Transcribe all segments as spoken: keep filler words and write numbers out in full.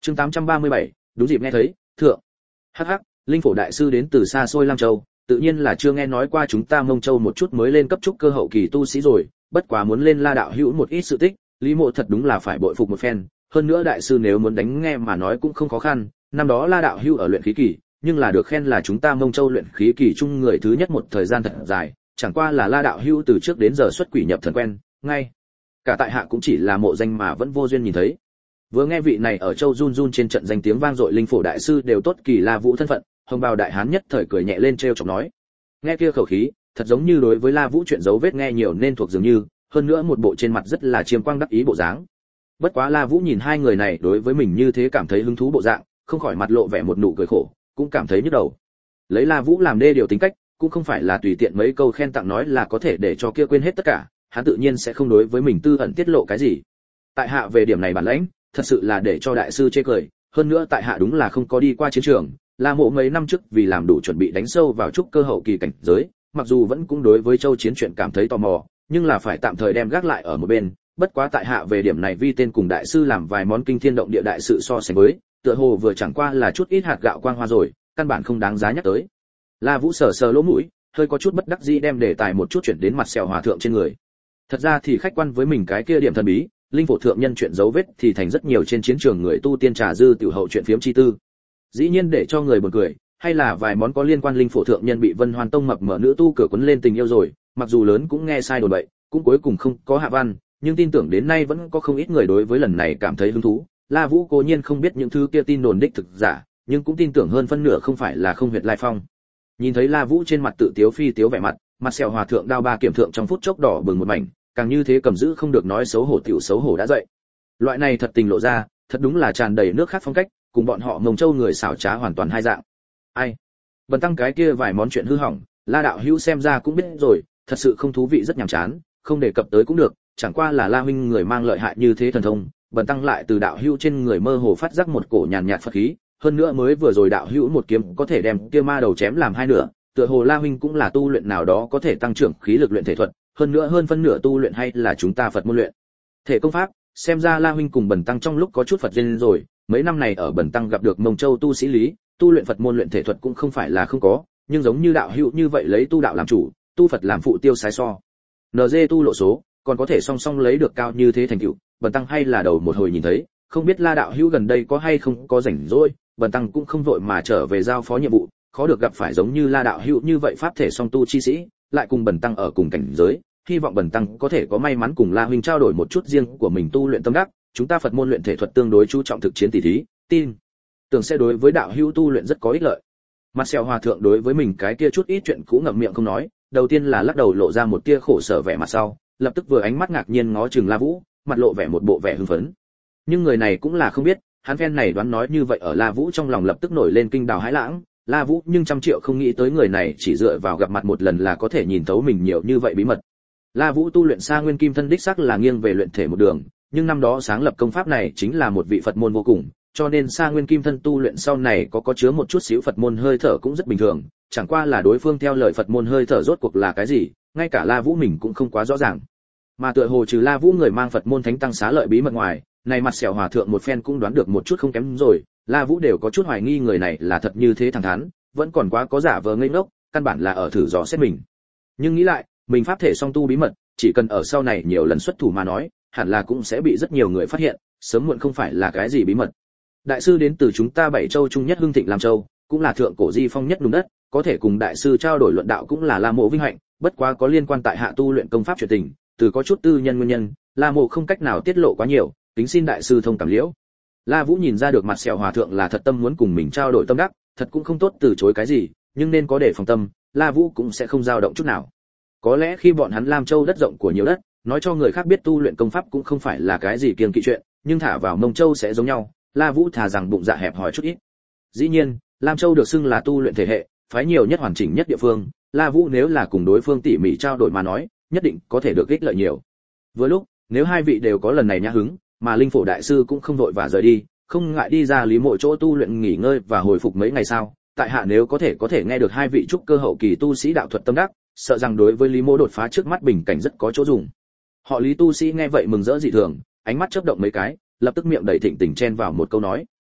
Chương tám trăm ba mươi bảy, đúng dịp nghe thấy, thượng. Hắc hắc, linh phổ đại sư đến từ xa xôi Lam Châu, tự nhiên là chưa nghe nói qua chúng ta Mông Châu một chút mới lên cấp trúc cơ hậu kỳ tu sĩ rồi, bất quá muốn lên La đạo hữu một ít sự tích, Lý Mộ thật đúng là phải bội phục một phen, hơn nữa đại sư nếu muốn đánh nghe mà nói cũng không khó khăn, năm đó La đạo hữu ở luyện khí kỳ, nhưng là được khen là chúng ta Mông Châu luyện khí kỳ chung người thứ nhất một thời gian thật dài, chẳng qua là La đạo hữu từ trước đến giờ xuất quỷ nhập thần quen, ngay cả tại hạ cũng chỉ là mộ danh mà vẫn vô duyên nhìn thấy. Vừa nghe vị này ở Châu Jun Jun trên trận danh tiếng vang dội linh phổ đại sư đều tốt kỳ La Vũ thân phận, hồng bào đại hán nhất thời cười nhẹ lên trêu chọc nói. Nghe kia khẩu khí, thật giống như đối với La Vũ chuyện dấu vết nghe nhiều nên thuộc dường như, hơn nữa một bộ trên mặt rất là chiêm quang đắc ý bộ dáng. Bất quá La Vũ nhìn hai người này đối với mình như thế cảm thấy hứng thú bộ dạng, không khỏi mặt lộ vẻ một nụ cười khổ, cũng cảm thấy nhức đầu. Lấy La Vũ làm đê điều tính cách, cũng không phải là tùy tiện mấy câu khen tặng nói là có thể để cho kia quên hết tất cả, hắn tự nhiên sẽ không đối với mình tư ẩn tiết lộ cái gì. Tại hạ về điểm này bản lãnh, thật sự là để cho đại sư chê cười, hơn nữa tại hạ đúng là không có đi qua chiến trường, La Mộ mấy năm trước vì làm đủ chuẩn bị đánh sâu vào trúc cơ hậu kỳ cảnh giới, mặc dù vẫn cũng đối với châu chiến chuyện cảm thấy tò mò, nhưng là phải tạm thời đem gác lại ở một bên, bất quá tại hạ về điểm này vi tên cùng đại sư làm vài món kinh thiên động địa đại sự so sánh với, tựa hồ vừa chẳng qua là chút ít hạt gạo quang hoa rồi, căn bản không đáng giá nhắc tới. La Vũ sờ sờ lỗ mũi, hơi có chút bất đắc dĩ đem đề tài một chút chuyển đến mặt sẹo hòa thượng trên người. Thật ra thì khách quan với mình cái kia điểm thần bí, linh phổ thượng nhân chuyện dấu vết thì thành rất nhiều trên chiến trường người tu tiên trà dư tiểu hậu chuyện phiếm chi tư. Dĩ nhiên để cho người buồn cười, hay là vài món có liên quan linh phổ thượng nhân bị Vân Hoan Tông mập mở nữ tu cửa quấn lên tình yêu rồi, mặc dù lớn cũng nghe sai đồn bậy, cũng cuối cùng không có hạ văn, nhưng tin tưởng đến nay vẫn có không ít người đối với lần này cảm thấy hứng thú. La Vũ cố nhiên không biết những thứ kia tin đồn đích thực giả, nhưng cũng tin tưởng hơn phân nửa không phải là không huyệt lai phong. Nhìn thấy La Vũ trên mặt tự tiếu phi tiếu vẻ mặt, mặt sẹo hòa thượng đao ba kiểm thượng trong phút chốc đỏ bừng một mảnh, càng như thế cầm giữ không được nói xấu hổ tiểu xấu hổ đã dậy. Loại này thật tình lộ ra, thật đúng là tràn đầy nước khác phong cách, cùng bọn họ Mông Châu người xảo trá hoàn toàn hai dạng. Ai? Bần tăng cái kia vài món chuyện hư hỏng, La đạo hữu xem ra cũng biết rồi, thật sự không thú vị rất nhàm chán, không đề cập tới cũng được, chẳng qua là La huynh người mang lợi hại như thế thần thông, bần tăng lại từ đạo hữu trên người mơ hồ phát giác một cổ nhàn nhạt Phật khí, hơn nữa mới vừa rồi đạo hữu một kiếm có thể đem kia ma đầu chém làm hai nửa, tựa hồ La huynh cũng là tu luyện nào đó có thể tăng trưởng khí lực luyện thể thuật, hơn nữa hơn phân nửa tu luyện hay là chúng ta Phật môn luyện thể công pháp, xem ra La huynh cùng bần tăng trong lúc có chút Phật duyên rồi, mấy năm này ở bần tăng gặp được Mông Châu tu sĩ lý, tu luyện Phật môn luyện thể thuật cũng không phải là không có, nhưng giống như đạo hữu như vậy lấy tu đạo làm chủ, tu Phật làm phụ tiêu sai so. en giê tu lộ số, còn có thể song song lấy được cao như thế thành tựu, bần tăng hay là đầu một hồi nhìn thấy, không biết La đạo hữu gần đây có hay không có rảnh rỗi, bần tăng cũng không vội mà trở về giao phó nhiệm vụ, khó được gặp phải giống như La đạo hữu như vậy pháp thể song tu chi sĩ, lại cùng bần tăng ở cùng cảnh giới, hy vọng bần tăng có thể có may mắn cùng La huynh trao đổi một chút riêng của mình tu luyện tâm đắc, chúng ta Phật môn luyện thể thuật tương đối chú trọng thực chiến tỉ thí, tin tưởng sẽ đối với đạo hữu tu luyện rất có ích lợi. Mặt sẹo hòa thượng đối với mình cái kia chút ít chuyện cũ ngậm miệng không nói, đầu tiên là lắc đầu lộ ra một tia khổ sở vẻ mặt sau, lập tức vừa ánh mắt ngạc nhiên ngó chừng La Vũ, mặt lộ vẻ một bộ vẻ hưng phấn. Nhưng người này cũng là không biết, hắn phen này đoán nói như vậy ở La Vũ trong lòng lập tức nổi lên kinh đào hãi lãng, La Vũ nhưng trăm triệu không nghĩ tới người này chỉ dựa vào gặp mặt một lần là có thể nhìn thấu mình nhiều như vậy bí mật. La Vũ tu luyện Sa Nguyên Kim Thân đích xác là nghiêng về luyện thể một đường, nhưng năm đó sáng lập công pháp này chính là một vị Phật môn vô cùng, cho nên Sa Nguyên Kim Thân tu luyện sau này có có chứa một chút xíu Phật môn hơi thở cũng rất bình thường, chẳng qua là đối phương theo lời Phật môn hơi thở rốt cuộc là cái gì, ngay cả La Vũ mình cũng không quá rõ ràng. Mà tựa hồ trừ La Vũ người mang Phật môn thánh tăng xá lợi bí mật ngoài, này mặt sẹo hòa thượng một phen cũng đoán được một chút không kém rồi, La Vũ đều có chút hoài nghi người này là thật như thế thẳng thắn, vẫn còn quá có giả vờ ngây ngốc, căn bản là ở thử dò xét mình. Nhưng nghĩ lại, mình pháp thể song tu bí mật, chỉ cần ở sau này nhiều lần xuất thủ mà nói, hẳn là cũng sẽ bị rất nhiều người phát hiện, sớm muộn không phải là cái gì bí mật. Đại sư đến từ chúng ta bảy châu trung nhất hưng thịnh Lam Châu, cũng là thượng cổ di phong nhất đúng đất, có thể cùng đại sư trao đổi luận đạo cũng là La Mộ vinh hạnh, bất quá có liên quan tại hạ tu luyện công pháp truyền tình, từ có chút tư nhân nguyên nhân, La Mộ không cách nào tiết lộ quá nhiều, kính xin đại sư thông cảm liễu. La Vũ nhìn ra được mặt sẹo hòa thượng là thật tâm muốn cùng mình trao đổi tâm đắc, thật cũng không tốt từ chối cái gì, nhưng nên có để phòng tâm, La Vũ cũng sẽ không dao động chút nào. Có lẽ khi bọn hắn Lam Châu đất rộng của nhiều đất, nói cho người khác biết tu luyện công pháp cũng không phải là cái gì kiêng kỵ chuyện, nhưng thả vào Mông Châu sẽ giống nhau, La Vũ thà rằng bụng dạ hẹp hòi chút ít. Dĩ nhiên, Lam Châu được xưng là tu luyện thể hệ, phái nhiều nhất hoàn chỉnh nhất địa phương, La Vũ nếu là cùng đối phương tỉ mỉ trao đổi mà nói, nhất định có thể được ích lợi nhiều. Vừa lúc, nếu hai vị đều có lần này nhã hứng, mà Linh Phổ đại sư cũng không vội và rời đi, không ngại đi ra Lý Mộ chỗ tu luyện nghỉ ngơi và hồi phục mấy ngày sau, tại hạ nếu có thể có thể nghe được hai vị trúc cơ hậu kỳ tu sĩ đạo thuật tâm đắc, sợ rằng đối với Lý Mộ đột phá trước mắt bình cảnh rất có chỗ dùng. Họ Lý tu sĩ nghe vậy mừng rỡ dị thường, ánh mắt chớp động mấy cái, lập tức miệng đầy thịnh tình chen vào một câu nói: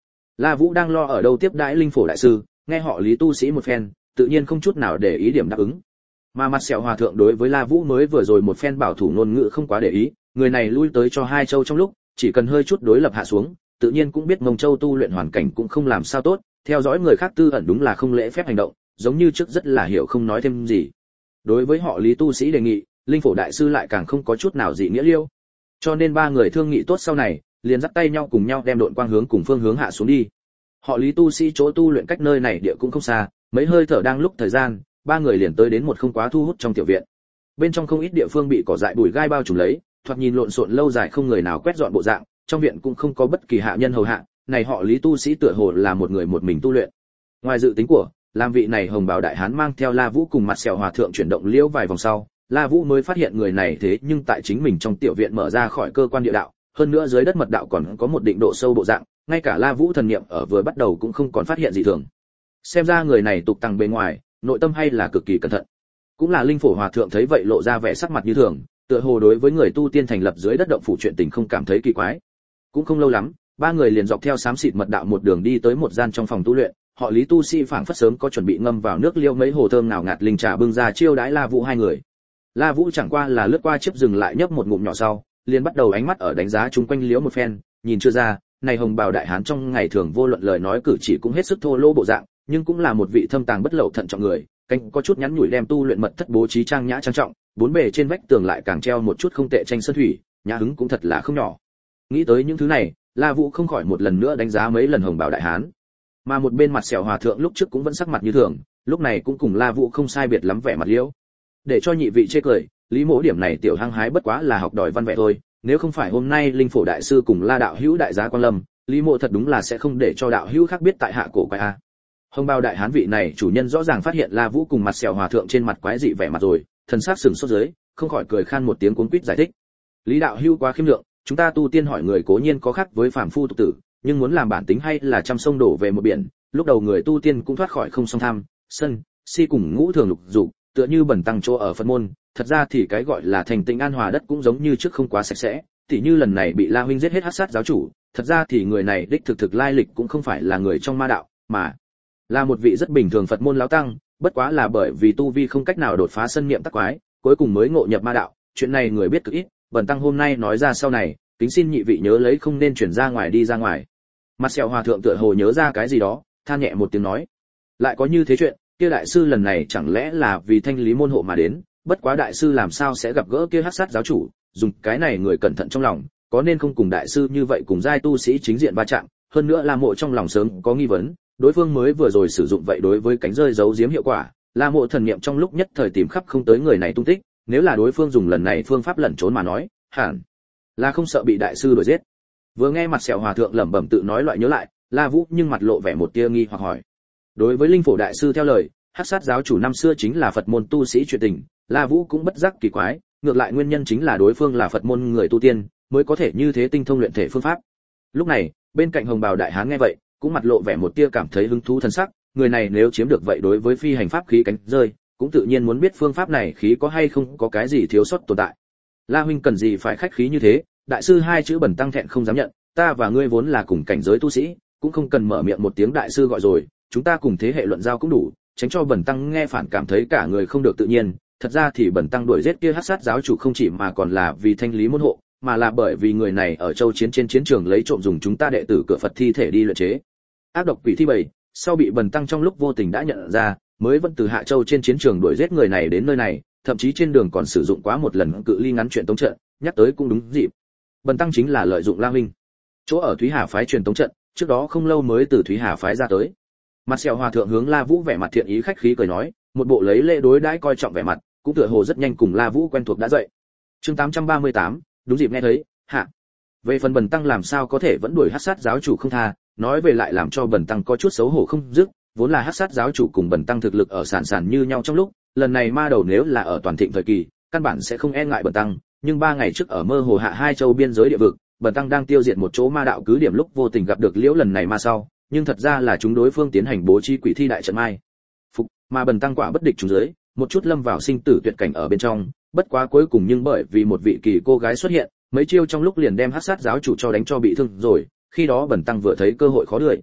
La Vũ đang lo ở đâu tiếp đãi linh phổ đại sư, nghe họ Lý tu sĩ một phen, tự nhiên không chút nào để ý điểm đáp ứng. Mà mặt sẹo hòa thượng đối với La Vũ mới vừa rồi một phen bảo thủ ngôn ngữ không quá để ý, người này lui tới cho hai châu trong lúc, chỉ cần hơi chút đối lập hạ xuống, tự nhiên cũng biết Mông Châu tu luyện hoàn cảnh cũng không làm sao tốt, theo dõi người khác tư ẩn đúng là không lễ phép hành động, giống như trước rất là hiểu không nói thêm gì. Đối với họ Lý tu sĩ đề nghị, linh phổ đại sư lại càng không có chút nào dị nghĩa liêu. Cho nên ba người thương nghị tốt sau này, liền dắt tay nhau cùng nhau đem độn quang hướng cùng phương hướng hạ xuống đi. Họ Lý tu sĩ chỗ tu luyện cách nơi này địa cũng không xa, mấy hơi thở đang lúc thời gian, ba người liền tới đến một không quá thu hút trong tiểu viện. Bên trong không ít địa phương bị cỏ dại bụi gai bao trùm lấy, thoạt nhìn lộn xộn lâu dài không người nào quét dọn bộ dạng, trong viện cũng không có bất kỳ hạ nhân hầu hạ, này họ Lý tu sĩ tựa hồ là một người một mình tu luyện. Ngoài dự tính của, làm vị này hồng bào đại hán mang theo La Vũ cùng mặt sẹo hòa thượng chuyển động liễu vài vòng sau, La Vũ mới phát hiện người này thế nhưng tại chính mình trong tiểu viện mở ra khỏi cơ quan địa đạo, hơn nữa dưới đất mật đạo còn có một định độ sâu bộ dạng, ngay cả La Vũ thần niệm ở vừa bắt đầu cũng không còn phát hiện gì thường. Xem ra người này tục tằng bề ngoài, nội tâm hay là cực kỳ cẩn thận. Cũng là linh phổ hòa thượng thấy vậy lộ ra vẻ sắc mặt như thường, tựa hồ đối với người tu tiên thành lập dưới đất động phủ chuyện tình không cảm thấy kỳ quái. Cũng không lâu lắm, ba người liền dọc theo xám xịt mật đạo một đường đi tới một gian trong phòng tu luyện, họ Lý tu sĩ phảng phất sớm có chuẩn bị ngâm vào nước liêu mấy hồ thơm nào ngạt linh trà bưng ra chiêu đãi La Vũ hai người. La Vũ chẳng qua là lướt qua chiếc dừng lại nhấp một ngụm nhỏ sau, liền bắt đầu ánh mắt ở đánh giá chung quanh liễu một phen, nhìn chưa ra, này hồng bào đại hán trong ngày thường vô luận lời nói cử chỉ cũng hết sức thô lỗ bộ dạng, nhưng cũng là một vị thâm tàng bất lậu thận trọng người, cánh có chút nhắn nhủi đem tu luyện mật thất bố trí trang nhã trang trọng, bốn bề trên vách tường lại càng treo một chút không tệ tranh sơn thủy, nhã hứng cũng thật là không nhỏ. Nghĩ tới những thứ này, La Vũ không khỏi một lần nữa đánh giá mấy lần hồng bào đại hán. Mà một bên mặt sẹo hòa thượng lúc trước cũng vẫn sắc mặt như thường, lúc này cũng cùng La Vũ không sai biệt lắm vẻ mặt liễu. Để cho nhị vị chê cười, Lý Mỗ điểm này tiểu hăng hái bất quá là học đòi văn vẻ thôi, nếu không phải hôm nay linh phổ đại sư cùng La đạo hữu đại giá quan lâm, Lý Mộ thật đúng là sẽ không để cho đạo hữu khác biết tại hạ cổ quái a. Hồng bào đại hán vị này chủ nhân rõ ràng phát hiện La Vũ cùng mặt sẹo hòa thượng trên mặt quái dị vẻ mặt rồi, thần sắc sừng sốt dưới, không khỏi cười khan một tiếng cuống quýt giải thích. Lý đạo hữu quá khiêm lượng, chúng ta tu tiên hỏi người cố nhiên có khác với phàm phu tục tử, nhưng muốn làm bản tính hay là trăm sông đổ về một biển, lúc đầu người tu tiên cũng thoát khỏi không song tham, sân, si cùng ngũ thường lục dục, tựa như bẩn tăng chỗ ở Phật môn, thật ra thì cái gọi là thành tịnh an hòa đất cũng giống như trước không quá sạch sẽ, tỉ như lần này bị La huynh giết hết hắc sát giáo chủ, thật ra thì người này đích thực thực lai lịch cũng không phải là người trong ma đạo, mà là một vị rất bình thường Phật môn lão tăng, bất quá là bởi vì tu vi không cách nào đột phá sân niệm tắc quái, cuối cùng mới ngộ nhập ma đạo, chuyện này người biết cực ít, bần tăng hôm nay nói ra sau này, kính xin nhị vị nhớ lấy không nên chuyển ra ngoài đi ra ngoài. Mặt sẹo hòa thượng tựa hồ nhớ ra cái gì đó, than nhẹ một tiếng nói, lại có như thế chuyện, kia đại sư lần này chẳng lẽ là vì thanh lý môn hộ mà đến, bất quá đại sư làm sao sẽ gặp gỡ kia hắc sát giáo chủ, dùng cái này người cẩn thận trong lòng, có nên không cùng đại sư như vậy cùng giai tu sĩ chính diện va chạm, hơn nữa La Mộ trong lòng sớm có nghi vấn, đối phương mới vừa rồi sử dụng vậy đối với cánh rơi giấu giếm hiệu quả, La Mộ thần niệm trong lúc nhất thời tìm khắp không tới người này tung tích, nếu là đối phương dùng lần này phương pháp lẩn trốn mà nói, hẳn là không sợ bị đại sư đuổi giết. Vừa nghe mặt sẹo hòa thượng lẩm bẩm tự nói loại nhớ lại, La Vũ nhưng mặt lộ vẻ một tia nghi hoặc hỏi. Đối với linh phổ đại sư theo lời, hắc sát giáo chủ năm xưa chính là Phật môn tu sĩ chuyện tình, La Vũ cũng bất giác kỳ quái, ngược lại nguyên nhân chính là đối phương là Phật môn người tu tiên, mới có thể như thế tinh thông luyện thể phương pháp. Lúc này, bên cạnh hồng bào đại hán nghe vậy, cũng mặt lộ vẻ một tia cảm thấy hứng thú thân sắc, người này nếu chiếm được vậy đối với phi hành pháp khí cánh rơi, cũng tự nhiên muốn biết phương pháp này khí có hay không có cái gì thiếu sót tồn tại. La huynh cần gì phải khách khí như thế, đại sư hai chữ bẩn tăng thẹn không dám nhận, ta và ngươi vốn là cùng cảnh giới tu sĩ, cũng không cần mở miệng một tiếng đại sư gọi rồi, chúng ta cùng thế hệ luận giao cũng đủ, tránh cho bẩn tăng nghe phản cảm thấy cả người không được tự nhiên. Thật ra thì bẩn tăng đuổi giết kia hắc sát giáo chủ không chỉ mà còn là vì thanh lý môn hộ, mà là bởi vì người này ở châu chiến trên chiến trường lấy trộm dùng chúng ta đệ tử cửa Phật thi thể đi luyện chế ác độc quỷ thi bảy, sau bị bẩn tăng trong lúc vô tình đã nhận ra, mới vẫn từ Hạ Châu trên chiến trường đuổi giết người này đến nơi này, thậm chí trên đường còn sử dụng quá một lần cự ly ngắn truyền tống trận, nhắc tới cũng đúng dịp. Bần tăng chính là lợi dụng La huynh chỗ ở Thúy Hà phái truyền tống trận, trước đó không lâu mới từ Thúy Hà phái ra tới. Mặt sẹo hòa thượng hướng La Vũ vẻ mặt thiện ý khách khí cười nói, một bộ lấy lễ đối đãi coi trọng vẻ mặt, cũng tựa hồ rất nhanh cùng La Vũ quen thuộc đã dậy. Chương tám trăm ba mươi tám, đúng dịp nghe thấy, hạ. Về phần bần tăng làm sao có thể vẫn đuổi hắc sát giáo chủ không tha, nói về lại làm cho bần tăng có chút xấu hổ không dứt, vốn là hắc sát giáo chủ cùng bần tăng thực lực ở sàn sàn như nhau trong lúc, lần này ma đầu nếu là ở toàn thịnh thời kỳ, căn bản sẽ không e ngại bần tăng, nhưng ba ngày trước ở mơ hồ hạ hai châu biên giới địa vực, bần tăng đang tiêu diệt một chỗ ma đạo cứ điểm lúc vô tình gặp được liễu lần này ma sau, nhưng thật ra là chúng đối phương tiến hành bố trí quỷ thi đại trận mai phục, mà bần tăng quả bất địch chúng dưới, một chút lâm vào sinh tử tuyệt cảnh ở bên trong, bất quá cuối cùng nhưng bởi vì một vị kỳ cô gái xuất hiện, mấy chiêu trong lúc liền đem hắc sát giáo chủ cho đánh cho bị thương rồi, khi đó bần tăng vừa thấy cơ hội khó đuổi,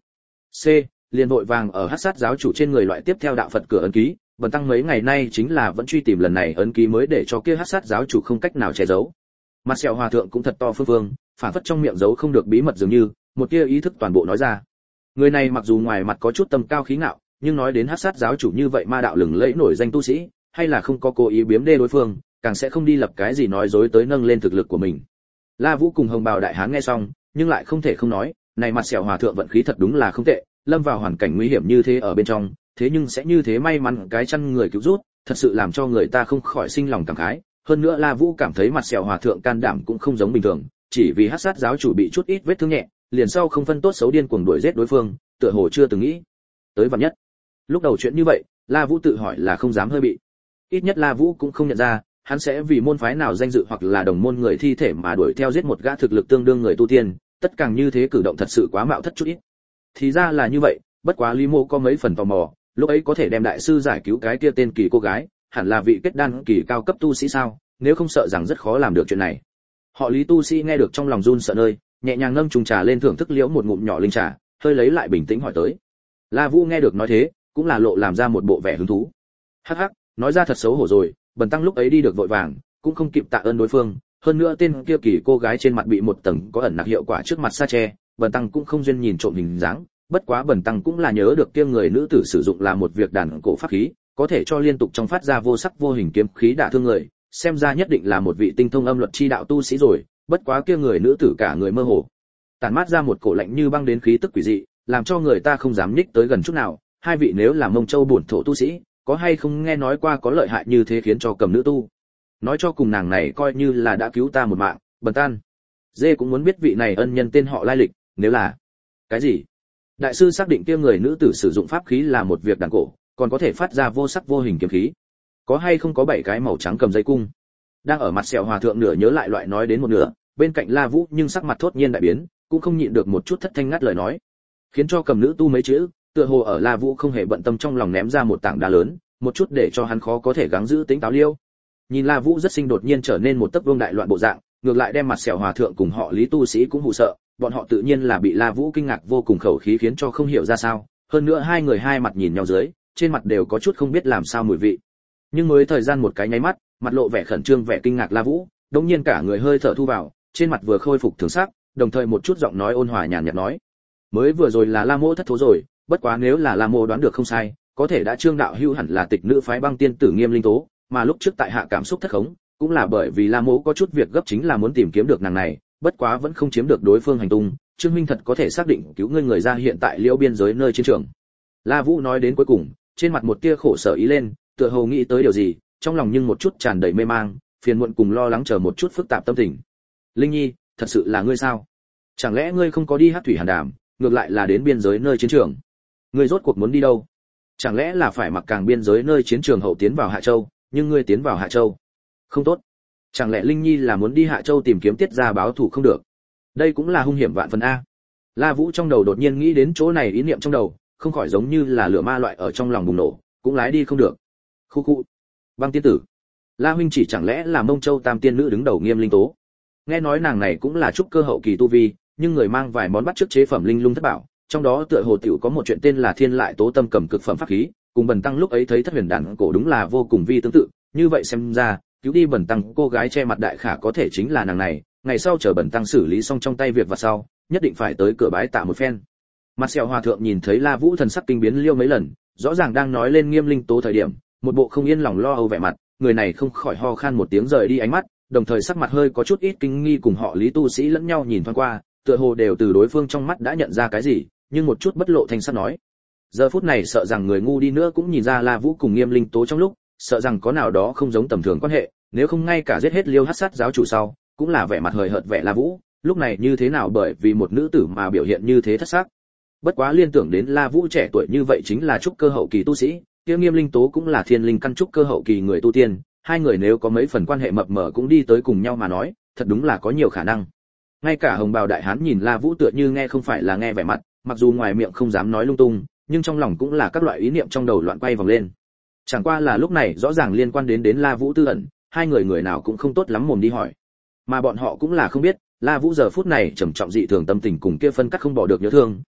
C, liền vội vàng ở hắc sát giáo chủ trên người loại tiếp theo đạo Phật cửa ấn ký, Bần tăng mấy ngày nay chính là vẫn truy tìm lần này ấn ký mới để cho kia hắc sát giáo chủ không cách nào che giấu. Mặt sẹo hòa thượng cũng thật to phương phương, phản phất trong miệng giấu không được bí mật dường như, một tia ý thức toàn bộ nói ra. Người này mặc dù ngoài mặt có chút tâm cao khí ngạo, nhưng nói đến hắc sát giáo chủ như vậy ma đạo lừng lẫy nổi danh tu sĩ, hay là không có cố ý biếm đê đối phương, càng sẽ không đi lập cái gì nói dối tới nâng lên thực lực của mình. La Vũ cùng Hồng Bào đại hán nghe xong, nhưng lại không thể không nói, này mặt sẹo hòa thượng vận khí thật đúng là không tệ, lâm vào hoàn cảnh nguy hiểm như thế ở bên trong, thế nhưng sẽ như thế may mắn cái chăn người cứu rút, thật sự làm cho người ta không khỏi sinh lòng cảm khái. Hơn nữa La Vũ cảm thấy mặt sẹo hòa thượng can đảm cũng không giống bình thường, chỉ vì hắc sát giáo chủ bị chút ít vết thương nhẹ, liền sau không phân tốt xấu điên cuồng đuổi giết đối phương, tựa hồ chưa từng nghĩ tới vạn nhất. Lúc đầu chuyện như vậy, La Vũ tự hỏi là không dám hơi bị. Ít nhất La Vũ cũng không nhận ra, hắn sẽ vì môn phái nào danh dự hoặc là đồng môn người thi thể mà đuổi theo giết một gã thực lực tương đương người tu tiên, tất càng như thế cử động thật sự quá mạo thất chút ít. Thì ra là như vậy, bất quá Lý Mộ có mấy phần tò mò, lúc ấy có thể đem đại sư giải cứu cái kia tên kỳ cô gái, hẳn là vị kết đan kỳ cao cấp tu sĩ sao, nếu không sợ rằng rất khó làm được chuyện này. Họ Lý tu sĩ nghe được trong lòng run sợ nơi, nhẹ nhàng nâng chung trà lên thưởng thức liễu một ngụm nhỏ linh trà, hơi lấy lại bình tĩnh hỏi tới. La Vũ nghe được nói thế, cũng là lộ làm ra một bộ vẻ hứng thú. Hắc hắc, nói ra thật xấu hổ rồi, Bần tăng lúc ấy đi được vội vàng, cũng không kịp tạ ơn đối phương, hơn nữa tên kia kỳ cô gái trên mặt bị một tầng có ẩn nặc hiệu quả trước mặt sa che, Bần tăng cũng không duyên nhìn trộm hình dáng, bất quá Bần tăng cũng là nhớ được kia người nữ tử sử dụng là một việc đàn cổ pháp khí, có thể cho liên tục trong phát ra vô sắc vô hình kiếm khí đả thương người, xem ra nhất định là một vị tinh thông âm luật chi đạo tu sĩ rồi, bất quá kia người nữ tử cả người mơ hồ, tản mát ra một cổ lạnh như băng đến khí tức quỷ dị, làm cho người ta không dám nhích tới gần chút nào. Hai vị nếu là Mông Châu bổn thổ tu sĩ, có hay không nghe nói qua có lợi hại như thế khiến cho cầm nữ tu? Nói cho cùng nàng này coi như là đã cứu ta một mạng, Bần tan. Dê cũng muốn biết vị này ân nhân tên họ lai lịch, nếu là cái gì? Đại sư xác định kia người nữ tử sử dụng pháp khí là một việc đàn cổ, còn có thể phát ra vô sắc vô hình kiếm khí. Có hay không có bảy cái màu trắng cầm dây cung? Đang ở mặt sẹo hòa thượng nửa nhớ lại loại nói đến một nửa, bên cạnh La Vũ nhưng sắc mặt thốt nhiên đại biến, cũng không nhịn được một chút thất thanh ngắt lời nói, khiến cho cầm nữ tu mấy chữ, tựa hồ ở La Vũ không hề bận tâm trong lòng ném ra một tảng đá lớn, một chút để cho hắn khó có thể gắng giữ tính táo liêu. Nhìn La Vũ rất sinh đột nhiên trở nên một tấc vương đại loạn bộ dạng, ngược lại đem mặt sẹo hòa thượng cùng họ Lý tu sĩ cũng hù sợ, bọn họ tự nhiên là bị La Vũ kinh ngạc vô cùng khẩu khí khiến cho không hiểu ra sao, hơn nữa hai người hai mặt nhìn nhau dưới, trên mặt đều có chút không biết làm sao mùi vị. Nhưng mới thời gian một cái nháy mắt, mặt lộ vẻ khẩn trương vẻ kinh ngạc La Vũ, đột nhiên cả người hơi thở thu vào, trên mặt vừa khôi phục thường sắc, đồng thời một chút giọng nói ôn hòa nhàn nhạt nói: "Mới vừa rồi là La Mộ thất thố rồi, bất quá nếu là La Mộ đoán được không sai, có thể đã Trương đạo hữu hẳn là tịch nữ phái Băng Tiên tử Nghiêm Linh Tố, mà lúc trước tại hạ cảm xúc thất khống, cũng là bởi vì La Mộ có chút việc gấp chính là muốn tìm kiếm được nàng này, bất quá vẫn không chiếm được đối phương hành tung, Trương minh thật có thể xác định cứu ngươi người ra hiện tại Liễu biên giới nơi chiến trường." La Vũ nói đến cuối cùng, trên mặt một tia khổ sở ý lên, tựa hồ nghĩ tới điều gì, trong lòng nhưng một chút tràn đầy mê mang, phiền muộn cùng lo lắng chờ một chút phức tạp tâm tình. "Linh Nhi, thật sự là ngươi sao? Chẳng lẽ ngươi không có đi Hắc Thủy Hàn Đàm, ngược lại là đến biên giới nơi chiến trường? Ngươi rốt cuộc muốn đi đâu? Chẳng lẽ là phải mặc càng biên giới nơi chiến trường hậu tiến vào Hạ Châu, nhưng ngươi tiến vào Hạ Châu không tốt. Chẳng lẽ Linh Nhi là muốn đi Hạ Châu tìm kiếm Tiết gia báo thù không được? Đây cũng là hung hiểm vạn phần a." La Vũ trong đầu đột nhiên nghĩ đến chỗ này, ý niệm trong đầu không khỏi giống như là lửa ma loại ở trong lòng bùng nổ, cũng lái đi không được. Khu khu. Băng tiên tử. La huynh chỉ chẳng lẽ là Mông Châu tam tiên nữ đứng đầu Nghiêm Linh Tố? Nghe nói nàng này cũng là trúc cơ hậu kỳ tu vi, nhưng người mang vài món bắt chước chế phẩm linh lung thất bảo, trong đó tựa hồ tiểu có một chuyện tên là Thiên Lại Tố Tâm cầm cực phẩm pháp khí, cùng Bần tăng lúc ấy thấy Thất Huyền đàn cổ đúng là vô cùng vi tương tự, như vậy xem ra, cứu đi Bần tăng cô gái che mặt đại khả có thể chính là nàng này, ngày sau chờ Bần tăng xử lý xong trong tay việc và sau, nhất định phải tới cửa bái tạ một phen. Mặt sẹo hòa thượng nhìn thấy La Vũ thần sắc kinh biến liêu mấy lần, rõ ràng đang nói lên Nghiêm Linh Tố thời điểm, một bộ không yên lòng lo âu vẻ mặt, người này không khỏi ho khan một tiếng rời đi ánh mắt, đồng thời sắc mặt hơi có chút ít kinh nghi cùng họ Lý tu sĩ lẫn nhau nhìn thoáng qua, tựa hồ đều từ đối phương trong mắt đã nhận ra cái gì, nhưng một chút bất lộ thanh sắc nói. Giờ phút này sợ rằng người ngu đi nữa cũng nhìn ra La Vũ cùng Nghiêm Linh Tố trong lúc, sợ rằng có nào đó không giống tầm thường quan hệ, nếu không ngay cả giết hết Liêu Hắc Sát giáo chủ sau, cũng là vẻ mặt hời hợt vẻ La Vũ, lúc này như thế nào bởi vì một nữ tử mà biểu hiện như thế thất sắc. Bất quá liên tưởng đến La Vũ trẻ tuổi như vậy chính là trúc cơ hậu kỳ tu sĩ, kia Nghiêm Linh Tố cũng là thiên linh căn trúc cơ hậu kỳ người tu tiên, hai người nếu có mấy phần quan hệ mập mờ cũng đi tới cùng nhau mà nói, thật đúng là có nhiều khả năng. Ngay cả Hồng Bào đại hán nhìn La Vũ tựa như nghe không phải là nghe vẻ mặt, mặc dù ngoài miệng không dám nói lung tung, nhưng trong lòng cũng là các loại ý niệm trong đầu loạn quay vòng lên. Chẳng qua là lúc này rõ ràng liên quan đến đến La Vũ tư ẩn, hai người người nào cũng không tốt lắm mồm đi hỏi. Mà bọn họ cũng là không biết, La Vũ giờ phút này trầm trọng dị thường tâm tình cùng kia phân cắt không bỏ được nhớ thương,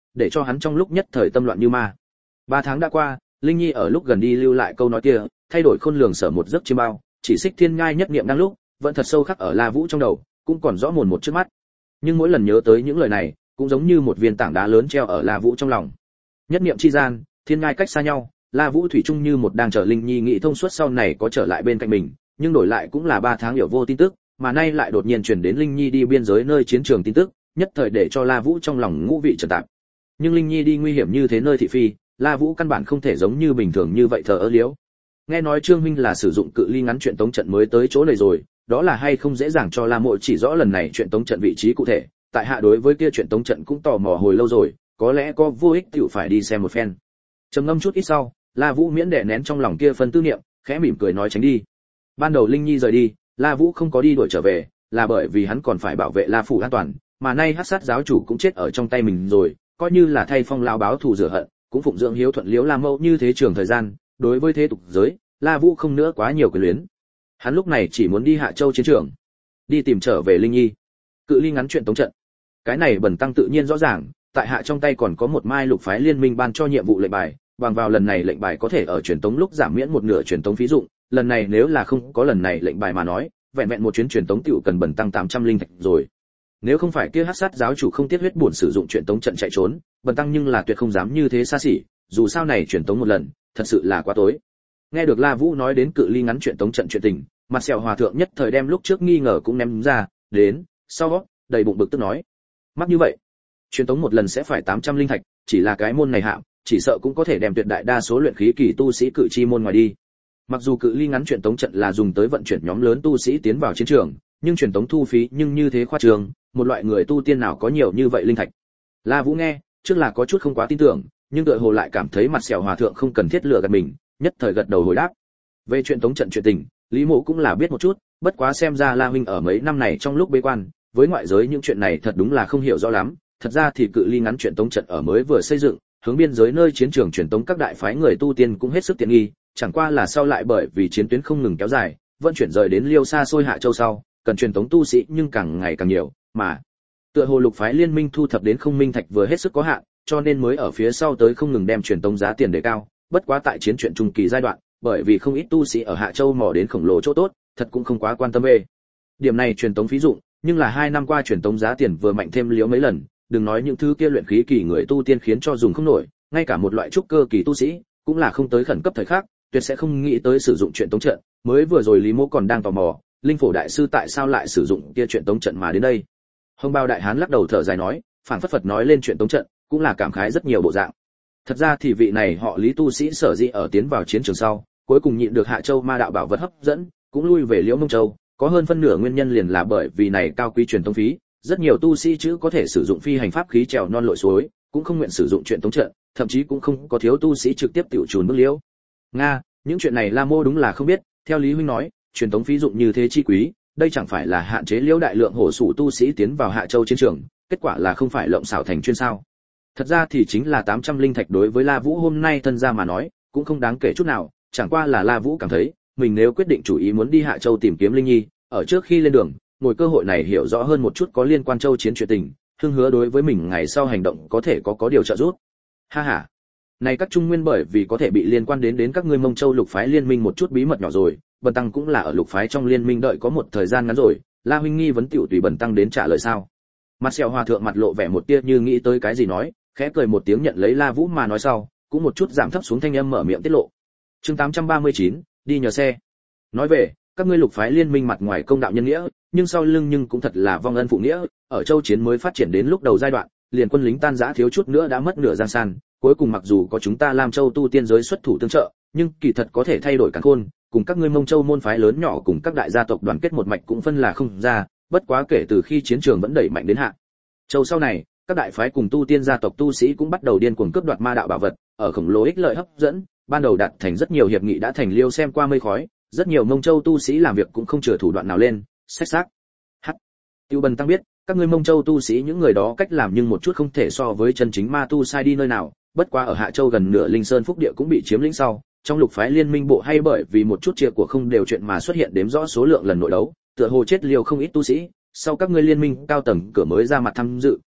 để cho hắn trong lúc nhất thời tâm loạn như ma. Ba tháng đã qua, Linh Nhi ở lúc gần đi lưu lại câu nói kia, thay đổi khôn lường sở một giấc chiêm bao, chỉ xích thiên ngai nhất niệm đang lúc, vẫn thật sâu khắc ở La Vũ trong đầu, cũng còn rõ mồn một trước mắt. Nhưng mỗi lần nhớ tới những lời này, cũng giống như một viên tảng đá lớn treo ở La Vũ trong lòng. Nhất niệm chi gian, thiên ngai cách xa nhau, La Vũ thủy chung như một đang chờ Linh Nhi nghĩ thông suốt sau này có trở lại bên cạnh mình, nhưng đổi lại cũng là ba tháng hiểu vô tin tức, mà nay lại đột nhiên truyền đến Linh Nhi đi biên giới nơi chiến trường tin tức, nhất thời để cho La Vũ trong lòng ngũ vị chợt tạp. Nhưng Linh Nhi đi nguy hiểm như thế nơi thị phi, La Vũ căn bản không thể giống như bình thường như vậy thờ ơ liễu. Nghe nói Trương huynh là sử dụng cự ly ngắn chuyện tống trận mới tới chỗ này rồi, đó là hay không dễ dàng cho La Mộ chỉ rõ lần này chuyện tống trận vị trí cụ thể, tại hạ đối với kia chuyện tống trận cũng tò mò hồi lâu rồi, có lẽ có vô ích tiểu phải đi xem một phen. Trầm ngâm chút ít sau, La Vũ miễn đè nén trong lòng kia phân tư niệm, khẽ mỉm cười nói tránh đi. Ban đầu Linh Nhi rời đi, La Vũ không có đi đuổi trở về, là bởi vì hắn còn phải bảo vệ La phủ an toàn, mà nay Hắc Sát giáo chủ cũng chết ở trong tay mình rồi, coi như là thay Phong lão báo thù rửa hận, cũng phụng dưỡng hiếu thuận liễu La Mẫu như thế trường thời gian, đối với thế tục giới, La Vũ không nữa quá nhiều quyền luyến. Hắn lúc này chỉ muốn đi Hạ Châu chiến trường, đi tìm trở về Linh Nhi. Cự ly ngắn chuyện tống trận. Cái này Bần tăng tự nhiên rõ ràng, tại hạ trong tay còn có một mai lục phái liên minh ban cho nhiệm vụ lệnh bài, bằng vào lần này lệnh bài có thể ở truyền tống lúc giảm miễn một nửa truyền tống phí dụng, lần này nếu là không có lần này lệnh bài mà nói, vẹn vẹn một chuyến truyền tống tiểu cần Bần tăng tám trăm linh thạch rồi. Nếu không phải kia Hắc Sát giáo chủ không tiết huyết buồn sử dụng truyền tống trận chạy trốn, Bần tăng nhưng là tuyệt không dám như thế xa xỉ, dù sao này truyền tống một lần, thật sự là quá tối. Nghe được La Vũ nói đến cự ly ngắn truyền tống trận chuyện tình, mặt sẹo hòa thượng nhất thời đem lúc trước nghi ngờ cũng ném ra, đến, sau đầy bụng bực tức nói: "Mắc như vậy, truyền tống một lần sẽ phải tám trăm linh thạch, chỉ là cái môn này hạng, chỉ sợ cũng có thể đem tuyệt đại đa số luyện khí kỳ tu sĩ cự chi môn ngoài đi." Mặc dù cự ly ngắn truyền tống trận là dùng tới vận chuyển nhóm lớn tu sĩ tiến vào chiến trường, nhưng truyền tống thu phí nhưng như thế khoa trương, một loại người tu tiên nào có nhiều như vậy linh thạch. La Vũ nghe, trước là có chút không quá tin tưởng, nhưng tựa hồ lại cảm thấy mặt sẹo hòa thượng không cần thiết lừa gạt mình, nhất thời gật đầu hồi đáp. Về truyền tống trận chuyện tình, Lý Mộ cũng là biết một chút, bất quá xem ra La huynh ở mấy năm này trong lúc bế quan, với ngoại giới những chuyện này thật đúng là không hiểu rõ lắm, thật ra thì cự ly ngắn truyền tống trận ở mới vừa xây dựng, hướng biên giới nơi chiến trường truyền tống các đại phái người tu tiên cũng hết sức tiện nghi, chẳng qua là sau lại bởi vì chiến tuyến không ngừng kéo dài, vẫn chuyển rời đến Liêu xa xôi Hạ Châu sau, cần truyền tống tu sĩ nhưng càng ngày càng nhiều, mà tựa hồ lục phái liên minh thu thập đến không minh thạch vừa hết sức có hạn, cho nên mới ở phía sau tới không ngừng đem truyền tống giá tiền đề cao, bất quá tại chiến chuyện trung kỳ giai đoạn, bởi vì không ít tu sĩ ở Hạ Châu mò đến khổng lồ chỗ tốt, thật cũng không quá quan tâm về. Điểm này truyền tống phí dụng, nhưng là hai năm qua truyền tống giá tiền vừa mạnh thêm liếu mấy lần, đừng nói những thứ kia luyện khí kỳ người tu tiên khiến cho dùng không nổi, ngay cả một loại trúc cơ kỳ tu sĩ, cũng là không tới khẩn cấp thời khắc, tuyệt sẽ không nghĩ tới sử dụng truyền tống trận, mới vừa rồi Lý Mộ còn đang tò mò, linh phổ đại sư tại sao lại sử dụng kia truyền tống trận mà đến đây. Hồng Bao đại hán lắc đầu thở dài nói, phảng phất phật nói lên truyền tống trận, cũng là cảm khái rất nhiều bộ dạng. Thật ra thì vị này họ Lý tu sĩ sở dĩ ở tiến vào chiến trường sau, cuối cùng nhịn được Hạ Châu ma đạo bảo vật hấp dẫn, cũng lui về Liễu Mông Châu, có hơn phân nửa nguyên nhân liền là bởi vì này cao quý truyền tống phí, rất nhiều tu sĩ chữ có thể sử dụng phi hành pháp khí trèo non lội suối, cũng không nguyện sử dụng truyền tống trận, thậm chí cũng không có thiếu tu sĩ trực tiếp tiểu trùn bước liễu. Nga, những chuyện này La Mô đúng là không biết, theo Lý huynh nói, truyền tống phí dụng như thế chi quý, đây chẳng phải là hạn chế liễu đại lượng hổ sủ tu sĩ tiến vào Hạ Châu chiến trường, kết quả là không phải lộng xảo thành chuyên sao? Thật ra thì chính là tám trăm linh thạch đối với La Vũ hôm nay thân ra mà nói, cũng không đáng kể chút nào, chẳng qua là La Vũ cảm thấy, mình nếu quyết định chủ ý muốn đi Hạ Châu tìm kiếm Linh Nhi, ở trước khi lên đường, ngồi cơ hội này hiểu rõ hơn một chút có liên quan Châu chiến chuyện tình, hương hứa đối với mình ngày sau hành động có thể có có điều trợ giúp. Ha ha. Này các trung nguyên bởi vì có thể bị liên quan đến đến các ngươi Mông Châu lục phái liên minh một chút bí mật nhỏ rồi, Bần tăng cũng là ở lục phái trong liên minh đợi có một thời gian ngắn rồi, La huynh nghi vấn tiểu tùy Bần tăng đến trả lời sao? Mặt sẹo hòa thượng mặt lộ vẻ một tia như nghĩ tới cái gì nói, khẽ cười một tiếng nhận lấy La Vũ mà nói sau, cũng một chút giảm thấp xuống thanh âm mở miệng tiết lộ. Chương tám trăm ba mươi chín, đi nhờ xe. Nói về, các ngươi lục phái liên minh mặt ngoài công đạo nhân nghĩa, nhưng sau lưng nhưng cũng thật là vong ân phụ nghĩa, ở Châu chiến mới phát triển đến lúc đầu giai đoạn, liền quân lính tan rã thiếu chút nữa đã mất nửa giang san, cuối cùng mặc dù có chúng ta Lam Châu tu tiên giới xuất thủ tương trợ, nhưng kỳ thật có thể thay đổi càn khôn, cùng các ngươi Mông Châu môn phái lớn nhỏ cùng các đại gia tộc đoàn kết một mạch cũng phân là không ra, bất quá kể từ khi chiến trường vẫn đẩy mạnh đến Hạ Châu sau này, các đại phái cùng tu tiên gia tộc tu sĩ cũng bắt đầu điên cuồng cướp đoạt ma đạo bảo vật, ở khổng lồ ích lợi hấp dẫn, ban đầu đạt thành rất nhiều hiệp nghị đã thành liêu xem qua mây khói, rất nhiều Mông Châu tu sĩ làm việc cũng không chừa thủ đoạn nào lên, sách xác. Hắc. Tiêu Bần tăng biết, các ngươi Mông Châu tu sĩ những người đó cách làm nhưng một chút không thể so với chân chính ma tu sai đi nơi nào, bất quá ở Hạ Châu gần nửa Linh Sơn phúc địa cũng bị chiếm lĩnh sau, trong lục phái liên minh bộ hay bởi vì một chút chia của không đều chuyện mà xuất hiện đếm rõ số lượng lần nội đấu, tựa hồ chết liều không ít tu sĩ, sau các ngươi liên minh cao tầng cửa mới ra mặt tham dự,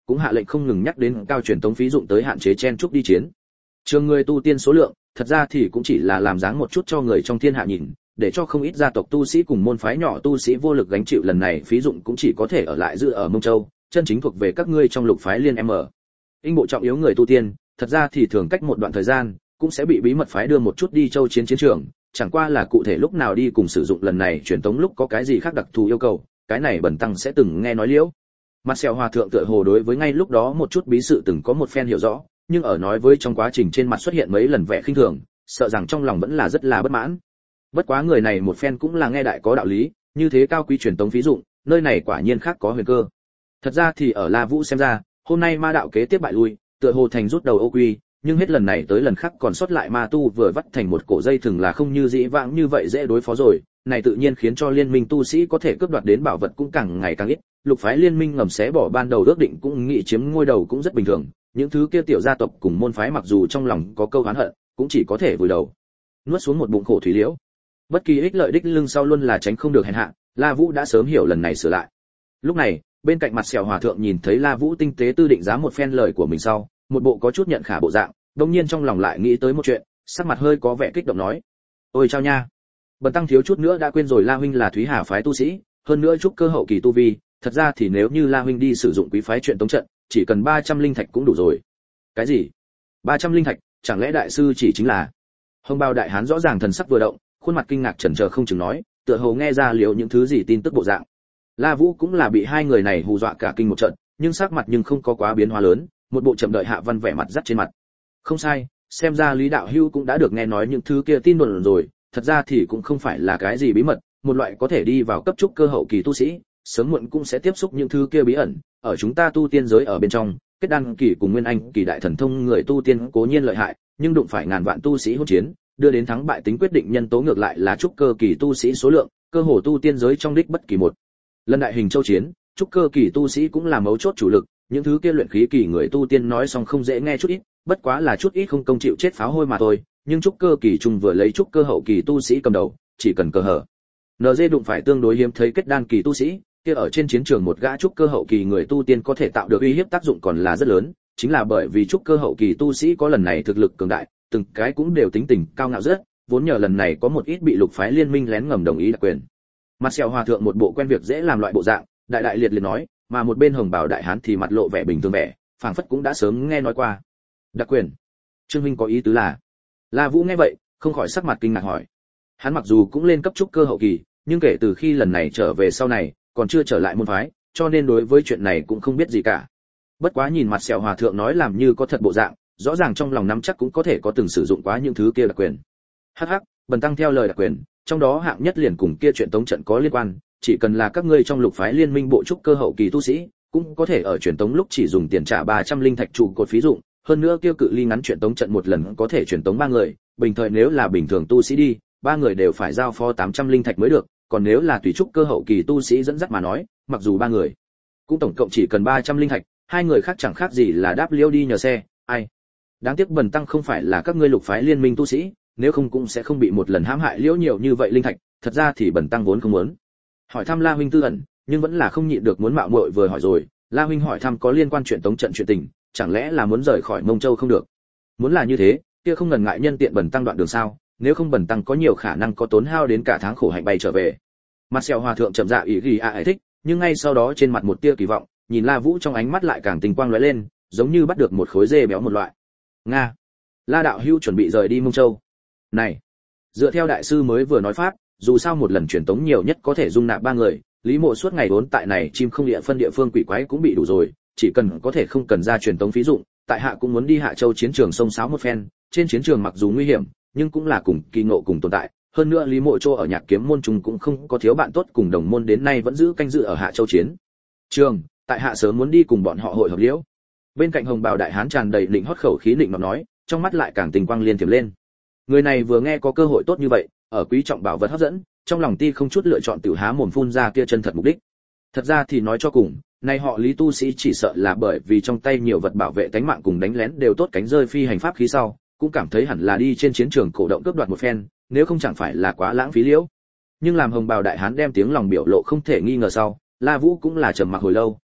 cũng hạ lệnh không ngừng nhắc đến cao truyền tống phí dụng tới hạn chế chen chúc đi chiến. Trường người tu tiên số lượng, thật ra thì cũng chỉ là làm dáng một chút cho người trong thiên hạ nhìn, để cho không ít gia tộc tu sĩ cùng môn phái nhỏ tu sĩ vô lực gánh chịu lần này phí dụng cũng chỉ có thể ở lại giữ ở Mông Châu, chân chính thuộc về các ngươi trong lục phái liên M. Inh bộ trọng yếu người tu tiên, thật ra thì thường cách một đoạn thời gian, cũng sẽ bị bí mật phái đưa một chút đi châu chiến chiến trường, chẳng qua là cụ thể lúc nào đi cùng sử dụng lần này truyền tống lúc có cái gì khác đặc thù yêu cầu, cái này bần tăng sẽ từng nghe nói liễu. Mặt sẹo hòa thượng tựa hồ đối với ngay lúc đó một chút bí sự từng có một phen hiểu rõ, nhưng ở nói với trong quá trình trên mặt xuất hiện mấy lần vẻ khinh thường, sợ rằng trong lòng vẫn là rất là bất mãn. Bất quá người này một phen cũng là nghe đại có đạo lý, như thế cao quý truyền tống phí dụng, nơi này quả nhiên khác có huyền cơ. Thật ra thì ở La Vũ xem ra, hôm nay ma đạo kế tiếp bại lui, tựa hồ thành rút đầu ô quy, nhưng hết lần này tới lần khác còn sót lại ma tu vừa vắt thành một cổ dây thừng là không như dĩ vãng như vậy dễ đối phó rồi, này tự nhiên khiến cho liên minh tu sĩ có thể cướp đoạt đến bảo vật cũng càng ngày càng ít, lục phái liên minh ngầm xé bỏ ban đầu ước định cũng nghĩ chiếm ngôi đầu cũng rất bình thường, những thứ kia tiểu gia tộc cùng môn phái mặc dù trong lòng có câu oán hận, cũng chỉ có thể vùi đầu nuốt xuống một bụng khổ thủy liễu. Bất kỳ ích lợi đích lưng sau luôn là tránh không được hèn hạ, La Vũ đã sớm hiểu lần này sửa lại. Lúc này, bên cạnh mặt sẹo hòa thượng nhìn thấy La Vũ tinh tế tư định giá một phen lời của mình sau, một bộ có chút nhận khả bộ dạng, đột nhiên trong lòng lại nghĩ tới một chuyện, sắc mặt hơi có vẻ kích động nói: "Ôi chao nha, bần tăng thiếu chút nữa đã quên rồi La huynh là Thúy Hà phái tu sĩ, hơn nữa chúc cơ hậu kỳ tu vi, thật ra thì nếu như La huynh đi sử dụng quý phái chuyện tống trận, chỉ cần ba trăm linh thạch cũng đủ rồi." "Cái gì? ba trăm linh thạch, chẳng lẽ đại sư chỉ chính là?" Hồng Bào đại hán rõ ràng thần sắc vừa động, khuôn mặt kinh ngạc chần chờ không chừng nói, tựa hồ nghe ra liệu những thứ gì tin tức bộ dạng. La Vũ cũng là bị hai người này hù dọa cả kinh một trận, nhưng sắc mặt nhưng không có quá biến hóa lớn, một bộ chậm đợi hạ văn vẻ mặt dắt trên mặt. Không sai, xem ra Lý đạo hữu cũng đã được nghe nói những thứ kia tin đồn rồi, thật ra thì cũng không phải là cái gì bí mật, một loại có thể đi vào cấp trúc cơ hậu kỳ tu sĩ, sớm muộn cũng sẽ tiếp xúc những thứ kia bí ẩn, ở chúng ta tu tiên giới ở bên trong, kết đan kỳ cùng nguyên anh kỳ đại thần thông người tu tiên cố nhiên lợi hại, nhưng đụng phải ngàn vạn tu sĩ hỗn chiến, đưa đến thắng bại tính quyết định nhân tố ngược lại là trúc cơ kỳ tu sĩ số lượng, cơ hồ tu tiên giới trong đích bất kỳ một lần đại hình châu chiến, trúc cơ kỳ tu sĩ cũng là mấu chốt chủ lực, những thứ kia luyện khí kỳ người tu tiên nói xong không dễ nghe chút ít, bất quá là chút ít không công chịu chết pháo hôi mà thôi, nhưng trúc cơ kỳ trung vừa lấy trúc cơ hậu kỳ tu sĩ cầm đầu, chỉ cần cờ hở en giê đụng phải tương đối hiếm thấy kết đan kỳ tu sĩ, kia ở trên chiến trường một gã trúc cơ hậu kỳ người tu tiên có thể tạo được uy hiếp tác dụng còn là rất lớn, chính là bởi vì trúc cơ hậu kỳ tu sĩ có lần này thực lực cường đại, từng cái cũng đều tính tình cao ngạo rất, vốn nhờ lần này có một ít bị lục phái liên minh lén ngầm đồng ý đặc quyền. Mặt sẹo hòa thượng một bộ quen việc dễ làm loại bộ dạng, đại đại liệt liệt nói, mà một bên Hồng Bào đại hán thì mặt lộ vẻ bình thường vẻ, phảng phất cũng đã sớm nghe nói qua. Đặc quyền? Trương huynh có ý tứ là? La Vũ nghe vậy, không khỏi sắc mặt kinh ngạc hỏi. Hắn mặc dù cũng lên cấp trúc cơ hậu kỳ, nhưng kể từ khi lần này trở về sau này, còn chưa trở lại môn phái, cho nên đối với chuyện này cũng không biết gì cả. Bất quá nhìn mặt sẹo hòa thượng nói làm như có thật bộ dạng, rõ ràng trong lòng nắm chắc cũng có thể có từng sử dụng quá những thứ kia đặc quyền. Hắc hắc, bần tăng theo lời đặc quyền, trong đó hạng nhất liền cùng kia chuyện tống trận có liên quan, chỉ cần là các ngươi trong lục phái liên minh bộ trúc cơ hậu kỳ tu sĩ, cũng có thể ở truyền tống lúc chỉ dùng tiền trả ba trăm linh thạch trụ cột phí dụng, hơn nữa kia cự ly ngắn truyền tống trận một lần có thể truyền tống ba người, bình thời nếu là bình thường tu sĩ đi, ba người đều phải giao phó tám trăm linh thạch mới được, còn nếu là tùy trúc cơ hậu kỳ tu sĩ dẫn dắt mà nói, mặc dù ba người cũng tổng cộng chỉ cần ba trăm linh thạch, hai người khác chẳng khác gì là đáp liêu đi nhờ xe, ai. Đáng tiếc bần tăng không phải là các ngươi lục phái liên minh tu sĩ, nếu không cũng sẽ không bị một lần hãm hại liễu nhiều như vậy linh thạch, thật ra thì bần tăng vốn không muốn hỏi thăm La huynh tư ẩn, nhưng vẫn là không nhịn được muốn mạo muội vừa hỏi rồi. La huynh hỏi thăm có liên quan chuyện tống trận chuyện tình, chẳng lẽ là muốn rời khỏi Mông Châu không được? Muốn là như thế, kia không ngần ngại nhân tiện bần tăng đoạn đường sao, nếu không bần tăng có nhiều khả năng có tốn hao đến cả tháng khổ hạnh bay trở về. Mặt sẹo hòa thượng chậm dạ ý ghi a à thích, nhưng ngay sau đó trên mặt một tia kỳ vọng, nhìn La Vũ trong ánh mắt lại càng tình quang lóe lên, giống như bắt được một khối dê béo một loại. Nga, La đạo hữu chuẩn bị rời đi Mông Châu. Này, dựa theo đại sư mới vừa nói pháp, dù sao một lần truyền tống nhiều nhất có thể dung nạp ba người, Lý Mộ suốt ngày vốn tại này chim không địa phân địa phương quỷ quái cũng bị đủ rồi, chỉ cần có thể không cần ra truyền tống phí dụng, tại hạ cũng muốn đi Hạ Châu chiến trường sông sáo một phen, trên chiến trường mặc dù nguy hiểm, nhưng cũng là cùng kỳ ngộ cùng tồn tại, hơn nữa Lý Mộ Châu ở Nhạc Kiếm môn chúng cũng không có thiếu bạn tốt cùng đồng môn đến nay vẫn giữ canh dự ở Hạ Châu chiến trường, tại hạ sớm muốn đi cùng bọn họ hội hợp liễu. Bên cạnh Hồng Bào đại hán tràn đầy định hót khẩu khí định nó nói, trong mắt lại càng tình quang liên tiềm lên. Người này vừa nghe có cơ hội tốt như vậy, ở quý trọng bảo vật hấp dẫn, trong lòng ti không chút lựa chọn tiểu há mồm phun ra kia chân thật mục đích. Thật ra thì nói cho cùng, nay họ Lý tu sĩ chỉ sợ là bởi vì trong tay nhiều vật bảo vệ tánh mạng cùng đánh lén đều tốt cánh rơi phi hành pháp khí sau, cũng cảm thấy hẳn là đi trên chiến trường cổ động cướp đoạt một phen, nếu không chẳng phải là quá lãng phí liễu. Nhưng làm Hồng Bào đại hán đem tiếng lòng biểu lộ không thể nghi ngờ sau, La Vũ cũng là trầm mặc hồi lâu,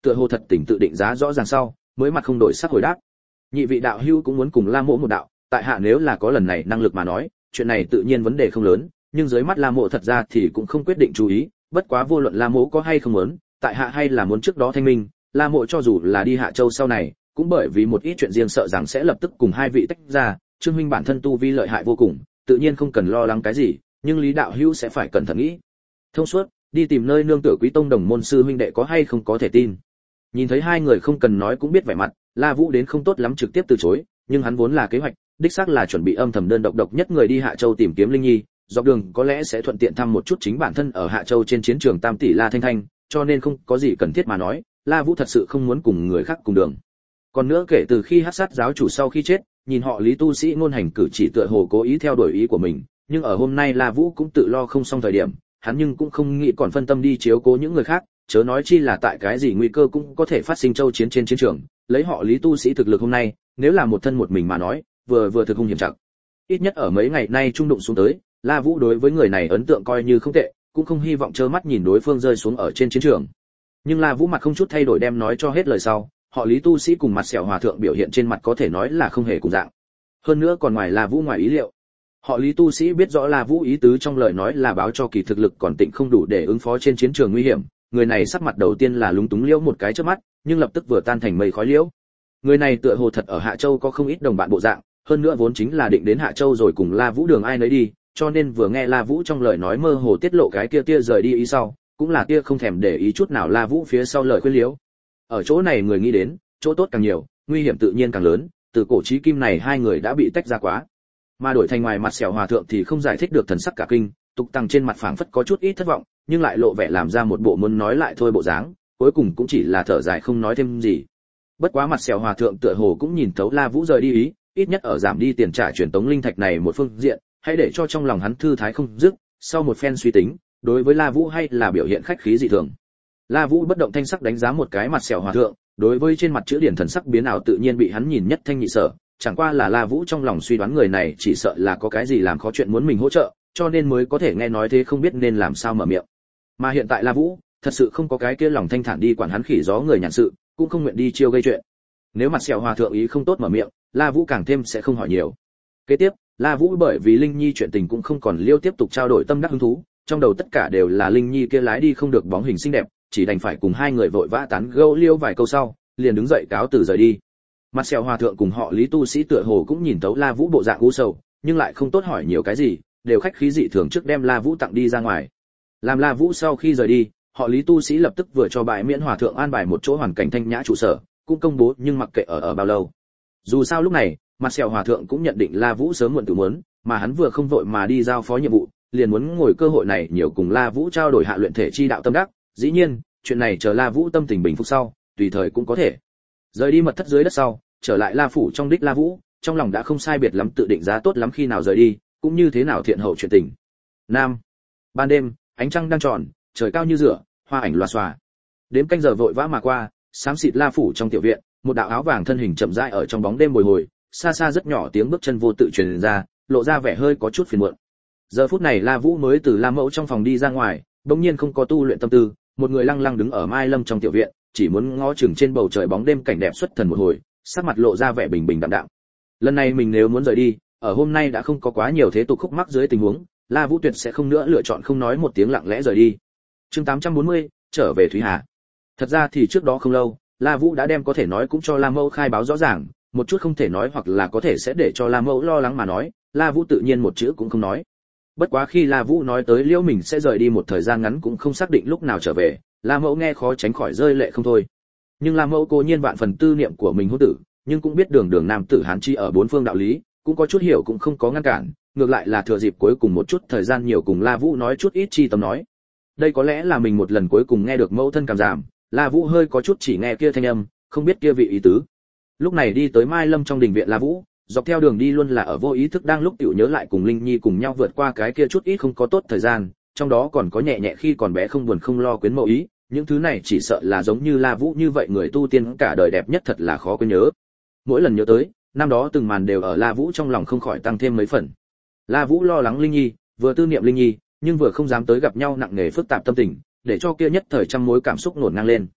tựa hồ thật tỉnh tự định giá rõ ràng sau mới mặt không đổi sắc hồi đáp: nhị vị đạo hữu cũng muốn cùng La Mộ một đạo, tại hạ nếu là có lần này năng lực mà nói, chuyện này tự nhiên vấn đề không lớn, nhưng dưới mắt La Mộ thật ra thì cũng không quyết định chú ý, bất quá vô luận La Mộ có hay không muốn, tại hạ hay là muốn trước đó thanh minh, La Mộ cho dù là đi Hạ Châu sau này, cũng bởi vì một ít chuyện riêng sợ rằng sẽ lập tức cùng hai vị tách ra, Trương huynh bản thân tu vi lợi hại vô cùng, tự nhiên không cần lo lắng cái gì, nhưng Lý đạo hữu sẽ phải cẩn thận nghĩ. Thông suốt, đi tìm nơi nương tựa Quý tông đồng môn sư huynh đệ có hay không có thể tin. Nhìn thấy hai người không cần nói cũng biết vẻ mặt, La Vũ đến không tốt lắm trực tiếp từ chối, nhưng hắn vốn là kế hoạch, đích xác là chuẩn bị âm thầm đơn độc độc nhất người đi Hạ Châu tìm kiếm Linh Nhi, dọc đường có lẽ sẽ thuận tiện thăm một chút chính bản thân ở Hạ Châu trên chiến trường Tam tỷ La Thanh Thanh, cho nên không có gì cần thiết mà nói, La Vũ thật sự không muốn cùng người khác cùng đường. Còn nữa kể từ khi Hắc Sát giáo chủ sau khi chết, nhìn họ Lý tu sĩ ngôn hành cử chỉ tựa hồ cố ý theo đuổi ý của mình, nhưng ở hôm nay La Vũ cũng tự lo không xong thời điểm, hắn nhưng cũng không nghĩ còn phân tâm đi chiếu cố những người khác, chớ nói chi là tại cái gì nguy cơ cũng có thể phát sinh châu chiến trên chiến trường, lấy họ Lý tu sĩ thực lực hôm nay, nếu là một thân một mình mà nói, vừa vừa thực hung hiểm trọng. Ít nhất ở mấy ngày nay trung đụng xuống tới, La Vũ đối với người này ấn tượng coi như không tệ, cũng không hy vọng trơ mắt nhìn đối phương rơi xuống ở trên chiến trường. Nhưng La Vũ mặt không chút thay đổi đem nói cho hết lời sau, họ Lý tu sĩ cùng mặt sẹo hòa thượng biểu hiện trên mặt có thể nói là không hề cùng dạng. Hơn nữa còn ngoài La Vũ ngoài ý liệu. Họ Lý tu sĩ biết rõ La Vũ ý tứ trong lời nói là báo cho kỳ thực lực còn tịnh không đủ để ứng phó trên chiến trường nguy hiểm, người này sắc mặt đầu tiên là lúng túng liễu một cái chớp mắt, nhưng lập tức vừa tan thành mây khói liễu. Người này tựa hồ thật ở Hạ Châu có không ít đồng bạn bộ dạng, hơn nữa vốn chính là định đến Hạ Châu rồi cùng La Vũ đường ai nấy đi, cho nên vừa nghe La Vũ trong lời nói mơ hồ tiết lộ cái kia tia rời đi ý sau, cũng là tia không thèm để ý chút nào La Vũ phía sau lời khuyên liễu. Ở chỗ này người nghĩ đến, chỗ tốt càng nhiều, nguy hiểm tự nhiên càng lớn, từ cổ chí kim này hai người đã bị tách ra quá. Mà đổi thành ngoài mặt sẹo hòa thượng thì không giải thích được thần sắc cả kinh, tục tăng trên mặt phảng phất có chút ít thất vọng, nhưng lại lộ vẻ làm ra một bộ muốn nói lại thôi bộ dáng, cuối cùng cũng chỉ là thở dài không nói thêm gì. Bất quá mặt sẹo hòa thượng tựa hồ cũng nhìn thấu La Vũ rời đi ý, ít nhất ở giảm đi tiền trả truyền tống linh thạch này một phương diện, hãy để cho trong lòng hắn thư thái không dứt, sau một phen suy tính, đối với La Vũ hay là biểu hiện khách khí dị thường. La Vũ bất động thanh sắc đánh giá một cái mặt sẹo hòa thượng, đối với trên mặt chữ điển thần sắc biến ảo tự nhiên bị hắn nhìn nhất thanh nhị sở, chẳng qua là La Vũ trong lòng suy đoán người này chỉ sợ là có cái gì làm khó chuyện muốn mình hỗ trợ, cho nên mới có thể nghe nói thế không biết nên làm sao mở miệng. Mà hiện tại La Vũ, thật sự không có cái kia lòng thanh thản đi quản hắn khỉ gió người nhàn sự, cũng không nguyện đi chiêu gây chuyện. Nếu mặt sẹo hòa thượng ý không tốt mở miệng, La Vũ càng thêm sẽ không hỏi nhiều. Kế tiếp, La Vũ bởi vì Linh Nhi chuyện tình cũng không còn liêu tiếp tục trao đổi tâm đắc hứng thú, trong đầu tất cả đều là Linh Nhi kia lái đi không được bóng hình xinh đẹp, chỉ đành phải cùng hai người vội vã tán gẫu liêu vài câu sau, liền đứng dậy cáo từ rời đi. Mặt sẹo hòa thượng cùng họ Lý tu sĩ tựa hồ cũng nhìn thấu La Vũ bộ dạng u sầu, nhưng lại không tốt hỏi nhiều cái gì, đều khách khí dị thường trước đem La Vũ tặng đi ra ngoài. Làm La Vũ sau khi rời đi, họ Lý tu sĩ lập tức vừa cho bãi miễn hòa thượng an bài một chỗ hoàn cảnh thanh nhã trụ sở, cũng công bố nhưng mặc kệ ở ở bao lâu. Dù sao lúc này, mặt sẹo hòa thượng cũng nhận định La Vũ sớm muộn tự muốn, mà hắn vừa không vội mà đi giao phó nhiệm vụ, liền muốn ngồi cơ hội này nhiều cùng La Vũ trao đổi hạ luyện thể chi đạo tâm đắc, dĩ nhiên, chuyện này chờ La Vũ tâm tình bình phục sau, tùy thời cũng có thể. Rời đi mật thất dưới đất sau, trở lại La phủ trong đích La Vũ, trong lòng đã không sai biệt lắm tự định giá tốt lắm khi nào rời đi, cũng như thế nào thiện hậu chuyện tình. Nam. Ban đêm, ánh trăng đang tròn, trời cao như rửa, hoa ảnh loà xòa. Đếm canh giờ vội vã mà qua, xám xịt La phủ trong tiểu viện, một đạo áo vàng thân hình chậm rãi ở trong bóng đêm bồi hồi, xa xa rất nhỏ tiếng bước chân vô tự truyền ra, lộ ra vẻ hơi có chút phiền muộn. Giờ phút này La Vũ mới từ La Mẫu trong phòng đi ra ngoài, bỗng nhiên không có tu luyện tâm tư, một người lăng lăng đứng ở Mai Lâm trong tiểu viện, chỉ muốn ngó chừng trên bầu trời bóng đêm cảnh đẹp xuất thần một hồi, sắc mặt lộ ra vẻ bình bình đạm đạm. Lần này mình nếu muốn rời đi, ở hôm nay đã không có quá nhiều thế tục khúc mắc dưới tình huống, La Vũ tuyệt sẽ không nữa lựa chọn không nói một tiếng lặng lẽ rời đi. Chương tám trăm bốn mươi, trở về Thúy Hà. Thật ra thì trước đó không lâu, La Vũ đã đem có thể nói cũng cho La Mẫu khai báo rõ ràng, một chút không thể nói hoặc là có thể sẽ để cho La Mẫu lo lắng mà nói, La Vũ tự nhiên một chữ cũng không nói. Bất quá khi La Vũ nói tới liễu mình sẽ rời đi một thời gian ngắn cũng không xác định lúc nào trở về, La Mẫu nghe khó tránh khỏi rơi lệ không thôi. Nhưng La Mẫu cố nhiên vạn phần tư niệm của mình hôn tử, nhưng cũng biết đường đường nam tử hán chi ở bốn phương đạo lý, cũng có chút hiểu cũng không có ngăn cản, ngược lại là thừa dịp cuối cùng một chút thời gian nhiều cùng La Vũ nói chút ít chi tâm nói. Đây có lẽ là mình một lần cuối cùng nghe được mẫu thân cảm giảm, La Vũ hơi có chút chỉ nghe kia thanh âm, không biết kia vị ý tứ. Lúc này đi tới Mai Lâm trong đình viện La Vũ, dọc theo đường đi luôn là ở vô ý thức đang lúc tiểu nhớ lại cùng Linh Nhi cùng nhau vượt qua cái kia chút ít không có tốt thời gian, trong đó còn có nhẹ nhẹ khi còn bé không buồn không lo quyến mẫu ý, những thứ này chỉ sợ là giống như La Vũ như vậy người tu tiên cả đời đẹp nhất thật là khó quên nhớ. Mỗi lần nhớ tới, năm đó từng màn đều ở La Vũ trong lòng không khỏi tăng thêm mấy phần. La Vũ lo lắng Linh Nhi, vừa tư niệm Linh Nhi, nhưng vừa không dám tới gặp nhau nặng nề phức tạp tâm tình, để cho kia nhất thời trăm mối cảm xúc nổn ngang lên.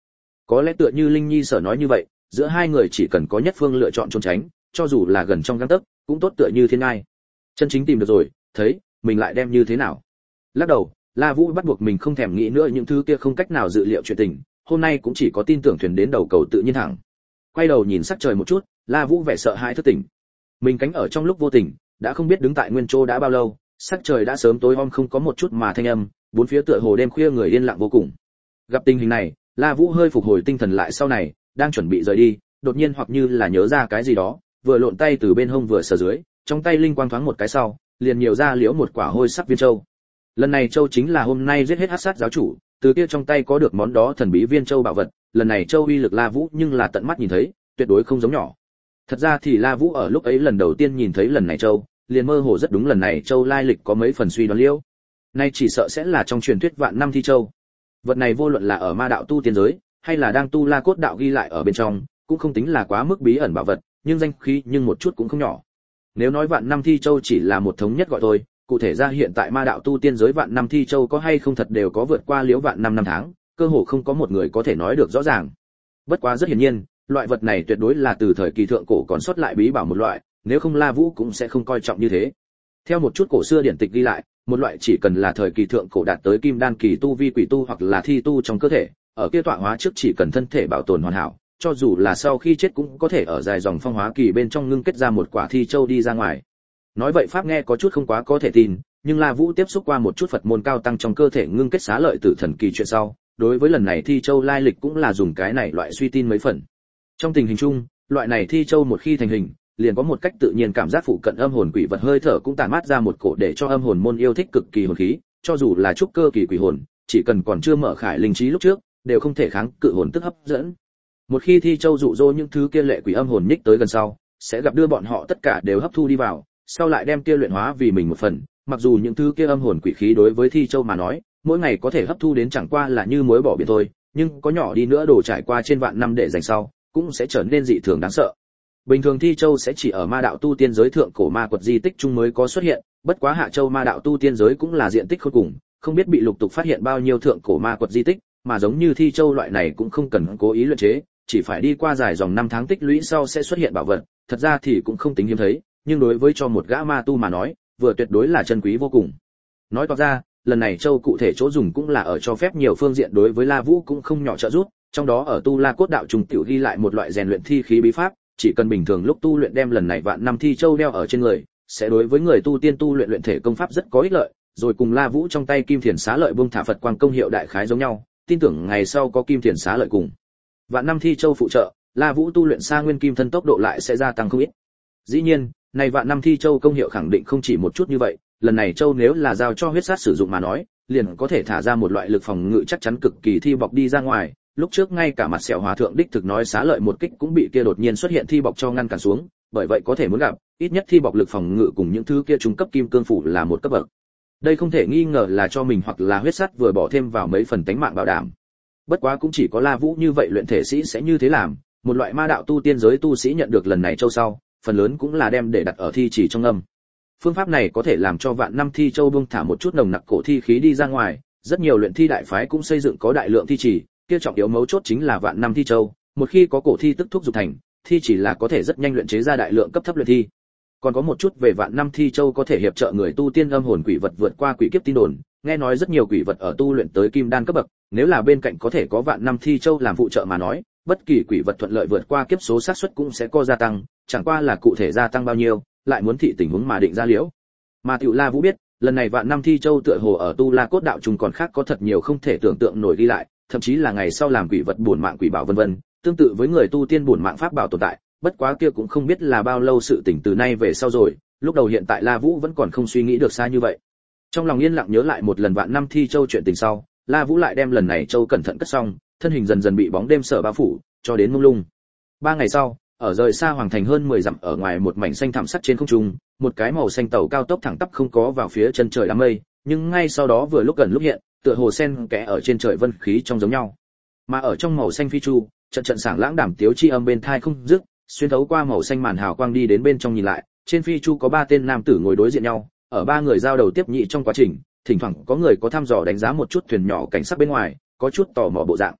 Có lẽ tựa như Linh Nhi sở nói như vậy, giữa hai người chỉ cần có nhất phương lựa chọn trốn tránh, cho dù là gần trong gang tấc, cũng tốt tựa như thiên ngai. Chân chính tìm được rồi, thấy, mình lại đem như thế nào? Lắc đầu, La Vũ bắt buộc mình không thèm nghĩ nữa những thứ kia không cách nào dự liệu chuyện tình, hôm nay cũng chỉ có tin tưởng thuyền đến đầu cầu tự nhiên thẳng. Quay đầu nhìn sắc trời một chút, La Vũ vẻ sợ hãi thức tỉnh. Mình cánh ở trong lúc vô tình, đã không biết đứng tại nguyên chỗ đã bao lâu, sắc trời đã sớm tối om không có một chút mà thanh âm, bốn phía tựa hồ đêm khuya người yên lặng vô cùng. Gặp tình hình này, La Vũ hơi phục hồi tinh thần lại sau này, đang chuẩn bị rời đi, đột nhiên hoặc như là nhớ ra cái gì đó, vừa lộn tay từ bên hông vừa sờ dưới, trong tay linh quang thoáng một cái sau, liền nhiều ra liễu một quả hôi sắc viên châu. Lần này châu chính là hôm nay giết hết hắc sát giáo chủ, từ kia trong tay có được món đó thần bí viên châu bảo vật, lần này châu uy lực La Vũ nhưng là tận mắt nhìn thấy, tuyệt đối không giống nhỏ. Thật ra thì La Vũ ở lúc ấy lần đầu tiên nhìn thấy lần này châu, liền mơ hồ rất đúng lần này châu lai lịch có mấy phần suy đoán liễu. Nay chỉ sợ sẽ là trong truyền thuyết vạn năm thi châu. Vật này vô luận là ở ma đạo tu tiên giới, hay là đang tu La cốt đạo ghi lại ở bên trong, cũng không tính là quá mức bí ẩn bảo vật, nhưng danh khí nhưng một chút cũng không nhỏ. Nếu nói vạn năm thi châu chỉ là một thống nhất gọi thôi, cụ thể ra hiện tại ma đạo tu tiên giới vạn năm thi châu có hay không thật đều có vượt qua liễu vạn năm năm tháng, cơ hồ không có một người có thể nói được rõ ràng. Bất quá rất hiển nhiên, loại vật này tuyệt đối là từ thời kỳ thượng cổ còn sót lại bí bảo một loại, nếu không La Vũ cũng sẽ không coi trọng như thế. Theo một chút cổ xưa điển tịch ghi lại, một loại chỉ cần là thời kỳ thượng cổ đạt tới kim đan kỳ tu vi quỷ tu hoặc là thi tu trong cơ thể, ở kia tọa hóa trước chỉ cần thân thể bảo tồn hoàn hảo, cho dù là sau khi chết cũng có thể ở dài dòng phong hóa kỳ bên trong ngưng kết ra một quả thi châu đi ra ngoài. Nói vậy pháp nghe có chút không quá có thể tin, nhưng La Vũ tiếp xúc qua một chút Phật môn cao tăng trong cơ thể ngưng kết xá lợi tử thần kỳ chuyện sau, đối với lần này thi châu lai lịch cũng là dùng cái này loại suy tin mấy phần. Trong tình hình chung, loại này thi châu một khi thành hình, liền có một cách tự nhiên cảm giác phụ cận âm hồn quỷ vật hơi thở cũng tản mát ra một cổ để cho âm hồn môn yêu thích cực kỳ hồn khí, cho dù là trúc cơ kỳ quỷ hồn, chỉ cần còn chưa mở khải linh trí lúc trước, đều không thể kháng cự hồn tức hấp dẫn. Một khi thi châu dụ dỗ những thứ kia lệ quỷ âm hồn nhích tới gần sau, sẽ gặp đưa bọn họ tất cả đều hấp thu đi vào, sau lại đem kia luyện hóa vì mình một phần, mặc dù những thứ kia âm hồn quỷ khí đối với thi châu mà nói, mỗi ngày có thể hấp thu đến chẳng qua là như muối bỏ biển thôi, nhưng có nhỏ đi nữa đổ trải qua trên vạn năm để dành sau, cũng sẽ trở nên dị thường đáng sợ. Bình thường thi châu sẽ chỉ ở ma đạo tu tiên giới thượng cổ ma quật di tích chung mới có xuất hiện, bất quá hạ châu ma đạo tu tiên giới cũng là diện tích khôn cùng, không biết bị lục tục phát hiện bao nhiêu thượng cổ ma quật di tích, mà giống như thi châu loại này cũng không cần cố ý luyện chế, chỉ phải đi qua dài dòng năm tháng tích lũy sau sẽ xuất hiện bảo vật, thật ra thì cũng không tính hiếm thấy, nhưng đối với cho một gã ma tu mà nói, vừa tuyệt đối là chân quý vô cùng. Nói toạc ra, lần này châu cụ thể chỗ dùng cũng là ở cho phép nhiều phương diện đối với La Vũ cũng không nhỏ trợ giúp, trong đó ở tu La cốt đạo trùng tiểu ghi lại một loại rèn luyện thi khí bí pháp, chỉ cần bình thường lúc tu luyện đem lần này vạn năm thi châu đeo ở trên người, sẽ đối với người tu tiên tu luyện luyện thể công pháp rất có ích lợi, rồi cùng La Vũ trong tay kim thiền xá lợi buông thả Phật quang công hiệu đại khái giống nhau, tin tưởng ngày sau có kim thiền xá lợi cùng vạn năm thi châu phụ trợ, La Vũ tu luyện xa nguyên kim thân tốc độ lại sẽ gia tăng không ít. Dĩ nhiên, này vạn năm thi châu công hiệu khẳng định không chỉ một chút như vậy, lần này châu nếu là giao cho huyết sát sử dụng mà nói, liền có thể thả ra một loại lực phòng ngự chắc chắn cực kỳ thi bọc đi ra ngoài. Lúc trước ngay cả mặt sẹo hòa thượng đích thực nói xá lợi một kích cũng bị kia đột nhiên xuất hiện thi bọc cho ngăn cản xuống, bởi vậy có thể muốn gặp, ít nhất thi bọc lực phòng ngự cùng những thứ kia trung cấp kim cương phủ là một cấp bậc. Đây không thể nghi ngờ là cho mình hoặc là huyết sắt vừa bỏ thêm vào mấy phần tánh mạng bảo đảm. Bất quá cũng chỉ có La Vũ như vậy luyện thể sĩ sẽ như thế làm, một loại ma đạo tu tiên giới tu sĩ nhận được lần này châu sau, phần lớn cũng là đem để đặt ở thi chỉ trong âm. Phương pháp này có thể làm cho vạn năm thi châu buông thả một chút nồng nặc cổ thi khí đi ra ngoài, rất nhiều luyện thi đại phái cũng xây dựng có đại lượng thi chỉ, kia trọng yếu mấu chốt chính là vạn năm thi châu, một khi có cổ thi tức thúc dục thành, thi chỉ là có thể rất nhanh luyện chế ra đại lượng cấp thấp luyện thi. Còn có một chút về vạn năm thi châu có thể hiệp trợ người tu tiên âm hồn quỷ vật vượt qua quỷ kiếp tin đồn, nghe nói rất nhiều quỷ vật ở tu luyện tới kim đan cấp bậc, nếu là bên cạnh có thể có vạn năm thi châu làm phụ trợ mà nói, bất kỳ quỷ vật thuận lợi vượt qua kiếp số xác suất cũng sẽ có gia tăng, chẳng qua là cụ thể gia tăng bao nhiêu, lại muốn thị tình huống mà định ra liễu. Mà Tiểu La Vũ biết, lần này vạn năm thi châu tựa hồ ở tu La cốt đạo trùng còn khác có thật nhiều không thể tưởng tượng nổi ghi lại, thậm chí là ngày sau làm quỷ vật bổn mạng quỷ bảo vân vân, tương tự với người tu tiên bổn mạng pháp bảo tồn tại, bất quá kia cũng không biết là bao lâu sự tỉnh từ nay về sau rồi, lúc đầu hiện tại La Vũ vẫn còn không suy nghĩ được xa như vậy. Trong lòng yên lặng nhớ lại một lần vạn năm thi châu chuyện tình sau, La Vũ lại đem lần này châu cẩn thận cất xong, thân hình dần dần bị bóng đêm sở bao phủ, cho đến mông lung. Ba ngày sau, ở rời xa hoàng thành hơn mười dặm ở ngoài một mảnh xanh thẳm sắc trên không trung, một cái màu xanh tàu cao tốc thẳng tắp không có vào phía chân trời đám mây, nhưng ngay sau đó vừa lúc gần lúc hiện, tựa hồ sen kẽ ở trên trời vân khí trong giống nhau. Mà ở trong màu xanh phi chu, trận trận sảng lãng đảm tiếu chi âm bên thai không dứt, xuyên thấu qua màu xanh màn hào quang đi đến bên trong nhìn lại, trên phi chu có ba tên nam tử ngồi đối diện nhau, ở ba người giao đầu tiếp nhị trong quá trình, thỉnh thoảng có người có thăm dò đánh giá một chút thuyền nhỏ cảnh sắc bên ngoài, có chút tò mò bộ dạng.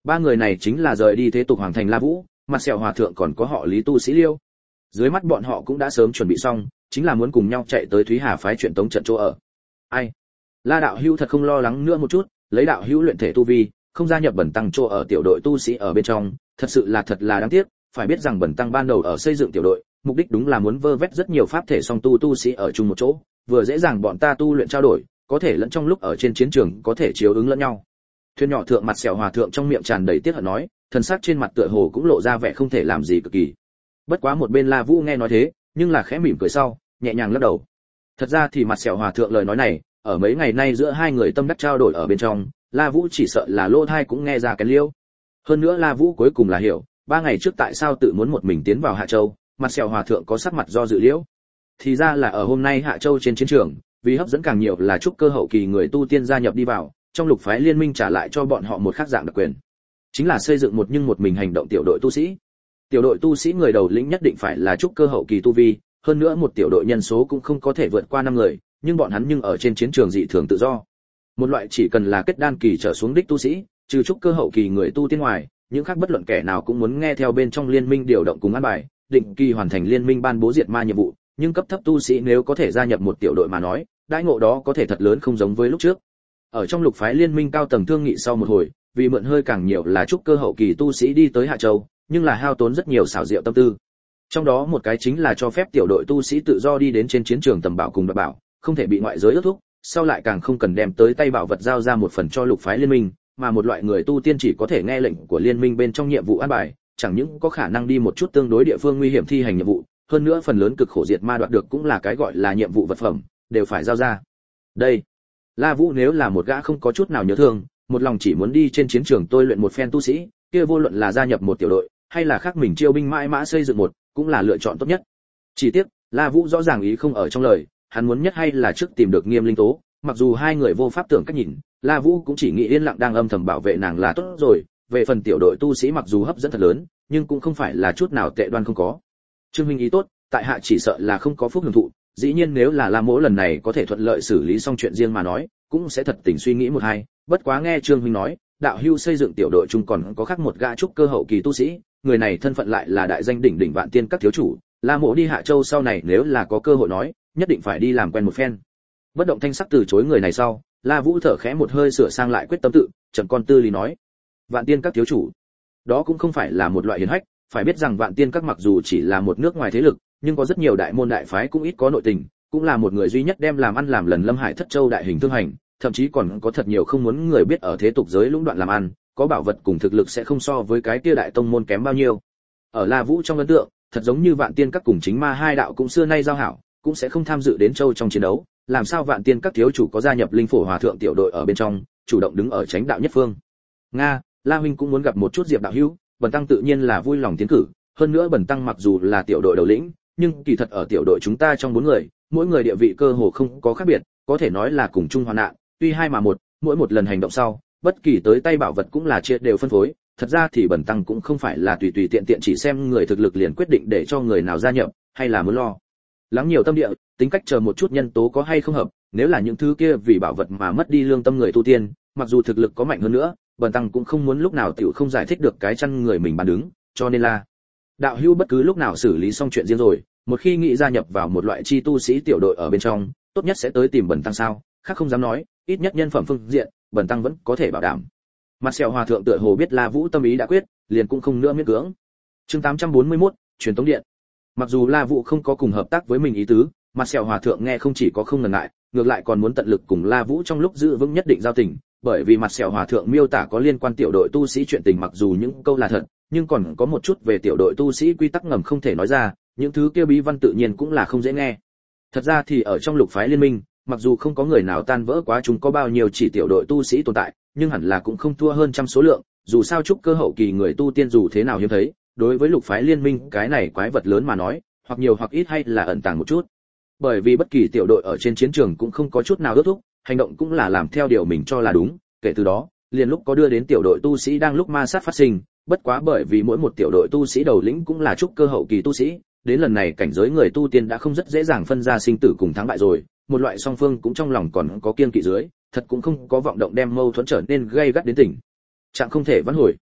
Ba người này chính là rời đi thế tục hoàng thành La Vũ, Mặt Sẹo Hòa thượng còn có họ Lý tu sĩ Liêu. Dưới mắt bọn họ cũng đã sớm chuẩn bị xong, chính là muốn cùng nhau chạy tới Thúy Hà phái chuyện tống trận chỗ ở. Ai? La đạo hữu thật không lo lắng nữa một chút, lấy đạo hữu luyện thể tu vi, không gia nhập Bẩn tăng chỗ ở tiểu đội tu sĩ ở bên trong, thật sự là thật là đáng tiếc, phải biết rằng Bẩn tăng ban đầu ở xây dựng tiểu đội, mục đích đúng là muốn vơ vét rất nhiều pháp thể song tu tu sĩ ở chung một chỗ, vừa dễ dàng bọn ta tu luyện trao đổi, có thể lẫn trong lúc ở trên chiến trường có thể chiếu ứng lẫn nhau. Thuyền nhỏ thượng Mặt Sẹo Hòa thượng trong miệng tràn đầy tiếc hận nói, thần sắc trên mặt tựa hồ cũng lộ ra vẻ không thể làm gì cực kỳ. Bất quá một bên La Vũ nghe nói thế, nhưng là khẽ mỉm cười sau, nhẹ nhàng lắc đầu. Thật ra thì Mặt Sẹo Hòa thượng lời nói này, ở mấy ngày nay giữa hai người tâm đắc trao đổi ở bên trong, La Vũ chỉ sợ là lô thai cũng nghe ra cái liêu. Hơn nữa La Vũ cuối cùng là hiểu, ba ngày trước tại sao tự muốn một mình tiến vào Hạ Châu, Mặt Sẹo Hòa thượng có sắc mặt do dự liễu. Thì ra là ở hôm nay Hạ Châu trên chiến trường, vì hấp dẫn càng nhiều là trúc cơ hậu kỳ người tu tiên gia nhập đi vào, trong lục phái liên minh trả lại cho bọn họ một khác dạng đặc quyền, chính là xây dựng một nhưng một mình hành động tiểu đội tu sĩ. Tiểu đội tu sĩ người đầu lĩnh nhất định phải là trúc cơ hậu kỳ tu vi, hơn nữa một tiểu đội nhân số cũng không có thể vượt qua năm người, nhưng bọn hắn nhưng ở trên chiến trường dị thường tự do. Một loại chỉ cần là kết đan kỳ trở xuống đích tu sĩ, trừ trúc cơ hậu kỳ người tu tiên ngoài, những khác bất luận kẻ nào cũng muốn nghe theo bên trong liên minh điều động cùng an bài, định kỳ hoàn thành liên minh ban bố diệt ma nhiệm vụ, nhưng cấp thấp tu sĩ nếu có thể gia nhập một tiểu đội mà nói, đãi ngộ đó có thể thật lớn không giống với lúc trước. Ở trong lục phái liên minh cao tầng thương nghị sau một hồi, vì mượn hơi càng nhiều là trúc cơ hậu kỳ tu sĩ đi tới Hạ Châu, nhưng là hao tốn rất nhiều xảo diệu tâm tư. Trong đó một cái chính là cho phép tiểu đội tu sĩ tự do đi đến trên chiến trường tầm bảo cùng đoạt bảo, không thể bị ngoại giới ước thúc, sau lại càng không cần đem tới tay bảo vật giao ra một phần cho lục phái liên minh, mà một loại người tu tiên chỉ có thể nghe lệnh của liên minh bên trong nhiệm vụ an bài, chẳng những có khả năng đi một chút tương đối địa phương nguy hiểm thi hành nhiệm vụ, hơn nữa phần lớn cực khổ diệt ma đoạt được cũng là cái gọi là nhiệm vụ vật phẩm, đều phải giao ra. Đây, La Vũ nếu là một gã không có chút nào nhớ thương, một lòng chỉ muốn đi trên chiến trường tôi luyện một phen tu sĩ, kia vô luận là gia nhập một tiểu đội, hay là khác mình chiêu binh mãi mã xây dựng một, cũng là lựa chọn tốt nhất. Chỉ tiếc, La Vũ rõ ràng ý không ở trong lời, hắn muốn nhất hay là trước tìm được Nghiêm Linh Tố, mặc dù hai người vô pháp tưởng cách nhìn, La Vũ cũng chỉ nghĩ yên lặng đang âm thầm bảo vệ nàng là tốt rồi, về phần tiểu đội tu sĩ mặc dù hấp dẫn thật lớn, nhưng cũng không phải là chút nào tệ đoan không có. Trương huynh ý tốt, tại hạ chỉ sợ là không có phúc hưởng thụ, dĩ nhiên nếu là La Mỗ lần này có thể thuận lợi xử lý xong chuyện riêng mà nói, cũng sẽ thật tình suy nghĩ một hai, bất quá nghe Trương huynh nói, đạo hưu xây dựng tiểu đội chung còn có khác một gã trúc cơ hậu kỳ tu sĩ, người này thân phận lại là đại danh đỉnh đỉnh vạn tiên các thiếu chủ, La Mỗ đi Hạ Châu sau này nếu là có cơ hội nói, nhất định phải đi làm quen một phen. Bất động thanh sắc từ chối người này sau, La Vũ thở khẽ một hơi sửa sang lại quyết tâm tự, trầm con tư lý nói: Vạn tiên các thiếu chủ, đó cũng không phải là một loại hiển hách, phải biết rằng Vạn tiên các mặc dù chỉ là một nước ngoài thế lực, nhưng có rất nhiều đại môn đại phái cũng ít có nội tình, cũng là một người duy nhất đem làm ăn làm lần Lâm Hải Thất Châu đại hình thương hành, thậm chí còn có thật nhiều không muốn người biết ở thế tục giới lũng đoạn làm ăn, có bảo vật cùng thực lực sẽ không so với cái kia đại tông môn kém bao nhiêu. Ở La Vũ trong ấn tượng, thật giống như Vạn tiên các cùng chính ma hai đạo cũng xưa nay giao hảo, cũng sẽ không tham dự đến châu trong chiến đấu, làm sao Vạn tiên các thiếu chủ có gia nhập Linh Phổ Hòa thượng tiểu đội ở bên trong, chủ động đứng ở chánh đạo nhất phương. Nga, La huynh cũng muốn gặp một chút Diệp đạo hữu, Bần tăng tự nhiên là vui lòng tiến cử, hơn nữa Bần tăng mặc dù là tiểu đội đầu lĩnh, nhưng kỳ thật ở tiểu đội chúng ta trong bốn người, mỗi người địa vị cơ hồ không có khác biệt, có thể nói là cùng chung hoạn nạn, tuy hai mà một, mỗi một lần hành động sau, bất kỳ tới tay bảo vật cũng là chia đều phân phối, thật ra thì Bần tăng cũng không phải là tùy tùy tiện tiện chỉ xem người thực lực liền quyết định để cho người nào gia nhập, hay là muốn lo lắng nhiều tâm địa, tính cách chờ một chút nhân tố có hay không hợp, nếu là những thứ kia vì bảo vật mà mất đi lương tâm người tu tiên, mặc dù thực lực có mạnh hơn nữa, Bần tăng cũng không muốn lúc nào tiểu không giải thích được cái chăn người mình bàn đứng, cho nên là đạo hữu bất cứ lúc nào xử lý xong chuyện riêng rồi, một khi nghĩ gia nhập vào một loại chi tu sĩ tiểu đội ở bên trong, tốt nhất sẽ tới tìm Bần tăng sao, khác không dám nói, ít nhất nhân phẩm phương diện, Bần tăng vẫn có thể bảo đảm. Mặt Sẹo Hòa thượng tựa hồ biết La Vũ tâm ý đã quyết, liền cũng không nữa miễn cưỡng. Chương tám trăm bốn mươi mốt, truyền tống điện. Mặc dù La Vũ không có cùng hợp tác với mình ý tứ, Mặt Sẹo Hòa thượng nghe không chỉ có không ngần ngại, ngược lại còn muốn tận lực cùng La Vũ trong lúc giữ vững nhất định giao tình, bởi vì Mặt Sẹo Hòa thượng miêu tả có liên quan tiểu đội tu sĩ chuyện tình mặc dù những câu là thật, nhưng còn có một chút về tiểu đội tu sĩ quy tắc ngầm không thể nói ra, những thứ kia bí văn tự nhiên cũng là không dễ nghe. Thật ra thì ở trong lục phái liên minh, mặc dù không có người nào tan vỡ quá chúng có bao nhiêu chỉ tiểu đội tu sĩ tồn tại, nhưng hẳn là cũng không thua hơn trăm số lượng, dù sao trúc cơ hậu kỳ người tu tiên dù thế nào hiếm thấy, đối với lục phái liên minh cái này quái vật lớn mà nói, hoặc nhiều hoặc ít hay là ẩn tàng một chút. Bởi vì bất kỳ tiểu đội ở trên chiến trường cũng không có chút nào ước thúc, hành động cũng là làm theo điều mình cho là đúng, kể từ đó, liền lúc có đưa đến tiểu đội tu sĩ đang lúc ma sát phát sinh, bất quá bởi vì mỗi một tiểu đội tu sĩ đầu lĩnh cũng là trúc cơ hậu kỳ tu sĩ, đến lần này cảnh giới người tu tiên đã không rất dễ dàng phân ra sinh tử cùng thắng bại rồi, một loại song phương cũng trong lòng còn có kiêng kỵ dưới, thật cũng không có vọng động đem mâu thuẫn trở nên gay gắt đến tỉnh trạng không thể vãn hồi.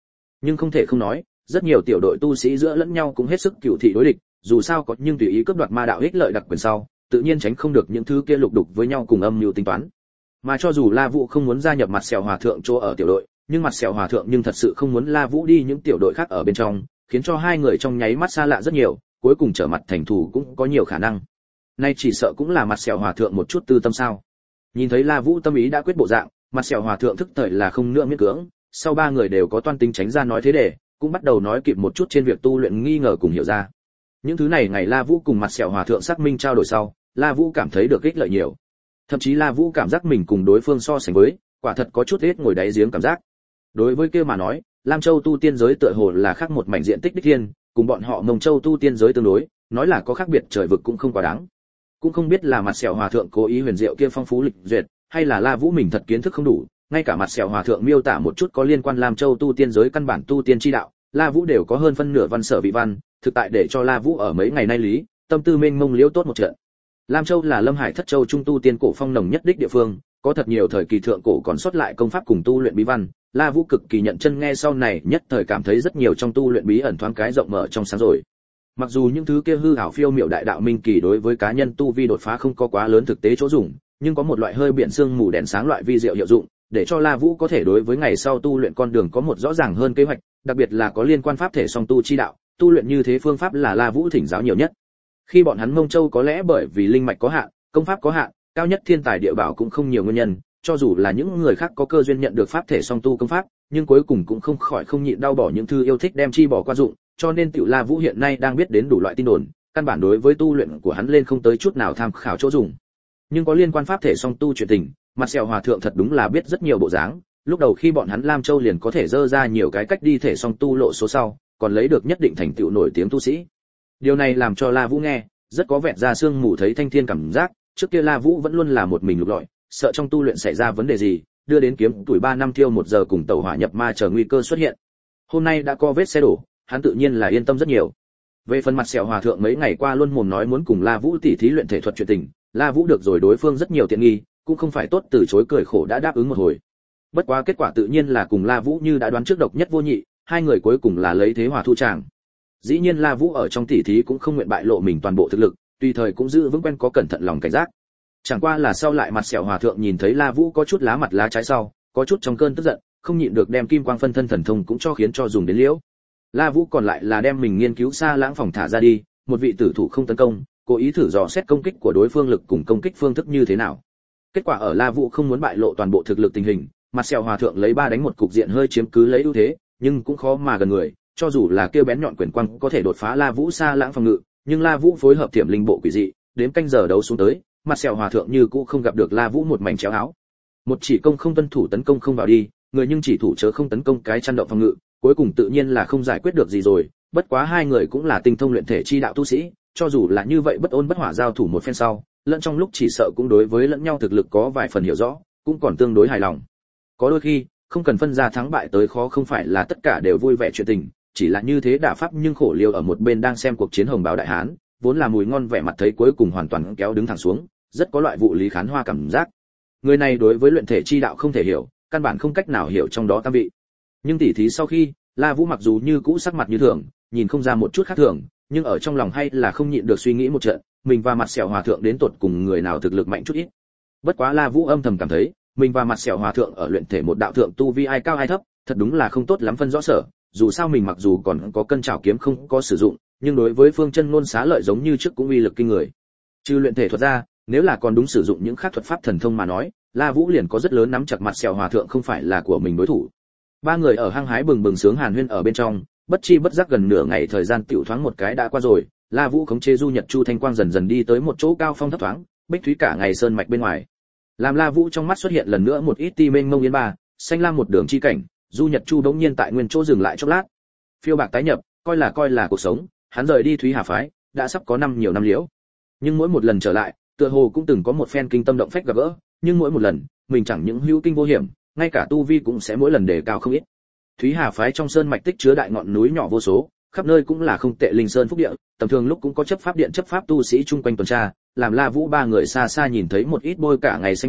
Nhưng không thể không nói, rất nhiều tiểu đội tu sĩ giữa lẫn nhau cũng hết sức cựu thị đối địch, dù sao có nhưng tùy ý cướp đoạt ma đạo ích lợi đặc quyền sau, tự nhiên tránh không được những thứ kia lục đục với nhau cùng âm mưu tính toán. Mà cho dù La Vũ không muốn gia nhập mặt sẹo hòa thượng chỗ ở tiểu đội, nhưng mặt sẹo hòa thượng nhưng thật sự không muốn La Vũ đi những tiểu đội khác ở bên trong, khiến cho hai người trong nháy mắt xa lạ rất nhiều, cuối cùng trở mặt thành thù cũng có nhiều khả năng. Nay chỉ sợ cũng là mặt sẹo hòa thượng một chút tư tâm sao. Nhìn thấy La Vũ tâm ý đã quyết bộ dạng, mặt sẹo hòa thượng thức thời là không nữa miễn cưỡng, sau ba người đều có toan tính tránh ra nói thế để, cũng bắt đầu nói kịp một chút trên việc tu luyện nghi ngờ cùng hiểu ra. Những thứ này ngày La Vũ cùng mặt sẹo hòa thượng xác minh trao đổi sau, La Vũ cảm thấy được ích lợi nhiều. Thậm chí La Vũ cảm giác mình cùng đối phương so sánh với, quả thật có chút ít ngồi đáy giếng cảm giác. Đối với kia mà nói, Lam Châu tu tiên giới tựa hồ là khác một mảnh diện tích đích thiên, cùng bọn họ Mông Châu tu tiên giới tương đối, nói là có khác biệt trời vực cũng không quá đáng. Cũng không biết là mặt sẹo hòa thượng cố ý huyền diệu kia phong phú lịch duyệt, hay là La Vũ mình thật kiến thức không đủ, ngay cả mặt sẹo hòa thượng miêu tả một chút có liên quan Lam Châu tu tiên giới căn bản tu tiên chi đạo, La Vũ đều có hơn phân nửa văn sở vị văn, thực tại để cho La Vũ ở mấy ngày nay lý, tâm tư mênh mông liễu tốt một trận. Lam Châu là Lâm Hải Thất Châu trung tu tiên cổ phong nồng nhất đích địa phương, có thật nhiều thời kỳ thượng cổ còn sót lại công pháp cùng tu luyện bí văn, La Vũ cực kỳ nhận chân nghe sau này nhất thời cảm thấy rất nhiều trong tu luyện bí ẩn thoáng cái rộng mở trong sáng rồi. Mặc dù những thứ kia hư ảo phiêu miểu đại đạo minh kỳ đối với cá nhân tu vi đột phá không có quá lớn thực tế chỗ dùng, nhưng có một loại hơi biển sương mù đèn sáng loại vi diệu hiệu dụng, để cho La Vũ có thể đối với ngày sau tu luyện con đường có một rõ ràng hơn kế hoạch, đặc biệt là có liên quan pháp thể song tu chi đạo, tu luyện như thế phương pháp là La Vũ thỉnh giáo nhiều nhất. Khi bọn hắn Mông Châu có lẽ bởi vì linh mạch có hạn, công pháp có hạn, cao nhất thiên tài địa bảo cũng không nhiều nguyên nhân, cho dù là những người khác có cơ duyên nhận được pháp thể song tu công pháp, nhưng cuối cùng cũng không khỏi không nhịn đau bỏ những thứ yêu thích đem chi bỏ qua dụng, cho nên Tiểu La Vũ hiện nay đang biết đến đủ loại tin đồn, căn bản đối với tu luyện của hắn lên không tới chút nào tham khảo chỗ dùng. Nhưng có liên quan pháp thể song tu chuyện tình, mặt sẹo hòa thượng thật đúng là biết rất nhiều bộ dáng, lúc đầu khi bọn hắn Lam Châu liền có thể dơ ra nhiều cái cách đi thể song tu lộ số sau, còn lấy được nhất định thành tựu nổi tiếng tu sĩ. Điều này làm cho La Vũ nghe rất có vẹn ra xương mù thấy thanh thiên cảm giác, trước kia La Vũ vẫn luôn là một mình lục lọi, sợ trong tu luyện xảy ra vấn đề gì, đưa đến kiếm tuổi ba năm thiêu một giờ cùng tẩu hỏa nhập ma chờ nguy cơ xuất hiện. Hôm nay đã có vết xe đổ, hắn tự nhiên là yên tâm rất nhiều. Về phần mặt sẹo hòa thượng mấy ngày qua luôn mồm nói muốn cùng La Vũ tỉ thí luyện thể thuật chuyện tình, La Vũ được rồi đối phương rất nhiều tiện nghi, cũng không phải tốt từ chối cười khổ đã đáp ứng một hồi. Bất quá kết quả tự nhiên là cùng La Vũ như đã đoán trước độc nhất vô nhị, hai người cuối cùng là lấy thế hòa thu tràng. Dĩ nhiên La Vũ ở trong tỉ thí cũng không nguyện bại lộ mình toàn bộ thực lực, tùy thời cũng giữ vững quen có cẩn thận lòng cảnh giác. Chẳng qua là sau lại mặt sẹo hòa thượng nhìn thấy La Vũ có chút lá mặt lá trái sau, có chút trong cơn tức giận, không nhịn được đem kim quang phân thân thần thông cũng cho khiến cho dùng đến liễu. La Vũ còn lại là đem mình nghiên cứu xa lãng phòng thả ra đi, một vị tử thủ không tấn công, cố ý thử dò xét công kích của đối phương lực cùng công kích phương thức như thế nào. Kết quả ở La Vũ không muốn bại lộ toàn bộ thực lực tình hình, mặt sẹo hòa thượng lấy ba đánh một cục diện hơi chiếm cứ lấy ưu thế, nhưng cũng khó mà gần người, cho dù là kêu bén nhọn quyền quang có thể đột phá La Vũ xa lãng phòng ngự, nhưng La Vũ phối hợp thiểm linh bộ quỷ dị, đến canh giờ đấu xuống tới, mặt sẹo hòa thượng như cũ không gặp được La Vũ một mảnh chéo áo. Một chỉ công không tuân thủ tấn công không vào đi, người nhưng chỉ thủ chớ không tấn công cái chăn động phòng ngự, cuối cùng tự nhiên là không giải quyết được gì rồi, bất quá hai người cũng là tinh thông luyện thể chi đạo tu sĩ, cho dù là như vậy bất ôn bất hỏa giao thủ một phen sau, lẫn trong lúc chỉ sợ cũng đối với lẫn nhau thực lực có vài phần hiểu rõ, cũng còn tương đối hài lòng. Có đôi khi, không cần phân ra thắng bại tới khó không phải là tất cả đều vui vẻ chuyện tình, chỉ là như thế đả pháp nhưng khổ liêu ở một bên đang xem cuộc chiến hồng báo đại hán, vốn là mùi ngon vẻ mặt thấy cuối cùng hoàn toàn kéo đứng thẳng xuống, rất có loại vụ lý khán hoa cảm giác. Người này đối với luyện thể chi đạo không thể hiểu, căn bản không cách nào hiểu trong đó tam vị. Nhưng tỉ thí sau khi, La Vũ mặc dù như cũ sắc mặt như thường, nhìn không ra một chút khác thường, nhưng ở trong lòng hay là không nhịn được suy nghĩ một trận, mình và mặt sẹo hòa thượng đến tột cùng người nào thực lực mạnh chút ít. Bất quá La Vũ âm thầm cảm thấy, mình và mặt sẹo hòa thượng ở luyện thể một đạo thượng tu vi ai cao ai thấp, thật đúng là không tốt lắm phân rõ sở, dù sao mình mặc dù còn có cân trảo kiếm không có sử dụng, nhưng đối với phương chân ngôn xá lợi giống như trước cũng uy lực kinh người. Trừ luyện thể thuật ra, nếu là còn đúng sử dụng những khác thuật pháp thần thông mà nói, La Vũ liền có rất lớn nắm chặt mặt sẹo hòa thượng không phải là của mình đối thủ. Ba người ở hăng hái bừng bừng sướng hàn huyên ở bên trong, bất chi bất giác gần nửa ngày thời gian tiểu thoáng một cái đã qua rồi, La Vũ khống chế du nhật chu thanh quang dần dần đi tới một chỗ cao phong thấp thoáng, bích thúy cả ngày sơn mạch bên ngoài. Làm La Vũ trong mắt xuất hiện lần nữa một ít ti mênh mông yên ba, xanh lam một đường chi cảnh, du nhật chu đống nhiên tại nguyên chỗ dừng lại chốc lát. Phiêu bạc tái nhập, coi là coi là cuộc sống, hắn rời đi Thúy Hà phái, đã sắp có năm nhiều năm liễu. Nhưng mỗi một lần trở lại, tựa hồ cũng từng có một phen kinh tâm động phách gặp gỡ, nhưng mỗi một lần, mình chẳng những hữu kinh vô hiểm, ngay cả tu vi cũng sẽ mỗi lần đề cao không ít. Thúy Hà phái trong sơn mạch tích chứa đại ngọn núi nhỏ vô số, khắp nơi cũng là không tệ linh sơn phúc địa, tầm thường lúc cũng có chấp pháp điện chấp pháp tu sĩ chung quanh tuần tra, làm La Vũ ba người xa xa nhìn thấy một ít bôi cả ngày xanh biếc,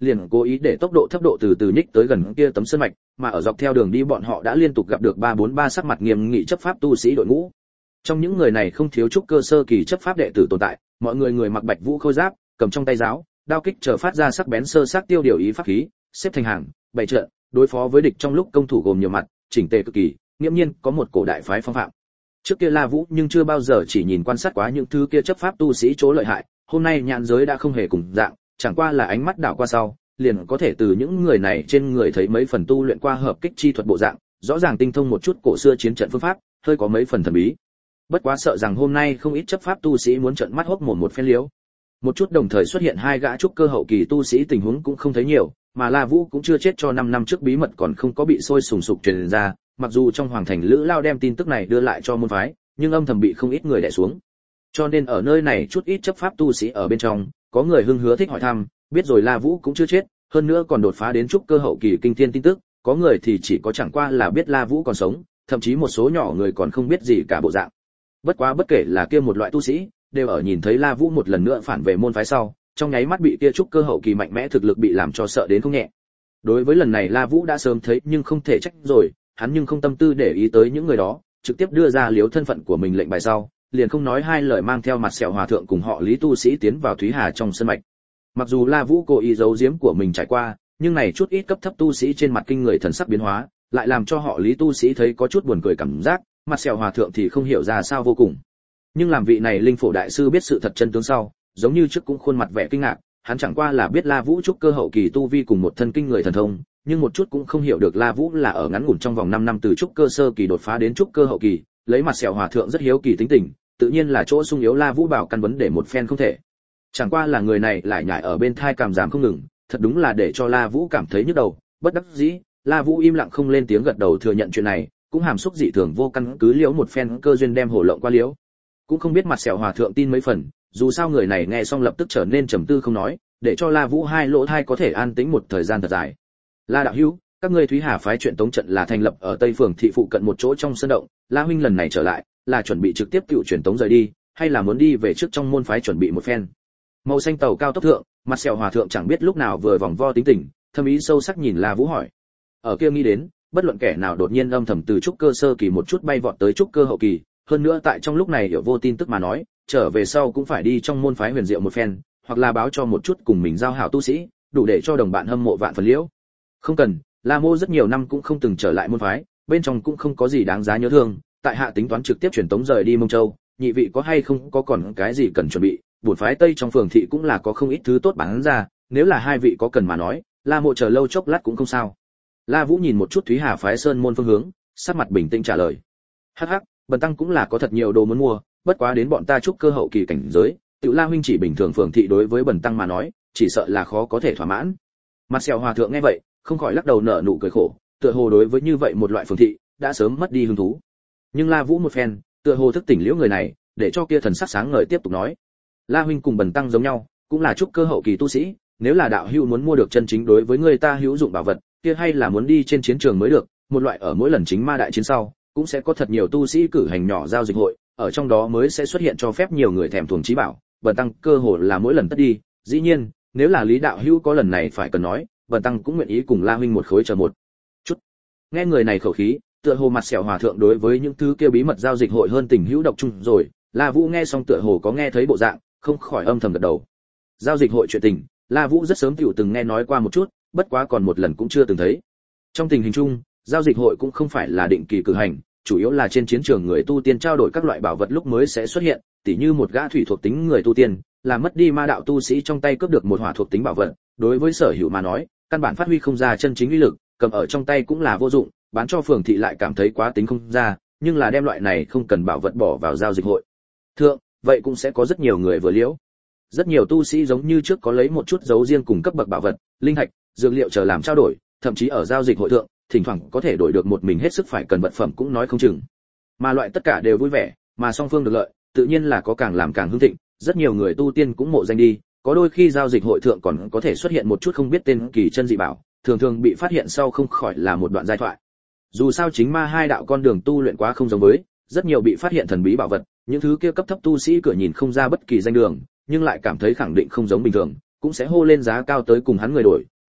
liền cố ý để tốc độ thấp độ từ từ nhích tới gần kia tấm sơn mạch, mà ở dọc theo đường đi bọn họ đã liên tục gặp được ba bốn ba sắc mặt nghiêm nghị chấp pháp tu sĩ đội ngũ. Trong những người này không thiếu trúc cơ sơ kỳ chấp pháp đệ tử tồn tại, mọi người người mặc bạch vũ khôi giáp, cầm trong tay giáo, đao kích chờ phát ra sắc bén sơ sắc tiêu điều ý pháp khí, xếp thành hàng, bày trận, đối phó với địch trong lúc công thủ gồm nhiều mặt, chỉnh tề cực kỳ, nghiêm nhiên có một cổ đại phái phong phạm. Trước kia La Vũ nhưng chưa bao giờ chỉ nhìn quan sát quá những thứ kia chấp pháp tu sĩ chỗ lợi hại, hôm nay nhãn giới đã không hề cùng dạng, chẳng qua là ánh mắt đảo qua sau, liền có thể từ những người này trên người thấy mấy phần tu luyện qua hợp kích chi thuật bộ dạng, rõ ràng tinh thông một chút cổ xưa chiến trận phương pháp, hơi có mấy phần thần bí. Bất quá sợ rằng hôm nay không ít chấp pháp tu sĩ muốn trợn mắt hốc mồm một phen liếu. Một chút đồng thời xuất hiện hai gã trúc cơ hậu kỳ tu sĩ tình huống cũng không thấy nhiều, mà La Vũ cũng chưa chết cho năm năm trước bí mật còn không có bị sôi sùng sục truyền ra, mặc dù trong hoàng thành Lữ Lao đem tin tức này đưa lại cho môn phái, nhưng âm thầm bị không ít người đè xuống. Cho nên ở nơi này chút ít chấp pháp tu sĩ ở bên trong, có người hưng hứa thích hỏi thăm, biết rồi La Vũ cũng chưa chết, hơn nữa còn đột phá đến trúc cơ hậu kỳ kinh thiên tin tức, có người thì chỉ có chẳng qua là biết La Vũ còn sống, thậm chí một số nhỏ người còn không biết gì cả bộ dạng. Bất quá bất kể là kia một loại tu sĩ, đều ở nhìn thấy La Vũ một lần nữa phản về môn phái sau, trong nháy mắt bị kia trúc cơ hậu kỳ mạnh mẽ thực lực bị làm cho sợ đến không nhẹ. Đối với lần này La Vũ đã sớm thấy nhưng không thể trách rồi, hắn nhưng không tâm tư để ý tới những người đó, trực tiếp đưa ra liếu thân phận của mình lệnh bài sau, liền không nói hai lời mang theo mặt sẹo hòa thượng cùng họ Lý tu sĩ tiến vào Thúy Hà trong sân mạch. Mặc dù La Vũ cố ý giấu giếm của mình trải qua, nhưng này chút ít cấp thấp tu sĩ trên mặt kinh người thần sắc biến hóa, lại làm cho họ Lý tu sĩ thấy có chút buồn cười cảm giác, mặt sẹo hòa thượng thì không hiểu ra sao vô cùng. Nhưng làm vị này linh phổ đại sư biết sự thật chân tướng sau, giống như trước cũng khuôn mặt vẻ kinh ngạc, hắn chẳng qua là biết La Vũ trúc cơ hậu kỳ tu vi cùng một thân kinh người thần thông, nhưng một chút cũng không hiểu được La Vũ là ở ngắn ngủn trong vòng năm năm từ trúc cơ sơ kỳ đột phá đến trúc cơ hậu kỳ, lấy mặt sẹo hòa thượng rất hiếu kỳ tính tình, tự nhiên là chỗ sung yếu La Vũ bảo căn vấn để một phen không thể. Chẳng qua là người này lại nhảy ở bên thai cảm giảm không ngừng, thật đúng là để cho La Vũ cảm thấy nhức đầu, bất đắc dĩ, La Vũ im lặng không lên tiếng gật đầu thừa nhận chuyện này, cũng hàm xúc dị thường vô căn cứ liễu một phen cơ duyên đem hổ lộng qua liễu. Cũng không biết mặt sẹo hòa thượng tin mấy phần, dù sao người này nghe xong lập tức trở nên trầm tư không nói, để cho La Vũ hai lỗ thai có thể an tĩnh một thời gian thật dài. La đạo hữu, các ngươi Thúy Hà phái chuyện tống trận là thành lập ở Tây Phường thị phụ cận một chỗ trong sân động, La huynh lần này trở lại, là chuẩn bị trực tiếp cựu truyền tống rời đi, hay là muốn đi về trước trong môn phái chuẩn bị một phen? Màu xanh tàu cao tốc thượng, mặt sẹo hòa thượng chẳng biết lúc nào vừa vòng vo tính tình, thâm ý sâu sắc nhìn La Vũ hỏi. Ở kia nghĩ đến, bất luận kẻ nào đột nhiên âm thầm từ trúc cơ sơ kỳ một chút bay vọt tới trúc cơ hậu kỳ, hơn nữa tại trong lúc này hiểu vô tin tức mà nói, trở về sau cũng phải đi trong môn phái huyền diệu một phen, hoặc là báo cho một chút cùng mình giao hảo tu sĩ, đủ để cho đồng bạn hâm mộ vạn phần liễu. Không cần, La Mô rất nhiều năm cũng không từng trở lại môn phái, bên trong cũng không có gì đáng giá nhớ thương, tại hạ tính toán trực tiếp chuyển tống rời đi Mông Châu, nhị vị có hay không có còn cái gì cần chuẩn bị, bổn phái Tây trong phường thị cũng là có không ít thứ tốt bán ra, nếu là hai vị có cần mà nói, La Mộ chờ lâu chốc lát cũng không sao. La Vũ nhìn một chút Thúy Hà phái sơn môn phương hướng, sắc mặt bình tĩnh trả lời. Hắc hắc, bần tăng cũng là có thật nhiều đồ muốn mua, bất quá đến bọn ta chúc cơ hậu kỳ cảnh giới, Tiểu La huynh chỉ bình thường phường thị đối với bần tăng mà nói, chỉ sợ là khó có thể thỏa mãn. Mặt sẹo hòa thượng nghe vậy, không khỏi lắc đầu nở nụ cười khổ, tựa hồ đối với như vậy một loại phường thị, đã sớm mất đi hứng thú. Nhưng La Vũ một phen, tựa hồ thức tỉnh liễu người này, để cho kia thần sắc sáng ngời tiếp tục nói: La huynh cùng bần tăng giống nhau, cũng là trúc cơ hậu kỳ tu sĩ, nếu là đạo hữu muốn mua được chân chính đối với người ta hữu dụng bảo vật, kia hay là muốn đi trên chiến trường mới được, một loại ở mỗi lần chính ma đại chiến sau, cũng sẽ có thật nhiều tu sĩ cử hành nhỏ giao dịch hội, ở trong đó mới sẽ xuất hiện cho phép nhiều người thèm thuồng chí bảo, bần tăng cơ hồ là mỗi lần tất đi, dĩ nhiên, nếu là Lý đạo hữu có lần này phải cần nói, bần tăng cũng nguyện ý cùng La huynh một khối chờ một chút. Nghe người này khẩu khí, tựa hồ mặt sẹo hòa thượng đối với những thứ kia bí mật giao dịch hội hơn tình hữu độc chung rồi, La Vũ nghe xong tựa hồ có nghe thấy bộ dạng, không khỏi âm thầm gật đầu. Giao dịch hội chuyện tình, La Vũ rất sớm tiểu từng nghe nói qua một chút, bất quá còn một lần cũng chưa từng thấy. Trong tình hình chung, giao dịch hội cũng không phải là định kỳ cử hành, chủ yếu là trên chiến trường người tu tiên trao đổi các loại bảo vật lúc mới sẽ xuất hiện, tỉ như một gã thủy thuộc tính người tu tiên, là mất đi ma đạo tu sĩ trong tay cướp được một hỏa thuộc tính bảo vật, đối với sở hữu mà nói, căn bản phát huy không ra chân chính uy lực, cầm ở trong tay cũng là vô dụng, bán cho phường thị lại cảm thấy quá tính không ra, nhưng là đem loại này không cần bảo vật bỏ vào giao dịch hội thượng, vậy cũng sẽ có rất nhiều người vừa liễu. Rất nhiều tu sĩ giống như trước có lấy một chút dấu riêng cùng cấp bậc bảo vật, linh thạch, dược liệu chờ làm trao đổi, thậm chí ở giao dịch hội thượng, thỉnh thoảng có thể đổi được một mình hết sức phải cần vật phẩm cũng nói không chừng. Mà loại tất cả đều vui vẻ, mà song phương được lợi, tự nhiên là có càng làm càng hưng thịnh, rất nhiều người tu tiên cũng mộ danh đi, có đôi khi giao dịch hội thượng còn có thể xuất hiện một chút không biết tên kỳ chân dị bảo, thường thường bị phát hiện sau không khỏi là một đoạn giai thoại. Dù sao chính ma hai đạo con đường tu luyện quá không giống với, rất nhiều bị phát hiện thần bí bảo vật, những thứ kia cấp thấp tu sĩ cửa nhìn không ra bất kỳ danh đường, nhưng lại cảm thấy khẳng định không giống bình thường, cũng sẽ hô lên giá cao tới cùng hắn người đổi,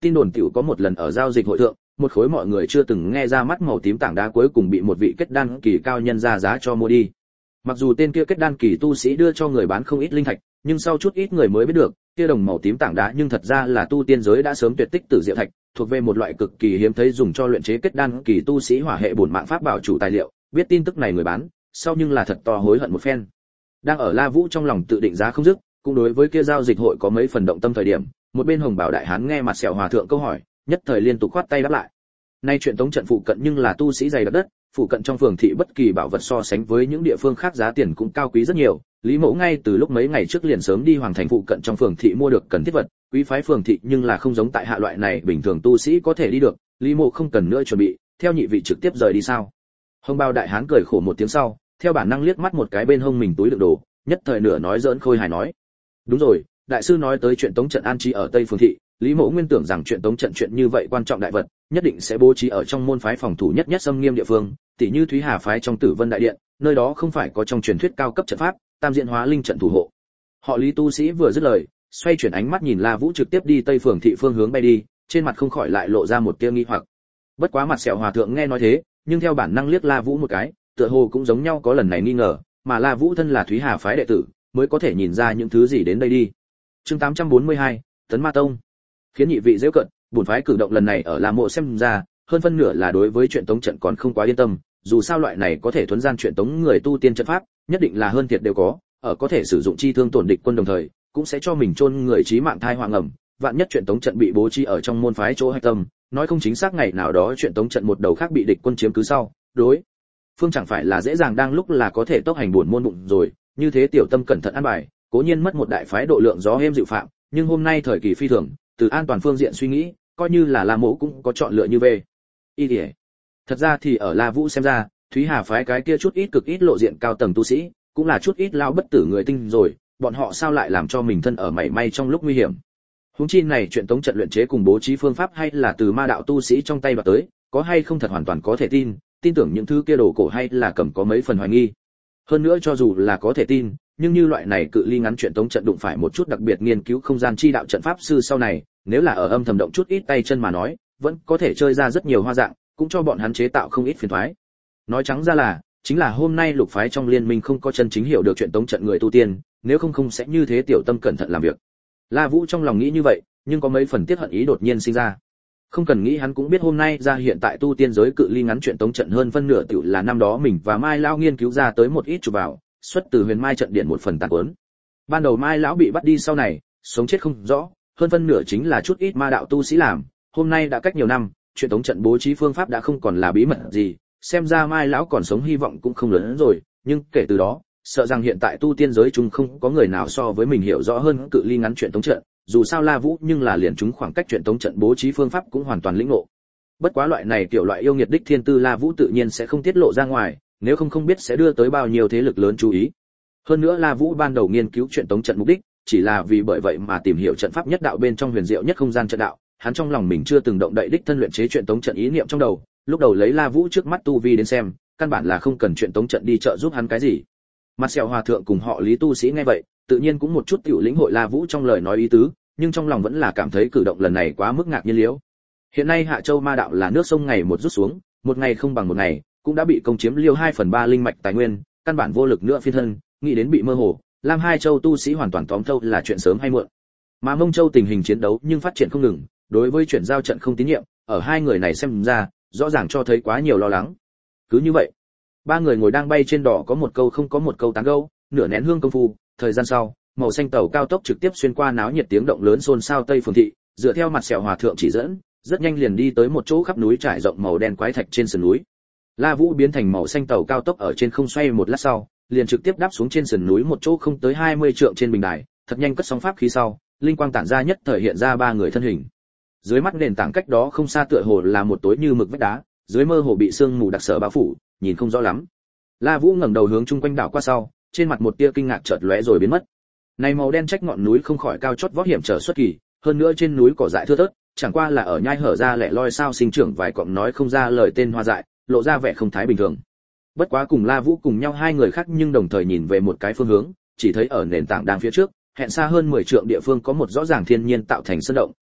tin đồn tiểu có một lần ở giao dịch hội thượng, một khối mọi người chưa từng nghe ra mắt màu tím tảng đá cuối cùng bị một vị kết đan kỳ cao nhân ra giá cho mua đi. Mặc dù tên kia kết đan kỳ tu sĩ đưa cho người bán không ít linh thạch, nhưng sau chút ít người mới biết được, kia đồng màu tím tảng đá nhưng thật ra là tu tiên giới đã sớm tuyệt tích tử diệu thạch, thuộc về một loại cực kỳ hiếm thấy dùng cho luyện chế kết đan kỳ tu sĩ hỏa hệ bổn mạng pháp bảo chủ tài liệu. Biết tin tức này người bán, sau nhưng là thật to hối hận một phen. Đang ở La Vũ trong lòng tự định giá không dứt, cũng đối với kia giao dịch hội có mấy phần động tâm thời điểm, một bên Hồng Bảo đại hán nghe mặt sẹo hòa thượng câu hỏi, nhất thời liên tục khoát tay đáp lại. Nay chuyện tống trận phụ cận nhưng là tu sĩ dày đặc đất, phụ cận trong phường thị bất kỳ bảo vật so sánh với những địa phương khác giá tiền cũng cao quý rất nhiều. Lý Mẫu ngay từ lúc mấy ngày trước liền sớm đi hoàng thành phụ cận trong phường thị mua được cần thiết vật, quý phái phường thị nhưng là không giống tại hạ loại này bình thường tu sĩ có thể đi được, Lý Mộ không cần nữa chuẩn bị, theo nhị vị trực tiếp rời đi sao? Hồng Bao đại hán cười khổ một tiếng sau, theo bản năng liếc mắt một cái bên hông mình túi đựng đồ, nhất thời nửa nói giỡn khôi hài nói: "Đúng rồi, đại sư nói tới chuyện tống trận an trí ở Tây phường thị, Lý Mộ nguyên tưởng rằng chuyện tống trận chuyện như vậy quan trọng đại vật, nhất định sẽ bố trí ở trong môn phái phòng thủ nhất nhất xâm nghiêm địa phương, tỉ như Thúy Hà phái trong Tử Vân đại điện, nơi đó không phải có trong truyền thuyết cao cấp trận pháp, tam diện hóa linh trận thủ hộ." Họ Lý tu sĩ vừa dứt lời, xoay chuyển ánh mắt nhìn La Vũ trực tiếp đi Tây phường thị phương hướng bay đi, trên mặt không khỏi lại lộ ra một tia nghi hoặc. Bất quá mặt sẹo hòa thượng nghe nói thế, nhưng theo bản năng liếc La Vũ một cái, tựa hồ cũng giống nhau có lần này nghi ngờ, mà La Vũ thân là Thúy Hà phái đệ tử, mới có thể nhìn ra những thứ gì đến đây đi. Chương tám trăm bốn mươi hai, Tấn Ma Tông. Khiến nhị vị giễu cận, bổn phái cử động lần này ở La Mộ xem ra, hơn phân nửa là đối với chuyện tống trận còn không quá yên tâm, dù sao loại này có thể thuần gian chuyện tống người tu tiên trận pháp, nhất định là hơn thiệt đều có, ở có thể sử dụng chi thương tổn địch quân đồng thời, cũng sẽ cho mình chôn người chí mạng thai họa ngầm, vạn nhất chuyện tống trận bị bố trí ở trong môn phái chỗ hạch tâm, nói không chính xác ngày nào đó chuyện tống trận một đầu khác bị địch quân chiếm cứ sau, đối phương chẳng phải là dễ dàng đang lúc là có thể tốc hành buồn môn bụng rồi, như thế tiểu tâm cẩn thận an bài, cố nhiên mất một đại phái độ lượng gió êm dịu phạm, nhưng hôm nay thời kỳ phi thường, từ an toàn phương diện suy nghĩ, coi như là La Mộ cũng có chọn lựa như về. Y điệp. Thật ra thì ở La Vũ xem ra, Thúy Hà phái cái kia chút ít cực ít lộ diện cao tầng tu sĩ, cũng là chút ít lao bất tử người tinh rồi, bọn họ sao lại làm cho mình thân ở mảy may trong lúc nguy hiểm. Huống chi này chuyện tống trận luyện chế cùng bố trí phương pháp hay là từ ma đạo tu sĩ trong tay vào tới, có hay không thật hoàn toàn có thể tin, tin tưởng những thứ kia đồ cổ hay là cầm có mấy phần hoài nghi. Hơn nữa cho dù là có thể tin, nhưng như loại này cự ly ngắn chuyện tống trận đụng phải một chút đặc biệt nghiên cứu không gian chi đạo trận pháp sư sau này, nếu là ở âm thầm động chút ít tay chân mà nói, vẫn có thể chơi ra rất nhiều hoa dạng, cũng cho bọn hắn chế tạo không ít phiền toái. Nói trắng ra là, chính là hôm nay lục phái trong liên minh không có chân chính hiểu được chuyện tống trận người tu tiên, nếu không không sẽ như thế tiểu tâm cẩn thận làm việc. La Vũ trong lòng nghĩ như vậy, nhưng có mấy phần tiết hận ý đột nhiên sinh ra. Không cần nghĩ hắn cũng biết hôm nay ra hiện tại tu tiên giới cự ly ngắn chuyện tống trận hơn phân nửa tiểu là năm đó mình và Mai lão nghiên cứu ra tới một ít chụp vào, xuất từ Huyền Mai trận điện một phần tàn cuốn. Ban đầu Mai lão bị bắt đi sau này, sống chết không rõ, hơn phân nửa chính là chút ít ma đạo tu sĩ làm, hôm nay đã cách nhiều năm, chuyện tống trận bố trí phương pháp đã không còn là bí mật gì, xem ra Mai lão còn sống hy vọng cũng không lớn hơn rồi, nhưng kể từ đó, sợ rằng hiện tại tu tiên giới chung không có người nào so với mình hiểu rõ hơn cự ly ngắn chuyện tống trận, dù sao La Vũ nhưng là liền chúng khoảng cách chuyện tống trận bố trí phương pháp cũng hoàn toàn lĩnh ngộ. Bất quá loại này kiểu loại yêu nghiệt đích thiên tư La Vũ tự nhiên sẽ không tiết lộ ra ngoài, nếu không không biết sẽ đưa tới bao nhiêu thế lực lớn chú ý. Hơn nữa La Vũ ban đầu nghiên cứu chuyện tống trận mục đích, chỉ là vì bởi vậy mà tìm hiểu trận pháp nhất đạo bên trong huyền diệu nhất không gian trận đạo, hắn trong lòng mình chưa từng động đậy đích thân luyện chế chuyện tống trận ý niệm trong đầu, lúc đầu lấy La Vũ trước mắt tu vi đến xem, căn bản là không cần chuyện tống trận đi trợ giúp hắn cái gì. Mặt sẹo hòa thượng cùng họ Lý tu sĩ nghe vậy, tự nhiên cũng một chút tiểu lĩnh hội La Vũ trong lời nói ý tứ, nhưng trong lòng vẫn là cảm thấy cử động lần này quá mức ngạc nhiên liễu. Hiện nay Hạ Châu ma đạo là nước sông ngày một rút xuống, một ngày không bằng một ngày, cũng đã bị công chiếm liêu hai phần ba linh mạch tài nguyên, căn bản vô lực nữa phiên thân, nghĩ đến bị mơ hồ, Lam Hai Châu tu sĩ hoàn toàn tóm thâu là chuyện sớm hay muộn. Mà Mông Châu tình hình chiến đấu nhưng phát triển không ngừng, đối với chuyển giao trận không tín nhiệm, ở hai người này xem ra, rõ ràng cho thấy quá nhiều lo lắng. Cứ như vậy, ba người ngồi đang bay trên đỏ có một câu không có một câu tán gẫu, nửa nén hương công phu, thời gian sau, màu xanh tàu cao tốc trực tiếp xuyên qua náo nhiệt tiếng động lớn xôn xao Tây phường thị, dựa theo mặt sẹo hòa thượng chỉ dẫn, rất nhanh liền đi tới một chỗ khắp núi trải rộng màu đen quái thạch trên sườn núi. La Vũ biến thành màu xanh tàu cao tốc ở trên không xoay một lát sau, liền trực tiếp đáp xuống trên sườn núi một chỗ không tới hai mươi trượng trên bình đài, thật nhanh cất sóng pháp khí sau, linh quang tản ra nhất thời hiện ra ba người thân hình. Dưới mắt nền tảng cách đó không xa tựa hồ là một tối như mực vách đá, dưới mơ hồ bị sương mù đặc sở bao phủ, nhìn không rõ lắm. La Vũ ngẩng đầu hướng chung quanh đảo qua sau, trên mặt một tia kinh ngạc chợt lóe rồi biến mất. Này màu đen trách ngọn núi không khỏi cao chót vót hiểm trở xuất kỳ, hơn nữa trên núi cỏ dại thưa thớt, chẳng qua là ở nhai hở ra lẻ loi sao sinh trưởng vài cọng nói không ra lời tên hoa dại, lộ ra vẻ không thái bình thường. Bất quá cùng La Vũ cùng nhau hai người khác nhưng đồng thời nhìn về một cái phương hướng, chỉ thấy ở nền tảng đang phía trước, hẹn xa hơn mười trượng địa phương có một rõ ràng thiên nhiên tạo thành sơn động,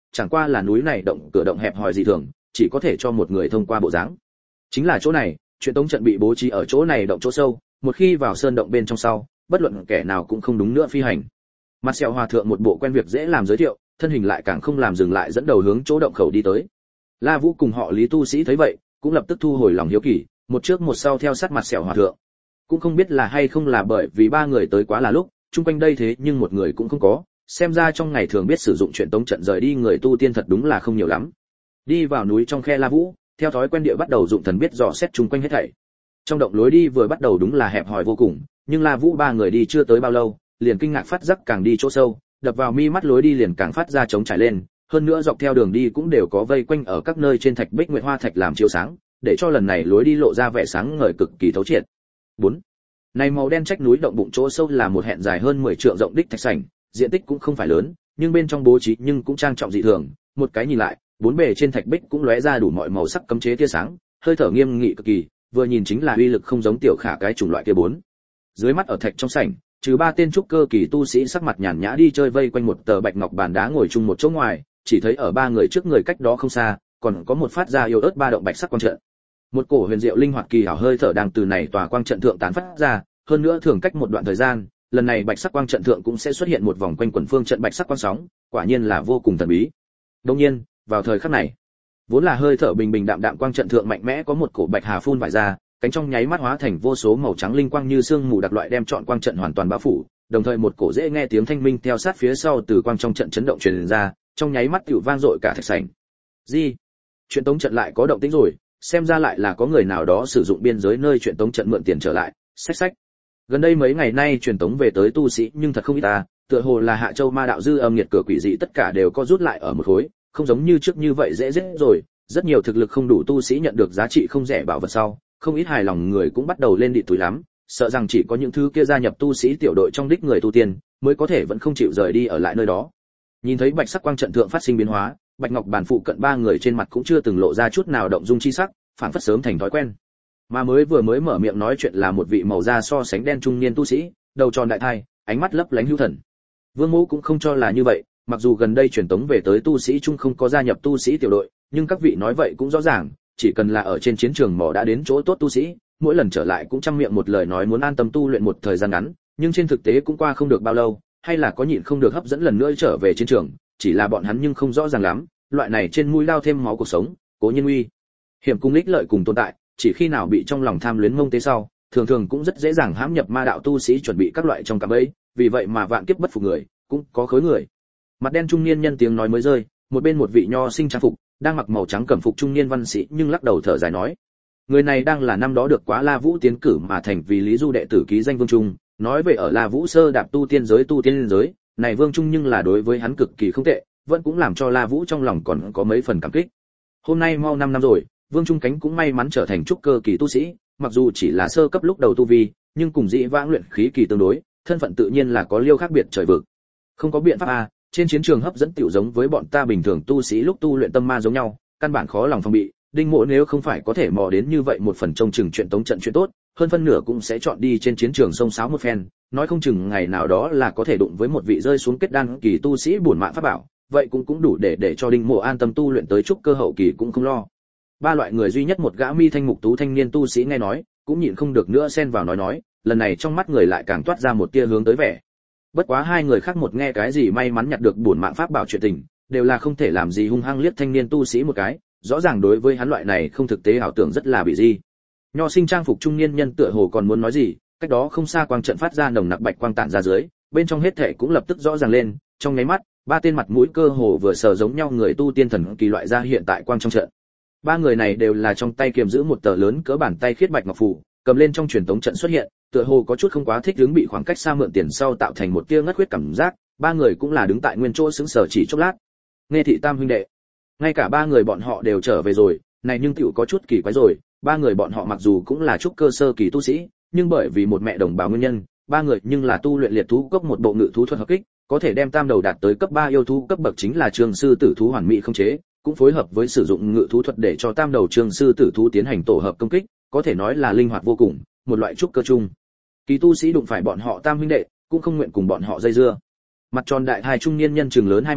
chẳng qua là núi này động cửa động hẹp hòi dị thường, chỉ có thể cho một người thông qua bộ dáng. Chính là chỗ này, truyền tống trận bị bố trí ở chỗ này động chỗ sâu, một khi vào sơn động bên trong sau, bất luận kẻ nào cũng không đúng nữa phi hành. Mặt sẹo hòa thượng một bộ quen việc dễ làm giới thiệu, thân hình lại càng không làm dừng lại dẫn đầu hướng chỗ động khẩu đi tới. La Vũ cùng họ Lý tu sĩ thấy vậy, cũng lập tức thu hồi lòng hiếu kỳ, một trước một sau theo sát mặt sẹo hòa thượng. Cũng không biết là hay không là bởi vì ba người tới quá là lúc, chung quanh đây thế nhưng một người cũng không có, xem ra trong ngày thường biết sử dụng truyền tống trận rời đi người tu tiên thật đúng là không nhiều lắm. Đi vào núi trong khe La Vũ, theo thói quen địa bắt đầu dụng thần biết dò xét chung quanh hết thảy. Trong động lối đi vừa bắt đầu đúng là hẹp hòi vô cùng, nhưng La Vũ ba người đi chưa tới bao lâu, liền kinh ngạc phát giác càng đi chỗ sâu, đập vào mi mắt lối đi liền càng phát ra trống trải lên, hơn nữa dọc theo đường đi cũng đều có vây quanh ở các nơi trên thạch bích nguyệt hoa thạch làm chiếu sáng, để cho lần này lối đi lộ ra vẻ sáng ngời cực kỳ thấu triệt. bốn Này màu đen trách núi động bụng chỗ sâu là một hẹn dài hơn mười trượng rộng đích thạch sảnh, diện tích cũng không phải lớn, nhưng bên trong bố trí nhưng cũng trang trọng dị thường, một cái nhìn lại, bốn bề trên thạch bích cũng lóe ra đủ mọi màu sắc cấm chế tia sáng, hơi thở nghiêm nghị cực kỳ, vừa nhìn chính là uy lực không giống tiểu khả cái chủng loại kia bốn. Dưới mắt ở thạch trong sảnh, trừ ba tên trúc cơ kỳ tu sĩ sắc mặt nhàn nhã đi chơi vây quanh một tờ bạch ngọc bàn đá ngồi chung một chỗ ngoài, chỉ thấy ở ba người trước người cách đó không xa, còn có một phát ra yếu ớt ba động bạch sắc quang trận. Một cổ huyền diệu linh hoạt kỳ hảo hơi thở đang từ này tòa quang trận thượng tán phát ra, hơn nữa thường cách một đoạn thời gian, lần này bạch sắc quang trận thượng cũng sẽ xuất hiện một vòng quanh quần phương trận bạch sắc quang sóng, quả nhiên là vô cùng thần bí. Đương nhiên, vào thời khắc này, vốn là hơi thở bình bình đạm đạm quang trận thượng mạnh mẽ có một cổ bạch hà phun vải ra, cánh trong nháy mắt hóa thành vô số màu trắng linh quang như sương mù đặc loại đem trọn quang trận hoàn toàn bao phủ, đồng thời một cổ dễ nghe tiếng thanh minh theo sát phía sau từ quang trong trận chấn động truyền ra, trong nháy mắt tiểu vang dội cả thạch sảnh. Gì? Chuyện tống trận lại có động tĩnh rồi, xem ra lại là có người nào đó sử dụng biên giới nơi chuyện tống trận mượn tiền trở lại. Xách xách. Gần đây mấy ngày nay truyền tống về tới tu sĩ nhưng thật không ít ta, tựa hồ là Hạ Châu ma đạo dư âm nghiệt cửa quỷ dị tất cả đều có rút lại ở một khối, không giống như trước như vậy dễ dễ rồi, rất nhiều thực lực không đủ tu sĩ nhận được giá trị không rẻ bảo vật sau, không ít hài lòng người cũng bắt đầu lên đi túi lắm, sợ rằng chỉ có những thứ kia gia nhập tu sĩ tiểu đội trong đích người tu tiên mới có thể vẫn không chịu rời đi ở lại nơi đó. Nhìn thấy bạch sắc quang trận thượng phát sinh biến hóa, bạch ngọc bản phụ cận ba người trên mặt cũng chưa từng lộ ra chút nào động dung chi sắc, phản phất sớm thành thói quen. Mà mới vừa mới mở miệng nói chuyện là một vị màu da so sánh đen trung niên tu sĩ, đầu tròn đại thai, ánh mắt lấp lánh hữu thần. Vương Mộ cũng không cho là như vậy, mặc dù gần đây truyền tống về tới tu sĩ trung không có gia nhập tu sĩ tiểu đội, nhưng các vị nói vậy cũng rõ ràng, chỉ cần là ở trên chiến trường mỏ đã đến chỗ tốt tu sĩ, mỗi lần trở lại cũng trăm miệng một lời nói muốn an tâm tu luyện một thời gian ngắn, nhưng trên thực tế cũng qua không được bao lâu, hay là có nhịn không được hấp dẫn lần nữa trở về chiến trường, chỉ là bọn hắn nhưng không rõ ràng lắm, loại này trên mũi lao thêm máu cuộc sống, cố nhiên uy hiểm cùng ích lợi cùng tồn tại, chỉ khi nào bị trong lòng tham luyến mông tế sau, thường thường cũng rất dễ dàng hãm nhập ma đạo tu sĩ chuẩn bị các loại trong cạm bẫy, vì vậy mà vạn kiếp bất phục người, cũng có khối người. Mặt đen trung niên nhân tiếng nói mới rơi, một bên một vị nho sinh trang phục, đang mặc màu trắng cẩm phục trung niên văn sĩ nhưng lắc đầu thở dài nói, người này đang là năm đó được quá La Vũ tiến cử mà thành vì Lý Du đệ tử ký danh Vương Trung, nói về ở La Vũ sơ đạp tu tiên giới tu tiên giới, này Vương Trung nhưng là đối với hắn cực kỳ không tệ, vẫn cũng làm cho La Vũ trong lòng còn có mấy phần cảm kích. Hôm nay mau năm năm rồi, Vương Trung Cánh cũng may mắn trở thành trúc cơ kỳ tu sĩ, mặc dù chỉ là sơ cấp lúc đầu tu vi, nhưng cùng dĩ vãng luyện khí kỳ tương đối, thân phận tự nhiên là có liêu khác biệt trời vực. Không có biện pháp a, trên chiến trường hấp dẫn tiểu giống với bọn ta bình thường tu sĩ lúc tu luyện tâm ma giống nhau, căn bản khó lòng phòng bị, Đinh Mộ nếu không phải có thể mò đến như vậy một phần trông chừng chuyện tống trận chuyện tốt, hơn phân nửa cũng sẽ chọn đi trên chiến trường sông sáo một phen, nói không chừng ngày nào đó là có thể đụng với một vị rơi xuống kết đan kỳ tu sĩ bổn mạng pháp bảo, vậy cũng cũng đủ để để cho Đinh Mộ an tâm tu luyện tới trúc cơ hậu kỳ cũng không lo. Ba loại người duy nhất một gã mi thanh mục tú thanh niên tu sĩ nghe nói, cũng nhịn không được nữa xen vào nói nói, lần này trong mắt người lại càng toát ra một tia hướng tới vẻ. Bất quá hai người khác một nghe cái gì may mắn nhặt được bổn mạng pháp bảo chuyện tình, đều là không thể làm gì hung hăng liếc thanh niên tu sĩ một cái, rõ ràng đối với hắn loại này không thực tế ảo tưởng rất là bị gì. Nho sinh trang phục trung niên nhân tựa hồ còn muốn nói gì, cách đó không xa quang trận phát ra nồng nặc bạch quang tản ra dưới, bên trong hết thể cũng lập tức rõ ràng lên, trong nháy mắt, ba tên mặt mũi cơ hồ vừa sờ giống nhau người tu tiên thần kỳ loại ra hiện tại quang trong trận. Ba người này đều là trong tay kiềm giữ một tờ lớn cỡ bàn tay khiết bạch ngọc phù, cầm lên trong truyền tống trận xuất hiện, tựa hồ có chút không quá thích ứng bị khoảng cách xa mượn tiền sau tạo thành một tia ngất huyết cảm giác, ba người cũng là đứng tại nguyên chỗ sững sờ chỉ chốc lát. Nghe thị tam huynh đệ, ngay cả ba người bọn họ đều trở về rồi, này nhưng tiểu có chút kỳ quái rồi, ba người bọn họ mặc dù cũng là trúc cơ sơ kỳ tu sĩ, nhưng bởi vì một mẹ đồng bào nguyên nhân, ba người nhưng là tu luyện liệt thú cốc một bộ ngự thú thuật hợp kích, có thể đem tam đầu đạt tới cấp ba yêu thú cấp bậc chính là trường sư tử thú hoàn mỹ không chế, cũng phối hợp với sử dụng ngự thú thuật để cho tam đầu trường sư tử thú tiến hành tổ hợp công kích, có thể nói là linh hoạt vô cùng, một loại trúc cơ chung. Kỳ tu sĩ đụng phải bọn họ tam huynh đệ, cũng không nguyện cùng bọn họ dây dưa. Mặt tròn đại hai trung niên nhân trừng lớn hai mắt,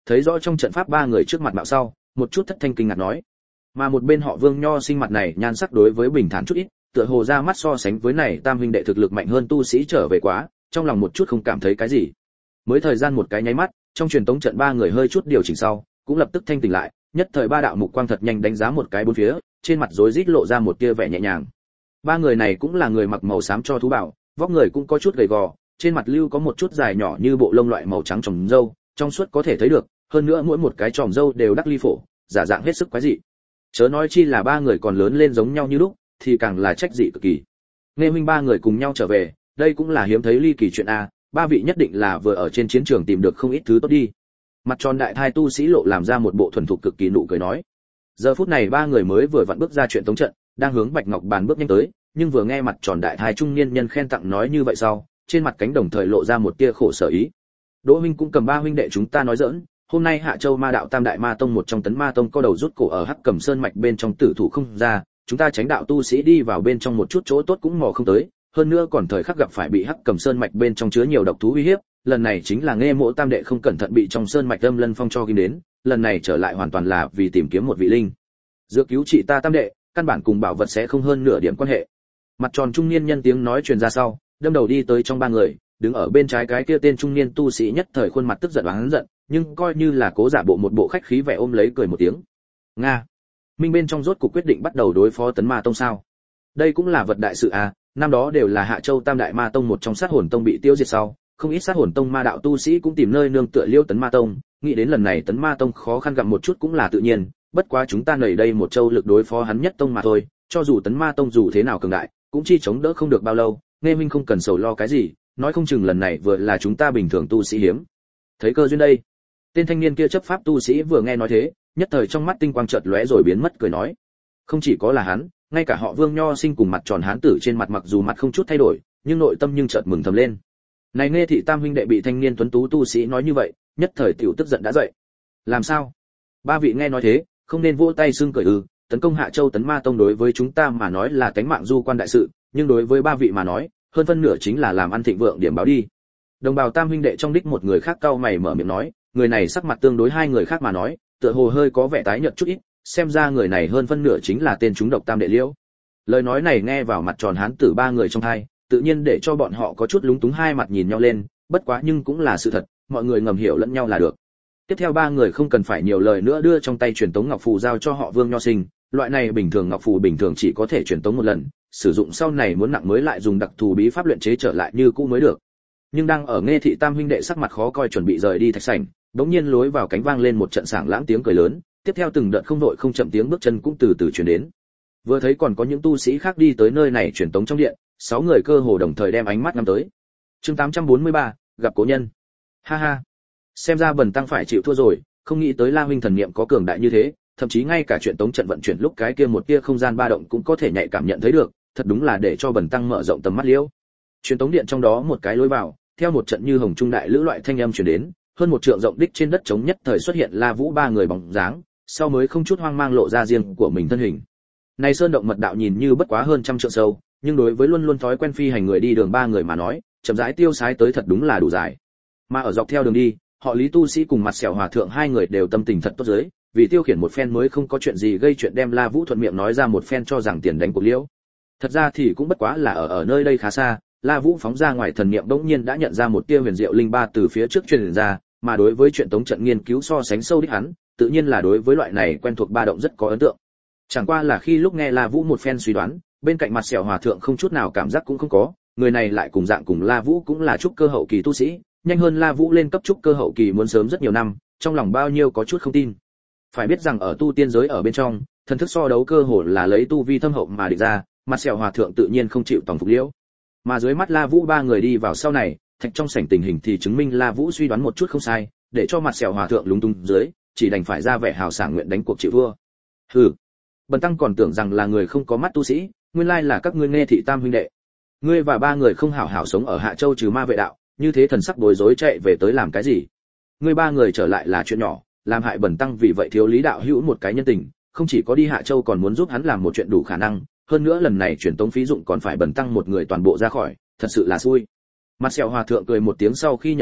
thấy rõ trong trận pháp ba người trước mặt mạo sau, một chút thất thanh kinh ngạc nói. Mà một bên họ Vương Nho Sinh mặt này nhan sắc đối với bình thản chút ít, tựa hồ ra mắt so sánh với này tam huynh đệ thực lực mạnh hơn tu sĩ trở về quá, trong lòng một chút không cảm thấy cái gì. Mới thời gian một cái nháy mắt, trong truyền tống trận ba người hơi chút điều chỉnh sau, cũng lập tức thanh tỉnh lại, nhất thời ba đạo mục quang thật nhanh đánh giá một cái bốn phía, trên mặt rối rít lộ ra một tia vẻ nhẹ nhàng. Ba người này cũng là người mặc màu xám cho thú bảo, vóc người cũng có chút gầy gò, trên mặt lưu có một chút dài nhỏ như bộ lông loại màu trắng trồng râu, trong suốt có thể thấy được, hơn nữa mỗi một cái tròm râu đều đắc ly phổ, giả dạng hết sức quái dị. Chớ nói chi là ba người còn lớn lên giống nhau như lúc, thì càng là trách dị cực kỳ. Nghe huynh ba người cùng nhau trở về, đây cũng là hiếm thấy ly kỳ chuyện a, ba vị nhất định là vừa ở trên chiến trường tìm được không ít thứ tốt đi. Mặt tròn đại thai tu sĩ lộ làm ra một bộ thuần thục cực kỳ nụ cười nói. Giờ phút này ba người mới vừa vặn bước ra chuyện tống trận, đang hướng Bạch Ngọc Bàn bước nhanh tới, nhưng vừa nghe mặt tròn đại thai trung niên nhân khen tặng nói như vậy sau, trên mặt cánh đồng thời lộ ra một tia khổ sở ý. Đỗ huynh cũng cầm ba huynh đệ chúng ta nói giỡn, hôm nay Hạ Châu Ma đạo Tam đại ma tông một trong Tấn Ma tông có đầu rút cổ ở Hắc Cầm Sơn mạch bên trong tử thủ không ra, chúng ta tránh đạo tu sĩ đi vào bên trong một chút chỗ tốt cũng mò không tới, hơn nữa còn thời khắc gặp phải bị Hắc Cầm Sơn mạch bên trong chứa nhiều độc thú uy hiếp, lần này chính là nghe Mộ Tam đệ không cẩn thận bị trong sơn mạch Âm Lân Phong cho ghim đến, lần này trở lại hoàn toàn là vì tìm kiếm một vị linh dược cứu trị ta Tam đệ, căn bản cùng bảo vật sẽ không hơn nửa điểm quan hệ. Mặt tròn trung niên nhân tiếng nói truyền ra sau, đâm đầu đi tới trong ba người, đứng ở bên trái cái kia tên trung niên tu sĩ nhất thời khuôn mặt tức giận oán giận, nhưng coi như là cố giả bộ một bộ khách khí vẻ ôm lấy cười một tiếng. Nga, minh bên trong rốt cuộc quyết định bắt đầu đối phó Tấn Ma tông sao? Đây cũng là vật đại sự à, năm đó đều là Hạ Châu Tam đại ma tông một trong Sát Hồn tông bị tiêu diệt sau, không ít Sát Hồn tông ma đạo tu sĩ cũng tìm nơi nương tựa liêu Tấn Ma tông, nghĩ đến lần này Tấn Ma tông khó khăn gặp một chút cũng là tự nhiên, bất quá chúng ta nảy đây một châu lực đối phó hắn nhất tông mà thôi, cho dù Tấn Ma tông dù thế nào cường đại, cũng chi chống đỡ không được bao lâu, nghe minh không cần sầu lo cái gì, nói không chừng lần này vừa là chúng ta bình thường tu sĩ hiếm thấy cơ duyên đây. Tên thanh niên kia chấp pháp tu sĩ vừa nghe nói thế, nhất thời trong mắt tinh quang chợt lóe rồi biến mất cười nói. Không chỉ có là hắn, ngay cả họ Vương Nho Sinh cùng mặt tròn hán tử trên mặt mặc dù mặt không chút thay đổi, nhưng nội tâm nhưng chợt mừng thầm lên. Này nghe thị tam huynh đệ bị thanh niên tuấn tú tu sĩ nói như vậy, nhất thời tiểu tức giận đã dậy. Làm sao? Ba vị nghe nói thế, không nên vỗ tay xưng cười ư? Tấn công Hạ Châu Tấn Ma tông đối với chúng ta mà nói là cánh mạng du quan đại sự, nhưng đối với ba vị mà nói, hơn phân nửa chính là làm ăn thịnh vượng điểm báo đi. Đồng bào tam huynh đệ trong đích một người khác cau mày mở miệng nói, người này sắc mặt tương đối hai người khác mà nói, tựa hồ hơi có vẻ tái nhợt chút ít, xem ra người này hơn phân nửa chính là tên chúng độc tam đệ liễu. Lời nói này nghe vào mặt tròn hán tử ba người trong hai, tự nhiên để cho bọn họ có chút lúng túng hai mặt nhìn nhau lên, bất quá nhưng cũng là sự thật, mọi người ngầm hiểu lẫn nhau là được. Tiếp theo ba người không cần phải nhiều lời nữa đưa trong tay truyền tống ngọc phù giao cho họ Vương Nho Sinh, loại này bình thường ngọc phù bình thường chỉ có thể truyền tống một lần, sử dụng sau này muốn nặng mới lại dùng đặc thù bí pháp luyện chế trở lại như cũ mới được. Nhưng đang ở nghe thị tam huynh đệ sắc mặt khó coi chuẩn bị rời đi thạch sảnh, đống nhiên lối vào cánh vang lên một trận sảng lãng tiếng cười lớn, tiếp theo từng đợt không đội không chậm tiếng bước chân cũng từ từ truyền đến. Vừa thấy còn có những tu sĩ khác đi tới nơi này truyền tống trong điện, sáu người cơ hồ đồng thời đem ánh mắt ngắm tới. Chương tám trăm bốn mươi ba, gặp cố nhân. Ha ha, xem ra Bần tăng phải chịu thua rồi, không nghĩ tới La huynh thần niệm có cường đại như thế, thậm chí ngay cả truyền tống trận vận chuyển lúc cái kia một tia không gian ba động cũng có thể nhạy cảm nhận thấy được, thật đúng là để cho Bần tăng mở rộng tầm mắt liễu. Truyền tống điện trong đó một cái lối vào, theo một trận như hồng trung đại lữ loại thanh âm truyền đến, hơn một trượng rộng đích trên đất trống nhất thời xuất hiện La Vũ ba người bóng dáng, sau mới không chút hoang mang lộ ra riêng của mình thân hình. Này sơn động mật đạo nhìn như bất quá hơn trăm trượng sâu, nhưng đối với luôn luôn thói quen phi hành người đi đường ba người mà nói, chậm rãi tiêu sái tới thật đúng là đủ dài. Mà ở dọc theo đường đi, họ Lý tu sĩ cùng mặt sẹo hòa thượng hai người đều tâm tình thật tốt giới, vì tiêu khiển một phen mới không có chuyện gì gây chuyện đem La Vũ thuận miệng nói ra một phen cho rằng tiền đánh cuộc liễu. Thật ra thì cũng bất quá là ở ở nơi đây khá xa, La Vũ phóng ra ngoài thần niệm bỗng nhiên đã nhận ra một tia huyền diệu linh ba từ phía trước truyền ra, mà đối với chuyện tống trận nghiên cứu so sánh sâu đích hắn, tự nhiên là đối với loại này quen thuộc ba động rất có ấn tượng. Chẳng qua là khi lúc nghe La Vũ một phen suy đoán, bên cạnh mặt sẹo hòa thượng không chút nào cảm giác cũng không có, người này lại cùng dạng cùng La Vũ cũng là trúc cơ hậu kỳ tu sĩ, nhanh hơn La Vũ lên cấp trúc cơ hậu kỳ muốn sớm rất nhiều năm, trong lòng bao nhiêu có chút không tin. Phải biết rằng ở tu tiên giới ở bên trong, thần thức so đấu cơ hồ là lấy tu vi thâm hậu mà địch ra, mặt sẹo hòa thượng tự nhiên không chịu tòng phục liễu. Mà dưới mắt La Vũ ba người đi vào sau này, thạch trong sảnh tình hình thì chứng minh La Vũ suy đoán một chút không sai, để cho mặt sẹo hòa thượng lúng túng dưới, chỉ đành phải ra vẻ hào sảng nguyện đánh cuộc chịu thua. Hừ, Bần tăng còn tưởng rằng là người không có mắt tu sĩ, nguyên lai là các ngươi nghe thị tam huynh đệ. Ngươi và ba người không hảo hảo sống ở Hạ Châu trừ ma vệ đạo, như thế thần sắc bối rối chạy về tới làm cái gì? Ngươi ba người trở lại là chuyện nhỏ, làm hại Bần tăng vì vậy thiếu Lý đạo hữu một cái nhân tình, không chỉ có đi Hạ Châu còn muốn giúp hắn làm một chuyện đủ khả năng, hơn nữa lần này chuyển tống phí dụng còn phải Bần tăng một người toàn bộ ra khỏi, thật sự là xui. Mặt sẹo hòa thượng cười một tiếng sau khi nhận lấy,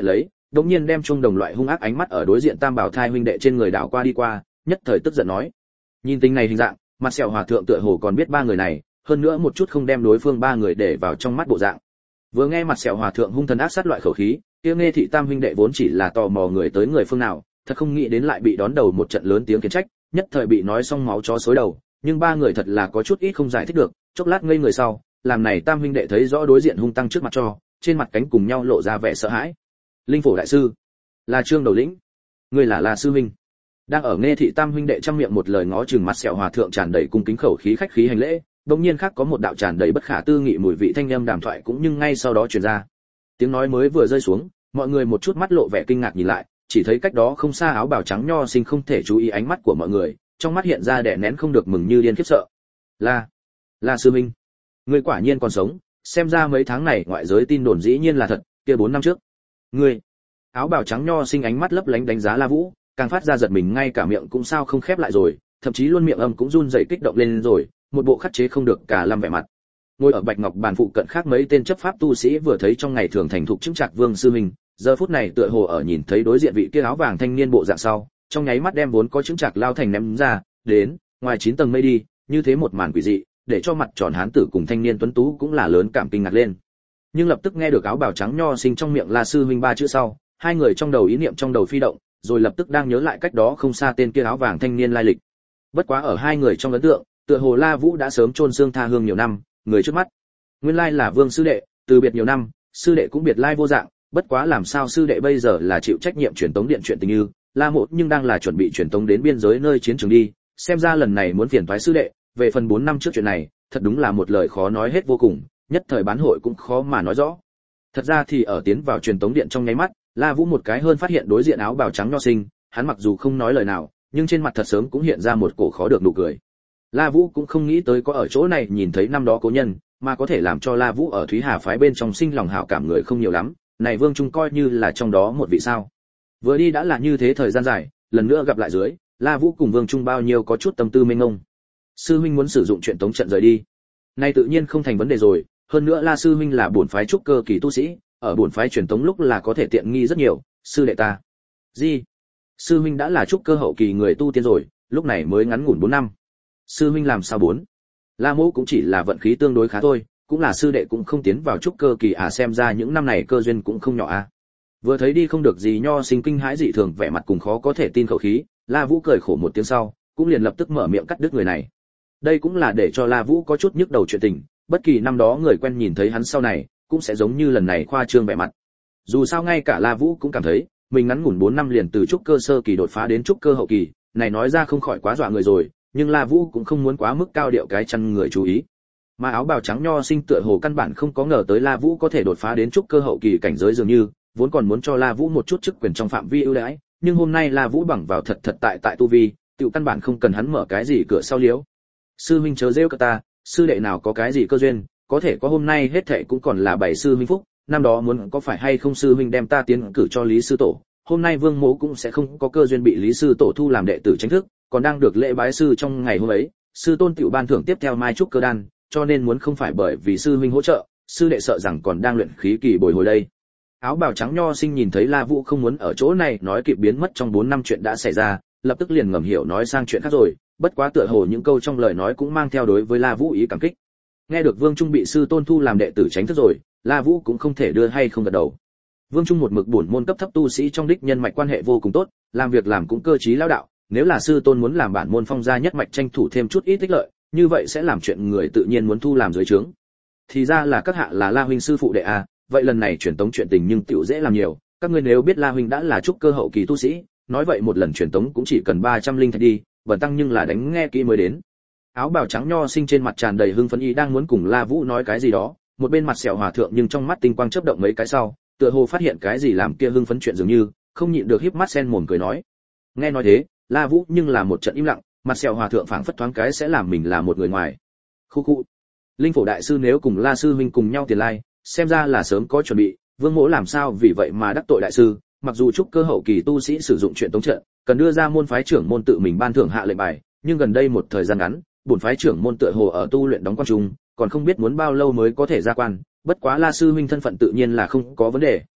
đống nhiên đem chuông đồng loại hung ác ánh mắt ở đối diện tam bảo thai huynh đệ trên người đảo qua đi qua, nhất thời tức giận nói: nhìn tình này hình dạng, mặt sẹo hòa thượng tựa hồ còn biết ba người này, hơn nữa một chút không đem đối phương ba người để vào trong mắt bộ dạng. Vừa nghe mặt sẹo hòa thượng hung thần ác sát loại khẩu khí, kia nghe thị tam huynh đệ vốn chỉ là tò mò người tới người phương nào, thật không nghĩ đến lại bị đón đầu một trận lớn tiếng khiển trách, nhất thời bị nói xong máu chó xối đầu, nhưng ba người thật là có chút ít không giải thích được, chốc lát ngây người sau, làm này tam huynh đệ thấy rõ đối diện hung tăng trước mặt cho, trên mặt cánh cùng nhau lộ ra vẻ sợ hãi. Linh Phổ đại sư, là Trương đầu lĩnh, ngươi là La sư huynh. Đang ở nghe thị tam huynh đệ trăm miệng một lời ngó chừng mặt sẹo hòa thượng tràn đầy cung kính khẩu khí khách khí hành lễ, đột nhiên khác có một đạo tràn đầy bất khả tư nghị mùi vị thanh âm đàm thoại cũng nhưng ngay sau đó truyền ra. Tiếng nói mới vừa rơi xuống, mọi người một chút mắt lộ vẻ kinh ngạc nhìn lại, chỉ thấy cách đó không xa áo bào trắng nho sinh không thể chú ý ánh mắt của mọi người, trong mắt hiện ra đè nén không được mừng như điên khiếp sợ. La, La sư huynh, ngươi quả nhiên còn sống, xem ra mấy tháng này ngoại giới tin đồn dĩ nhiên là thật, kia bốn năm trước. Ngươi, áo bào trắng nho sinh ánh mắt lấp lánh đánh giá La Vũ, càng phát ra giật mình ngay cả miệng cũng sao không khép lại rồi, thậm chí luôn miệng âm cũng run rẩy kích động lên rồi, một bộ khắc chế không được cả lâm vẻ mặt. Ngồi ở bạch ngọc bàn phụ cận khác mấy tên chấp pháp tu sĩ vừa thấy trong ngày thường thành thục chứng trạc Vương sư huynh, giờ phút này tựa hồ ở nhìn thấy đối diện vị kia áo vàng thanh niên bộ dạng sau, trong nháy mắt đem vốn có chứng trạc lao thành ném ra, đến, ngoài chín tầng mây đi, như thế một màn quỷ dị, để cho mặt tròn hán tử cùng thanh niên tuấn tú cũng là lớn cảm kinh ngạc lên. Nhưng lập tức nghe được áo bào trắng nho sinh trong miệng La sư huynh ba chữ sau, hai người trong đầu ý niệm trong đầu phi động, rồi lập tức đang nhớ lại cách đó không xa tên kia áo vàng thanh niên lai lịch. Bất quá ở hai người trong ấn tượng, tựa hồ La Vũ đã sớm chôn xương tha hương nhiều năm, người trước mắt, nguyên lai là Vương sư đệ, từ biệt nhiều năm, sư đệ cũng biệt lai vô dạng, bất quá làm sao sư đệ bây giờ là chịu trách nhiệm truyền tống điện chuyện tình như, La Mộ nhưng đang là chuẩn bị truyền tống đến biên giới nơi chiến trường đi, xem ra lần này muốn phiền toái sư đệ, về phần bốn năm trước chuyện này, thật đúng là một lời khó nói hết vô cùng, nhất thời bán hội cũng khó mà nói rõ. Thật ra thì ở tiến vào truyền tống điện trong nháy mắt, La Vũ một cái hơn phát hiện đối diện áo bào trắng nho sinh, hắn mặc dù không nói lời nào, nhưng trên mặt thật sớm cũng hiện ra một cổ khó được nụ cười. La Vũ cũng không nghĩ tới có ở chỗ này nhìn thấy năm đó cố nhân, mà có thể làm cho La Vũ ở Thúy Hà phái bên trong sinh lòng hảo cảm người không nhiều lắm, này Vương Trung coi như là trong đó một vị sao. Vừa đi đã là như thế thời gian dài, lần nữa gặp lại dưới, La Vũ cùng Vương Trung bao nhiêu có chút tâm tư mênh mông. Sư huynh muốn sử dụng chuyện tống trận rời đi. Này tự nhiên không thành vấn đề rồi, hơn nữa La sư huynh là bổn phái trúc cơ kỳ tu sĩ, ở bổn phái truyền tống lúc là có thể tiện nghi rất nhiều, sư đệ ta. Gì? Sư huynh đã là trúc cơ hậu kỳ người tu tiên rồi, lúc này mới ngắn ngủn bốn năm. Sư huynh làm sao bốn? La Mỗ cũng chỉ là vận khí tương đối khá thôi, cũng là sư đệ cũng không tiến vào trúc cơ kỳ à, xem ra những năm này cơ duyên cũng không nhỏ à. Vừa thấy đi không được gì nho sinh kinh hãi dị thường vẻ mặt cùng khó có thể tin khẩu khí, La Vũ cười khổ một tiếng sau, cũng liền lập tức mở miệng cắt đứt người này. Đây cũng là để cho La Vũ có chút nhức đầu chuyện tình, bất kỳ năm đó người quen nhìn thấy hắn sau này, cũng sẽ giống như lần này khoa trương vẻ mặt. Dù sao ngay cả La Vũ cũng cảm thấy, mình ngắn ngủn bốn năm liền từ trúc cơ sơ kỳ đột phá đến trúc cơ hậu kỳ, này nói ra không khỏi quá dọa người rồi, nhưng La Vũ cũng không muốn quá mức cao điệu cái chăn người chú ý. Mà áo bào trắng nho sinh tựa hồ căn bản không có ngờ tới La Vũ có thể đột phá đến trúc cơ hậu kỳ cảnh giới dường như, vốn còn muốn cho La Vũ một chút chức quyền trong phạm vi ưu đãi, nhưng hôm nay La Vũ bằng vào thật thật tại tại tu vi, tiểu căn bản không cần hắn mở cái gì cửa sau liếu. Sư huynh chớ rêu cả ta, sư đệ nào có cái gì cơ duyên, có thể có hôm nay hết thảy cũng còn là bảy sư huynh phúc, năm đó muốn có phải hay không sư huynh đem ta tiến cử cho Lý sư tổ, hôm nay Vương Mỗ cũng sẽ không có cơ duyên bị Lý sư tổ thu làm đệ tử chính thức, còn đang được lễ bái sư trong ngày hôm ấy, sư tôn tiểu ban thưởng tiếp theo mai trúc cơ đan, cho nên muốn không phải bởi vì sư huynh hỗ trợ, sư đệ sợ rằng còn đang luyện khí kỳ bồi hồi đây. Áo bào trắng nho sinh nhìn thấy La Vũ không muốn ở chỗ này nói kịp biến mất trong bốn năm chuyện đã xảy ra, lập tức liền ngầm hiểu nói sang chuyện khác rồi, bất quá tựa hồ những câu trong lời nói cũng mang theo đối với La Vũ ý cảm kích. Nghe được Vương Trung bị sư tôn thu làm đệ tử chính thức rồi, La Vũ cũng không thể đưa hay không gật đầu. Vương Trung một mực bổn môn cấp thấp tu sĩ trong đích nhân mạch quan hệ vô cùng tốt, làm việc làm cũng cơ trí lão đạo, nếu là sư tôn muốn làm bản môn phong gia nhất mạch tranh thủ thêm chút ít ích lợi, như vậy sẽ làm chuyện người tự nhiên muốn thu làm dưới trướng. Thì ra là các hạ là La huynh sư phụ đệ a, vậy lần này truyền tống chuyện tình nhưng tiểu dễ làm nhiều, các ngươi nếu biết La huynh đã là trúc cơ hậu kỳ tu sĩ, nói vậy một lần truyền tống cũng chỉ cần ba trăm linh thạch đi, bần tăng nhưng là đánh nghe kỹ mới đến. Áo bào trắng nho sinh trên mặt tràn đầy hưng phấn ý đang muốn cùng La Vũ nói cái gì đó, một bên mặt sẹo hòa thượng nhưng trong mắt tinh quang chớp động mấy cái sau, tựa hồ phát hiện cái gì làm kia hưng phấn chuyện dường như, không nhịn được híp mắt sen mồm cười nói. Nghe nói thế, La Vũ nhưng là một trận im lặng, mặt sẹo hòa thượng phảng phất thoáng cái sẽ làm mình là một người ngoài. Khu khu. Linh Phổ đại sư nếu cùng La sư huynh cùng nhau tiền lai, xem ra là sớm có chuẩn bị, Vương Mỗ làm sao vì vậy mà đắc tội đại sư, mặc dù trúc cơ hậu kỳ tu sĩ sử dụng chuyện tống trận, cần đưa ra môn phái trưởng môn tự mình ban thưởng hạ lệnh bài, nhưng gần đây một thời gian ngắn, bổn phái trưởng môn tựa hồ ở tu luyện đóng quan trung, còn không biết muốn bao lâu mới có thể ra quan, bất quá La sư huynh thân phận tự nhiên là không có vấn đề,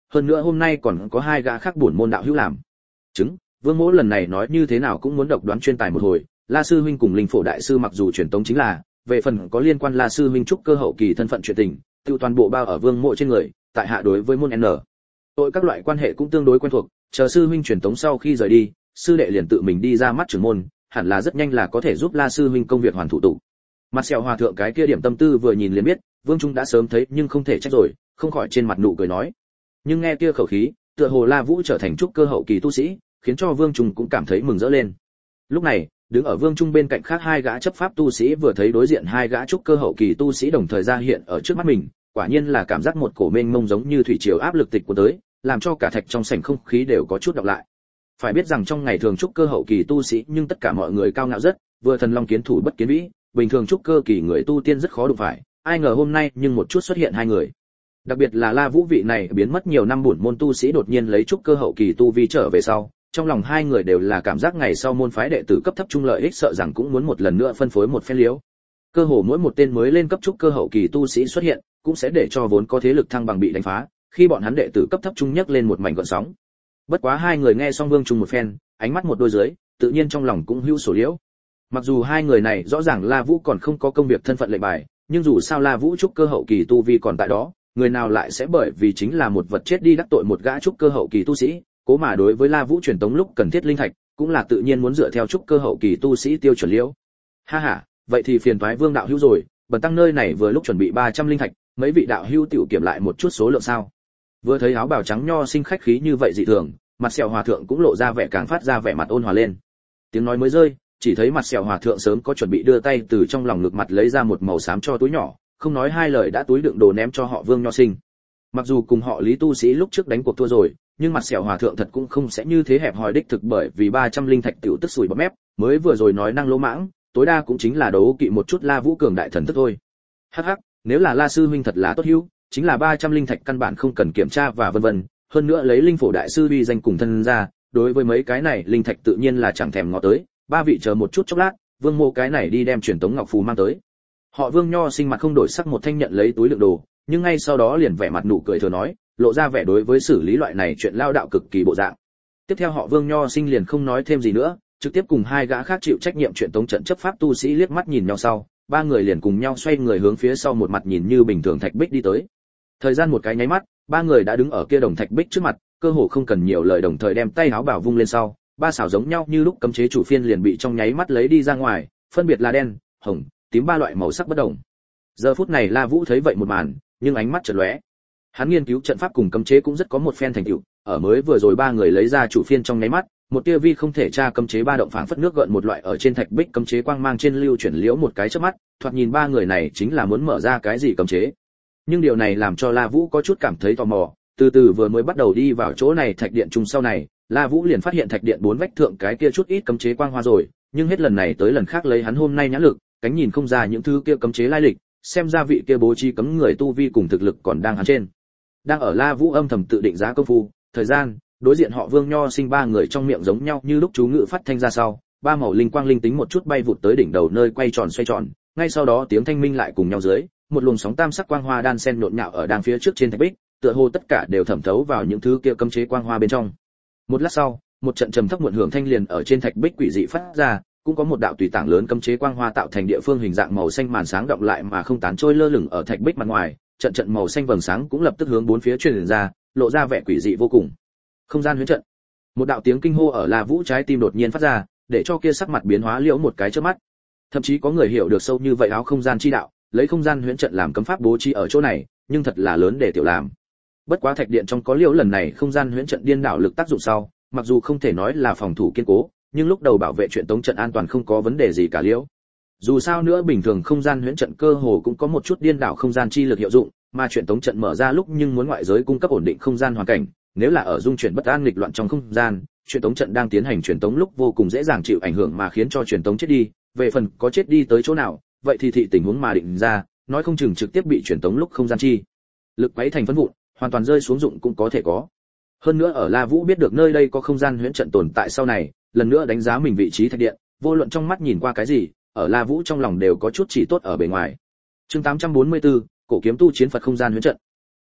hơn nữa hôm nay còn có hai gã khác bổn môn đạo hữu làm chứng. Vương Mỗ lần này nói như thế nào cũng muốn độc đoán chuyên tài một hồi, La sư huynh cùng Linh Phổ đại sư mặc dù truyền tống chính là, về phần có liên quan La sư huynh trúc cơ hậu kỳ thân phận chuyện tình, tiêu toàn bộ bao ở Vương Mỗ trên người, tại hạ đối với môn N. Tội các loại quan hệ cũng tương đối quen thuộc, chờ sư huynh truyền tống sau khi rời đi, sư đệ liền tự mình đi ra mắt trưởng môn, hẳn là rất nhanh là có thể giúp La sư huynh công việc hoàn thủ tục. Mặt sẹo hòa thượng cái kia điểm tâm tư vừa nhìn liền biết, Vương Trung đã sớm thấy nhưng không thể trách rồi, không khỏi trên mặt nụ cười nói. Nhưng nghe kia khẩu khí, tựa hồ La Vũ trở thành trúc cơ hậu kỳ tu sĩ, khiến cho Vương Trung cũng cảm thấy mừng rỡ lên. Lúc này, đứng ở Vương Trung bên cạnh khác hai gã chấp pháp tu sĩ vừa thấy đối diện hai gã trúc cơ hậu kỳ tu sĩ đồng thời ra hiện ở trước mắt mình, quả nhiên là cảm giác một cổ mênh mông giống như thủy triều áp lực tịch của tới, làm cho cả thạch trong sảnh không khí đều có chút đọc lại. Phải biết rằng trong ngày thường trúc cơ hậu kỳ tu sĩ, nhưng tất cả mọi người cao ngạo rất, vừa thần long kiến thủ bất kiến vĩ, bình thường trúc cơ kỳ người tu tiên rất khó đụng phải, ai ngờ hôm nay nhưng một chút xuất hiện hai người. Đặc biệt là La Vũ vị này biến mất nhiều năm bổn môn tu sĩ đột nhiên lấy trúc cơ hậu kỳ tu vi trở về sau, trong lòng hai người đều là cảm giác ngày sau môn phái đệ tử cấp thấp trung lợi ích sợ rằng cũng muốn một lần nữa phân phối một phen liếu. Cơ hồ mỗi một tên mới lên cấp trúc cơ hậu kỳ tu sĩ xuất hiện, cũng sẽ để cho vốn có thế lực thăng bằng bị đánh phá, khi bọn hắn đệ tử cấp thấp trung nhấc lên một mảnh gợn sóng. Bất quá hai người nghe xong Vương Trung một phen, ánh mắt một đôi dưới, tự nhiên trong lòng cũng hữu sổ liễu. Mặc dù hai người này rõ ràng La Vũ còn không có công việc thân phận lệnh bài, nhưng dù sao La Vũ trúc cơ hậu kỳ tu vi còn tại đó, người nào lại sẽ bởi vì chính là một vật chết đi đắc tội một gã trúc cơ hậu kỳ tu sĩ, cố mà đối với La Vũ truyền tống lúc cần thiết linh thạch, cũng là tự nhiên muốn dựa theo trúc cơ hậu kỳ tu sĩ tiêu chuẩn liễu. Ha ha, vậy thì phiền toái Vương đạo hữu rồi, bần tăng nơi này vừa lúc chuẩn bị ba trăm linh thạch, mấy vị đạo hữu tiểu kiểm lại một chút số lượng sao? Vừa thấy áo bào trắng nho sinh khách khí như vậy dị thường, mặt sẹo hòa thượng cũng lộ ra vẻ càng phát ra vẻ mặt ôn hòa lên. Tiếng nói mới rơi, chỉ thấy mặt sẹo hòa thượng sớm có chuẩn bị đưa tay từ trong lòng ngực mặt lấy ra một màu xám cho túi nhỏ, không nói hai lời đã túi đựng đồ ném cho họ Vương nho sinh. Mặc dù cùng họ Lý tu sĩ lúc trước đánh cuộc thua rồi, nhưng mặt sẹo hòa thượng thật cũng không sẽ như thế hẹp hòi đích thực, bởi vì ba trăm linh thạch tiểu tức sủi bọt mép, mới vừa rồi nói năng lỗ mãng, tối đa cũng chính là đấu kỵ một chút La Vũ cường đại thần thức thôi. Hắc hắc, nếu là La sư huynh thật là tốt hữu, chính là ba trăm linh thạch căn bản không cần kiểm tra và vân vân, hơn nữa lấy Linh Phổ đại sư uy danh cùng thân ra, đối với mấy cái này linh thạch tự nhiên là chẳng thèm ngó tới, ba vị chờ một chút chốc lát, Vương Mộ cái này đi đem truyền tống ngọc phù mang tới. Họ Vương nho sinh mặt không đổi sắc một thanh nhận lấy túi đựng đồ, nhưng ngay sau đó liền vẻ mặt nụ cười thừa nói, lộ ra vẻ đối với xử lý loại này chuyện lao đạo cực kỳ bộ dạng. Tiếp theo họ Vương nho sinh liền không nói thêm gì nữa, trực tiếp cùng hai gã khác chịu trách nhiệm truyền tống trận chấp pháp tu sĩ liếc mắt nhìn nhau sau, ba người liền cùng nhau xoay người hướng phía sau một mặt nhìn như bình thường thạch bích đi tới. Thời gian một cái nháy mắt, ba người đã đứng ở kia đồng thạch bích trước mặt, cơ hồ không cần nhiều lời đồng thời đem tay áo bảo vung lên sau, ba xảo giống nhau như lúc cấm chế chủ phiên liền bị trong nháy mắt lấy đi ra ngoài, phân biệt là đen, hồng, tím ba loại màu sắc bất đồng. Giờ phút này La Vũ thấy vậy một màn, nhưng ánh mắt chợt lóe. Hắn nghiên cứu trận pháp cùng cấm chế cũng rất có một phen thành tựu, ở mới vừa rồi ba người lấy ra chủ phiên trong nháy mắt, một tia vi không thể tra cấm chế ba động phảng phất nước gợn một loại ở trên thạch bích cấm chế quang mang trên lưu chuyển liễu một cái chớp mắt, thoạt nhìn ba người này chính là muốn mở ra cái gì cấm chế. Nhưng điều này làm cho La Vũ có chút cảm thấy tò mò, từ từ vừa mới bắt đầu đi vào chỗ này thạch điện trung sau này, La Vũ liền phát hiện thạch điện bốn vách thượng cái kia chút ít cấm chế quang hoa rồi, nhưng hết lần này tới lần khác lấy hắn hôm nay nhãn lực, cánh nhìn không ra những thứ kia cấm chế lai lịch, xem ra vị kia bố trí cấm người tu vi cùng thực lực còn đang hắn trên. Đang ở La Vũ âm thầm tự định giá công phu, thời gian, đối diện họ Vương nho sinh ba người trong miệng giống nhau như lúc chú ngữ phát thanh ra sau, ba màu linh quang linh tính một chút bay vụt tới đỉnh đầu nơi quay tròn xoay tròn, ngay sau đó tiếng thanh minh lại cùng nhau dưới, một luồng sóng tam sắc quang hoa đan xen nhộn nhạo ở đang phía trước trên thạch bích, tựa hồ tất cả đều thẩm thấu vào những thứ kia cấm chế quang hoa bên trong. Một lát sau, một trận trầm thấp muộn hưởng thanh liền ở trên thạch bích quỷ dị phát ra, cũng có một đạo tùy tảng lớn cấm chế quang hoa tạo thành địa phương hình dạng màu xanh màn sáng động lại mà không tán trôi lơ lửng ở thạch bích mặt ngoài, trận trận màu xanh vầng sáng cũng lập tức hướng bốn phía truyền ra, lộ ra vẻ quỷ dị vô cùng. Không gian huyễn trận. Một đạo tiếng kinh hô ở La Vũ trái tim đột nhiên phát ra, để cho kia sắc mặt biến hóa liễu một cái chớp mắt. Thậm chí có người hiểu được sâu như vậy áo không gian chi đạo, lấy không gian huyễn trận làm cấm pháp bố trí ở chỗ này, nhưng thật là lớn để tiểu làm. Bất quá thạch điện trong có liễu lần này không gian huyễn trận điên đảo lực tác dụng sau, mặc dù không thể nói là phòng thủ kiên cố, nhưng lúc đầu bảo vệ chuyện tống trận an toàn không có vấn đề gì cả liễu. Dù sao nữa bình thường không gian huyễn trận cơ hồ cũng có một chút điên đảo không gian chi lực hiệu dụng, mà chuyện tống trận mở ra lúc nhưng muốn ngoại giới cung cấp ổn định không gian hoàn cảnh, nếu là ở dung chuyển bất an nghịch loạn trong không gian, truyền tống trận đang tiến hành truyền tống lúc vô cùng dễ dàng chịu ảnh hưởng mà khiến cho truyền tống chết đi, về phần có chết đi tới chỗ nào, vậy thì thị tình huống mà định ra, nói không chừng trực tiếp bị truyền tống lúc không gian chi lực quấy thành phân vụn, hoàn toàn rơi xuống dụng cũng có thể có. Hơn nữa ở La Vũ biết được nơi đây có không gian huyễn trận tồn tại sau này, lần nữa đánh giá mình vị trí thạch điện, vô luận trong mắt nhìn qua cái gì, ở La Vũ trong lòng đều có chút chỉ tốt ở bề ngoài. Chương tám trăm bốn mươi tư, cổ kiếm tu chiến Phật không gian huyễn trận.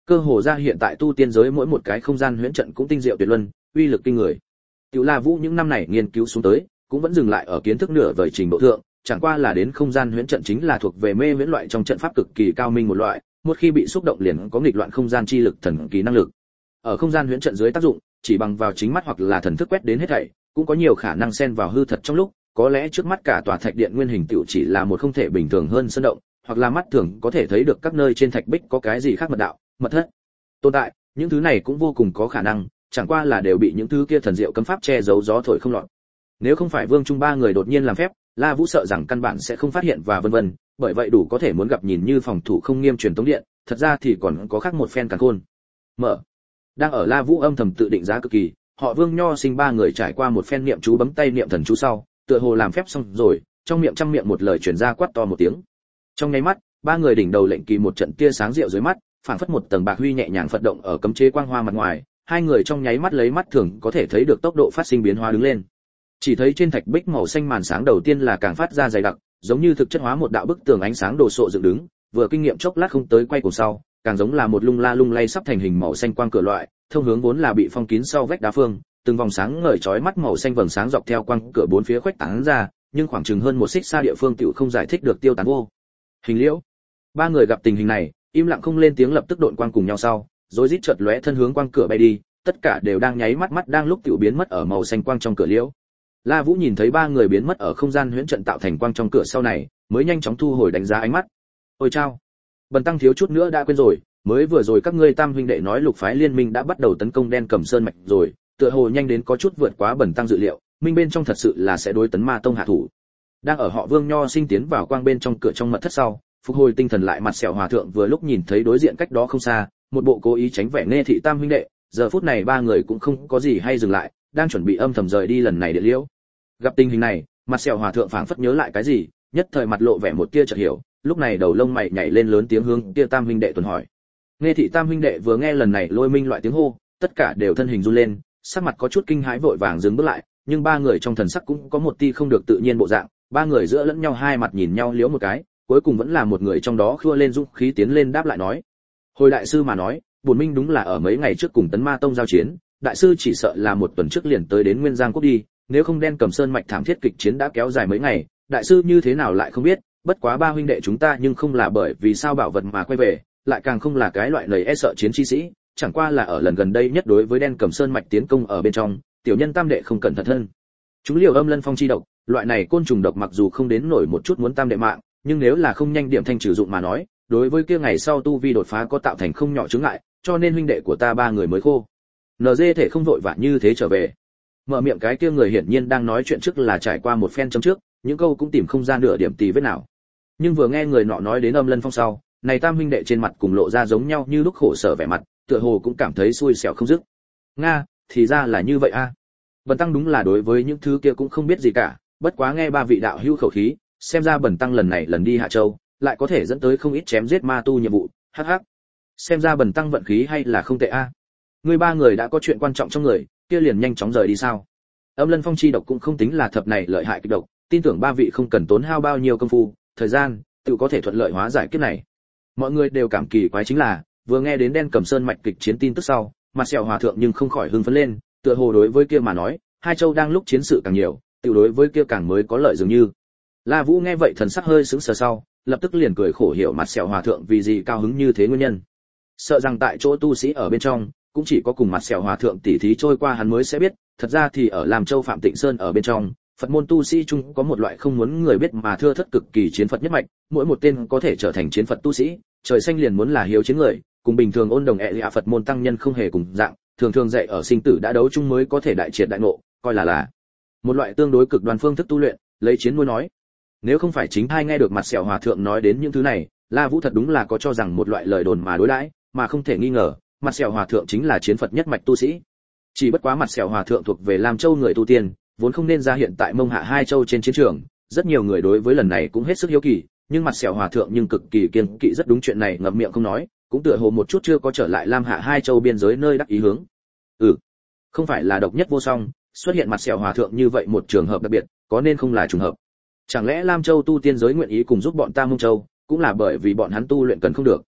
Cơ hồ ra hiện tại tu tiên giới mỗi một cái không gian huyễn trận cũng tinh diệu tuyệt luân, uy lực kinh người. Tiểu La Vũ những năm này nghiên cứu xuống tới, cũng vẫn dừng lại ở kiến thức nửa vời trình độ thượng, chẳng qua là đến không gian huyễn trận chính là thuộc về mê huyễn loại trong trận pháp cực kỳ cao minh một loại, một khi bị xúc động liền có nghịch loạn không gian chi lực thần kỳ năng lực. Ở không gian huyễn trận dưới tác dụng, chỉ bằng vào chính mắt hoặc là thần thức quét đến hết thảy, cũng có nhiều khả năng xen vào hư thật trong lúc, có lẽ trước mắt cả tòa thạch điện nguyên hình tiểu chỉ là một không thể bình thường hơn sơn động, hoặc là mắt thường có thể thấy được các nơi trên thạch bích có cái gì khác mật đạo, mật thất tồn tại, những thứ này cũng vô cùng có khả năng, chẳng qua là đều bị những thứ kia thần diệu cấm pháp che giấu gió thổi không lọt. Nếu không phải Vương Trung ba người đột nhiên làm phép, La Vũ sợ rằng căn bản sẽ không phát hiện và vân vân, bởi vậy đủ có thể muốn gặp nhìn như phòng thủ không nghiêm truyền tống điện, thật ra thì còn có khác một phen càn khôn. Mở. Đang ở La Vũ âm thầm tự định giá cực kỳ, họ Vương Nho Sinh ba người trải qua một phen niệm chú bấm tay niệm thần chú sau, tựa hồ làm phép xong rồi, trong miệng trăm miệng một lời truyền ra quát to một tiếng. Trong nháy mắt, ba người đỉnh đầu lệnh kỳ một trận tia sáng rượu dưới mắt, phảng phất một tầng bạc huy nhẹ nhàng phật động ở cấm chế quang hoa mặt ngoài, hai người trong nháy mắt lấy mắt thường có thể thấy được tốc độ phát sinh biến hóa đứng lên. Chỉ thấy trên thạch bích màu xanh màn sáng đầu tiên là càng phát ra dày đặc, giống như thực chất hóa một đạo bức tường ánh sáng đồ sộ dựng đứng, vừa kinh nghiệm chốc lát không tới quay cùng sau, càng giống là một lung la lung lay sắp thành hình màu xanh quang cửa loại, thông hướng vốn là bị phong kín sau vách đá phương, từng vòng sáng ngời chói mắt màu xanh vầng sáng dọc theo quang cửa bốn phía khuếch tán ra, nhưng khoảng chừng hơn một xích xa địa phương tiểu không giải thích được tiêu tán vô. Hình liễu. Ba người gặp tình hình này, im lặng không lên tiếng lập tức độn quang cùng nhau sau, rồi rít chợt lóe thân hướng quang cửa bay đi, tất cả đều đang nháy mắt mắt đang lúc tiểu biến mất ở màu xanh quang trong cửa liễu. La Vũ nhìn thấy ba người biến mất ở không gian huyễn trận tạo thành quang trong cửa sau này, mới nhanh chóng thu hồi đánh giá ánh mắt. Ôi chao, Bần tăng thiếu chút nữa đã quên rồi, mới vừa rồi các ngươi tam huynh đệ nói lục phái liên minh đã bắt đầu tấn công đen cầm sơn mạch rồi, tựa hồ nhanh đến có chút vượt quá bần tăng dự liệu, minh bên trong thật sự là sẽ đối tấn ma tông hạ thủ. Đang ở họ Vương Nho Sinh tiến vào quang bên trong cửa trong mật thất sau, phục hồi tinh thần lại mặt sẹo hòa thượng vừa lúc nhìn thấy đối diện cách đó không xa, một bộ cố ý tránh vẻ nghe thị tam huynh đệ, giờ phút này ba người cũng không có gì hay dừng lại, đang chuẩn bị âm thầm rời đi lần này địa liễu. Gặp tình hình này, mặt sẹo hòa thượng phảng phất nhớ lại cái gì, nhất thời mặt lộ vẻ một tia chợt hiểu, lúc này đầu lông mày nhảy lên lớn tiếng hướng kia tam huynh đệ tuần hỏi. Nghe thị tam huynh đệ vừa nghe lần này lôi minh loại tiếng hô, tất cả đều thân hình run lên, sắc mặt có chút kinh hãi vội vàng dừng bước lại, nhưng ba người trong thần sắc cũng có một tia không được tự nhiên bộ dạng, ba người giữa lẫn nhau hai mặt nhìn nhau liếu một cái, cuối cùng vẫn là một người trong đó khua lên dũng khí tiến lên đáp lại nói: hồi đại sư mà nói, bổn minh đúng là ở mấy ngày trước cùng tấn ma tông giao chiến, đại sư chỉ sợ là một tuần trước liền tới đến Nguyên Giang quốc đi, nếu không đen cầm sơn mạch thảm thiết kịch chiến đã kéo dài mấy ngày, đại sư như thế nào lại không biết, bất quá ba huynh đệ chúng ta nhưng không là bởi vì sao bảo vật mà quay về, lại càng không là cái loại lời e sợ chiến chi sĩ, chẳng qua là ở lần gần đây nhất đối với đen cầm sơn mạch tiến công ở bên trong, tiểu nhân tam đệ không cẩn thận hơn. Chúng liều âm lân phong chi độc, loại này côn trùng độc mặc dù không đến nổi một chút muốn tam đệ mạng, nhưng nếu là không nhanh điểm thanh trừ dụng mà nói, đối với kia ngày sau tu vi đột phá có tạo thành không nhỏ chướng ngại, cho nên huynh đệ của ta ba người mới khô. en giê thể không vội vã như thế trở về. Mở miệng cái kia người hiển nhiên đang nói chuyện trước là trải qua một phen chấm trước, những câu cũng tìm không ra nửa điểm tì vết nào. Nhưng vừa nghe người nọ nói đến âm lân phong sau, này tam huynh đệ trên mặt cùng lộ ra giống nhau như lúc khổ sở vẻ mặt, tựa hồ cũng cảm thấy xui xẻo không dứt. Nga, thì ra là như vậy a. À. Bần tăng đúng là đối với những thứ kia cũng không biết gì cả, bất quá nghe ba vị đạo hữu khẩu khí, xem ra bần tăng lần này lần đi Hạ Châu, lại có thể dẫn tới không ít chém giết ma tu nhiệm vụ, hắc hắc. Xem ra bần tăng vận khí hay là không tệ a. À. Người ba người đã có chuyện quan trọng trong người, kia liền nhanh chóng rời đi sao? Âm lân phong chi độc cũng không tính là thập này lợi hại kịch độc, tin tưởng ba vị không cần tốn hao bao nhiêu công phu, thời gian, tự có thể thuận lợi hóa giải kiếp này. Mọi người đều cảm kỳ quái chính là, vừa nghe đến đen cầm sơn mạch kịch chiến tin tức sau, mặt sẹo hòa thượng nhưng không khỏi hưng phấn lên, tựa hồ đối với kia mà nói, hai châu đang lúc chiến sự càng nhiều, tiểu đối với kia càng mới có lợi dường như. La Vũ nghe vậy thần sắc hơi sững sờ sau, lập tức liền cười khổ hiểu mặt sẹo hòa thượng vì gì cao hứng như thế nguyên nhân. Sợ rằng tại chỗ tu sĩ ở bên trong, cũng chỉ có cùng mặt sẹo hòa thượng tỉ thí trôi qua hắn mới sẽ biết, thật ra thì ở Lam Châu Phạm Tịnh Sơn ở bên trong, Phật môn tu sĩ chung có một loại không muốn người biết mà thưa thất cực kỳ chiến Phật nhất mạch, mỗi một tên có thể trở thành chiến Phật tu sĩ, trời xanh liền muốn là hiếu chiến người, cùng bình thường ôn đồng ệ lạ Phật môn tăng nhân không hề cùng dạng, thường thường dạy ở sinh tử đã đấu chung mới có thể đại triệt đại ngộ, coi là là một loại tương đối cực đoan phương thức tu luyện, lấy chiến nuôi nói. Nếu không phải chính hai nghe được mặt sẹo hòa thượng nói đến những thứ này, La Vũ thật đúng là có cho rằng một loại lời đồn mà đối đãi, mà không thể nghi ngờ, mặt sẹo hòa thượng chính là chiến Phật nhất mạch tu sĩ. Chỉ bất quá mặt sẹo hòa thượng thuộc về Lam Châu người tu tiên, vốn không nên ra hiện tại Mông Hạ hai châu trên chiến trường, rất nhiều người đối với lần này cũng hết sức hiếu kỳ, nhưng mặt sẹo hòa thượng nhưng cực kỳ kiên kỵ rất đúng chuyện này ngậm miệng không nói, cũng tựa hồ một chút chưa có trở lại Lam Hạ hai châu biên giới nơi đắc ý hướng. Ừ, không phải là độc nhất vô song, xuất hiện mặt sẹo hòa thượng như vậy một trường hợp đặc biệt, có nên không là trùng hợp. Chẳng lẽ Lam Châu tu tiên giới nguyện ý cùng giúp bọn ta Mông Châu, cũng là bởi vì bọn hắn tu luyện cần không được.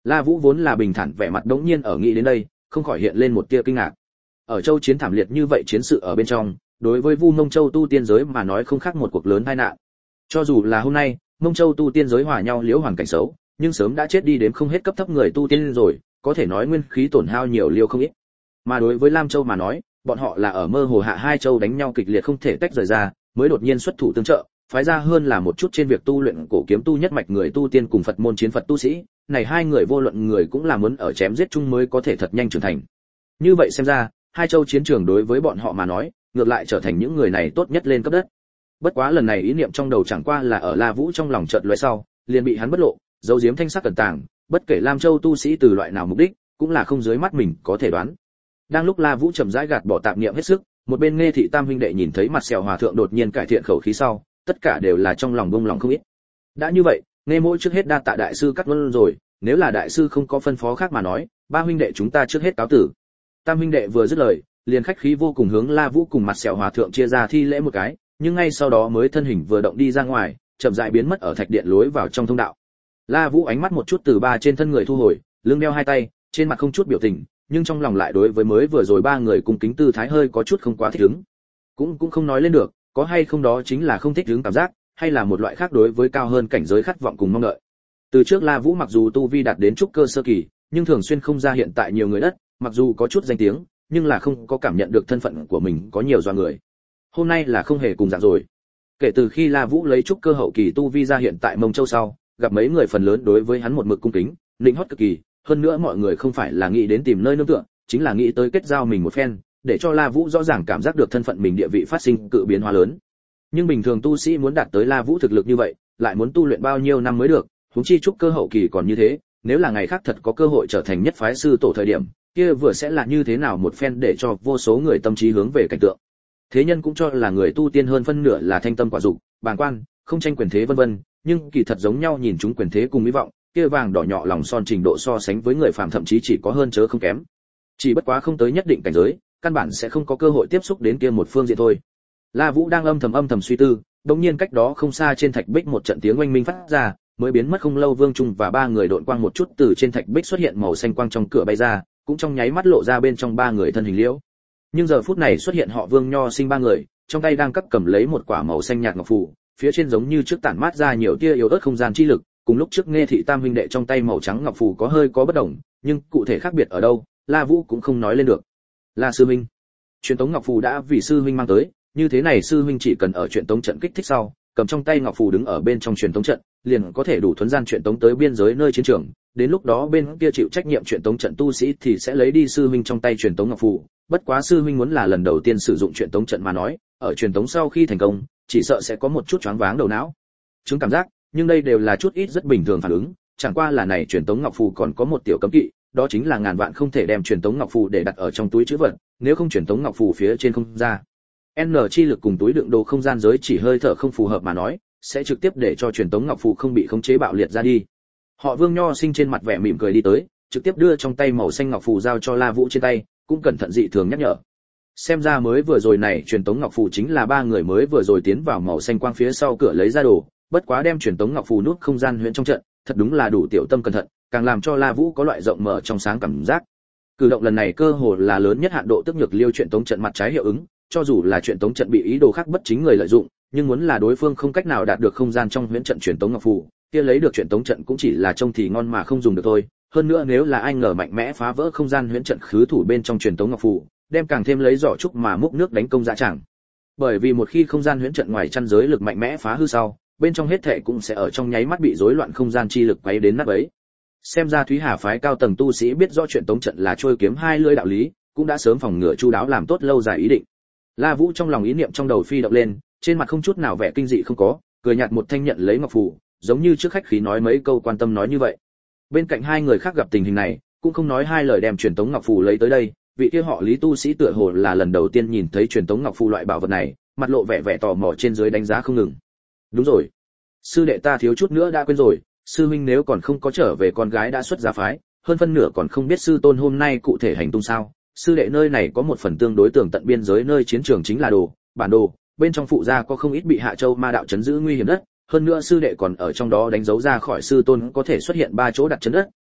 La Vũ vốn là bình thản vẻ mặt đống nhiên ở nghĩ đến đây, không khỏi hiện lên một tia kinh ngạc. Ở châu chiến thảm liệt như vậy chiến sự ở bên trong, đối với Vu Mông Châu tu tiên giới mà nói không khác một cuộc lớn tai nạn. Cho dù là hôm nay, Mông Châu tu tiên giới hòa nhau liễu hoàn cảnh xấu, nhưng sớm đã chết đi đến không hết cấp thấp người tu tiên rồi, có thể nói nguyên khí tổn hao nhiều liêu không ít. Mà đối với Lam Châu mà nói, bọn họ là ở mơ hồ hạ hai châu đánh nhau kịch liệt không thể tách rời ra, mới đột nhiên xuất thủ tương trợ, phái ra hơn là một chút trên việc tu luyện cổ kiếm tu nhất mạch người tu tiên cùng Phật môn chiến Phật tu sĩ, này hai người vô luận người cũng là muốn ở chém giết chung mới có thể thật nhanh trưởng thành. Như vậy xem ra, hai châu chiến trường đối với bọn họ mà nói, ngược lại trở thành những người này tốt nhất lên cấp đất. Bất quá lần này ý niệm trong đầu chẳng qua là ở La Vũ trong lòng chợt lóe sau, liền bị hắn bất lộ, giấu giếm thanh sắc cẩn tàng, bất kể Lam Châu tu sĩ từ loại nào mục đích, cũng là không dưới mắt mình có thể đoán. Đang lúc La Vũ chậm rãi gạt bỏ tạp niệm hết sức, một bên Nghe Thị Tam huynh đệ nhìn thấy mặt sẹo hòa thượng đột nhiên cải thiện khẩu khí sau, tất cả đều là trong lòng bông lòng không ít. Đã như vậy, Nghe mỗi trước hết đa tạ đại sư cắt luân rồi, nếu là đại sư không có phân phó khác mà nói, ba huynh đệ chúng ta trước hết cáo tử. Tam huynh đệ vừa dứt lời, liền khách khí vô cùng hướng La Vũ cùng mặt sẹo hòa thượng chia ra thi lễ một cái, nhưng ngay sau đó mới thân hình vừa động đi ra ngoài, chậm rãi biến mất ở thạch điện lối vào trong thông đạo. La Vũ ánh mắt một chút từ ba trên thân người thu hồi, lưng đeo hai tay, trên mặt không chút biểu tình, nhưng trong lòng lại đối với mới vừa rồi ba người cùng kính tư thái hơi có chút không quá thích ứng. Cũng cũng không nói lên được, có hay không đó chính là không thích ứng cảm giác, hay là một loại khác đối với cao hơn cảnh giới khát vọng cùng mong đợi. Từ trước La Vũ mặc dù tu vi đạt đến trúc cơ sơ kỳ, nhưng thường xuyên không ra hiện tại nhiều người đất, mặc dù có chút danh tiếng, nhưng là không có cảm nhận được thân phận của mình có nhiều doa người. Hôm nay là không hề cùng dạng rồi. Kể từ khi La Vũ lấy trúc cơ hậu kỳ tu vi ra hiện tại Mông Châu sau, gặp mấy người phần lớn đối với hắn một mực cung kính, lĩnh hót cực kỳ, hơn nữa mọi người không phải là nghĩ đến tìm nơi nương tựa, chính là nghĩ tới kết giao mình một phen, để cho La Vũ rõ ràng cảm giác được thân phận mình địa vị phát sinh cự biến hóa lớn. Nhưng bình thường tu sĩ muốn đạt tới La Vũ thực lực như vậy, lại muốn tu luyện bao nhiêu năm mới được, huống chi trúc cơ hậu kỳ còn như thế, nếu là ngày khác thật có cơ hội trở thành nhất phái sư tổ thời điểm, kia vừa sẽ là như thế nào một phen để cho vô số người tâm trí hướng về cảnh tượng. Thế nhân cũng cho là người tu tiên hơn phân nửa là thanh tâm quả dục, bàng quan, không tranh quyền thế vân vân, nhưng kỳ thật giống nhau nhìn chúng quyền thế cùng mỹ vọng, kia vàng đỏ nhỏ lòng son trình độ so sánh với người phàm thậm chí chỉ có hơn chớ không kém. Chỉ bất quá không tới nhất định cảnh giới, căn bản sẽ không có cơ hội tiếp xúc đến kia một phương diện thôi. La Vũ đang âm thầm âm thầm suy tư, đột nhiên cách đó không xa trên thạch bích một trận tiếng oanh minh phát ra, mới biến mất không lâu Vương Trung và ba người độn quang một chút từ trên thạch bích xuất hiện màu xanh quang trong cửa bay ra, cũng trong nháy mắt lộ ra bên trong ba người thân hình liễu. Nhưng giờ phút này xuất hiện họ Vương Nho Sinh ba người, trong tay đang cắp cầm lấy một quả màu xanh nhạt ngọc phù, phía trên giống như trước tản mát ra nhiều tia yếu ớt không gian chi lực, cùng lúc trước Nghe Thị Tam huynh đệ trong tay màu trắng ngọc phù có hơi có bất đồng, nhưng cụ thể khác biệt ở đâu, La Vũ cũng không nói lên được. La sư huynh, truyền tống ngọc phù đã vì sư huynh mang tới, như thế này sư huynh chỉ cần ở truyền tống trận kích thích sau, cầm trong tay ngọc phù đứng ở bên trong truyền tống trận, liền có thể đủ thuấn gian truyền tống tới biên giới nơi chiến trường, đến lúc đó bên kia chịu trách nhiệm truyền tống trận tu sĩ thì sẽ lấy đi sư huynh trong tay truyền tống ngọc phù, bất quá sư huynh muốn là lần đầu tiên sử dụng truyền tống trận mà nói, ở truyền tống sau khi thành công, chỉ sợ sẽ có một chút choáng váng đầu não, chứng cảm giác, nhưng đây đều là chút ít rất bình thường phản ứng, chẳng qua là này truyền tống ngọc phù còn có một tiểu cấm kỵ, đó chính là ngàn vạn không thể đem truyền tống ngọc phù để đặt ở trong túi trữ vật, nếu không truyền tống ngọc phù phía trên không ra. N chi lực cùng túi đựng đồ không gian giới chỉ hơi thở không phù hợp mà nói, sẽ trực tiếp để cho truyền tống ngọc phù không bị khống chế bạo liệt ra đi. Họ Vương Nho Sinh trên mặt vẻ mỉm cười đi tới, trực tiếp đưa trong tay màu xanh ngọc phù giao cho La Vũ trên tay, cũng cẩn thận dị thường nhắc nhở. Xem ra mới vừa rồi này truyền tống ngọc phù chính là ba người mới vừa rồi tiến vào màu xanh quang phía sau cửa lấy ra đồ, bất quá đem truyền tống ngọc phù nút không gian huyễn trong trận, thật đúng là đủ tiểu tâm cẩn thận, càng làm cho La Vũ có loại rộng mở trong sáng cảm giác. Cử động lần này cơ hồ là lớn nhất hạn độ tức nhược liêu truyền tống trận mặt trái hiệu ứng, cho dù là truyền tống trận bị ý đồ khác bất chính người lợi dụng, nhưng muốn là đối phương không cách nào đạt được không gian trong huyễn trận truyền tống ngọc phù, kia lấy được truyền tống trận cũng chỉ là trông thì ngon mà không dùng được thôi. Hơn nữa nếu là ai ngờ mạnh mẽ phá vỡ không gian huyễn trận khứ thủ bên trong truyền tống ngọc phù, đem càng thêm lấy giỏ trúc mà múc nước đánh công dã tràng. Bởi vì một khi không gian huyễn trận ngoài chăn giới lực mạnh mẽ phá hư sau, bên trong hết thảy cũng sẽ ở trong nháy mắt bị rối loạn không gian chi lực quấy đến nát bấy. Xem ra Thúy Hà phái cao tầng tu sĩ biết rõ chuyện tống trận là trôi kiếm hai lưỡi đạo lý, cũng đã sớm phòng ngừa chu đáo làm tốt lâu dài ý định. La Vũ trong lòng ý niệm trong đầu phi động lên, trên mặt không chút nào vẻ kinh dị không có, cười nhạt một thanh nhận lấy ngọc phù, giống như trước khách khí nói mấy câu quan tâm nói như vậy. Bên cạnh hai người khác gặp tình hình này, cũng không nói hai lời đem truyền tống ngọc phù lấy tới đây, vị kia họ Lý tu sĩ tựa hồ là lần đầu tiên nhìn thấy truyền tống ngọc phù loại bảo vật này, mặt lộ vẻ vẻ tò mò trên dưới đánh giá không ngừng. Đúng rồi, sư đệ ta thiếu chút nữa đã quên rồi, sư huynh nếu còn không có trở về con gái đã xuất gia phái, hơn phân nửa còn không biết sư tôn hôm nay cụ thể hành tung sao. Sư đệ nơi này có một phần tương đối tường tận biên giới nơi chiến trường chính là đồ, bản đồ, bên trong phụ gia có không ít bị Hạ Châu ma đạo chấn giữ nguy hiểm đất, hơn nữa sư đệ còn ở trong đó đánh dấu ra khỏi sư tôn có thể xuất hiện ba chỗ đặt chấn đất,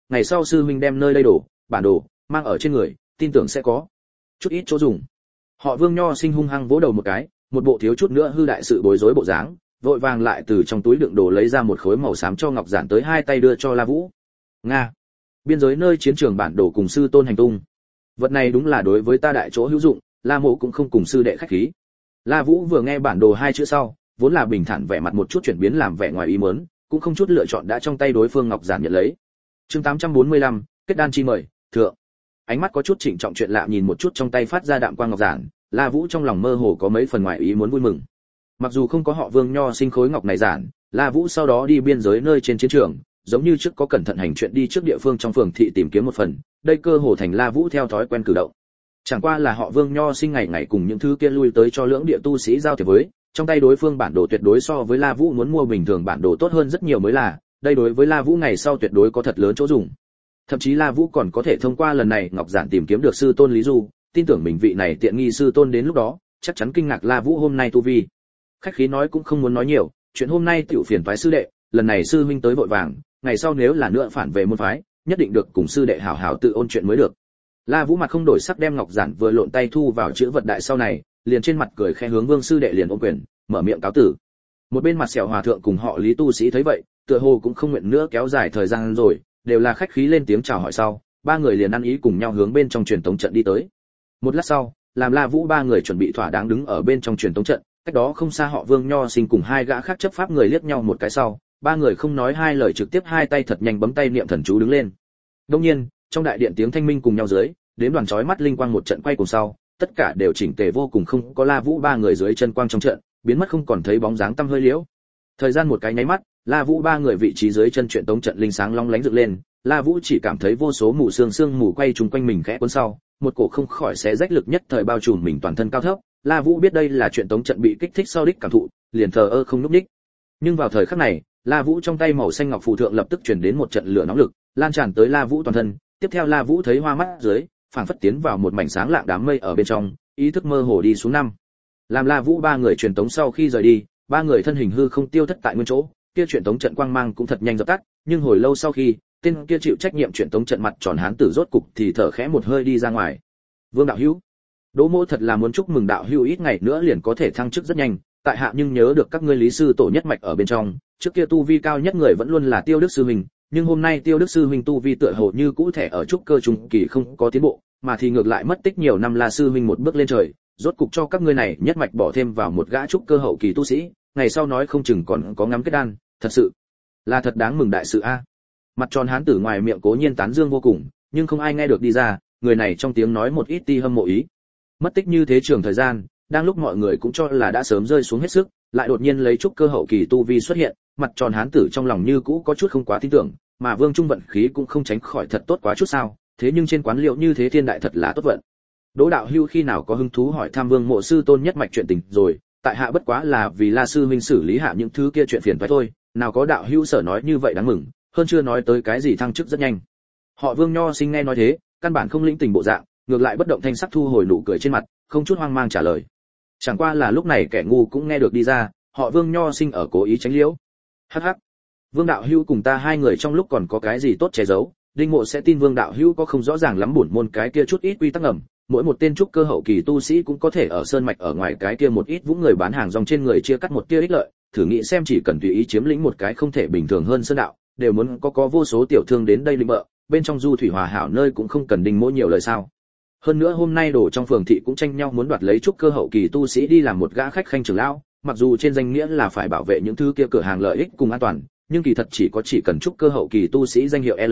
ngày sau sư huynh đem nơi đây đổ bản đồ mang ở trên người, tin tưởng sẽ có chút ít chỗ dùng. Họ Vương Nho Sinh hung hăng vỗ đầu một cái, một bộ thiếu chút nữa hư đại sự bối rối bộ dáng, vội vàng lại từ trong túi đựng đồ lấy ra một khối màu xám cho ngọc giản tới hai tay đưa cho La Vũ. Nga, biên giới nơi chiến trường bản đồ cùng sư tôn hành tung. Vật này đúng là đối với ta đại chỗ hữu dụng, La Mộ cũng không cùng sư đệ khách khí. La Vũ vừa nghe bản đồ hai chữ sau, vốn là bình thản vẻ mặt một chút chuyển biến làm vẻ ngoài ý muốn, cũng không chút lựa chọn đã trong tay đối phương ngọc giản nhận lấy. Chương tám trăm bốn mươi lăm, kết đan chi mời, thượng. Ánh mắt có chút trịnh trọng chuyện lạ nhìn một chút trong tay phát ra đạm quang ngọc giản, La Vũ trong lòng mơ hồ có mấy phần ngoài ý muốn vui mừng. Mặc dù không có họ Vương Nho Sinh khối ngọc này giản, La Vũ sau đó đi biên giới nơi trên chiến trường, giống như trước có cẩn thận hành chuyện đi trước địa phương trong phường thị tìm kiếm một phần, đây cơ hồ thành La Vũ theo thói quen cử động. Chẳng qua là họ Vương Nho Sinh ngày ngày cùng những thứ kia lui tới cho lưỡng địa tu sĩ giao thiệp với, trong tay đối phương bản đồ tuyệt đối so với La Vũ muốn mua bình thường bản đồ tốt hơn rất nhiều mới là, đây đối với La Vũ ngày sau tuyệt đối có thật lớn chỗ dùng. Thậm chí La Vũ còn có thể thông qua lần này ngọc giản tìm kiếm được sư tôn Lý Du, tin tưởng mình vị này tiện nghi sư tôn đến lúc đó, chắc chắn kinh ngạc La Vũ hôm nay tu vi. Khách khí nói cũng không muốn nói nhiều, chuyện hôm nay tiểu phiền toái sư đệ, lần này sư huynh tới vội vàng, ngày sau nếu là nữa phản về môn phái, nhất định được cùng sư đệ hảo hảo tự ôn chuyện mới được. La Vũ mặt không đổi sắc đem ngọc giản vừa lộn tay thu vào chữ vật đại sau này, liền trên mặt cười khẽ hướng Vương sư đệ liền ôm quyền, mở miệng cáo tử. Một bên mặt sẹo hòa thượng cùng họ Lý tu sĩ thấy vậy, tựa hồ cũng không nguyện nữa kéo dài thời gian rồi, đều là khách khí lên tiếng chào hỏi sau, ba người liền ăn ý cùng nhau hướng bên trong truyền tống trận đi tới. Một lát sau, làm La Vũ ba người chuẩn bị thỏa đáng đứng ở bên trong truyền tống trận, cách đó không xa họ Vương Nho Sinh cùng hai gã khác chấp pháp người liếc nhau một cái sau, ba người không nói hai lời trực tiếp hai tay thật nhanh bấm tay niệm thần chú đứng lên. Đương nhiên, trong đại điện tiếng thanh minh cùng nhau dưới, đến đoàn chói mắt linh quang một trận quay cùng sau, tất cả đều chỉnh tề vô cùng, không có La Vũ ba người dưới chân quang trong trận, biến mất không còn thấy bóng dáng tăm hơi liễu. Thời gian một cái nháy mắt, La Vũ ba người vị trí dưới chân truyền tống trận linh sáng long lánh dựng lên, La Vũ chỉ cảm thấy vô số mù sương sương mù quay trùng quanh mình khẽ cuốn sau, một cổ không khỏi xé rách lực nhất thời bao trùm mình toàn thân cao thấp. La Vũ biết đây là truyền tống trận bị kích thích sau đích cảm thụ, liền thờ ơ không núp đích. Nhưng vào thời khắc này, La Vũ trong tay màu xanh ngọc phù thượng lập tức truyền đến một trận lửa nóng lực, lan tràn tới La Vũ toàn thân. Tiếp theo La Vũ thấy hoa mắt dưới, phảng phất tiến vào một mảnh sáng lạng đám mây ở bên trong, ý thức mơ hồ đi xuống năm. Làm La Vũ ba người truyền tống sau khi rời đi, ba người thân hình hư không tiêu thất tại nguyên chỗ, kia truyền tống trận quang mang cũng thật nhanh dập tắt, nhưng hồi lâu sau khi, tên kia chịu trách nhiệm truyền tống trận mặt tròn hán tử rốt cục thì thở khẽ một hơi đi ra ngoài. Vương đạo hữu, Đỗ Mỗ thật là muốn chúc mừng đạo hữu ít ngày nữa liền có thể thăng chức rất nhanh, tại hạ nhưng nhớ được các ngươi Lý sư tổ nhất mạch ở bên trong, trước kia tu vi cao nhất người vẫn luôn là Tiêu Đức sư huynh, nhưng hôm nay Tiêu Đức sư huynh tu vi tựa hồ như cũ thể ở trúc cơ trung kỳ không có tiến bộ, mà thì ngược lại mất tích nhiều năm La sư huynh một bước lên trời, rốt cục cho các ngươi này nhất mạch bỏ thêm vào một gã trúc cơ hậu kỳ tu sĩ, ngày sau nói không chừng còn có ngắm kết đan, thật sự là thật đáng mừng đại sự a. Mặt tròn hán tử ngoài miệng cố nhiên tán dương vô cùng, nhưng không ai nghe được đi ra, người này trong tiếng nói một ít ti hâm mộ ý. Mất tích như thế trường thời gian, đang lúc mọi người cũng cho là đã sớm rơi xuống hết sức, lại đột nhiên lấy trúc cơ hậu kỳ tu vi xuất hiện, mặt tròn hán tử trong lòng như cũ có chút không quá tin tưởng, mà Vương Trung vận khí cũng không tránh khỏi thật tốt quá chút sao, thế nhưng trên quán liệu như thế thiên đại thật là tốt vận. Đỗ đạo hưu khi nào có hứng thú hỏi thăm Vương mộ sư tôn nhất mạch chuyện tình rồi, tại hạ bất quá là vì La sư huynh xử lý hạ những thứ kia chuyện phiền toái thôi, nào có đạo hưu sở nói như vậy đáng mừng, hơn chưa nói tới cái gì thăng chức rất nhanh. Họ Vương Nho Sinh nghe nói thế, căn bản không lĩnh tình bộ dạng, ngược lại bất động thanh sắc thu hồi nụ cười trên mặt, không chút hoang mang trả lời. Chẳng qua là lúc này kẻ ngu cũng nghe được đi ra, họ Vương Nho Sinh ở cố ý tránh liễu. Hắc hắc. Vương đạo hữu cùng ta hai người trong lúc còn có cái gì tốt che giấu, Đinh Mộ sẽ tin Vương đạo hữu có không rõ ràng lắm bổn môn cái kia chút ít quy tắc ngầm, mỗi một tên trúc cơ hậu kỳ tu sĩ cũng có thể ở sơn mạch ở ngoài cái kia một ít vũng người bán hàng rong trên người chia cắt một tia ích lợi, thử nghĩ xem chỉ cần tùy ý chiếm lĩnh một cái không thể bình thường hơn sơn đạo, đều muốn có có vô số tiểu thương đến đây linh bợ, bên trong du thủy hòa hảo nơi cũng không cần Đinh Mộ nhiều lời sao. Hơn nữa hôm nay đổ trong phường thị cũng tranh nhau muốn đoạt lấy trúc cơ hậu kỳ tu sĩ đi làm một gã khách khanh trưởng lão, mặc dù trên danh nghĩa là phải bảo vệ những thứ kia cửa hàng lợi ích cùng an toàn, nhưng kỳ thật chỉ có chỉ cần trúc cơ hậu kỳ tu sĩ danh hiệu L.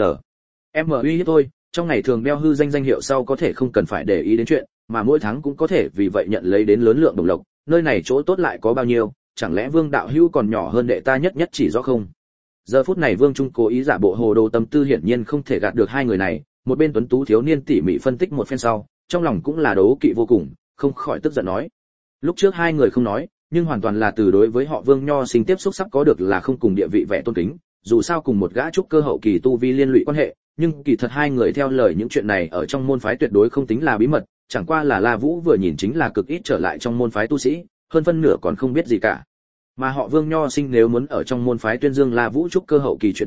M uy hiếp thôi, trong ngày thường đeo hư danh danh hiệu sau có thể không cần phải để ý đến chuyện, mà mỗi tháng cũng có thể vì vậy nhận lấy đến lớn lượng đồng lộc, nơi này chỗ tốt lại có bao nhiêu, chẳng lẽ Vương đạo hữu còn nhỏ hơn đệ ta nhất nhất chỉ rõ không? Giờ phút này Vương Trung cố ý giả bộ hồ đồ tâm tư hiển nhiên không thể gạt được hai người này, một bên tuấn tú thiếu niên tỉ mỉ phân tích một phen sau, trong lòng cũng là đấu kỵ vô cùng, không khỏi tức giận nói. Lúc trước hai người không nói, nhưng hoàn toàn là từ đối với họ Vương Nho Sinh tiếp xúc sắp có được là không cùng địa vị vẻ tôn kính, dù sao cùng một gã trúc cơ hậu kỳ tu vi liên lụy quan hệ, nhưng kỳ thật hai người theo lời những chuyện này ở trong môn phái tuyệt đối không tính là bí mật, chẳng qua là La Vũ vừa nhìn chính là cực ít trở lại trong môn phái tu sĩ, hơn phân nửa còn không biết gì cả. Mà họ Vương Nho Sinh nếu muốn ở trong môn phái tuyên dương La Vũ trúc cơ hậu kỳ chuyện tình,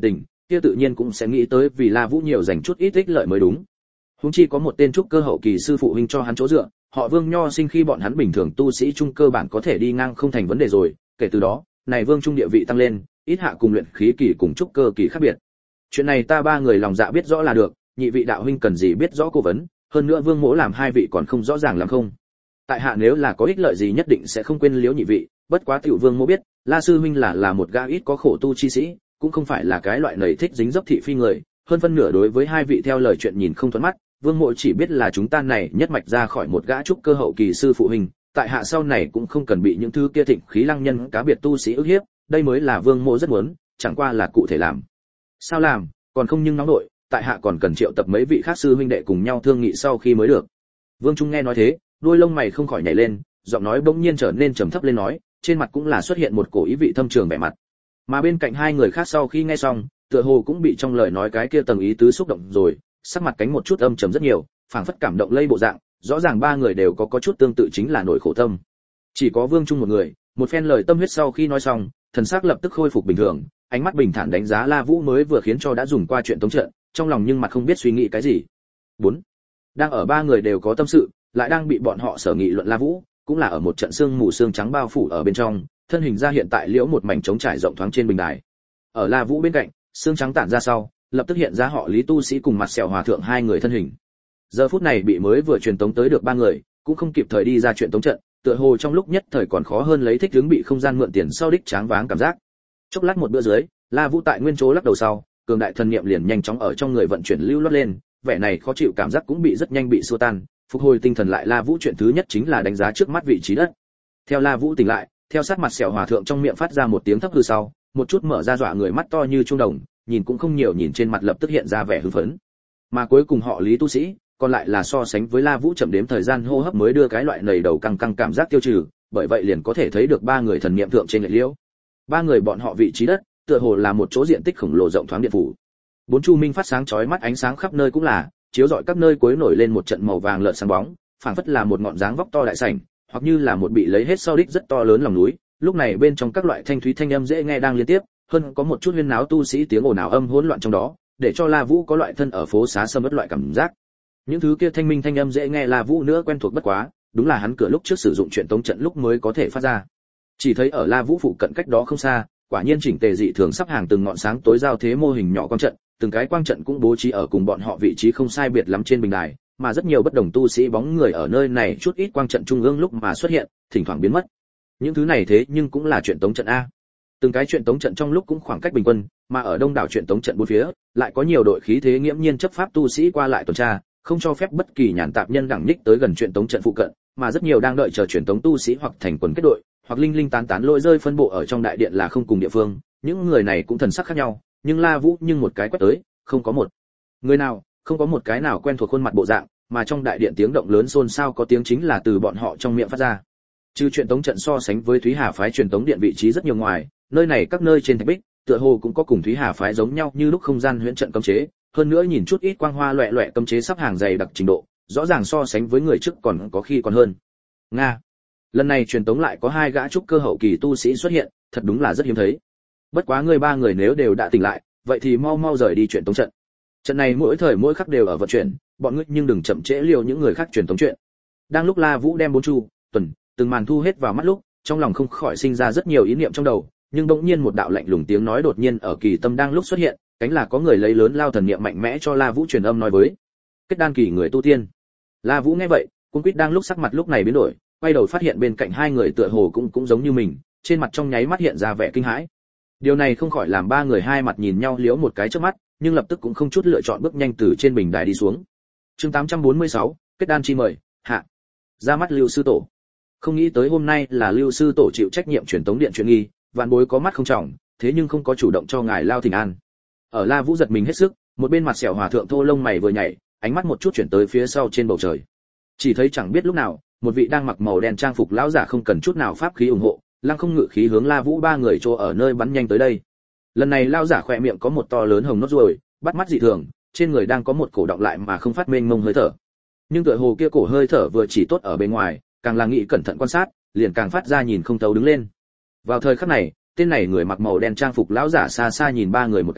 kia tự nhiên cũng sẽ nghĩ tới vì La Vũ nhiều dành chút ít ích lợi mới đúng. Huống chi có một tên trúc cơ hậu kỳ sư phụ huynh cho hắn chỗ dựa, họ Vương Nho sinh khi bọn hắn bình thường tu sĩ trung cơ bản có thể đi ngang không thành vấn đề rồi, kể từ đó, này Vương trung địa vị tăng lên, ít hạ cùng luyện khí kỳ cùng trúc cơ kỳ khác biệt. Chuyện này ta ba người lòng dạ biết rõ là được, nhị vị đạo huynh cần gì biết rõ cố vấn, hơn nữa Vương Mỗ làm hai vị còn không rõ ràng lắm không? Tại hạ nếu là có ích lợi gì nhất định sẽ không quên liếu nhị vị, bất quá tiểu Vương Mỗ biết, La sư huynh là là một gã ít có khổ tu chi sĩ, cũng không phải là cái loại nảy thích dính dấp thị phi người, hơn phân nửa đối với hai vị theo lời chuyện nhìn không thuận mắt, Vương Mộ chỉ biết là chúng ta này nhất mạch ra khỏi một gã trúc cơ hậu kỳ sư phụ huynh, tại hạ sau này cũng không cần bị những thứ kia thịnh khí lăng nhân cá biệt tu sĩ ức hiếp, đây mới là Vương Mộ rất muốn, chẳng qua là cụ thể làm. Sao làm, còn không nhưng nóng nội, tại hạ còn cần triệu tập mấy vị khác sư huynh đệ cùng nhau thương nghị sau khi mới được. Vương Trung nghe nói thế, đuôi lông mày không khỏi nhảy lên, giọng nói bỗng nhiên trở nên trầm thấp lên nói, trên mặt cũng là xuất hiện một cổ ý vị thâm trường vẻ mặt. Mà bên cạnh hai người khác sau khi nghe xong, tựa hồ cũng bị trong lời nói cái kia tầng ý tứ xúc động rồi, sắc mặt cánh một chút âm trầm rất nhiều, phảng phất cảm động lây bộ dạng, rõ ràng ba người đều có có chút tương tự chính là nỗi khổ tâm. Chỉ có Vương Trung một người, một phen lời tâm huyết sau khi nói xong, thần sắc lập tức khôi phục bình thường, ánh mắt bình thản đánh giá La Vũ mới vừa khiến cho đã dùng qua chuyện tống trận, trong lòng nhưng mặt không biết suy nghĩ cái gì. bốn Đang ở ba người đều có tâm sự, lại đang bị bọn họ sở nghị luận La Vũ, cũng là ở một trận sương mù sương trắng bao phủ ở bên trong, thân hình ra hiện tại liễu một mảnh trống trải rộng thoáng trên bình đài. Ở La Vũ bên cạnh, sương trắng tản ra sau, lập tức hiện ra họ Lý tu sĩ cùng mặt sẹo hòa thượng hai người thân hình. Giờ phút này bị mới vừa truyền tống tới được ba người, cũng không kịp thời đi ra chuyện tống trận, tựa hồ trong lúc nhất thời còn khó hơn lấy thích ứng bị không gian mượn tiền sau đích tráng váng cảm giác. Chốc lát một bữa dưới, La Vũ tại nguyên chỗ lắc đầu sau, cường đại thần niệm liền nhanh chóng ở trong người vận chuyển lưu loát lên, vẻ này khó chịu cảm giác cũng bị rất nhanh bị xua tan, phục hồi tinh thần lại La Vũ chuyện thứ nhất chính là đánh giá trước mắt vị trí đất. Theo La Vũ tỉnh lại, theo sát mặt sẹo hòa thượng trong miệng phát ra một tiếng thấp hư sau, một chút mở ra dọa người mắt to như trung đồng, nhìn cũng không nhiều nhìn trên mặt lập tức hiện ra vẻ hưng phấn. Mà cuối cùng họ Lý tu sĩ, còn lại là so sánh với La Vũ chậm đếm thời gian hô hấp mới đưa cái loại nầy đầu căng căng cảm giác tiêu trừ, bởi vậy liền có thể thấy được ba người thần niệm thượng trên lệ liễu. Ba người bọn họ vị trí đất, tựa hồ là một chỗ diện tích khổng lồ rộng thoáng điện phủ. Bốn chu minh phát sáng chói mắt ánh sáng khắp nơi cũng là, chiếu rọi các nơi cuối nổi lên một trận màu vàng lợn sáng bóng, phảng phất là một ngọn dáng vóc to đại sảnh, hoặc như là một bị lấy hết sau đích rất to lớn lòng núi. Lúc này bên trong các loại thanh thúy thanh âm dễ nghe đang liên tiếp, hơn có một chút huyên náo tu sĩ tiếng ồn ào âm hỗn loạn trong đó, để cho La Vũ có loại thân ở phố xá sâm uất loại cảm giác. Những thứ kia thanh minh thanh âm dễ nghe La Vũ nữa quen thuộc bất quá, đúng là hắn cửa lúc trước sử dụng chuyện tống trận lúc mới có thể phát ra. Chỉ thấy ở La Vũ phụ cận cách đó không xa, quả nhiên chỉnh tề dị thường sắp hàng từng ngọn sáng tối giao thế mô hình nhỏ quang trận, từng cái quang trận cũng bố trí ở cùng bọn họ vị trí không sai biệt lắm trên bình đài, mà rất nhiều bất đồng tu sĩ bóng người ở nơi này chút ít quang trận trung ương lúc mà xuất hiện, thỉnh thoảng biến mất. Những thứ này thế nhưng cũng là chuyện tống trận a. Từng cái chuyện tống trận trong lúc cũng khoảng cách bình quân, mà ở đông đảo chuyện tống trận bốn phía, lại có nhiều đội khí thế nghiễm nhiên chấp pháp tu sĩ qua lại tuần tra, không cho phép bất kỳ nhàn tạp nhân đẳng ních tới gần chuyện tống trận phụ cận, mà rất nhiều đang đợi chờ chuyện tống tu sĩ hoặc thành quần kết đội, hoặc linh linh tán tán lôi rơi phân bộ ở trong đại điện là không cùng địa phương, những người này cũng thần sắc khác nhau, nhưng La Vũ nhưng một cái quét tới, không có một người nào, không có một cái nào quen thuộc khuôn mặt bộ dạng, mà trong đại điện tiếng động lớn xôn xao có tiếng chính là từ bọn họ trong miệng phát ra. Trừ chuyện tống trận so sánh với Thúy Hà phái truyền tống điện vị trí rất nhiều ngoài, nơi này các nơi trên thạch bích, tựa hồ cũng có cùng Thúy Hà phái giống nhau như lúc không gian huyễn trận cấm chế, hơn nữa nhìn chút ít quang hoa loẹt loẹt cấm chế sắp hàng dày đặc trình độ, rõ ràng so sánh với người trước còn có khi còn hơn. Nga. Lần này truyền tống lại có hai gã trúc cơ hậu kỳ tu sĩ xuất hiện, thật đúng là rất hiếm thấy. Bất quá người ba người nếu đều đã tỉnh lại, vậy thì mau mau rời đi truyền tống trận. Trận này mỗi thời mỗi khắc đều ở vận chuyển, bọn ngươi nhưng đừng chậm trễ liều những người khác truyền tống chuyện. Đang lúc La Vũ đem bốn chu, tuần, từng màn thu hết vào mắt lúc, trong lòng không khỏi sinh ra rất nhiều ý niệm trong đầu, nhưng bỗng nhiên một đạo lạnh lùng tiếng nói đột nhiên ở kỳ tâm đang lúc xuất hiện, cánh là có người lấy lớn lao thần niệm mạnh mẽ cho La Vũ truyền âm nói với. Kết đan kỳ người tu tiên. La Vũ nghe vậy, cung quýt đang lúc sắc mặt lúc này biến đổi, quay đầu phát hiện bên cạnh hai người tựa hồ cũng cũng giống như mình, trên mặt trong nháy mắt hiện ra vẻ kinh hãi. Điều này không khỏi làm ba người hai mặt nhìn nhau liếu một cái trước mắt, nhưng lập tức cũng không chút lựa chọn bước nhanh từ trên bình đài đi xuống. Chương tám trăm bốn mươi sáu, kết đan chi mời, hạ. Ra mắt Lưu sư tổ. Không nghĩ tới hôm nay là Lưu sư tổ chịu trách nhiệm truyền tống điện truyền nghi, vạn bối có mắt không trọng, thế nhưng không có chủ động cho ngài lao thỉnh an. Ở La Vũ giật mình hết sức, một bên mặt sẹo hòa thượng thô lông mày vừa nhảy, ánh mắt một chút chuyển tới phía sau trên bầu trời. Chỉ thấy chẳng biết lúc nào, một vị đang mặc màu đen trang phục lão giả không cần chút nào pháp khí ủng hộ, lăng không ngự khí hướng La Vũ ba người chỗ ở nơi bắn nhanh tới đây. Lần này lão giả khỏe miệng có một to lớn hồng nốt ruồi, bắt mắt dị thường, trên người đang có một cổ động lại mà không phát mênh mông hơi thở. Nhưng tựa hồ kia cổ hơi thở vừa chỉ tốt ở bên ngoài, càng là nghĩ cẩn thận quan sát, liền càng phát ra nhìn không thấu đứng lên. Vào thời khắc này, tên này người mặc màu đen trang phục lão giả xa xa nhìn ba người một cái,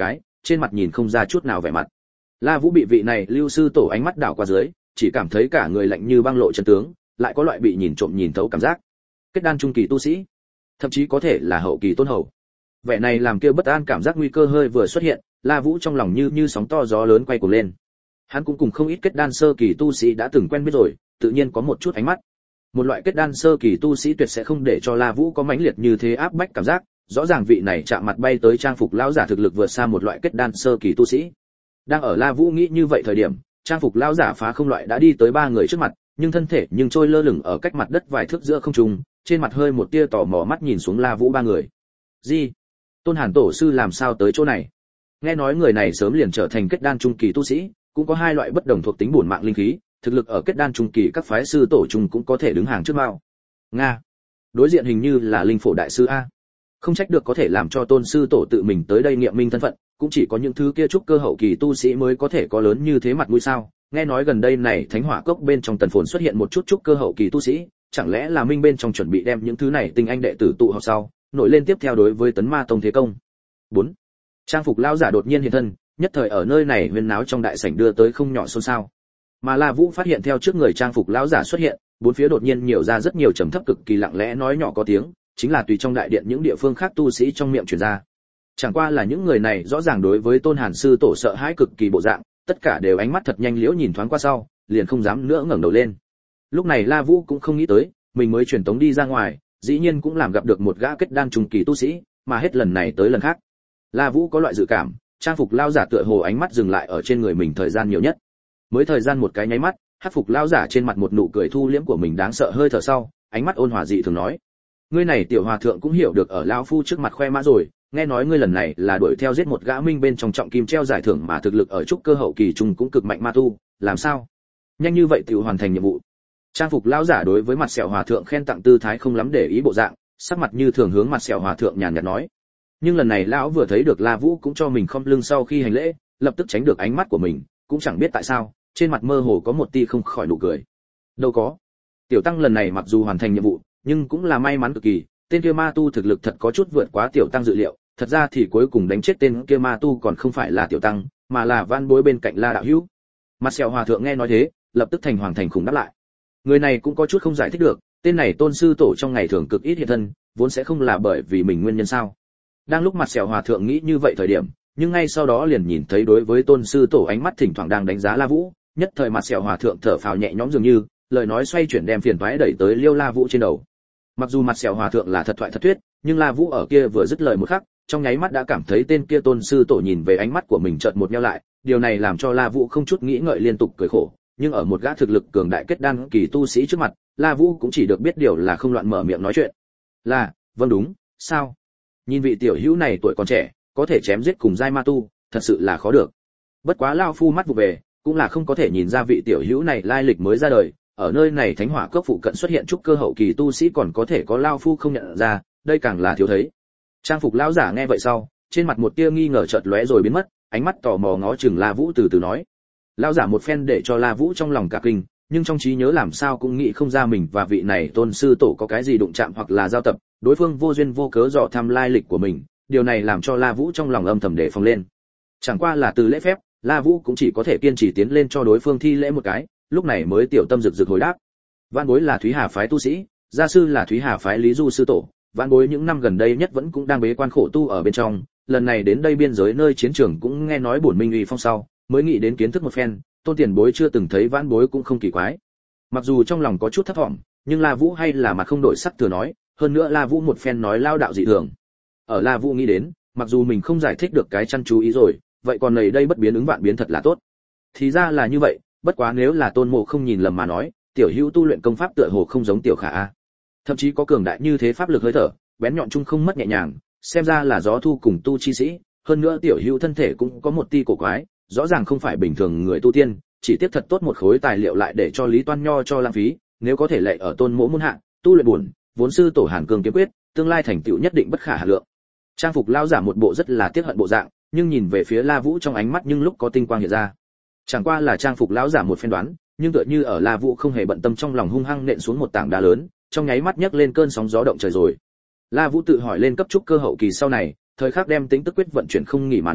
trên mặt nhìn không ra chút nào vẻ mặt. La Vũ bị vị này Lưu sư tổ ánh mắt đảo qua dưới, chỉ cảm thấy cả người lạnh như băng lộ chân tướng, lại có loại bị nhìn trộm nhìn thấu cảm giác. Kết đan trung kỳ tu sĩ, thậm chí có thể là hậu kỳ tôn hầu. Vẻ này làm kia bất an cảm giác nguy cơ hơi vừa xuất hiện, La Vũ trong lòng như như sóng to gió lớn quay cuồng lên. Hắn cũng cùng không ít kết đan sơ kỳ tu sĩ đã từng quen biết rồi, tự nhiên có một chút ánh mắt. Một loại kết đan sơ kỳ tu sĩ tuyệt sẽ không để cho La Vũ có mãnh liệt như thế áp bách cảm giác, rõ ràng vị này chạm mặt bay tới trang phục lão giả thực lực vượt xa một loại kết đan sơ kỳ tu sĩ. Đang ở La Vũ nghĩ như vậy thời điểm, trang phục lão giả phá không loại đã đi tới ba người trước mặt, nhưng thân thể nhưng trôi lơ lửng ở cách mặt đất vài thước giữa không trung, trên mặt hơi một tia tò mò mắt nhìn xuống La Vũ ba người. "Gì? Tôn Hàn tổ sư làm sao tới chỗ này?" Nghe nói người này sớm liền trở thành kết đan trung kỳ tu sĩ, cũng có hai loại bất đồng thuộc tính bổn mạng linh khí, thực lực ở kết đan trung kỳ các phái sư tổ trung cũng có thể đứng hàng trước mao. Nga. Đối diện hình như là linh phổ đại sư a. Không trách được có thể làm cho Tôn sư tổ tự mình tới đây nghiệm minh thân phận, cũng chỉ có những thứ kia trúc cơ hậu kỳ tu sĩ mới có thể có lớn như thế mặt mũi sao? Nghe nói gần đây này Thánh Hỏa Cốc bên trong tần phồn xuất hiện một chút trúc cơ hậu kỳ tu sĩ, chẳng lẽ là minh bên trong chuẩn bị đem những thứ này tinh anh đệ tử tụ họp sau, nổi lên tiếp theo đối với Tấn Ma Tông thế công. bốn. Trang phục lão giả đột nhiên hiện thân, nhất thời ở nơi này huyên náo trong đại sảnh đưa tới không nhỏ xôn xao. Mà La Vũ phát hiện theo trước người trang phục lão giả xuất hiện, bốn phía đột nhiên nhiều ra rất nhiều trầm thấp cực kỳ lặng lẽ nói nhỏ có tiếng, chính là tùy trong đại điện những địa phương khác tu sĩ trong miệng truyền ra. Chẳng qua là những người này rõ ràng đối với Tôn Hàn sư tổ sợ hãi cực kỳ bộ dạng, tất cả đều ánh mắt thật nhanh liễu nhìn thoáng qua sau, liền không dám nữa ngẩng đầu lên. Lúc này La Vũ cũng không nghĩ tới, mình mới truyền tống đi ra ngoài, dĩ nhiên cũng làm gặp được một gã kết đan trung kỳ tu sĩ, mà hết lần này tới lần khác. La Vũ có loại dự cảm, trang phục lão giả tựa hồ ánh mắt dừng lại ở trên người mình thời gian nhiều nhất. Mới thời gian một cái nháy mắt, hắc phục lão giả trên mặt một nụ cười thu liễm của mình đáng sợ hơi thở sau, ánh mắt ôn hòa dị thường nói: "Ngươi này tiểu hòa thượng cũng hiểu được ở lão phu trước mặt khoe mã rồi, nghe nói ngươi lần này là đuổi theo giết một gã minh bên trong trọng kim treo giải thưởng mà thực lực ở trúc cơ hậu kỳ trung cũng cực mạnh ma tu, làm sao? Nhanh như vậy tiểu hoàn thành nhiệm vụ?" Trang phục lão giả đối với mặt sẹo hòa thượng khen tặng tư thái không lắm để ý bộ dạng, sắc mặt như thường hướng mặt sẹo hòa thượng nhàn nhạt nói. Nhưng lần này lão vừa thấy được La Vũ cũng cho mình khom lưng sau khi hành lễ, lập tức tránh được ánh mắt của mình, cũng chẳng biết tại sao, trên mặt mơ hồ có một tia không khỏi nụ cười. Đâu có. Tiểu tăng lần này mặc dù hoàn thành nhiệm vụ, nhưng cũng là may mắn cực kỳ, tên kia ma tu thực lực thật có chút vượt quá tiểu tăng dự liệu, thật ra thì cuối cùng đánh chết tên kia ma tu còn không phải là tiểu tăng, mà là Van Bối bên cạnh La đạo hữu. Mặt sẹo hòa thượng nghe nói thế, lập tức thành hoàng thành khủng đáp lại. Người này cũng có chút không giải thích được, tên này Tôn sư tổ trong ngày thường cực ít hiện thân, vốn sẽ không là bởi vì mình nguyên nhân sao? Đang lúc mặt sẹo hòa thượng nghĩ như vậy thời điểm, nhưng ngay sau đó liền nhìn thấy đối với Tôn sư tổ ánh mắt thỉnh thoảng đang đánh giá La Vũ, nhất thời mặt sẹo hòa thượng thở phào nhẹ nhõm dường như, lời nói xoay chuyển đem phiền toái đẩy tới Liêu La Vũ trên đầu. Mặc dù mặt sẹo hòa thượng là thật thoại thật thuyết, nhưng La Vũ ở kia vừa dứt lời một khắc, trong nháy mắt đã cảm thấy tên kia Tôn sư tổ nhìn về ánh mắt của mình chợt một nheo lại, điều này làm cho La Vũ không chút nghĩ ngợi liên tục cười khổ, nhưng ở một gã thực lực cường đại kết đan kỳ tu sĩ trước mặt, La Vũ cũng chỉ được biết điều là không loạn mở miệng nói chuyện. Là, vâng đúng, sao? Nhìn vị tiểu hữu này tuổi còn trẻ, có thể chém giết cùng giai ma tu, thật sự là khó được. Bất quá lao phu mắt vụ về, cũng là không có thể nhìn ra vị tiểu hữu này lai lịch mới ra đời, ở nơi này Thánh Hỏa Cốc phụ cận xuất hiện trúc cơ hậu kỳ tu sĩ còn có thể có lao phu không nhận ra, đây càng là thiếu thấy. Trang phục lão giả nghe vậy sau, trên mặt một tia nghi ngờ chợt lóe rồi biến mất, ánh mắt tò mò ngó chừng La Vũ từ từ nói. Lão giả một phen để cho La Vũ trong lòng cả kinh, nhưng trong trí nhớ làm sao cũng nghĩ không ra mình và vị này Tôn sư tổ có cái gì đụng chạm hoặc là giao tập, đối phương vô duyên vô cớ dò thăm lai lịch của mình, điều này làm cho La Vũ trong lòng âm thầm đề phòng lên. Chẳng qua là từ lễ phép, La Vũ cũng chỉ có thể kiên trì tiến lên cho đối phương thi lễ một cái, lúc này mới tiểu tâm rực rực hồi đáp. Vãn bối là Thúy Hà phái tu sĩ, gia sư là Thúy Hà phái Lý Du sư tổ, vãn bối những năm gần đây nhất vẫn cũng đang bế quan khổ tu ở bên trong, lần này đến đây biên giới nơi chiến trường cũng nghe nói bổn minh uy phong sau, mới nghĩ đến kiến thức một phen, Tôn tiền bối chưa từng thấy vãn bối cũng không kỳ quái. Mặc dù trong lòng có chút thất vọng, nhưng La Vũ hay là mặt không đổi sắc thừa nói, hơn nữa La Vũ một phen nói lao đạo dị thường. Ở La Vũ nghĩ đến, mặc dù mình không giải thích được cái chăn chú ý rồi, vậy còn này đây bất biến ứng vạn biến thật là tốt. Thì ra là như vậy, bất quá nếu là Tôn Mộ không nhìn lầm mà nói, tiểu hữu tu luyện công pháp tựa hồ không giống tiểu khả a. Thậm chí có cường đại như thế pháp lực hơi thở, bén nhọn chung không mất nhẹ nhàng, xem ra là gió thu cùng tu chi sĩ, hơn nữa tiểu hữu thân thể cũng có một ti cổ quái, rõ ràng không phải bình thường người tu tiên, chỉ tiếp thật tốt một khối tài liệu lại để cho Lý Toan Nho cho lãng phí, nếu có thể lệ ở Tôn Mộ môn hạ, tu luyện buồn, vốn sư tổ Hàn Cương kiếm quyết, tương lai thành tựu nhất định bất khả hà lượng. Trang phục lao giả một bộ rất là tiếc hận bộ dạng, nhưng nhìn về phía La Vũ trong ánh mắt nhưng lúc có tinh quang hiện ra. Chẳng qua là trang phục lão giả một phen đoán, nhưng tựa như ở La Vũ không hề bận tâm trong lòng hung hăng nện xuống một tảng đá lớn, trong nháy mắt nhấc lên cơn sóng gió động trời rồi. La Vũ tự hỏi lên cấp trúc cơ hậu kỳ sau này, thời khắc đem tính tức quyết vận chuyển không nghỉ mà nói,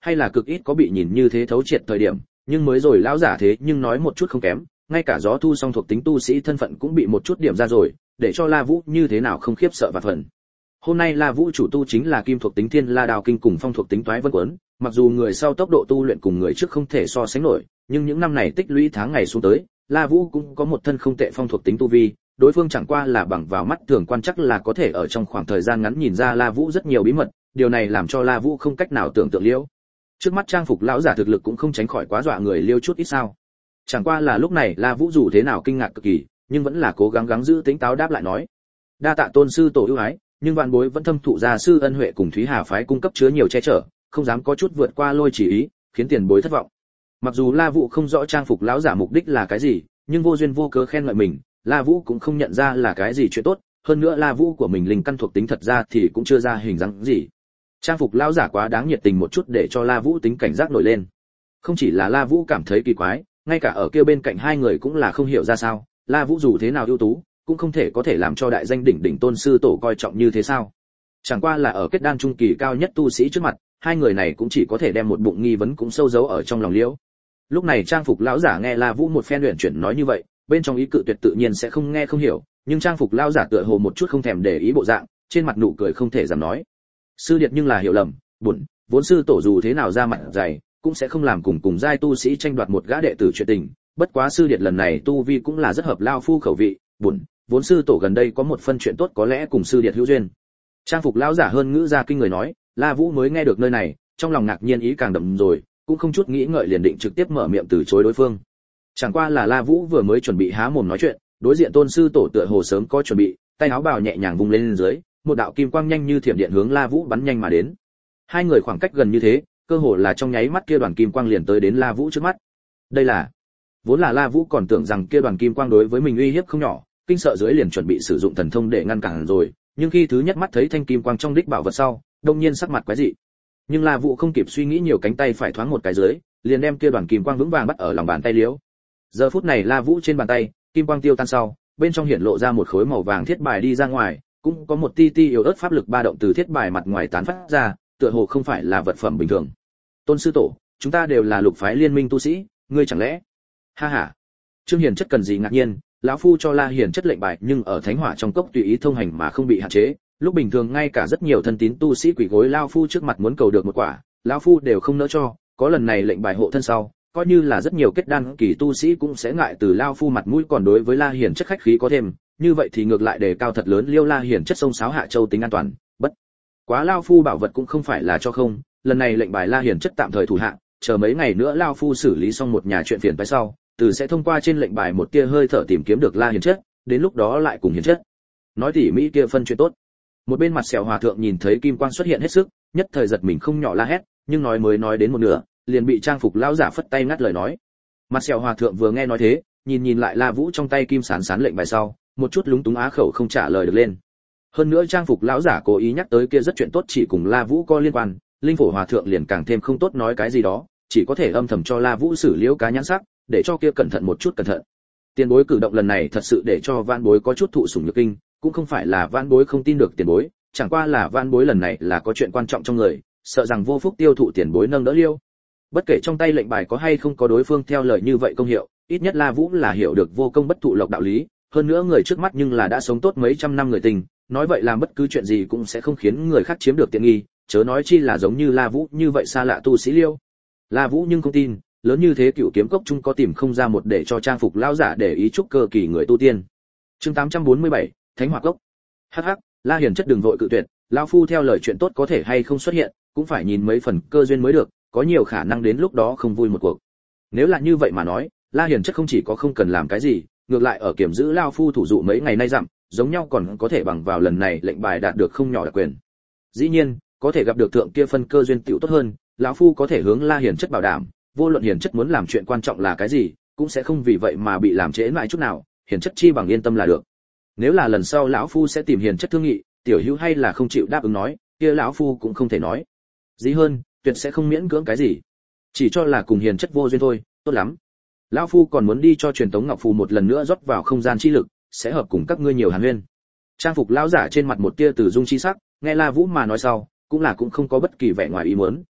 hay là cực ít có bị nhìn như thế thấu triệt thời điểm, nhưng mới rồi lão giả thế nhưng nói một chút không kém, ngay cả gió thu song thuộc tính tu sĩ thân phận cũng bị một chút điểm ra rồi, để cho La Vũ như thế nào không khiếp sợ và phần. Hôm nay La Vũ chủ tu chính là kim thuộc tính Thiên La Đao Kinh cùng phong thuộc tính Toái Vân Quấn, mặc dù người sau tốc độ tu luyện cùng người trước không thể so sánh nổi, nhưng những năm này tích lũy tháng ngày xuống tới, La Vũ cũng có một thân không tệ phong thuộc tính tu vi, đối phương chẳng qua là bằng vào mắt thường quan chắc là có thể ở trong khoảng thời gian ngắn nhìn ra La Vũ rất nhiều bí mật, điều này làm cho La Vũ không cách nào tưởng tượng liễu. Trước mắt trang phục lão giả thực lực cũng không tránh khỏi quá dọa người liêu chút ít sao. Chẳng qua là lúc này La Vũ dù thế nào kinh ngạc cực kỳ, nhưng vẫn là cố gắng gắng giữ tính táo đáp lại nói: "Đa tạ tôn sư tổ ưu ái, nhưng vạn bối vẫn thâm thụ gia sư ân huệ cùng Thúy Hà phái cung cấp chứa nhiều che chở, không dám có chút vượt qua lôi chỉ ý, khiến tiền bối thất vọng." Mặc dù La Vũ không rõ trang phục lão giả mục đích là cái gì, nhưng vô duyên vô cớ khen ngợi mình, La Vũ cũng không nhận ra là cái gì chuyện tốt, hơn nữa La Vũ của mình linh căn thuộc tính thật ra thì cũng chưa ra hình dáng gì. Trang phục lão giả quá đáng nhiệt tình một chút để cho La Vũ tính cảnh giác nổi lên. Không chỉ là La Vũ cảm thấy kỳ quái, ngay cả ở kia bên cạnh hai người cũng là không hiểu ra sao, La Vũ dù thế nào ưu tú, cũng không thể có thể làm cho đại danh đỉnh đỉnh tôn sư tổ coi trọng như thế sao? Chẳng qua là ở kết đan trung kỳ cao nhất tu sĩ trước mặt, hai người này cũng chỉ có thể đem một bụng nghi vấn cũng sâu giấu ở trong lòng liễu. Lúc này trang phục lão giả nghe La Vũ một phen luyện chuyển nói như vậy, bên trong ý cự tuyệt tự nhiên sẽ không nghe không hiểu, nhưng trang phục lão giả tựa hồ một chút không thèm để ý bộ dạng, trên mặt nụ cười không thể dám nói. Sư điệt nhưng là hiểu lầm, buồn, vốn sư tổ dù thế nào ra mặt dày, cũng sẽ không làm cùng cùng giai tu sĩ tranh đoạt một gã đệ tử chuyện tình, bất quá sư điệt lần này tu vi cũng là rất hợp lao phu khẩu vị, buồn, vốn sư tổ gần đây có một phân chuyện tốt có lẽ cùng sư điệt hữu duyên. Trang phục lão giả hơn ngữ ra kinh người nói, La Vũ mới nghe được nơi này, trong lòng ngạc nhiên ý càng đậm rồi, cũng không chút nghĩ ngợi liền định trực tiếp mở miệng từ chối đối phương. Chẳng qua là La Vũ vừa mới chuẩn bị há mồm nói chuyện, đối diện tôn sư tổ tựa hồ sớm có chuẩn bị, tay áo bào nhẹ nhàng vung lên, lên dưới, một đạo kim quang nhanh như thiểm điện hướng La Vũ bắn nhanh mà đến. Hai người khoảng cách gần như thế, cơ hồ là trong nháy mắt kia đoàn kim quang liền tới đến La Vũ trước mắt. Đây là, vốn là La Vũ còn tưởng rằng kia đoàn kim quang đối với mình uy hiếp không nhỏ, kinh sợ dưới liền chuẩn bị sử dụng thần thông để ngăn cản rồi, nhưng khi thứ nhất mắt thấy thanh kim quang trong đích bảo vật sau, đột nhiên sắc mặt quái dị. Nhưng La Vũ không kịp suy nghĩ nhiều, cánh tay phải thoáng một cái dưới, liền đem kia đoàn kim quang vững vàng bắt ở lòng bàn tay liễu. Giờ phút này La Vũ trên bàn tay, kim quang tiêu tan sau, bên trong hiện lộ ra một khối màu vàng thiết bài đi ra ngoài, cũng có một ti ti yếu ớt pháp lực ba động từ thiết bài mặt ngoài tán phát ra, tựa hồ không phải là vật phẩm bình thường. Tôn sư tổ, chúng ta đều là lục phái liên minh tu sĩ, ngươi chẳng lẽ? Ha ha. Trương Hiền chất cần gì ngạc nhiên, lão phu cho La Hiền chất lệnh bài, nhưng ở thánh hỏa trong cốc tùy ý thông hành mà không bị hạn chế, lúc bình thường ngay cả rất nhiều thân tín tu sĩ quỳ gối lão phu trước mặt muốn cầu được một quả, lão phu đều không nỡ cho, có lần này lệnh bài hộ thân sau, coi như là rất nhiều kết đan kỳ tu sĩ cũng sẽ ngại từ lão phu mặt mũi, còn đối với La Hiền chất khách khí có thêm, như vậy thì ngược lại đề cao thật lớn liêu La Hiền chất sông sáo Hạ Châu tính an toàn, bất quá lão phu bảo vật cũng không phải là cho không, lần này lệnh bài La Hiền chất tạm thời thủ hạ, chờ mấy ngày nữa lão phu xử lý xong một nhà chuyện phiền phải sau, từ sẽ thông qua trên lệnh bài một tia hơi thở tìm kiếm được La Hiền chất, đến lúc đó lại cùng Hiền chất nói tỉ mỹ kia phân chuyện tốt. Một bên mặt sẹo hòa thượng nhìn thấy kim quang xuất hiện hết sức, nhất thời giật mình không nhỏ la hét, nhưng nói mới nói đến một nửa, liền bị trang phục lão giả phất tay ngắt lời nói. Mặt sẹo hòa thượng vừa nghe nói thế, nhìn nhìn lại La Vũ trong tay kim sán sán lệnh bài sau, một chút lúng túng á khẩu không trả lời được lên. Hơn nữa trang phục lão giả cố ý nhắc tới kia rất chuyện tốt chỉ cùng La Vũ có liên quan, linh phổ hòa thượng liền càng thêm không tốt nói cái gì đó, chỉ có thể âm thầm cho La Vũ xử liễu cá nhãn sắc, để cho kia cẩn thận một chút cẩn thận. Tiền bối cử động lần này thật sự để cho Vãn Bối có chút thụ sủng nhược kinh, cũng không phải là Vãn Bối không tin được tiền bối, chẳng qua là Vãn Bối lần này là có chuyện quan trọng trong người, sợ rằng vô phúc tiêu thụ tiền bối nâng đỡ liêu. Bất kể trong tay lệnh bài có hay không có đối phương theo lời như vậy công hiệu, ít nhất La Vũ là hiểu được vô công bất thụ lộc đạo lý, hơn nữa người trước mắt nhưng là đã sống tốt mấy trăm năm người tình, nói vậy làm bất cứ chuyện gì cũng sẽ không khiến người khác chiếm được tiện nghi, chớ nói chi là giống như La Vũ như vậy xa lạ tu sĩ liêu. La Vũ nhưng không tin, lớn như thế Cựu Kiếm Cốc chung có tìm không ra một để cho trang phục lão giả để ý trúc cơ kỳ người tu tiên. Chương tám trăm bốn mươi bảy, Thánh Hỏa Cốc. Hắc hắc, La Hiền chất đừng vội cự tuyệt, lão phu theo lời chuyện tốt có thể hay không xuất hiện, cũng phải nhìn mấy phần cơ duyên mới được, có nhiều khả năng đến lúc đó không vui một cuộc. Nếu là như vậy mà nói, La Hiền chất không chỉ có không cần làm cái gì, ngược lại ở kiểm giữ lão phu thủ dụ mấy ngày nay dặm, giống nhau còn có thể bằng vào lần này lệnh bài đạt được không nhỏ đặc quyền. Dĩ nhiên, có thể gặp được thượng kia phân cơ duyên tiểu tốt hơn, lão phu có thể hướng La Hiền chất bảo đảm, vô luận Hiền chất muốn làm chuyện quan trọng là cái gì, cũng sẽ không vì vậy mà bị làm trễ mãi chút nào, Hiền chất chi bằng yên tâm là được. Nếu là lần sau lão phu sẽ tìm Hiền chất thương nghị, tiểu hữu hay là không chịu đáp ứng nói, kia lão phu cũng không thể nói gì hơn, tuyệt sẽ không miễn cưỡng cái gì, chỉ cho là cùng Hiền chất vô duyên thôi. Tốt lắm, lão phu còn muốn đi cho truyền tống ngọc phù một lần nữa rót vào không gian chi lực, sẽ hợp cùng các ngươi nhiều hàn huyên. Trang phục lão giả trên mặt một tia từ dung chi sắc, nghe La Vũ mà nói sau, cũng là cũng không có bất kỳ vẻ ngoài ý muốn,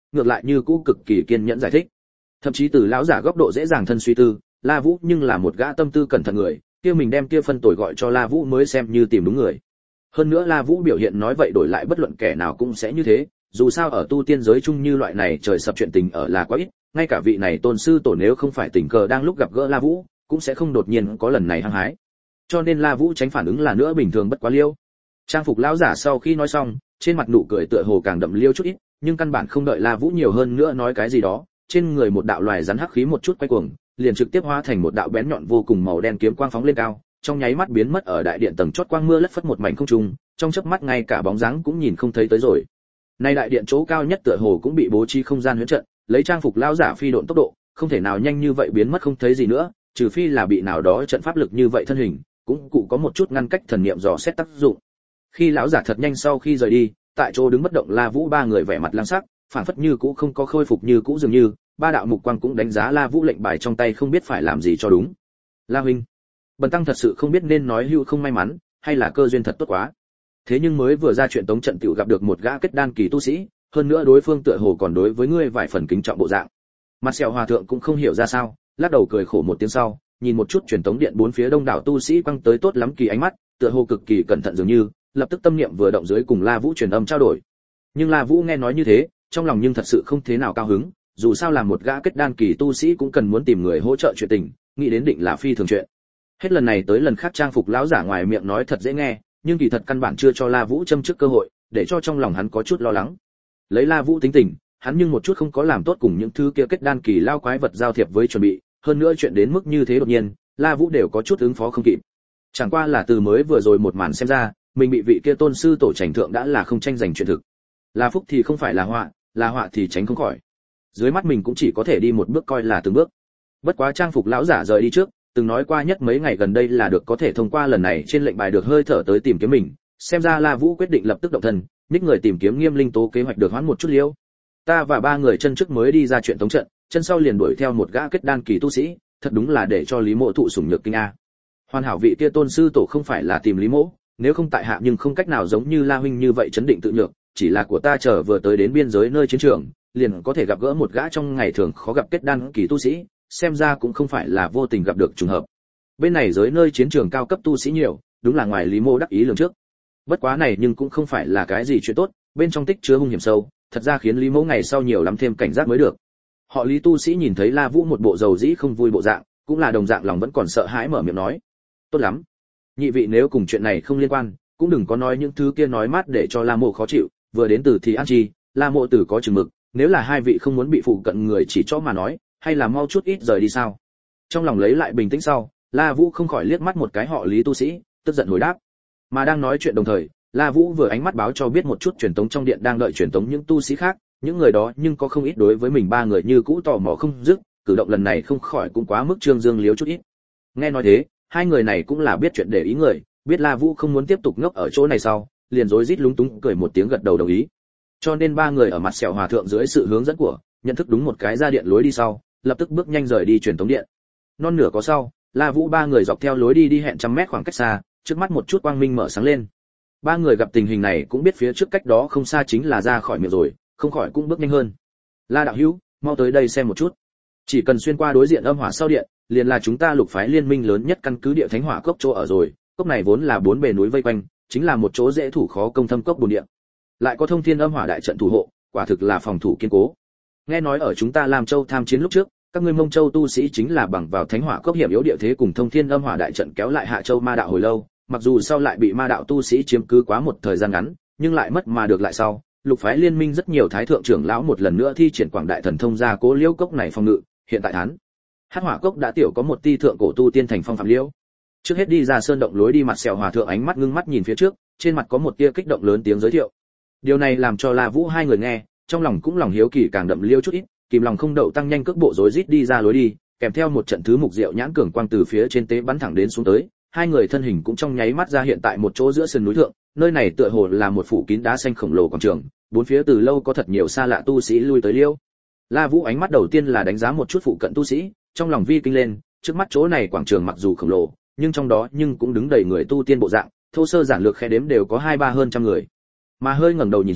ngược lại như cũ cực kỳ kiên nhẫn giải thích. Thậm chí từ lão giả góc độ dễ dàng thân suy tư, La Vũ nhưng là một gã tâm tư cẩn thận người, kia mình đem kia phân tội gọi cho La Vũ mới xem như tìm đúng người. Hơn nữa La Vũ biểu hiện nói vậy đổi lại bất luận kẻ nào cũng sẽ như thế, dù sao ở tu tiên giới chung như loại này trời sập chuyện tình ở là quá ít, ngay cả vị này tôn sư tổ nếu không phải tình cờ đang lúc gặp gỡ La Vũ, cũng sẽ không đột nhiên có lần này hăng hái. Cho nên La Vũ tránh phản ứng là nữa bình thường bất quá liêu. Trang phục lão giả sau khi nói xong, trên mặt nụ cười tựa hồ càng đậm liêu chút ít, nhưng căn bản không đợi La Vũ nhiều hơn nữa nói cái gì đó, trên người một đạo loài rắn hắc khí một chút quay cuồng, liền trực tiếp hóa thành một đạo bén nhọn vô cùng màu đen kiếm quang phóng lên cao, trong nháy mắt biến mất ở đại điện tầng chót quang mưa lất phất một mảnh không trung, trong chớp mắt ngay cả bóng dáng cũng nhìn không thấy tới rồi. Nay đại điện chỗ cao nhất tựa hồ cũng bị bố trí không gian huyễn trận, lấy trang phục lão giả phi độn tốc độ, không thể nào nhanh như vậy biến mất không thấy gì nữa, trừ phi là bị nào đó trận pháp lực như vậy thân hình, cũng cụ có một chút ngăn cách thần niệm dò xét tác dụng. Khi lão giả thật nhanh sau khi rời đi, tại chỗ đứng bất động La Vũ ba người vẻ mặt lăng sắc, phản phất như cũ không có khôi phục như cũ dường như, ba đạo mục quang cũng đánh giá La Vũ lệnh bài trong tay không biết phải làm gì cho đúng. La huynh, bần tăng thật sự không biết nên nói hưu không may mắn, hay là cơ duyên thật tốt quá. Thế nhưng mới vừa ra chuyện tống trận tiểu gặp được một gã kết đan kỳ tu sĩ, hơn nữa đối phương tựa hồ còn đối với ngươi vài phần kính trọng bộ dạng. Mặt sẹo hòa thượng cũng không hiểu ra sao, lắc đầu cười khổ một tiếng sau, nhìn một chút truyền tống điện bốn phía đông đảo tu sĩ quăng tới tốt lắm kỳ ánh mắt, tựa hồ cực kỳ cẩn thận dường như, lập tức tâm niệm vừa động dưới cùng La Vũ truyền âm trao đổi. Nhưng La Vũ nghe nói như thế, trong lòng nhưng thật sự không thế nào cao hứng, dù sao là một gã kết đan kỳ tu sĩ cũng cần muốn tìm người hỗ trợ chuyện tình, nghĩ đến định là phi thường chuyện. Hết lần này tới lần khác trang phục lão giả ngoài miệng nói thật dễ nghe, nhưng kỳ thật căn bản chưa cho La Vũ châm trước cơ hội, để cho trong lòng hắn có chút lo lắng. Lấy La Vũ tính tình, hắn nhưng một chút không có làm tốt cùng những thứ kia kết đan kỳ lao quái vật giao thiệp với chuẩn bị, hơn nữa chuyện đến mức như thế đột nhiên, La Vũ đều có chút ứng phó không kịp. Chẳng qua là từ mới vừa rồi một màn xem ra, mình bị vị kia tôn sư tổ chảnh thượng đã là không tranh giành chuyện thực. Là phúc thì không phải là họa, là họa thì tránh không khỏi. Dưới mắt mình cũng chỉ có thể đi một bước coi là từng bước. Bất quá trang phục lão giả rời đi trước, từng nói qua nhất mấy ngày gần đây là được có thể thông qua lần này trên lệnh bài được hơi thở tới tìm kiếm mình, xem ra La Vũ quyết định lập tức động thân, ních người tìm kiếm Nghiêm Linh Tố kế hoạch được hoãn một chút liêu. Ta và ba người chân trước mới đi ra chuyện tống trận, chân sau liền đuổi theo một gã kết đan kỳ tu sĩ, thật đúng là để cho Lý Mộ thụ sủng nhược kinh a. Hoàn hảo vị kia tôn sư tổ không phải là tìm Lý Mộ, nếu không tại hạ nhưng không cách nào giống như La huynh như vậy chấn định tự nhược, chỉ là của ta chờ vừa tới đến biên giới nơi chiến trường, liền có thể gặp gỡ một gã trong ngày thường khó gặp kết đan kỳ tu sĩ, xem ra cũng không phải là vô tình gặp được trùng hợp. Bên này giới nơi chiến trường cao cấp tu sĩ nhiều, đúng là ngoài Lý Mộ đắc ý lường trước. Bất quá này nhưng cũng không phải là cái gì chuyện tốt, bên trong tích chứa hung hiểm sâu, thật ra khiến Lý Mộ ngày sau nhiều lắm thêm cảnh giác mới được. Họ Lý tu sĩ nhìn thấy La Vũ một bộ dầu dĩ không vui bộ dạng, cũng là đồng dạng lòng vẫn còn sợ hãi mở miệng nói: "Tốt lắm, nhị vị nếu cùng chuyện này không liên quan, cũng đừng có nói những thứ kia nói mát để cho La Mộ khó chịu, vừa đến từ thì an chi, La Mộ tử có chừng mực, nếu là hai vị không muốn bị phụ cận người chỉ cho mà nói, hay là mau chút ít rời đi sao?" Trong lòng lấy lại bình tĩnh sau, La Vũ không khỏi liếc mắt một cái họ Lý tu sĩ, tức giận hồi đáp. Mà đang nói chuyện đồng thời, La Vũ vừa ánh mắt báo cho biết một chút truyền tống trong điện đang đợi truyền tống những tu sĩ khác, những người đó nhưng có không ít đối với mình ba người như cũ tò mò không dứt, cử động lần này không khỏi cũng quá mức trương dương liếu chút ít. Nghe nói thế, hai người này cũng là biết chuyện để ý người, biết La Vũ không muốn tiếp tục ngốc ở chỗ này sau, liền rối rít lúng túng cười một tiếng gật đầu đồng ý. Cho nên ba người ở mặt sẹo hòa thượng dưới sự hướng dẫn của, nhận thức đúng một cái ra điện lối đi sau, lập tức bước nhanh rời đi truyền tống điện. Non nửa có sau, La Vũ ba người dọc theo lối đi đi hẹn trăm mét khoảng cách xa, trước mắt một chút quang minh mở sáng lên. Ba người gặp tình hình này cũng biết phía trước cách đó không xa chính là ra khỏi miệng rồi, không khỏi cũng bước nhanh hơn. La đạo hữu, mau tới đây xem một chút. Chỉ cần xuyên qua đối diện âm hỏa sau điện, liền là chúng ta lục phái liên minh lớn nhất căn cứ địa thánh hỏa cốc chỗ ở rồi. Cốc này vốn là bốn bề núi vây quanh, chính là một chỗ dễ thủ khó công thâm cốc bồn địa. Lại có thông thiên âm hỏa đại trận thủ hộ, quả thực là phòng thủ kiên cố. Nghe nói ở chúng ta Lam Châu tham chiến lúc trước, các ngươi Mông Châu tu sĩ chính là bằng vào thánh hỏa cốc hiểm yếu địa thế cùng thông thiên âm hỏa đại trận kéo lại Hạ Châu ma đạo hồi lâu, mặc dù sau lại bị ma đạo tu sĩ chiếm cứ quá một thời gian ngắn, nhưng lại mất mà được lại sau, lục phái liên minh rất nhiều thái thượng trưởng lão một lần nữa thi triển quảng đại thần thông ra cố liễu cốc này phòng ngự, hiện tại thán Hắc hỏa cốc đã tiểu có một ti thượng cổ tu tiên thành phong phạm liễu. Trước hết đi ra sơn động lối đi, mặt sẹo hòa thượng ánh mắt ngưng mắt nhìn phía trước, trên mặt có một tia kích động lớn tiếng giới thiệu. Điều này làm cho La Vũ hai người nghe, trong lòng cũng lòng hiếu kỳ càng đậm liêu chút ít, kìm lòng không đậu tăng nhanh cước bộ rối rít đi ra lối đi, kèm theo một trận thứ mục diệu nhãn cường quang từ phía trên tế bắn thẳng đến xuống tới, hai người thân hình cũng trong nháy mắt ra hiện tại một chỗ giữa sườn núi thượng, nơi này tựa hồ là một phủ kín đá xanh khổng lồ quảng trường, bốn phía từ lâu có thật nhiều xa lạ tu sĩ lui tới liêu. La Vũ ánh mắt đầu tiên là đánh giá một chút phụ cận tu sĩ, trong lòng vi kinh lên, trước mắt chỗ này quảng trường mặc dù khổng lồ, nhưng trong đó nhưng cũng đứng đầy người tu tiên bộ dạng, thô sơ giản lược khẽ đếm đều có hai ba hơn trăm người. Mà hơi ngẩng đầu nhìn trời,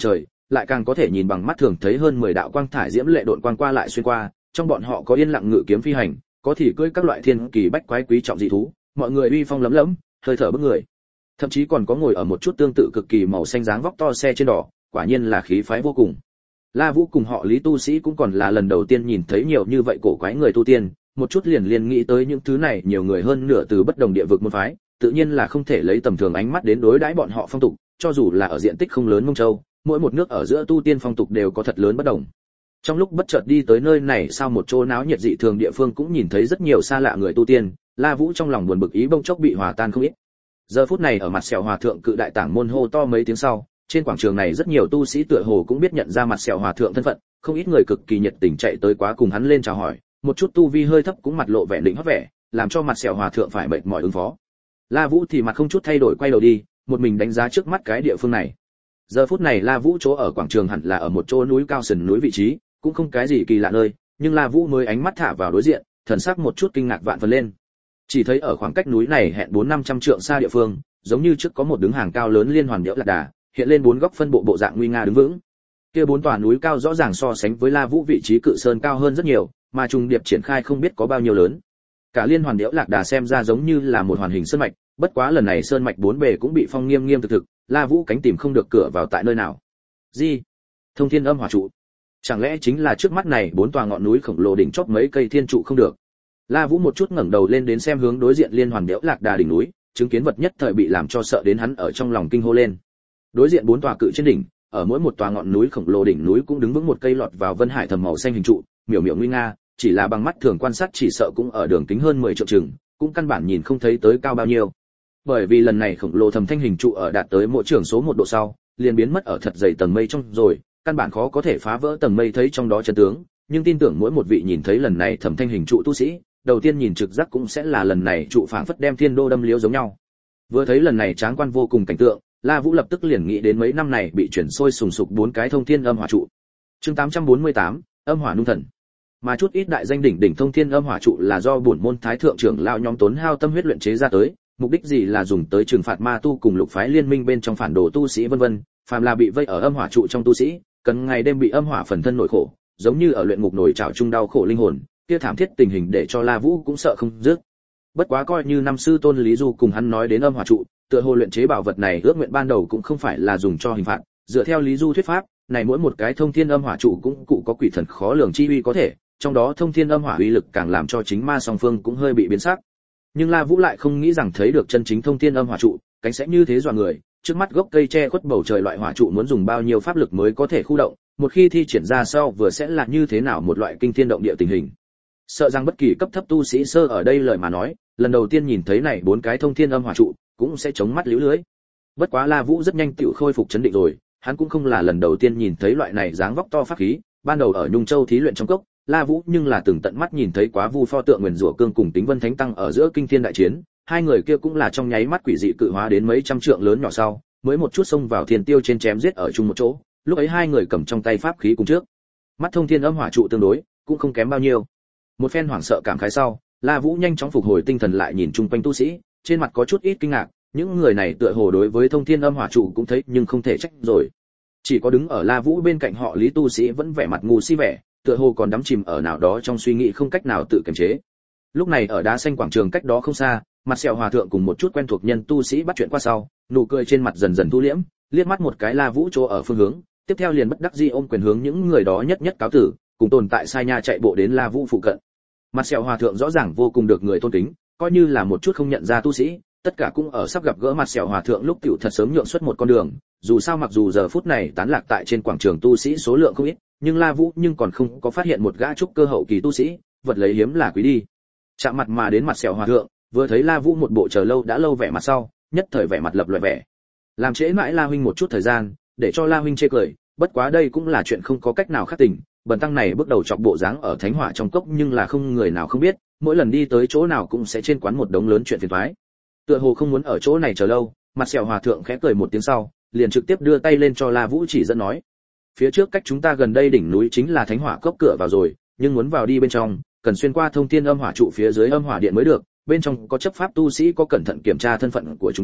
lại càng có thể nhìn bằng mắt thường thấy hơn mười đạo quang thải diễm lệ độn quang qua lại xuyên qua, trong bọn họ có yên lặng ngự kiếm phi hành, có thì cưỡi các loại thiên kỳ bách quái quý trọng dị thú, mọi người uy phong lấm lẫm, hơi thở bức người. Thậm chí còn có ngồi ở một chút tương tự cực kỳ màu xanh dáng vóc to xe trên đỏ, quả nhiên là khí phái vô cùng. La Vũ cùng họ Lý tu sĩ cũng còn là lần đầu tiên nhìn thấy nhiều như vậy cổ quái người tu tiên, một chút liền liền nghĩ tới những thứ này nhiều người hơn nửa từ bất đồng địa vực môn phái, tự nhiên là không thể lấy tầm thường ánh mắt đến đối đãi bọn họ phong tục, cho dù là ở diện tích không lớn Mông Châu, mỗi một nước ở giữa tu tiên phong tục đều có thật lớn bất đồng. Trong lúc bất chợt đi tới nơi này sau một chỗ náo nhiệt dị thường địa phương cũng nhìn thấy rất nhiều xa lạ người tu tiên, La Vũ trong lòng buồn bực ý bỗng chốc bị hòa tan không ít. Giờ phút này ở mặt sẹo hòa thượng cự đại tảng môn hô to mấy tiếng sau, trên quảng trường này rất nhiều tu sĩ tựa hồ cũng biết nhận ra mặt sẹo hòa thượng thân phận, không ít người cực kỳ nhiệt tình chạy tới quá cùng hắn lên chào hỏi, một chút tu vi hơi thấp cũng mặt lộ vẻ lĩnh hót vẻ, làm cho mặt sẹo hòa thượng phải mệt mỏi ứng phó. La Vũ thì mặt không chút thay đổi quay đầu đi, một mình đánh giá trước mắt cái địa phương này. Giờ phút này La Vũ chỗ ở quảng trường hẳn là ở một chỗ núi cao sườn núi vị trí, cũng không cái gì kỳ lạ nơi, nhưng La Vũ mới ánh mắt thả vào đối diện, thần sắc một chút kinh ngạc vạn phần lên. Chỉ thấy ở khoảng cách núi này hẹn bốn năm trăm trượng xa địa phương, giống như trước có một đứng hàng cao lớn liên hoàn điệu lạc đà, hiện lên bốn góc phân bộ bộ dạng nguy nga đứng vững. Kia bốn tòa núi cao rõ ràng so sánh với La Vũ vị trí cự sơn cao hơn rất nhiều, mà trùng điệp triển khai không biết có bao nhiêu lớn. Cả liên hoàn điệu lạc đà xem ra giống như là một hoàn hình sơn mạch, bất quá lần này sơn mạch bốn bề cũng bị phong nghiêm nghiêm thực thực, La Vũ cánh tìm không được cửa vào tại nơi nào. Gì? Thông Thiên Âm Hỏa trụ? Chẳng lẽ chính là trước mắt này bốn tòa ngọn núi khổng lồ đỉnh chóp mấy cây thiên trụ không được? La Vũ một chút ngẩng đầu lên đến xem hướng đối diện liên hoàn điệu lạc đà đỉnh núi, chứng kiến vật nhất thời bị làm cho sợ đến hắn ở trong lòng kinh hô lên. Đối diện bốn tòa cự trên đỉnh, ở mỗi một tòa ngọn núi khổng lồ đỉnh núi cũng đứng vững một cây lọt vào vân hải thầm màu xanh hình trụ, miểu miểu nguy nga, chỉ là bằng mắt thường quan sát chỉ sợ cũng ở đường kính hơn mười trượng chừng, cũng căn bản nhìn không thấy tới cao bao nhiêu. Bởi vì lần này khổng lồ thầm thanh hình trụ ở đạt tới mỗi trường số một độ sau, liền biến mất ở thật dày tầng mây trong rồi, căn bản khó có thể phá vỡ tầng mây thấy trong đó chân tướng, nhưng tin tưởng mỗi một vị nhìn thấy lần này thầm thanh hình trụ tu sĩ, đầu tiên nhìn trực giác cũng sẽ là lần này trụ phảng phất đem thiên đô đâm liếu giống nhau. Vừa thấy lần này tráng quan vô cùng cảnh tượng, La Vũ lập tức liền nghĩ đến mấy năm này bị chuyển sôi sùng sục bốn cái thông thiên âm hỏa trụ. Chương tám trăm bốn mươi tám, âm hỏa nung thần. Mà chút ít đại danh đỉnh đỉnh thông thiên âm hỏa trụ là do bổn môn thái thượng trưởng lão nhóm tốn hao tâm huyết luyện chế ra tới, mục đích gì là dùng tới trừng phạt ma tu cùng lục phái liên minh bên trong phản đồ tu sĩ vân vân, phàm là bị vây ở âm hỏa trụ trong tu sĩ, cần ngày đêm bị âm hỏa phần thân nổi khổ, giống như ở luyện ngục nổi trảo chung đau khổ linh hồn, kia thảm thiết tình hình để cho La Vũ cũng sợ không dứt. Bất quá coi như năm sư tôn Lý Du cùng hắn nói đến âm hỏa trụ, tựa hồ luyện chế bảo vật này ước nguyện ban đầu cũng không phải là dùng cho hình phạt, dựa theo Lý Du thuyết pháp, này mỗi một cái thông thiên âm hỏa trụ cũng cụ có quỷ thần khó lường chi uy có thể, trong đó thông thiên âm hỏa uy lực càng làm cho chính ma song phương cũng hơi bị biến sắc. Nhưng La Vũ lại không nghĩ rằng thấy được chân chính thông thiên âm hỏa trụ, cánh sẽ như thế dọa người, trước mắt gốc cây che khuất bầu trời loại hỏa trụ muốn dùng bao nhiêu pháp lực mới có thể khu động, một khi thi triển ra sau vừa sẽ là như thế nào một loại kinh thiên động địa tình hình. Sợ rằng bất kỳ cấp thấp tu sĩ sơ ở đây lời mà nói, lần đầu tiên nhìn thấy này bốn cái thông thiên âm hỏa trụ, cũng sẽ chống mắt liễu lưới. Bất quá La Vũ rất nhanh tựu khôi phục chấn định rồi, hắn cũng không là lần đầu tiên nhìn thấy loại này dáng vóc to pháp khí, ban đầu ở Nhung Châu thí luyện trong cốc, La Vũ nhưng là từng tận mắt nhìn thấy quá Vu pho tượng Nguyên Rủa Cương cùng Tính Vân Thánh Tăng ở giữa kinh thiên đại chiến, hai người kia cũng là trong nháy mắt quỷ dị cự hóa đến mấy trăm trượng lớn nhỏ sau, mới một chút xông vào thiên tiêu trên chém giết ở chung một chỗ, lúc ấy hai người cầm trong tay pháp khí cùng trước. Mắt thông thiên âm hỏa trụ tương đối, cũng không kém bao nhiêu. Một phen hoảng sợ cảm khái sau, La Vũ nhanh chóng phục hồi tinh thần lại nhìn chung quanh tu sĩ, trên mặt có chút ít kinh ngạc, những người này tựa hồ đối với thông thiên âm hỏa trụ cũng thấy nhưng không thể trách rồi. Chỉ có đứng ở La Vũ bên cạnh họ Lý tu sĩ vẫn vẻ mặt ngu si vẻ, tựa hồ còn đắm chìm ở nào đó trong suy nghĩ không cách nào tự kiềm chế. Lúc này ở đá xanh quảng trường cách đó không xa, mặt sẹo hòa thượng cùng một chút quen thuộc nhân tu sĩ bắt chuyện qua sau, nụ cười trên mặt dần dần thu liễm, liếc mắt một cái La Vũ chỗ ở phương hướng, tiếp theo liền bất đắc dĩ ôm quyền hướng những người đó nhất nhất cáo tử, cùng tồn tại sai nha chạy bộ đến La Vũ phụ cận. Mặt sẹo hòa thượng rõ ràng vô cùng được người tôn kính, coi như là một chút không nhận ra tu sĩ, tất cả cũng ở sắp gặp gỡ mặt sẹo hòa thượng lúc tiểu thật sớm nhượng xuất một con đường, dù sao mặc dù giờ phút này tán lạc tại trên quảng trường tu sĩ số lượng không ít, nhưng La Vũ nhưng còn không có phát hiện một gã trúc cơ hậu kỳ tu sĩ, vật lấy hiếm là quý đi. Chạm mặt mà đến mặt sẹo hòa thượng, vừa thấy La Vũ một bộ chờ lâu đã lâu vẻ mặt sau, nhất thời vẻ mặt lập loè vẻ. Làm trễ mãi La huynh một chút thời gian, để cho La huynh chê cười, bất quá đây cũng là chuyện không có cách nào khác tình, bần tăng này bước đầu chọc bộ dáng ở thánh hỏa trong cốc nhưng là không người nào không biết, mỗi lần đi tới chỗ nào cũng sẽ trên quán một đống lớn chuyện phiền toái. Tựa hồ không muốn ở chỗ này chờ lâu, mặt sẹo hòa thượng khẽ cười một tiếng sau, liền trực tiếp đưa tay lên cho La Vũ chỉ dẫn nói: phía trước cách chúng ta gần đây đỉnh núi chính là thánh hỏa cốc cửa vào rồi, nhưng muốn vào đi bên trong, cần xuyên qua thông thiên âm hỏa trụ phía dưới âm hỏa điện mới được, bên trong có chấp pháp tu sĩ có cẩn thận kiểm tra thân phận của chúng ta,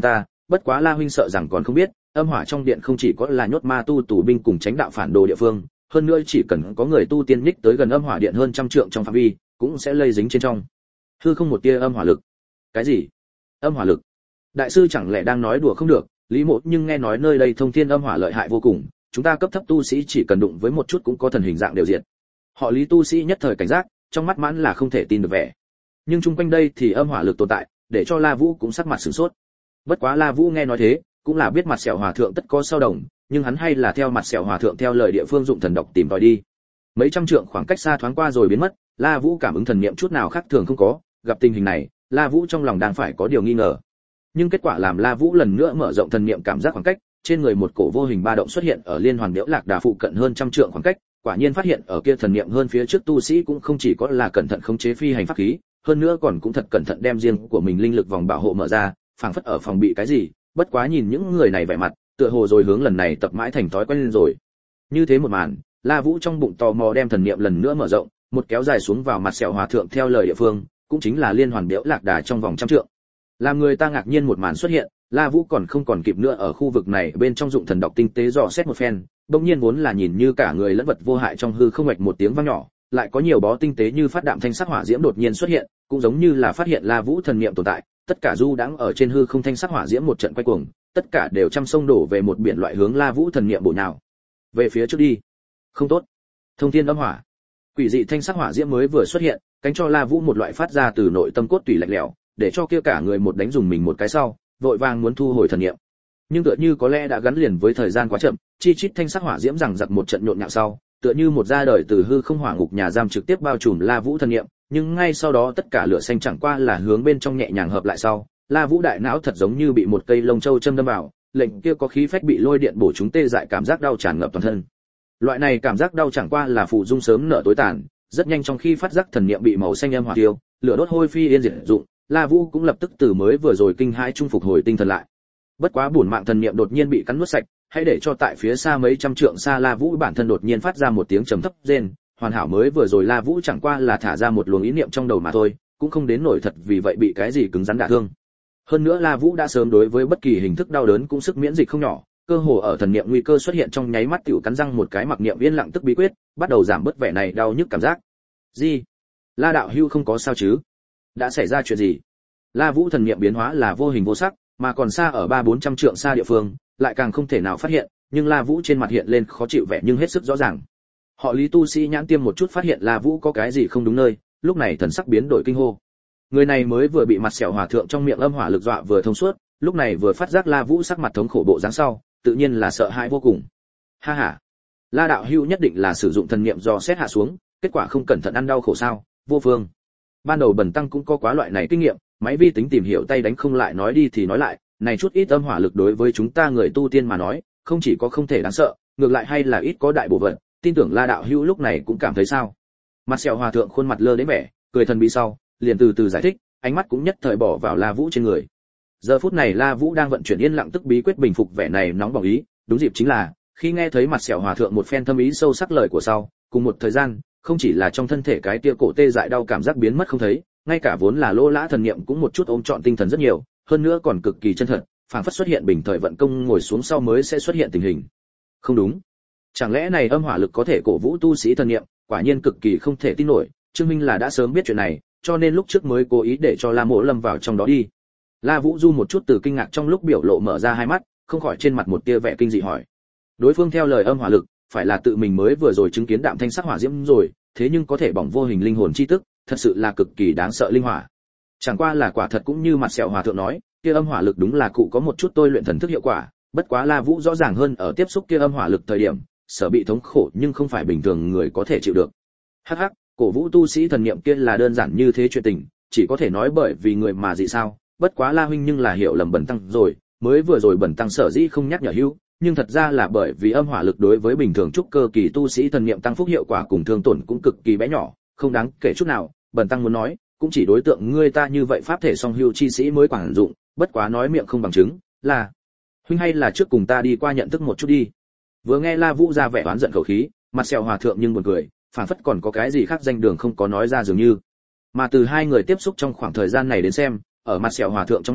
bất quá La huynh sợ rằng còn không biết, âm hỏa trong điện không chỉ có là nhốt ma tu tù binh cùng tránh đạo phản đồ địa phương, hơn nữa chỉ cần có người tu tiên nhích tới gần âm hỏa điện hơn trăm trượng trong phạm vi, cũng sẽ lây dính trên trong hư không một tia âm hỏa lực. Cái gì? Âm hỏa lực? Đại sư chẳng lẽ đang nói đùa không được? Lý Mộ nhưng nghe nói nơi đây thông thiên âm hỏa lợi hại vô cùng, chúng ta cấp thấp tu sĩ chỉ cần đụng với một chút cũng có thần hình dạng đều diệt. Họ Lý tu sĩ nhất thời cảnh giác, trong mắt mãn là không thể tin được vẻ. Nhưng chung quanh đây thì âm hỏa lực tồn tại, để cho La Vũ cũng sắc mặt sửng sốt. Bất quá La Vũ nghe nói thế, cũng là biết mặt sẹo hòa thượng tất có sao đồng, nhưng hắn hay là theo mặt sẹo hòa thượng theo lời địa phương dụng thần độc tìm tòi đi. Mấy trăm trượng khoảng cách xa thoáng qua rồi biến mất, La Vũ cảm ứng thần niệm chút nào khác thường không có, gặp tình hình này, La Vũ trong lòng đang phải có điều nghi ngờ. Nhưng kết quả làm La Vũ lần nữa mở rộng thần niệm cảm giác khoảng cách, trên người một cổ vô hình ba động xuất hiện ở liên hoàn điệu lạc đà phụ cận hơn trăm trượng khoảng cách, quả nhiên phát hiện ở kia thần niệm hơn phía trước tu sĩ cũng không chỉ có là cẩn thận khống chế phi hành pháp khí, hơn nữa còn cũng thật cẩn thận đem riêng của mình linh lực vòng bảo hộ mở ra, phảng phất ở phòng bị cái gì, bất quá nhìn những người này vẻ mặt, tựa hồ rồi hướng lần này tập mãi thành thói quen rồi. Như thế một màn, La Vũ trong bụng tò mò đem thần niệm lần nữa mở rộng, một kéo dài xuống vào mặt sẹo hòa thượng theo lời địa phương, cũng chính là liên hoàn điệu lạc đà trong vòng trăm trượng. Làm người ta ngạc nhiên một màn xuất hiện, La Vũ còn không còn kịp nữa ở khu vực này bên trong dụng thần độc tinh tế dò xét một phen, bỗng nhiên vốn là nhìn như cả người lẫn vật vô hại trong hư không ngoạch một tiếng vang nhỏ, lại có nhiều bó tinh tế như phát đạm thanh sắc hỏa diễm đột nhiên xuất hiện, cũng giống như là phát hiện La Vũ thần niệm tồn tại, tất cả du đãng ở trên hư không thanh sắc hỏa diễm một trận quay cuồng, tất cả đều trăm sông đổ về một biển loại hướng La Vũ thần niệm bổ nhào. Về phía trước đi. Không tốt. Thông thiên âm hỏa. Quỷ dị thanh sắc hỏa diễm mới vừa xuất hiện, cánh cho La Vũ một loại phát ra từ nội tâm cốt tủy lạnh lẽo, để cho kia cả người một đánh dùng mình một cái sau, vội vàng muốn thu hồi thần niệm. Nhưng tựa như có lẽ đã gắn liền với thời gian quá chậm, chi chít thanh sắc hỏa diễm rằng giặc một trận nhộn nhạo sau, tựa như một ra đời từ hư không hỏa ngục nhà giam trực tiếp bao trùm La Vũ thần niệm, nhưng ngay sau đó tất cả lửa xanh chẳng qua là hướng bên trong nhẹ nhàng hợp lại sau, La Vũ đại não thật giống như bị một cây lông châu châm đâm vào, lệnh kia có khí phách bị lôi điện bổ chúng tê dại cảm giác đau tràn ngập toàn thân. Loại này cảm giác đau chẳng qua là phụ dung sớm nở tối tàn, rất nhanh trong khi phát giác thần niệm bị màu xanh âm hỏa tiêu, lửa đốt hôi phi yên diệt dụng, La Vũ cũng lập tức từ mới vừa rồi kinh hãi trung phục hồi tinh thần lại. Bất quá bổn mạng thần niệm đột nhiên bị cắn nuốt sạch, hãy để cho tại phía xa mấy trăm trượng xa La Vũ bản thân đột nhiên phát ra một tiếng trầm thấp rên, hoàn hảo mới vừa rồi La Vũ chẳng qua là thả ra một luồng ý niệm trong đầu mà thôi, cũng không đến nổi thật vì vậy bị cái gì cứng rắn đả thương. Hơn nữa La Vũ đã sớm đối với bất kỳ hình thức đau đớn cũng sức miễn dịch không nhỏ, cơ hồ ở thần niệm nguy cơ xuất hiện trong nháy mắt tiểu cắn răng một cái mặc niệm yên lặng tức bí quyết, bắt đầu giảm bớt vẻ này đau nhức cảm giác. Gì? La đạo hưu không có sao chứ? Đã xảy ra chuyện gì? La Vũ thần niệm biến hóa là vô hình vô sắc, mà còn xa ở ba bốn trăm trượng xa địa phương, lại càng không thể nào phát hiện, nhưng La Vũ trên mặt hiện lên khó chịu vẻ nhưng hết sức rõ ràng. Họ Lý tu sĩ nhãn tiêm một chút phát hiện La Vũ có cái gì không đúng nơi, lúc này thần sắc biến đổi kinh hô. Người này mới vừa bị mặt sẹo hòa thượng trong miệng âm hỏa lực dọa vừa thông suốt, lúc này vừa phát giác La Vũ sắc mặt thống khổ bộ dáng sau, tự nhiên là sợ hãi vô cùng. Ha ha, La đạo hữu nhất định là sử dụng thần niệm dò xét hạ xuống, kết quả không cẩn thận ăn đau khổ sao? Vô phương. Ban đầu Bần tăng cũng có quá loại này kinh nghiệm, máy vi tính tìm hiểu tay đánh không lại nói đi thì nói lại, này chút ít âm hỏa lực đối với chúng ta người tu tiên mà nói, không chỉ có không thể đáng sợ, ngược lại hay là ít có đại bổ vận, tin tưởng La đạo hữu lúc này cũng cảm thấy sao? Mặt sẹo hòa thượng khuôn mặt lơ đến vẻ, cười thần bí sau, liền từ từ giải thích, ánh mắt cũng nhất thời bỏ vào La Vũ trên người. Giờ phút này La Vũ đang vận chuyển yên lặng tức bí quyết bình phục vẻ này nóng bỏng ý, đúng dịp chính là khi nghe thấy mặt sẹo hòa thượng một phen thâm ý sâu sắc lời của sau, cùng một thời gian, không chỉ là trong thân thể cái tia cổ tê dại đau cảm giác biến mất không thấy, ngay cả vốn là lô lã thần niệm cũng một chút ôm trọn tinh thần rất nhiều, hơn nữa còn cực kỳ chân thật, phảng phất xuất hiện bình thời vận công ngồi xuống sau mới sẽ xuất hiện tình hình. Không đúng, chẳng lẽ này âm hỏa lực có thể cổ vũ tu sĩ thần niệm, quả nhiên cực kỳ không thể tin nổi, Trương Minh là đã sớm biết chuyện này, cho nên lúc trước mới cố ý để cho La Mộ lâm vào trong đó đi. La Vũ Du một chút từ kinh ngạc trong lúc biểu lộ mở ra hai mắt, không khỏi trên mặt một tia vẻ kinh dị hỏi. Đối phương theo lời âm hỏa lực, phải là tự mình mới vừa rồi chứng kiến đạm thanh sắc hỏa diễm rồi, thế nhưng có thể bỏng vô hình linh hồn chi tức, thật sự là cực kỳ đáng sợ linh hỏa. Chẳng qua là quả thật cũng như mặt sẹo hòa thượng nói, kia âm hỏa lực đúng là cụ có một chút tôi luyện thần thức hiệu quả, bất quá La Vũ rõ ràng hơn ở tiếp xúc kia âm hỏa lực thời điểm, sở bị thống khổ nhưng không phải bình thường người có thể chịu được. Hắc hắc, cổ vũ tu sĩ thần niệm kia là đơn giản như thế chuyện tình, chỉ có thể nói bởi vì người mà dị sao, bất quá La huynh nhưng là hiểu lầm Bần tăng rồi, mới vừa rồi Bần tăng sở dĩ không nhắc nhở hữu, nhưng thật ra là bởi vì âm hỏa lực đối với bình thường trúc cơ kỳ tu sĩ thần niệm tăng phúc hiệu quả cùng thương tổn cũng cực kỳ bé nhỏ, không đáng kể chút nào, Bần tăng muốn nói, cũng chỉ đối tượng ngươi ta như vậy pháp thể song hữu chi sĩ mới quản dụng, bất quá nói miệng không bằng chứng, là huynh hay là trước cùng ta đi qua nhận thức một chút đi. Vừa nghe La Vũ ra vẻ oán giận khẩu khí, mặt sẹo hòa thượng nhưng buồn cười, phảng phất còn có cái gì khác danh đường không có nói ra dường như. Mà từ hai người tiếp xúc trong khoảng thời gian này đến xem, ở mặt sẹo hòa thượng trong mắt,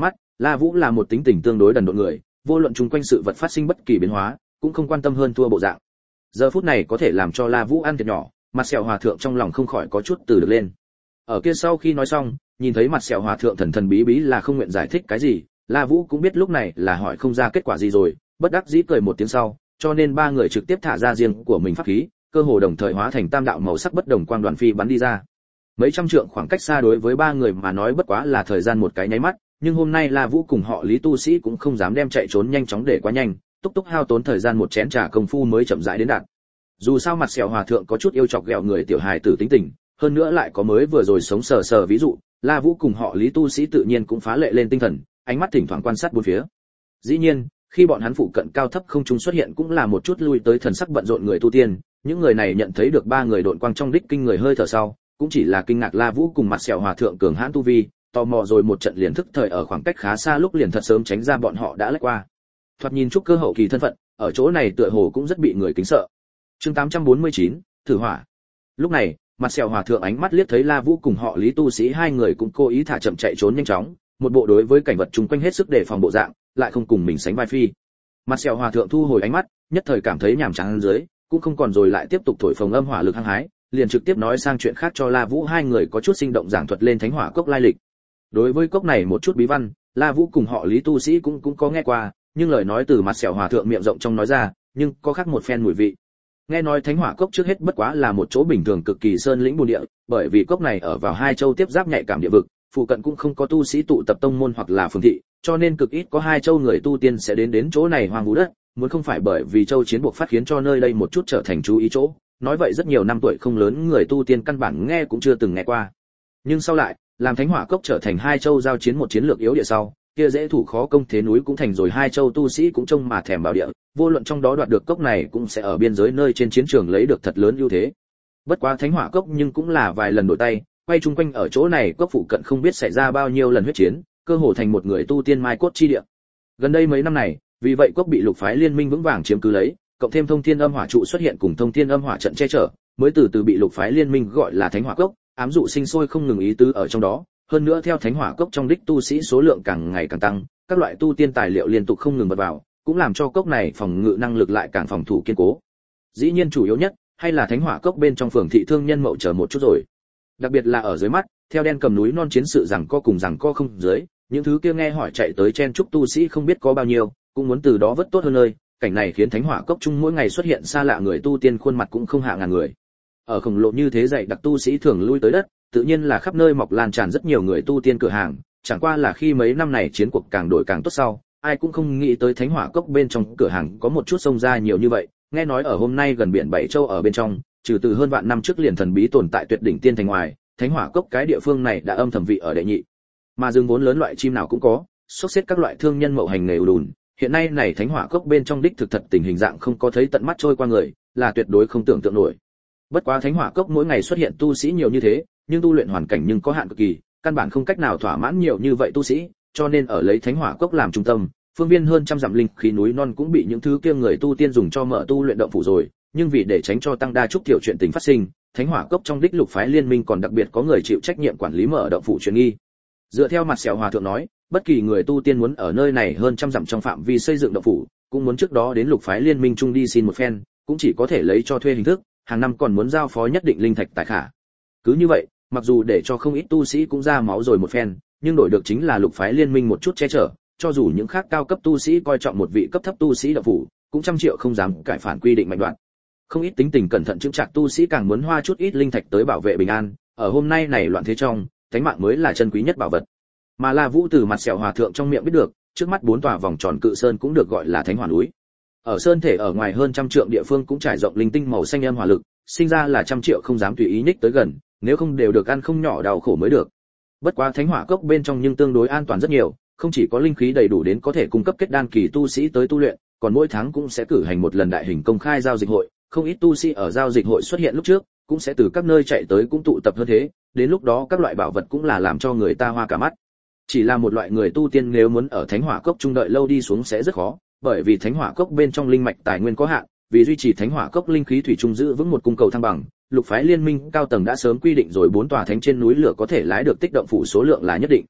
La Vũ là một tính tình tương đối đần độn người, vô luận chung quanh sự vật phát sinh bất kỳ biến hóa, cũng không quan tâm hơn thua bộ dạng. Giờ phút này có thể làm cho La Vũ ăn thiệt nhỏ, mặt sẹo hòa thượng trong lòng không khỏi có chút từ được lên. Ở kia sau khi nói xong, nhìn thấy mặt sẹo hòa thượng thần thần bí bí là không nguyện giải thích cái gì, La Vũ cũng biết lúc này là hỏi không ra kết quả gì rồi, bất đắc dĩ cười một tiếng sau, cho nên ba người trực tiếp thả ra riêng của mình pháp khí, cơ hồ đồng thời hóa thành tam đạo màu sắc bất đồng quang đoàn phi bắn đi ra. Mấy trăm trượng khoảng cách xa đối với ba người mà nói bất quá là thời gian một cái nháy mắt, nhưng hôm nay La Vũ cùng họ Lý tu sĩ cũng không dám đem chạy trốn nhanh chóng để quá nhanh, túc túc hao tốn thời gian một chén trà công phu mới chậm rãi đến đạt. Dù sao mặt sẹo hòa thượng có chút yêu chọc ghẹo người tiểu hài tử tính tình, hơn nữa lại có mới vừa rồi sống sờ sờ ví dụ, La Vũ cùng họ Lý tu sĩ tự nhiên cũng phá lệ lên tinh thần, ánh mắt thỉnh thoảng quan sát bốn phía. Dĩ nhiên, khi bọn hắn phụ cận cao thấp không trung xuất hiện cũng là một chút lui tới thần sắc bận rộn người tu tiên, những người này nhận thấy được ba người độn quang trong đích kinh người hơi thở sau, cũng chỉ là kinh ngạc La Vũ cùng mặt sẹo hòa thượng cường hãn tu vi, tò mò rồi một trận liền thức thời ở khoảng cách khá xa lúc liền thật sớm tránh ra bọn họ đã lách qua. Thoạt nhìn trúc cơ hậu kỳ thân phận, ở chỗ này tựa hồ cũng rất bị người kính sợ. Chương tám trăm bốn mươi chín, thử hỏa. Lúc này, mặt sẹo hòa thượng ánh mắt liếc thấy La Vũ cùng họ Lý tu sĩ hai người cũng cố ý thả chậm chạy trốn nhanh chóng, một bộ đối với cảnh vật chung quanh hết sức đề phòng bộ dạng, lại không cùng mình sánh vai phi. Mặt sẹo hòa thượng thu hồi ánh mắt, nhất thời cảm thấy nhàm chán dưới, cũng không còn rồi lại tiếp tục thổi phồng âm hỏa lực hăng hái, liền trực tiếp nói sang chuyện khác cho La Vũ hai người có chút sinh động giảng thuật lên thánh hỏa cốc lai lịch. Đối với cốc này một chút bí văn, La Vũ cùng họ Lý tu sĩ cũng cũng có nghe qua, nhưng lời nói từ mặt sẹo hòa thượng miệng rộng trong nói ra, nhưng có khác một phen mùi vị. Nghe nói thánh hỏa cốc trước hết bất quá là một chỗ bình thường cực kỳ sơn lĩnh bùn địa, bởi vì cốc này ở vào hai châu tiếp giáp nhạy cảm địa vực, phụ cận cũng không có tu sĩ tụ tập tông môn hoặc là phường thị, cho nên cực ít có hai châu người tu tiên sẽ đến đến chỗ này hoang vu đất, muốn không phải bởi vì châu chiến buộc phát khiến cho nơi đây một chút trở thành chú ý chỗ, nói vậy rất nhiều năm tuổi không lớn người tu tiên căn bản nghe cũng chưa từng nghe qua. Nhưng sau lại, làm thánh hỏa cốc trở thành hai châu giao chiến một chiến lược yếu địa sau, kia dễ thủ khó công thế núi cũng thành rồi hai châu tu sĩ cũng trông mà thèm bảo địa, vô luận trong đó đoạt được cốc này cũng sẽ ở biên giới nơi trên chiến trường lấy được thật lớn ưu thế. Bất quá thánh hỏa cốc nhưng cũng là vài lần đổi tay, quay chung quanh ở chỗ này cốc phụ cận không biết xảy ra bao nhiêu lần huyết chiến, cơ hồ thành một người tu tiên mai cốt chi địa. Gần đây mấy năm này, vì vậy cốc bị lục phái liên minh vững vàng chiếm cứ lấy, cộng thêm thông thiên âm hỏa trụ xuất hiện cùng thông thiên âm hỏa trận che chở, mới từ từ bị lục phái liên minh gọi là thánh hỏa cốc, ám dụ sinh sôi không ngừng ý tứ ở trong đó. Hơn nữa theo thánh hỏa cốc trong đích tu sĩ số lượng càng ngày càng tăng, các loại tu tiên tài liệu liên tục không ngừng bật vào, cũng làm cho cốc này phòng ngự năng lực lại càng phòng thủ kiên cố. Dĩ nhiên chủ yếu nhất hay là thánh hỏa cốc bên trong phường thị thương nhân mậu chờ một chút rồi. Đặc biệt là ở dưới mắt, theo đen cầm núi non chiến sự rằng co cùng rằng co không dưới, những thứ kia nghe hỏi chạy tới chen chúc tu sĩ không biết có bao nhiêu, cũng muốn từ đó vớt tốt hơn nơi, cảnh này khiến thánh hỏa cốc chung mỗi ngày xuất hiện xa lạ người tu tiên khuôn mặt cũng không hạ ngàn người. Ở khổng lồ như thế dạy đặc tu sĩ thường lui tới đất, tự nhiên là khắp nơi mọc lan tràn rất nhiều người tu tiên cửa hàng, chẳng qua là khi mấy năm này chiến cuộc càng đổi càng tốt sau, ai cũng không nghĩ tới thánh hỏa cốc bên trong cửa hàng có một chút sông ra nhiều như vậy. Nghe nói ở hôm nay gần biển bảy châu ở bên trong, trừ từ hơn vạn năm trước liền thần bí tồn tại tuyệt đỉnh tiên thành ngoài, thánh hỏa cốc cái địa phương này đã âm thầm vị ở đệ nhị. Mà rừng vốn lớn loại chim nào cũng có, xúc xếp các loại thương nhân mậu hành nghề ù đùn, hiện nay này thánh hỏa cốc bên trong đích thực thật tình hình dạng không có thấy tận mắt trôi qua người, là tuyệt đối không tưởng tượng nổi. Bất quá thánh hỏa cốc mỗi ngày xuất hiện tu sĩ nhiều như thế, nhưng tu luyện hoàn cảnh nhưng có hạn cực kỳ, căn bản không cách nào thỏa mãn nhiều như vậy tu sĩ, cho nên ở lấy thánh hỏa cốc làm trung tâm, phương viên hơn trăm dặm linh khí núi non cũng bị những thứ kia người tu tiên dùng cho mở tu luyện động phủ rồi, nhưng vì để tránh cho tăng đa trúc tiểu chuyện tình phát sinh, thánh hỏa cốc trong đích lục phái liên minh còn đặc biệt có người chịu trách nhiệm quản lý mở động phủ truyền nghi. Dựa theo mặt sẹo hòa thượng nói, bất kỳ người tu tiên muốn ở nơi này hơn trăm dặm trong phạm vi xây dựng động phủ, cũng muốn trước đó đến lục phái liên minh chung đi xin một phen, cũng chỉ có thể lấy cho thuê hình thức, hàng năm còn muốn giao phó nhất định linh thạch tài khả. Cứ như vậy, mặc dù để cho không ít tu sĩ cũng ra máu rồi một phen, nhưng đổi được chính là lục phái liên minh một chút che chở, cho dù những khác cao cấp tu sĩ coi trọng một vị cấp thấp tu sĩ động phủ, cũng trăm triệu không dám cải phản quy định mạnh đoạn. Không ít tính tình cẩn thận chững chạc tu sĩ càng muốn hoa chút ít linh thạch tới bảo vệ bình an, ở hôm nay này loạn thế trong, thánh mạng mới là chân quý nhất bảo vật. Mà La Vũ từ mặt sẹo hòa thượng trong miệng biết được, trước mắt bốn tòa vòng tròn cự sơn cũng được gọi là thánh hỏa núi. Ở sơn thể ở ngoài hơn trăm trượng địa phương cũng trải rộng linh tinh màu xanh âm hỏa lực, sinh ra là trăm triệu không dám tùy ý nhích tới gần, nếu không đều được ăn không nhỏ đau khổ mới được. Bất quá thánh hỏa cốc bên trong nhưng tương đối an toàn rất nhiều, không chỉ có linh khí đầy đủ đến có thể cung cấp kết đan kỳ tu sĩ tới tu luyện, còn mỗi tháng cũng sẽ cử hành một lần đại hình công khai giao dịch hội, không ít tu sĩ ở giao dịch hội xuất hiện lúc trước, cũng sẽ từ các nơi chạy tới cũng tụ tập hơn thế, đến lúc đó các loại bảo vật cũng là làm cho người ta hoa cả mắt. Chỉ là một loại người tu tiên nếu muốn ở thánh hỏa cốc trung đợi lâu đi xuống sẽ rất khó, bởi vì thánh hỏa cốc bên trong linh mạch tài nguyên có hạn, vì duy trì thánh hỏa cốc linh khí thủy chung giữ vững một cung cầu thăng bằng, lục phái liên minh cao tầng đã sớm quy định rồi bốn tòa thánh trên núi lửa có thể lái được tích động phủ số lượng là nhất định.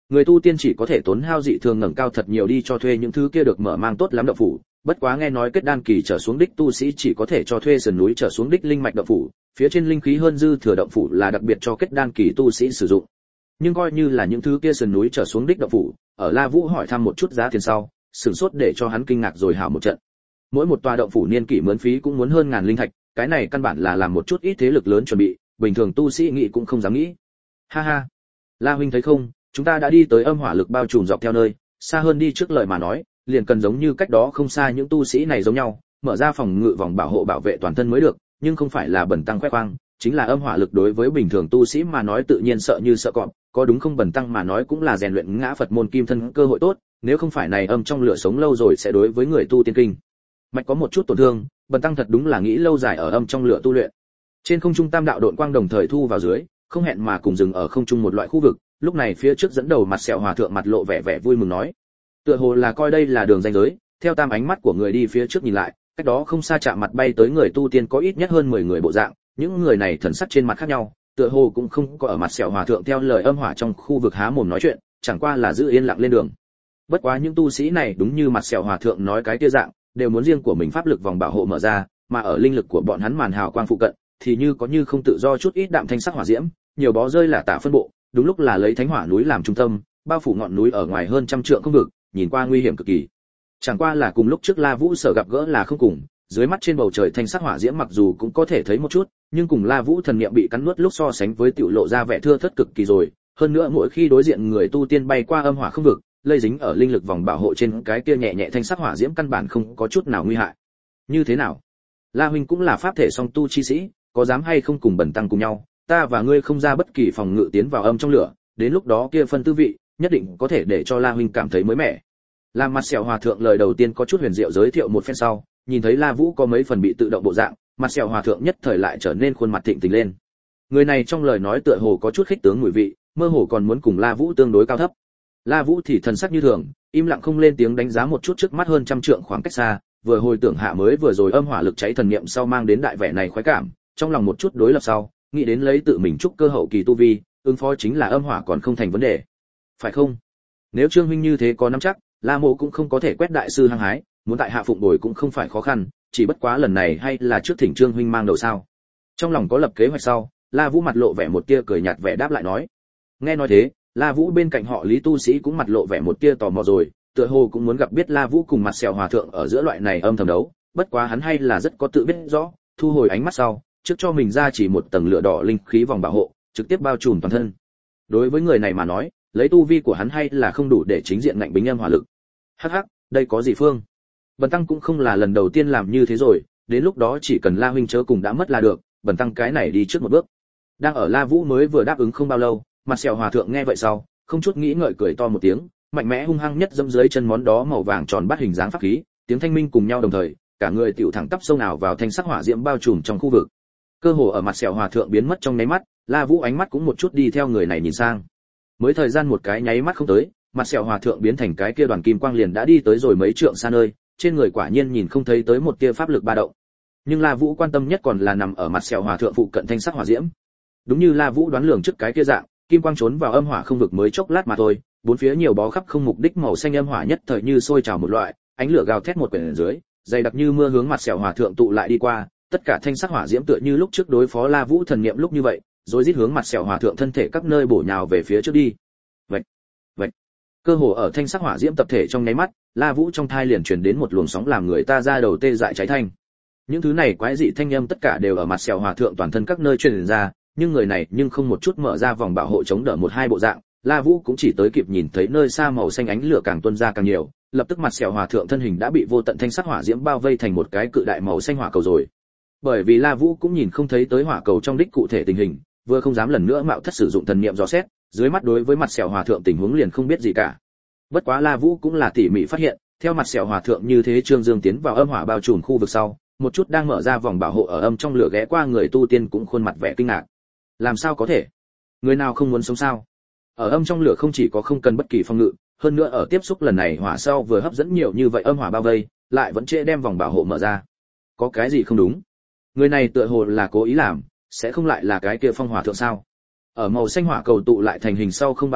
Người tu tiên chỉ có thể tốn hao dị thường ngẩng cao thật nhiều đi cho thuê những thứ kia được mở mang tốt lắm động phủ, bất quá nghe nói kết đan kỳ trở xuống đích tu sĩ chỉ có thể cho thuê sườn núi trở xuống đích linh mạch động phủ, phía trên linh khí hơn dư thừa động phủ là đặc biệt cho kết đan kỳ tu sĩ sử dụng. Nhưng coi như là những thứ kia sườn núi trở xuống đích động phủ, ở La Vũ hỏi thăm một chút giá tiền sau, sửng sốt để cho hắn kinh ngạc rồi hảo một trận. Mỗi một tòa động phủ niên kỷ mướn phí cũng muốn hơn ngàn linh thạch, cái này căn bản là làm một chút ít thế lực lớn chuẩn bị, bình thường tu sĩ nghĩ cũng không dám nghĩ. Ha ha, La huynh thấy không, chúng ta đã đi tới âm hỏa lực bao trùm dọc theo nơi, xa hơn đi trước lời mà nói, liền cần giống như cách đó không xa những tu sĩ này giống nhau, mở ra phòng ngự vòng bảo hộ bảo vệ toàn thân mới được, nhưng không phải là bẩn tăng khoe khoang, chính là âm hỏa lực đối với bình thường tu sĩ mà nói tự nhiên sợ như sợ cọp, có đúng không? Bẩn tăng mà nói cũng là rèn luyện ngã Phật môn kim thân cơ hội tốt, nếu không phải này âm trong lửa sống lâu rồi sẽ đối với người tu tiên kinh mạch có một chút tổn thương, bẩn tăng thật đúng là nghĩ lâu dài ở âm trong lửa tu luyện. Trên không trung tam đạo độn quang đồng thời thu vào dưới, không hẹn mà cùng dừng ở không trung một loại khu vực, lúc này phía trước dẫn đầu mặt sẹo hòa thượng mặt lộ vẻ vẻ vui mừng nói, tựa hồ là coi đây là đường ranh giới, theo tam ánh mắt của người đi phía trước nhìn lại, cách đó không xa chạm mặt bay tới người tu tiên có ít nhất hơn mười người bộ dạng, những người này thần sắc trên mặt khác nhau, tựa hồ cũng không có ở mặt sẹo hòa thượng theo lời âm hỏa trong khu vực há mồm nói chuyện, chẳng qua là giữ yên lặng lên đường. Bất quá những tu sĩ này đúng như mặt sẹo hòa thượng nói cái kia dạng, đều muốn riêng của mình pháp lực vòng bảo hộ mở ra, mà ở linh lực của bọn hắn màn hào quang phụ cận, thì như có như không tự do chút ít đạm thanh sắc hỏa diễm, nhiều bó rơi là tả phân bộ, đúng lúc là lấy thánh hỏa núi làm trung tâm, bao phủ ngọn núi ở ngoài hơn trăm trượng không vực, nhìn qua nguy hiểm cực kỳ. Chẳng qua là cùng lúc trước La Vũ sở gặp gỡ là không cùng, dưới mắt trên bầu trời thanh sắc hỏa diễm mặc dù cũng có thể thấy một chút, nhưng cùng La Vũ thần niệm bị cắn nuốt lúc so sánh với tiểu lộ ra vẻ thưa thớt cực kỳ rồi, hơn nữa mỗi khi đối diện người tu tiên bay qua âm hỏa không vực, lây dính ở linh lực vòng bảo hộ trên cái kia nhẹ nhẹ thanh sắc hỏa diễm căn bản không có chút nào nguy hại. Như thế nào? La huynh cũng là pháp thể song tu chi sĩ, có dám hay không cùng bần tăng cùng nhau, ta và ngươi không ra bất kỳ phòng ngự tiến vào âm trong lửa, đến lúc đó kia phân tư vị, nhất định có thể để cho La huynh cảm thấy mới mẻ. Làm mặt sẹo hòa thượng lời đầu tiên có chút huyền diệu giới thiệu một phen sau, nhìn thấy La Vũ có mấy phần bị tự động bộ dạng, mặt sẹo hòa thượng nhất thời lại trở nên khuôn mặt thịnh tình lên. Người này trong lời nói tựa hồ có chút khích tướng mùi vị, mơ hồ còn muốn cùng La Vũ tương đối cao thấp. La Vũ thì thần sắc như thường, im lặng không lên tiếng đánh giá một chút trước mắt hơn trăm trượng khoảng cách xa, vừa hồi tưởng hạ mới vừa rồi âm hỏa lực cháy thần niệm sau mang đến đại vẻ này khoái cảm, trong lòng một chút đối lập sau, nghĩ đến lấy tự mình trúc cơ hậu kỳ tu vi, ứng phó chính là âm hỏa còn không thành vấn đề. Phải không? Nếu Trương huynh như thế có nắm chắc, La Mộ cũng không có thể quét đại sư hăng hái, muốn tại hạ phụng bồi cũng không phải khó khăn, chỉ bất quá lần này hay là trước thỉnh Trương huynh mang đầu sao. Trong lòng có lập kế hoạch sau, La Vũ mặt lộ vẻ một tia cười nhạt vẻ đáp lại nói. Nghe nói thế, La Vũ bên cạnh họ Lý tu sĩ cũng mặt lộ vẻ một tia tò mò rồi, tựa hồ cũng muốn gặp biết La Vũ cùng mặt sẹo hòa thượng ở giữa loại này âm thầm đấu, bất quá hắn hay là rất có tự biết rõ, thu hồi ánh mắt sau, trước cho mình ra chỉ một tầng lửa đỏ linh khí vòng bảo hộ, trực tiếp bao trùm toàn thân. Đối với người này mà nói, lấy tu vi của hắn hay là không đủ để chính diện ngạnh bính âm hỏa lực. Hắc hắc, đây có gì phương? Bần tăng cũng không là lần đầu tiên làm như thế rồi, đến lúc đó chỉ cần La huynh chớ cùng đã mất là được, bần tăng cái này đi trước một bước. Đang ở La Vũ mới vừa đáp ứng không bao lâu, mặt sẹo hòa thượng nghe vậy sau, không chút nghĩ ngợi cười to một tiếng, mạnh mẽ hung hăng nhất dẫm dưới chân món đó màu vàng tròn bát hình dáng pháp khí, tiếng thanh minh cùng nhau đồng thời, cả người tiểu thẳng tắp sâu nào vào thanh sắc hỏa diễm bao trùm trong khu vực. Cơ hồ ở mặt sẹo hòa thượng biến mất trong nháy mắt, La Vũ ánh mắt cũng một chút đi theo người này nhìn sang. Mới thời gian một cái nháy mắt không tới, mặt sẹo hòa thượng biến thành cái kia đoàn kim quang liền đã đi tới rồi mấy trượng xa nơi, trên người quả nhiên nhìn không thấy tới một tia pháp lực ba động. Nhưng La Vũ quan tâm nhất còn là nằm ở mặt sẹo hòa thượng phụ cận thanh sắc hỏa diễm. Đúng như La Vũ đoán lường trước cái kia dạng, kim quang trốn vào âm hỏa không vực mới chốc lát mà thôi, bốn phía nhiều bó khắp không mục đích màu xanh âm hỏa nhất thời như sôi trào một loại, ánh lửa gào thét một quyển dưới, dày đặc như mưa hướng mặt sẹo hòa thượng tụ lại đi qua, tất cả thanh sắc hỏa diễm tựa như lúc trước đối phó La Vũ thần niệm lúc như vậy, rồi rít hướng mặt sẹo hòa thượng thân thể các nơi bổ nhào về phía trước đi. Vậy, vậy, cơ hồ ở thanh sắc hỏa diễm tập thể trong nháy mắt, La Vũ trong thai liền truyền đến một luồng sóng làm người ta ra đầu tê dại cháy thanh. Những thứ này quái dị thanh âm tất cả đều ở mặt sẹo hòa thượng toàn thân các nơi truyền ra, nhưng người này nhưng không một chút mở ra vòng bảo hộ chống đỡ một hai bộ dạng, La Vũ cũng chỉ tới kịp nhìn thấy nơi xa màu xanh ánh lửa càng tuôn ra càng nhiều, lập tức mặt sẹo hòa thượng thân hình đã bị vô tận thanh sắc hỏa diễm bao vây thành một cái cự đại màu xanh hỏa cầu rồi. Bởi vì La Vũ cũng nhìn không thấy tới hỏa cầu trong đích cụ thể tình hình, vừa không dám lần nữa mạo thất sử dụng thần niệm dò xét, dưới mắt đối với mặt sẹo hòa thượng tình huống liền không biết gì cả. Bất quá La Vũ cũng là tỉ mỉ phát hiện, theo mặt sẹo hòa thượng như thế trương dương tiến vào âm hỏa bao trùm khu vực sau, một chút đang mở ra vòng bảo hộ ở âm trong lửa ghé qua người tu tiên cũng khuôn mặt vẻ kinh ngạc. Làm sao có thể? Người nào không muốn sống sao? Ở âm trong lửa không chỉ có không cần bất kỳ phòng ngự, hơn nữa ở tiếp xúc lần này hỏa sau vừa hấp dẫn nhiều như vậy âm hỏa bao vây, lại vẫn trễ đem vòng bảo hộ mở ra. Có cái gì không đúng? Người này tựa hồ là cố ý làm, sẽ không lại là cái kia phong hỏa thượng sao? Ở màu xanh hỏa cầu tụ lại thành hình sau không bao lâu,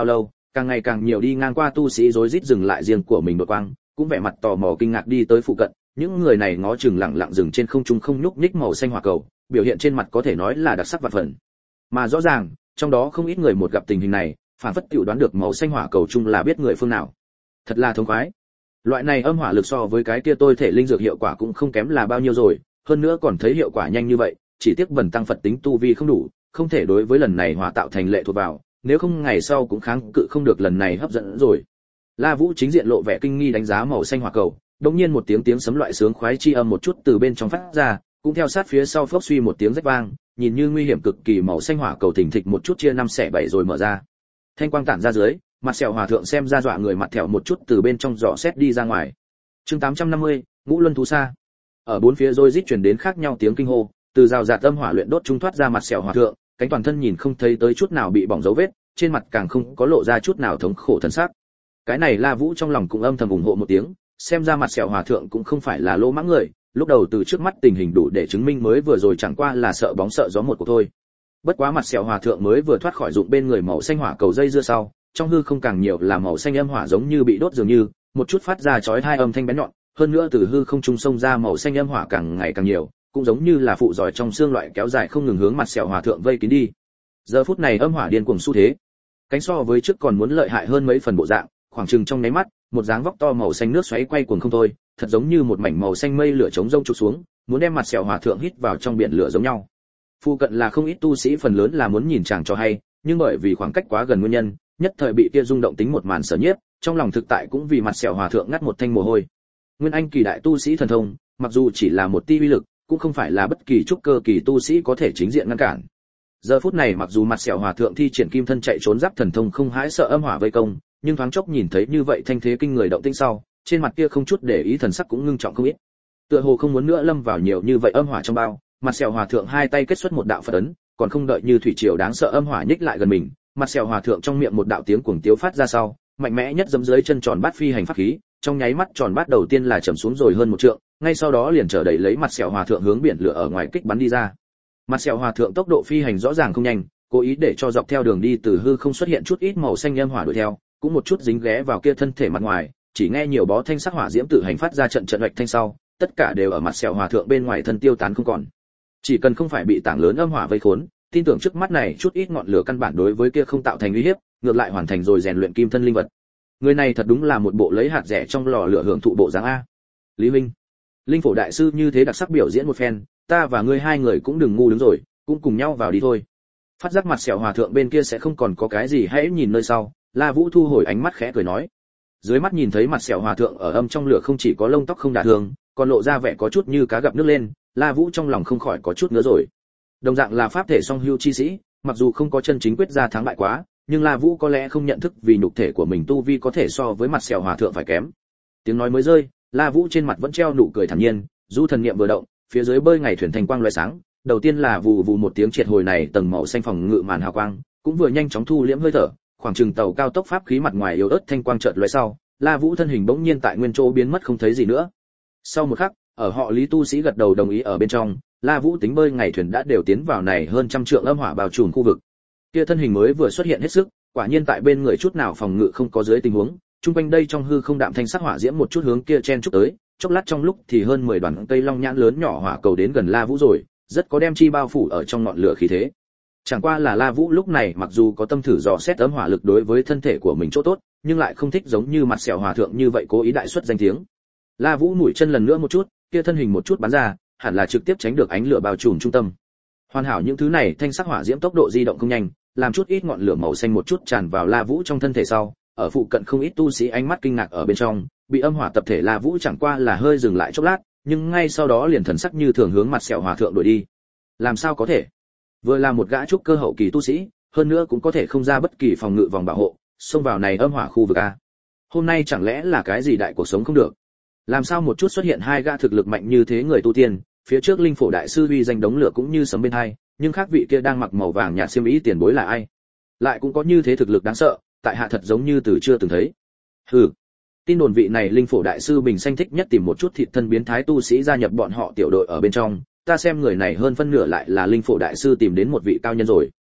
càng ngày càng nhiều đi ngang qua tu sĩ rối rít dừng lại riêng của mình đột quang, cũng vẻ mặt tò mò kinh ngạc đi tới phụ cận. Những người này ngó chừng lặng lặng dừng trên không trung không nhúc nhích màu xanh hỏa cầu, biểu hiện trên mặt có thể nói là đặc sắc vạn phần. Mà rõ ràng, trong đó không ít người một gặp tình hình này, phản phất tiểu đoán được màu xanh hỏa cầu chung là biết người phương nào. Thật là thống khoái. Loại này âm hỏa lực so với cái kia tôi thể linh dược hiệu quả cũng không kém là bao nhiêu rồi, hơn nữa còn thấy hiệu quả nhanh như vậy, chỉ tiếc bần tăng Phật tính tu vi không đủ, không thể đối với lần này hỏa tạo thành lệ thuộc vào, nếu không ngày sau cũng kháng cự không được lần này hấp dẫn rồi. La Vũ chính diện lộ vẻ kinh nghi đánh giá màu xanh hỏa cầu, đột nhiên một tiếng tiếng sấm loại sướng khoái chi âm một chút từ bên trong phát ra, cũng theo sát phía sau phốc suy một tiếng rách vang, nhìn như nguy hiểm cực kỳ màu xanh hỏa cầu thình thịch một chút chia năm xẻ bảy rồi mở ra. Thanh quang tản ra dưới, mặt sẹo hòa thượng xem ra dọa người mặt thẹo một chút từ bên trong dò xét đi ra ngoài. Chương tám trăm năm mươi, Ngũ Luân thú sa. Ở bốn phía rồi rít truyền đến khác nhau tiếng kinh hô, từ rào rạt âm hỏa luyện đốt trung thoát ra mặt sẹo hòa thượng, cánh toàn thân nhìn không thấy tới chút nào bị bỏng dấu vết, trên mặt càng không có lộ ra chút nào thống khổ thần sắc. Cái này La Vũ trong lòng cũng âm thầm ủng hộ một tiếng, xem ra mặt sẹo hòa thượng cũng không phải là lỗ mãng người, lúc đầu từ trước mắt tình hình đủ để chứng minh mới vừa rồi chẳng qua là sợ bóng sợ gió một cuộc thôi. Bất quá mặt sẹo hòa thượng mới vừa thoát khỏi dụng bên người màu xanh hỏa cầu dây dưa sau, trong hư không càng nhiều là màu xanh âm hỏa giống như bị đốt dường như, một chút phát ra chói tai âm thanh bén nhọn, hơn nữa từ hư không trung xông ra màu xanh âm hỏa càng ngày càng nhiều, cũng giống như là phụ giỏi trong xương loại kéo dài không ngừng hướng mặt sẹo hòa thượng vây kín đi. Giờ phút này âm hỏa điên cuồng xu thế, cánh so với trước còn muốn lợi hại hơn mấy phần bộ dạng, khoảng chừng trong nháy mắt, một dáng vóc to màu xanh nước xoáy quay cuồng không thôi, thật giống như một mảnh màu xanh mây lửa chống rông trút xuống, muốn đem mặt sẹo hòa thượng hít vào trong biển lửa giống nhau. Phu cận là không ít tu sĩ phần lớn là muốn nhìn chàng cho hay, nhưng bởi vì khoảng cách quá gần nguyên nhân, nhất thời bị kia rung động tính một màn sở nhiếp, trong lòng thực tại cũng vì mặt sẹo hòa thượng ngắt một thanh mồ hôi. Nguyên anh kỳ đại tu sĩ thần thông, mặc dù chỉ là một tia uy lực, cũng không phải là bất kỳ trúc cơ kỳ tu sĩ có thể chính diện ngăn cản. Giờ phút này mặc dù mặt sẹo hòa thượng thi triển kim thân chạy trốn giáp thần thông không hãi sợ âm hỏa vây công, nhưng thoáng chốc nhìn thấy như vậy thanh thế kinh người động tĩnh sau, trên mặt kia không chút để ý thần sắc cũng ngưng trọng không ít. Tựa hồ không muốn nữa lâm vào nhiều như vậy âm hỏa trong bao, mặt sẹo hòa thượng hai tay kết xuất một đạo phật ấn, còn không đợi như thủy triều đáng sợ âm hỏa nhích lại gần mình, mặt sẹo hòa thượng trong miệng một đạo tiếng cuồng tiếu phát ra sau, mạnh mẽ nhất giẫm dưới chân tròn bát phi hành pháp khí, trong nháy mắt tròn bát đầu tiên là chầm xuống rồi hơn một trượng, ngay sau đó liền trở đẩy lấy mặt sẹo hòa thượng hướng biển lửa ở ngoài kích bắn đi ra. Mặt sẹo hòa thượng tốc độ phi hành rõ ràng không nhanh, cố ý để cho dọc theo đường đi từ hư không xuất hiện chút ít màu xanh âm hỏa đuổi theo, cũng một chút dính ghé vào kia thân thể mặt ngoài, chỉ nghe nhiều bó thanh sắc hỏa diễm tự hành phát ra trận trận hoạch thanh sau, tất cả đều ở mặt sẹo hòa thượng bên ngoài thân tiêu tán không còn. Chỉ cần không phải bị tảng lớn âm hỏa vây khốn, tin tưởng trước mắt này chút ít ngọn lửa căn bản đối với kia không tạo thành uy hiếp, ngược lại hoàn thành rồi rèn luyện kim thân linh vật. Người này thật đúng là một bộ lấy hạt rẻ trong lò lửa hưởng thụ bộ dáng a. Lý Minh, linh phổ đại sư như thế đặc sắc biểu diễn một phen, ta và ngươi hai người cũng đừng ngu đứng rồi, cũng cùng nhau vào đi thôi. Phát giác mặt sẹo hòa thượng bên kia sẽ không còn có cái gì, hãy nhìn nơi sau, La Vũ thu hồi ánh mắt khẽ cười nói. Dưới mắt nhìn thấy mặt sẹo hòa thượng ở âm trong lửa không chỉ có lông tóc không đả thương, còn lộ ra vẻ có chút như cá gặp nước lên, La Vũ trong lòng không khỏi có chút ngứa rồi. Đồng dạng là pháp thể song hưu chi sĩ, mặc dù không có chân chính quyết ra thắng bại quá, nhưng La Vũ có lẽ không nhận thức vì nhục thể của mình tu vi có thể so với mặt sẹo hòa thượng phải kém. Tiếng nói mới rơi, La Vũ trên mặt vẫn treo nụ cười thản nhiên, du thần niệm vừa động, phía dưới bơi ngày thuyền thành quang lóe sáng, đầu tiên là vù vù một tiếng triệt hồi này tầng màu xanh phòng ngự màn hào quang, cũng vừa nhanh chóng thu liễm hơi thở, khoảng chừng tàu cao tốc pháp khí mặt ngoài yếu ớt thanh quang chợt lóe sau, La Vũ thân hình bỗng nhiên tại nguyên chỗ biến mất không thấy gì nữa. Sau một khắc, ở họ Lý tu sĩ gật đầu đồng ý ở bên trong, La Vũ tính bơi ngày thuyền đã đều tiến vào này hơn trăm trượng âm hỏa bao trùm khu vực. Kia thân hình mới vừa xuất hiện hết sức, quả nhiên tại bên người chút nào phòng ngự không có dưới tình huống, trung quanh đây trong hư không đạm thanh sắc hỏa diễm một chút hướng kia chen chúc tới, chốc lát trong lúc thì hơn mười đoàn cây long nhãn lớn nhỏ hỏa cầu đến gần La Vũ rồi, rất có đem chi bao phủ ở trong ngọn lửa khí thế. Chẳng qua là La Vũ lúc này mặc dù có tâm thử dò xét ấm hỏa lực đối với thân thể của mình chỗ tốt, nhưng lại không thích giống như mặt sẹo hòa thượng như vậy cố ý đại xuất danh tiếng. La Vũ mũi chân lần nữa một chút, kia thân hình một chút bắn ra, hẳn là trực tiếp tránh được ánh lửa bao trùm trung tâm. Hoàn hảo những thứ này thanh sắc hỏa diễm tốc độ di động không nhanh, làm chút ít ngọn lửa màu xanh một chút tràn vào La Vũ trong thân thể sau, ở phụ cận không ít tu sĩ ánh mắt kinh ngạc ở bên trong, bị âm hỏa tập thể La Vũ chẳng qua là hơi dừng lại chốc lát, nhưng ngay sau đó liền thần sắc như thường hướng mặt sẹo hòa thượng đuổi đi. Làm sao có thể? Vừa là một gã trúc cơ hậu kỳ tu sĩ, hơn nữa cũng có thể không ra bất kỳ phòng ngự vòng bảo hộ, xông vào này âm hỏa khu vực a. Hôm nay chẳng lẽ là cái gì đại cuộc sống không được? Làm sao một chút xuất hiện hai gã thực lực mạnh như thế người tu tiên, phía trước linh phổ đại sư uy danh đống lửa cũng như sấm bên hai, nhưng khác vị kia đang mặc màu vàng nhạt xiêm y tiền bối là ai? Lại cũng có như thế thực lực đáng sợ, tại hạ thật giống như từ chưa từng thấy. Hừ. Tin đồn vị này linh phổ đại sư bình sanh thích nhất tìm một chút thịt thân biến thái tu sĩ gia nhập bọn họ tiểu đội ở bên trong, ta xem người này hơn phân nửa lại là linh phổ đại sư tìm đến một vị cao nhân rồi.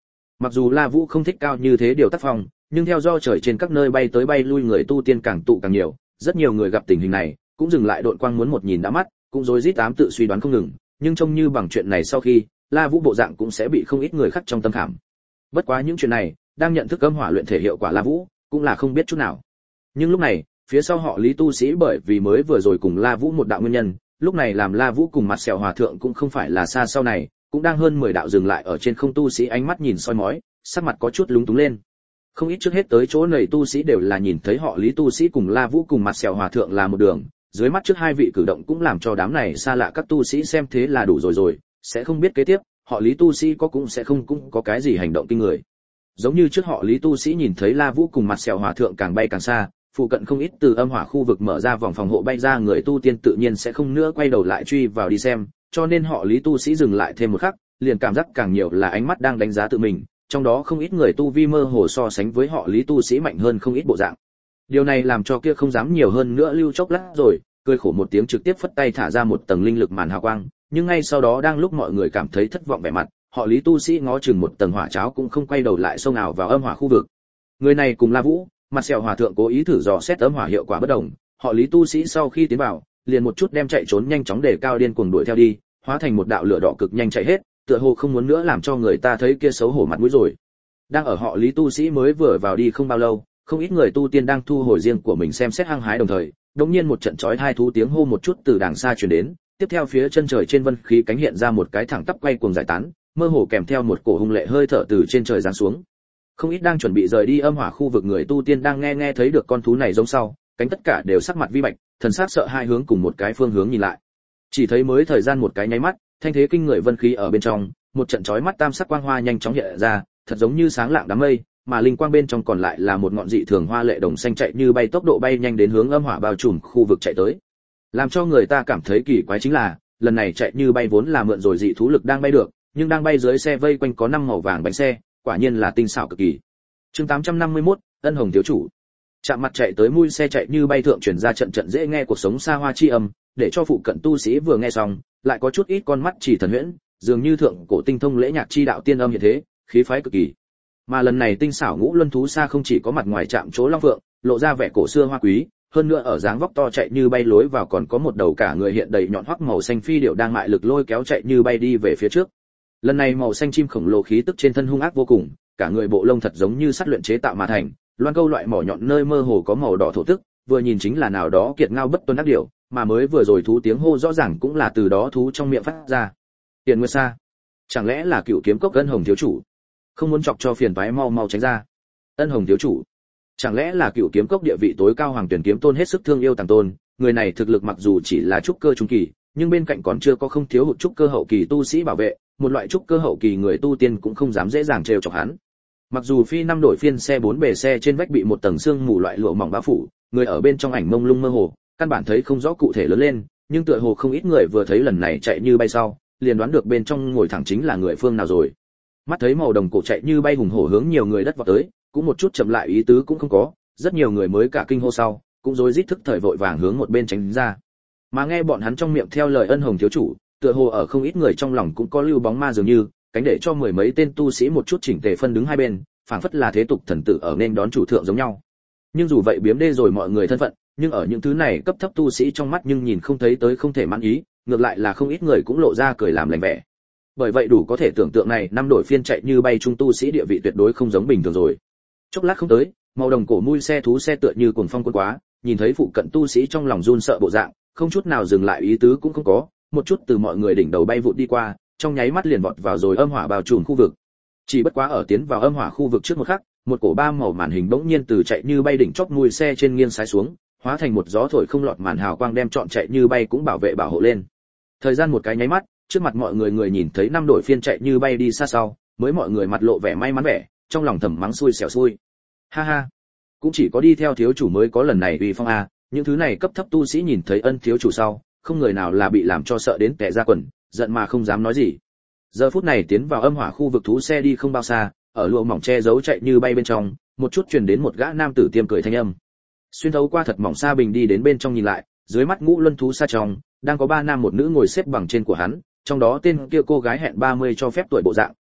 Mặc dù La Vũ không thích cao như thế điều tác phong, nhưng theo do trời trên các nơi bay tới bay lui người tu tiên càng tụ càng nhiều, rất nhiều người gặp tình hình này, cũng dừng lại độn quang muốn một nhìn đã mắt, cũng rối rít ám tự suy đoán không ngừng, nhưng trông như bằng chuyện này sau khi, La Vũ bộ dạng cũng sẽ bị không ít người khắc trong tâm khảm. Bất quá những chuyện này, đang nhận thức âm hỏa luyện thể hiệu quả La Vũ, cũng là không biết chút nào. Nhưng lúc này, phía sau họ Lý tu sĩ bởi vì mới vừa rồi cùng La Vũ một đạo nguyên nhân, lúc này làm La Vũ cùng mặt sẹo hòa thượng cũng không phải là xa sau này, cũng đang hơn mười đạo dừng lại ở trên không tu sĩ ánh mắt nhìn soi mói, sắc mặt có chút lúng túng lên. Không ít trước hết tới chỗ này tu sĩ đều là nhìn thấy họ Lý tu sĩ cùng La Vũ cùng mặt sẹo hòa thượng là một đường, dưới mắt trước hai vị cử động cũng làm cho đám này xa lạ các tu sĩ xem thế là đủ rồi rồi, sẽ không biết kế tiếp, họ Lý tu sĩ có cũng sẽ không cũng có cái gì hành động kinh người. Giống như trước họ Lý tu sĩ nhìn thấy La Vũ cùng mặt sẹo hòa thượng càng bay càng xa, phụ cận không ít từ âm hỏa khu vực mở ra vòng phòng hộ bay ra người tu tiên tự nhiên sẽ không nữa quay đầu lại truy vào đi xem, cho nên họ Lý tu sĩ dừng lại thêm một khắc, liền cảm giác càng nhiều là ánh mắt đang đánh giá tự mình, trong đó không ít người tu vi mơ hồ so sánh với họ Lý tu sĩ mạnh hơn không ít bộ dạng. Điều này làm cho kia không dám nhiều hơn nữa lưu chốc lát rồi, cười khổ một tiếng trực tiếp phất tay thả ra một tầng linh lực màn hào quang, nhưng ngay sau đó đang lúc mọi người cảm thấy thất vọng vẻ mặt, họ Lý tu sĩ ngó chừng một tầng hỏa cháo cũng không quay đầu lại xông ảo vào âm hỏa khu vực. Người này cùng La Vũ, mặt sẹo hòa thượng cố ý thử dò xét âm hỏa hiệu quả bất đồng, họ Lý tu sĩ sau khi tiến vào, liền một chút đem chạy trốn nhanh chóng để cao điên cuồng đuổi theo đi, hóa thành một đạo lửa đỏ cực nhanh chạy hết, tựa hồ không muốn nữa làm cho người ta thấy kia xấu hổ mặt mũi rồi. Đang ở họ Lý tu sĩ mới vừa vào đi không bao lâu, không ít người tu tiên đang thu hồi riêng của mình xem xét hăng hái đồng thời, đột nhiên một trận chói tai thú tiếng hô một chút từ đàng xa truyền đến, tiếp theo phía chân trời trên vân khí cánh hiện ra một cái thẳng tắp quay cuồng giải tán, mơ hồ kèm theo một cổ hung lệ hơi thở từ trên trời giáng xuống. Không ít đang chuẩn bị rời đi âm hỏa khu vực người tu tiên đang nghe nghe thấy được con thú này giống sau, cánh tất cả đều sắc mặt vi bạch, thần sắc sợ hai hướng cùng một cái phương hướng nhìn lại. Chỉ thấy mới thời gian một cái nháy mắt, thanh thế kinh người vân khí ở bên trong, một trận chói mắt tam sắc quang hoa nhanh chóng hiện ra, thật giống như sáng lạng đám mây, mà linh quang bên trong còn lại là một ngọn dị thường hoa lệ đồng xanh chạy như bay tốc độ bay nhanh đến hướng âm hỏa bao trùm khu vực chạy tới. Làm cho người ta cảm thấy kỳ quái chính là, lần này chạy như bay vốn là mượn rồi dị thú lực đang bay được, nhưng đang bay dưới xe vây quanh có năm màu vàng bánh xe, quả nhiên là tinh xảo cực kỳ. Chương tám trăm năm mươi mốt, Ân Hồng thiếu chủ. Chạm mặt chạy tới mui xe chạy như bay thượng truyền ra trận trận dễ nghe cuộc sống xa hoa chi âm, để cho phụ cận tu sĩ vừa nghe xong, lại có chút ít con mắt chỉ thần huyễn, dường như thượng cổ tinh thông lễ nhạc chi đạo tiên âm như thế, khí phái cực kỳ. Mà lần này tinh xảo ngũ luân thú xa không chỉ có mặt ngoài chạm chỗ long phượng, lộ ra vẻ cổ xưa hoa quý, hơn nữa ở dáng vóc to chạy như bay lối vào còn có một đầu cả người hiện đầy nhọn hoắc màu xanh phi điệu đang mại lực lôi kéo chạy như bay đi về phía trước. Lần này màu xanh chim khổng lồ khí tức trên thân hung ác vô cùng, cả người bộ lông thật giống như sắt luyện chế tạo mà thành, loan câu loại mỏ nhọn nơi mơ hồ có màu đỏ thổ tức, vừa nhìn chính là nào đó kiệt ngao bất tuân đắc điểu, mà mới vừa rồi thú tiếng hô rõ ràng cũng là từ đó thú trong miệng phát ra. Tiền Nguyệt Sa, chẳng lẽ là cựu kiếm cốc Ân Hồng thiếu chủ? Không muốn chọc cho phiền toái mau mau tránh ra. Ân Hồng thiếu chủ, chẳng lẽ là cựu kiếm cốc địa vị tối cao hoàng tuyển kiếm tôn hết sức thương yêu tàng tôn, người này thực lực mặc dù chỉ là trúc cơ trung kỳ, nhưng bên cạnh còn chưa có không thiếu hụt trúc cơ hậu kỳ tu sĩ bảo vệ, một loại trúc cơ hậu kỳ người tu tiên cũng không dám dễ dàng trêu chọc hắn. Mặc dù phi năm đổi phiên xe bốn bề xe trên vách bị một tầng sương mù loại lụa mỏng bao phủ, người ở bên trong ảnh mông lung mơ hồ, căn bản thấy không rõ cụ thể lớn lên, nhưng tựa hồ không ít người vừa thấy lần này chạy như bay sau, liền đoán được bên trong ngồi thẳng chính là người phương nào rồi. Mắt thấy màu đồng cổ chạy như bay hùng hổ hướng nhiều người đất vào tới, cũng một chút chậm lại ý tứ cũng không có, rất nhiều người mới cả kinh hô sau, cũng rối rít thức thời vội vàng hướng một bên tránh ra. Mà nghe bọn hắn trong miệng theo lời Ân Hồng thiếu chủ, tựa hồ ở không ít người trong lòng cũng có lưu bóng ma dường như, cánh để cho mười mấy tên tu sĩ một chút chỉnh tề phân đứng hai bên, phảng phất là thế tục thần tử ở nên đón chủ thượng giống nhau. Nhưng dù vậy biếm đê rồi mọi người thân phận, nhưng ở những thứ này cấp thấp tu sĩ trong mắt nhưng nhìn không thấy tới không thể mãn ý, ngược lại là không ít người cũng lộ ra cười làm lành vẻ. Bởi vậy đủ có thể tưởng tượng này năm đổi phiên chạy như bay trung tu sĩ địa vị tuyệt đối không giống bình thường rồi. Chốc lát không tới, màu đồng cổ mui xe thú xe tựa như cuồng phong cuốn quá, nhìn thấy phụ cận tu sĩ trong lòng run sợ bộ dạng, không chút nào dừng lại ý tứ cũng không có, một chút từ mọi người đỉnh đầu bay vụt đi qua, trong nháy mắt liền vọt vào rồi âm hỏa bao trùm khu vực. Chỉ bất quá ở tiến vào âm hỏa khu vực trước một khắc, một cổ ba màu màn hình bỗng nhiên từ chạy như bay đỉnh chóp mui xe trên nghiêng sái xuống, hóa thành một gió thổi không lọt màn hào quang đem trọn chạy như bay cũng bảo vệ bảo hộ lên. Thời gian một cái nháy mắt, trước mặt mọi người người nhìn thấy năm đội phiên chạy như bay đi xa sau, mới mọi người mặt lộ vẻ may mắn vẻ, trong lòng thầm mắng xui xẻo xui. Ha ha, cũng chỉ có đi theo thiếu chủ mới có lần này uy phong a, những thứ này cấp thấp tu sĩ nhìn thấy Ân thiếu chủ sau, không người nào là bị làm cho sợ đến tè ra quần, giận mà không dám nói gì. Giờ phút này tiến vào âm hỏa khu vực thú xe đi không bao xa, ở lụa mỏng che giấu chạy như bay bên trong, một chút truyền đến một gã nam tử tiêm cười thanh âm. Xuyên thấu qua thật mỏng sa bình đi đến bên trong nhìn lại, dưới mắt ngũ luân thú xa trong, đang có ba nam một nữ ngồi xếp bằng trên của hắn, trong đó tên kia cô gái hẹn ba mươi cho phép tuổi bộ dạng,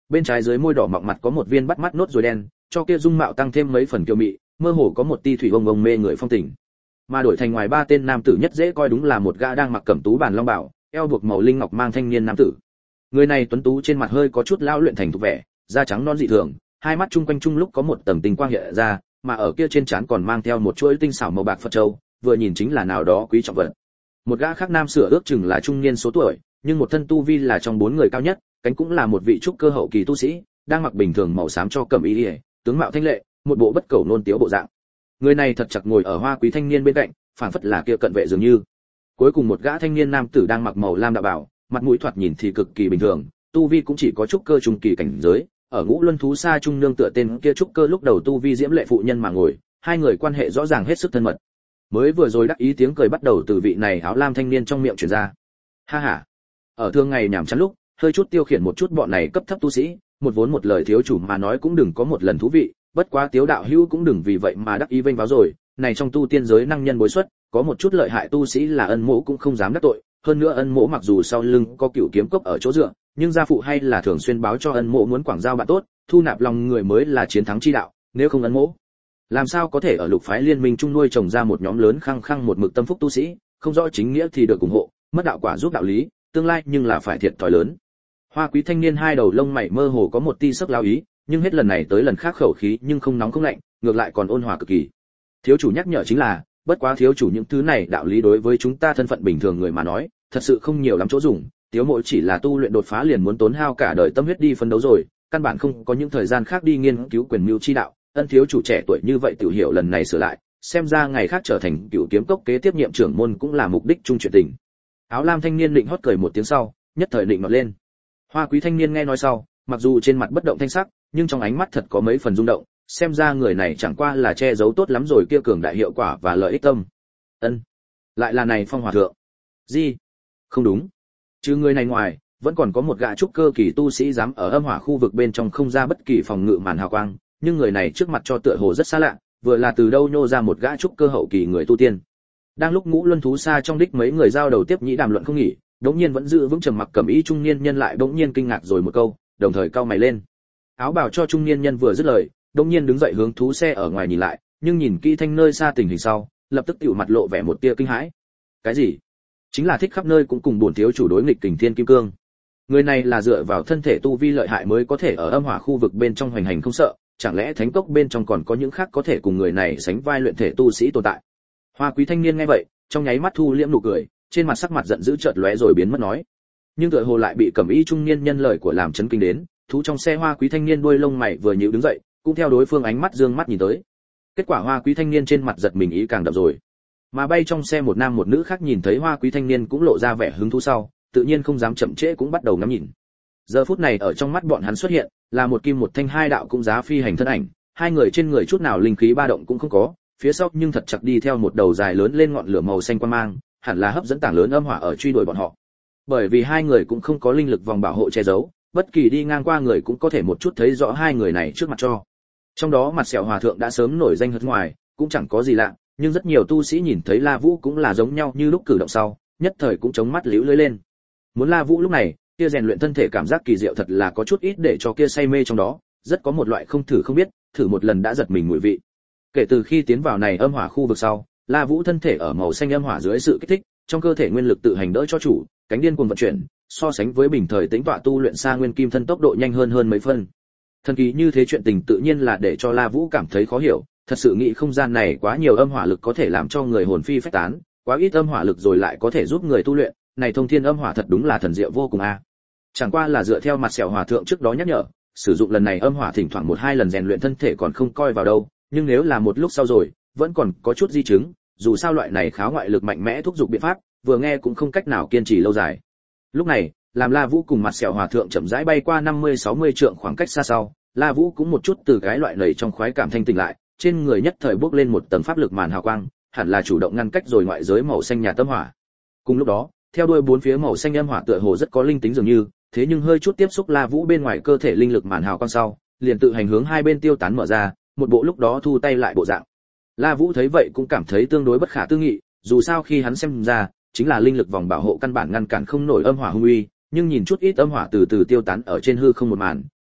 bên trái dưới môi đỏ mọng mặt có một viên bắt mắt nốt ruồi đen, cho kia dung mạo tăng thêm mấy phần kiều mị, mơ hồ có một tia thủy bông bông mê người phong tình. Mà đổi thành ngoài ba tên nam tử nhất dễ coi đúng là một gã đang mặc cẩm tú bản long bảo, eo buộc màu linh ngọc mang thanh niên nam tử. Người này tuấn tú trên mặt hơi có chút lão luyện thành thục vẻ, da trắng non dị thường, hai mắt chung quanh chung lúc có một tầng tinh quang hiện ra, mà ở kia trên trán còn mang theo một chuỗi tinh xảo màu bạc Phật châu, vừa nhìn chính là nào đó quý trọng vật. Một gã khác nam sửa ước chừng là trung niên số tuổi, nhưng một thân tu vi là trong bốn người cao nhất, cánh cũng là một vị trúc cơ hậu kỳ tu sĩ, đang mặc bình thường màu xám cho cẩm y, tướng mạo thanh lệ, một bộ bất cẩu nôn tiếu bộ dạng. Người này thật chặt ngồi ở hoa quý thanh niên bên cạnh, phảng phất là kia cận vệ dường như. Cuối cùng một gã thanh niên nam tử đang mặc màu lam đạo bào, mặt mũi thoạt nhìn thì cực kỳ bình thường, tu vi cũng chỉ có trúc cơ trung kỳ cảnh giới, ở Ngũ Luân thú sa trung nương tựa tên kia trúc cơ lúc đầu tu vi diễm lệ phụ nhân mà ngồi, hai người quan hệ rõ ràng hết sức thân mật. Mới vừa rồi đắc ý tiếng cười bắt đầu từ vị này áo lam thanh niên trong miệng truyền ra. Ha ha. Ở thường ngày nhảm chán lúc, hơi chút tiêu khiển một chút bọn này cấp thấp tu sĩ, một vốn một lời thiếu chủ mà nói cũng đừng có một lần thú vị, bất quá Tiếu đạo hữu cũng đừng vì vậy mà đắc ý vênh váo rồi, này trong tu tiên giới năng nhân bối xuất, có một chút lợi hại tu sĩ là ân mỗ cũng không dám đắc tội, hơn nữa ân mỗ mặc dù sau lưng có cửu kiếm cốc ở chỗ dựa, nhưng gia phụ hay là thường xuyên báo cho ân mỗ muốn quảng giao bạn tốt, thu nạp lòng người mới là chiến thắng chi đạo, nếu không ân mỗ làm sao có thể ở lục phái liên minh chung nuôi trồng ra một nhóm lớn khăng khăng một mực tâm phúc tu sĩ, không rõ chính nghĩa thì được ủng hộ, mất đạo quả giúp đạo lý, tương lai nhưng là phải thiệt thòi lớn. Hoa quý thanh niên hai đầu lông mày mơ hồ có một tia sắc lao ý, nhưng hết lần này tới lần khác khẩu khí nhưng không nóng không lạnh, ngược lại còn ôn hòa cực kỳ. Thiếu chủ nhắc nhở chính là, bất quá thiếu chủ những thứ này đạo lý đối với chúng ta thân phận bình thường người mà nói, thật sự không nhiều lắm chỗ dùng, Tiếu mộ chỉ là tu luyện đột phá liền muốn tốn hao cả đời tâm huyết đi phấn đấu rồi, căn bản không có những thời gian khác đi nghiên cứu quyền mưu chi đạo, ân thiếu chủ trẻ tuổi như vậy tiểu hiểu lần này sửa lại, xem ra ngày khác trở thành cựu kiếm cốc kế tiếp nhiệm trưởng môn cũng là mục đích chung chuyện tình. Áo lam thanh niên định hót cười một tiếng sau, nhất thời định nọt lên. Hoa quý thanh niên nghe nói sau, mặc dù trên mặt bất động thanh sắc, nhưng trong ánh mắt thật có mấy phần rung động, xem ra người này chẳng qua là che giấu tốt lắm rồi kia cường đại hiệu quả và lợi ích tâm. Ân, lại là này Phong hòa thượng. Gì? Không đúng. Chứ người này ngoài, vẫn còn có một gã trúc cơ kỳ tu sĩ dám ở âm hỏa khu vực bên trong không ra bất kỳ phòng ngự màn hào quang, nhưng người này trước mặt cho tựa hồ rất xa lạ, vừa là từ đâu nhô ra một gã trúc cơ hậu kỳ người tu tiên. Đang lúc Ngũ Luân thú xa trong đích mấy người giao đầu tiếp nhĩ đàm luận không nghỉ, đống nhiên vẫn giữ vững trầm mặc cẩm y trung niên nhân lại đống nhiên kinh ngạc rồi một câu, đồng thời cau mày lên. Áo bào cho trung niên nhân vừa dứt lời, đống nhiên đứng dậy hướng thú xe ở ngoài nhìn lại, nhưng nhìn kỹ thanh nơi xa tình hình sau, lập tức tiểu mặt lộ vẻ một tia kinh hãi. Cái gì? Chính là thích khắp nơi cũng cùng bổn thiếu chủ đối nghịch Kình Thiên Kim Cương. Người này là dựa vào thân thể tu vi lợi hại mới có thể ở âm hỏa khu vực bên trong hoành hành không sợ, chẳng lẽ thánh cốc bên trong còn có những khác có thể cùng người này sánh vai luyện thể tu sĩ tồn tại? Hoa quý thanh niên nghe vậy, trong nháy mắt thu liễm nụ cười, trên mặt sắc mặt giận dữ chợt lóe rồi biến mất nói. Nhưng tựa hồ lại bị cẩm y trung niên nhân lời của làm chấn kinh đến, thú trong xe hoa quý thanh niên đuôi lông mày vừa nhíu đứng dậy, cũng theo đối phương ánh mắt dương mắt nhìn tới. Kết quả hoa quý thanh niên trên mặt giật mình ý càng đậm rồi. Mà bay trong xe một nam một nữ khác nhìn thấy hoa quý thanh niên cũng lộ ra vẻ hứng thú sau, tự nhiên không dám chậm trễ cũng bắt đầu ngắm nhìn. Giờ phút này ở trong mắt bọn hắn xuất hiện là một kim một thanh hai đạo cũng giá phi hành thân ảnh, hai người trên người chút nào linh khí ba động cũng không có, phía sau nhưng thật chặt đi theo một đầu dài lớn lên ngọn lửa màu xanh quang mang, hẳn là hấp dẫn tảng lớn âm hỏa ở truy đuổi bọn họ. Bởi vì hai người cũng không có linh lực vòng bảo hộ che giấu, bất kỳ đi ngang qua người cũng có thể một chút thấy rõ hai người này trước mặt cho. Trong đó mặt sẹo hòa thượng đã sớm nổi danh hất ngoài, cũng chẳng có gì lạ, nhưng rất nhiều tu sĩ nhìn thấy La Vũ cũng là giống nhau như lúc cử động sau, nhất thời cũng chống mắt liễu lưỡi lên. Muốn La Vũ lúc này, kia rèn luyện thân thể cảm giác kỳ diệu thật là có chút ít để cho kia say mê trong đó, rất có một loại không thử không biết, thử một lần đã giật mình mùi vị. Kể từ khi tiến vào này âm hỏa khu vực sau, La Vũ thân thể ở màu xanh âm hỏa dưới sự kích thích, trong cơ thể nguyên lực tự hành đỡ cho chủ, cánh điên cuồng vận chuyển, so sánh với bình thời tính tọa tu luyện xa nguyên kim thân tốc độ nhanh hơn hơn mấy phân. Thần kỳ như thế chuyện tình tự nhiên là để cho La Vũ cảm thấy khó hiểu, thật sự nghĩ không gian này quá nhiều âm hỏa lực có thể làm cho người hồn phi phách tán, quá ít âm hỏa lực rồi lại có thể giúp người tu luyện, này thông thiên âm hỏa thật đúng là thần diệu vô cùng a. À. Chẳng qua là dựa theo mặt sẹo hòa thượng trước đó nhắc nhở, sử dụng lần này âm hỏa thỉnh thoảng một hai lần rèn luyện thân thể còn không coi vào đâu, nhưng nếu là một lúc sau rồi, vẫn còn có chút di chứng, dù sao loại này khá ngoại lực mạnh mẽ thúc giục biện pháp, vừa nghe cũng không cách nào kiên trì lâu dài. Lúc này, làm La Vũ cùng mặt sẹo hòa thượng chậm rãi bay qua năm mươi sáu mươi trượng khoảng cách xa sau, La Vũ cũng một chút từ cái loại lầy trong khoái cảm thanh tỉnh lại, trên người nhất thời bốc lên một tầng pháp lực màn hào quang, hẳn là chủ động ngăn cách rồi ngoại giới màu xanh nhà tâm hỏa. Cùng lúc đó, theo đuôi bốn phía màu xanh âm hỏa tựa hồ rất có linh tính dường như, thế nhưng hơi chút tiếp xúc La Vũ bên ngoài cơ thể linh lực màn hào quang sau, liền tự hành hướng hai bên tiêu tán mở ra, một bộ lúc đó thu tay lại bộ dạng. La Vũ thấy vậy cũng cảm thấy tương đối bất khả tư nghị, dù sao khi hắn xem ra, chính là linh lực vòng bảo hộ căn bản ngăn cản không nổi âm hỏa hung uy, nhưng nhìn chút ít âm hỏa từ từ tiêu tán ở trên hư không một màn,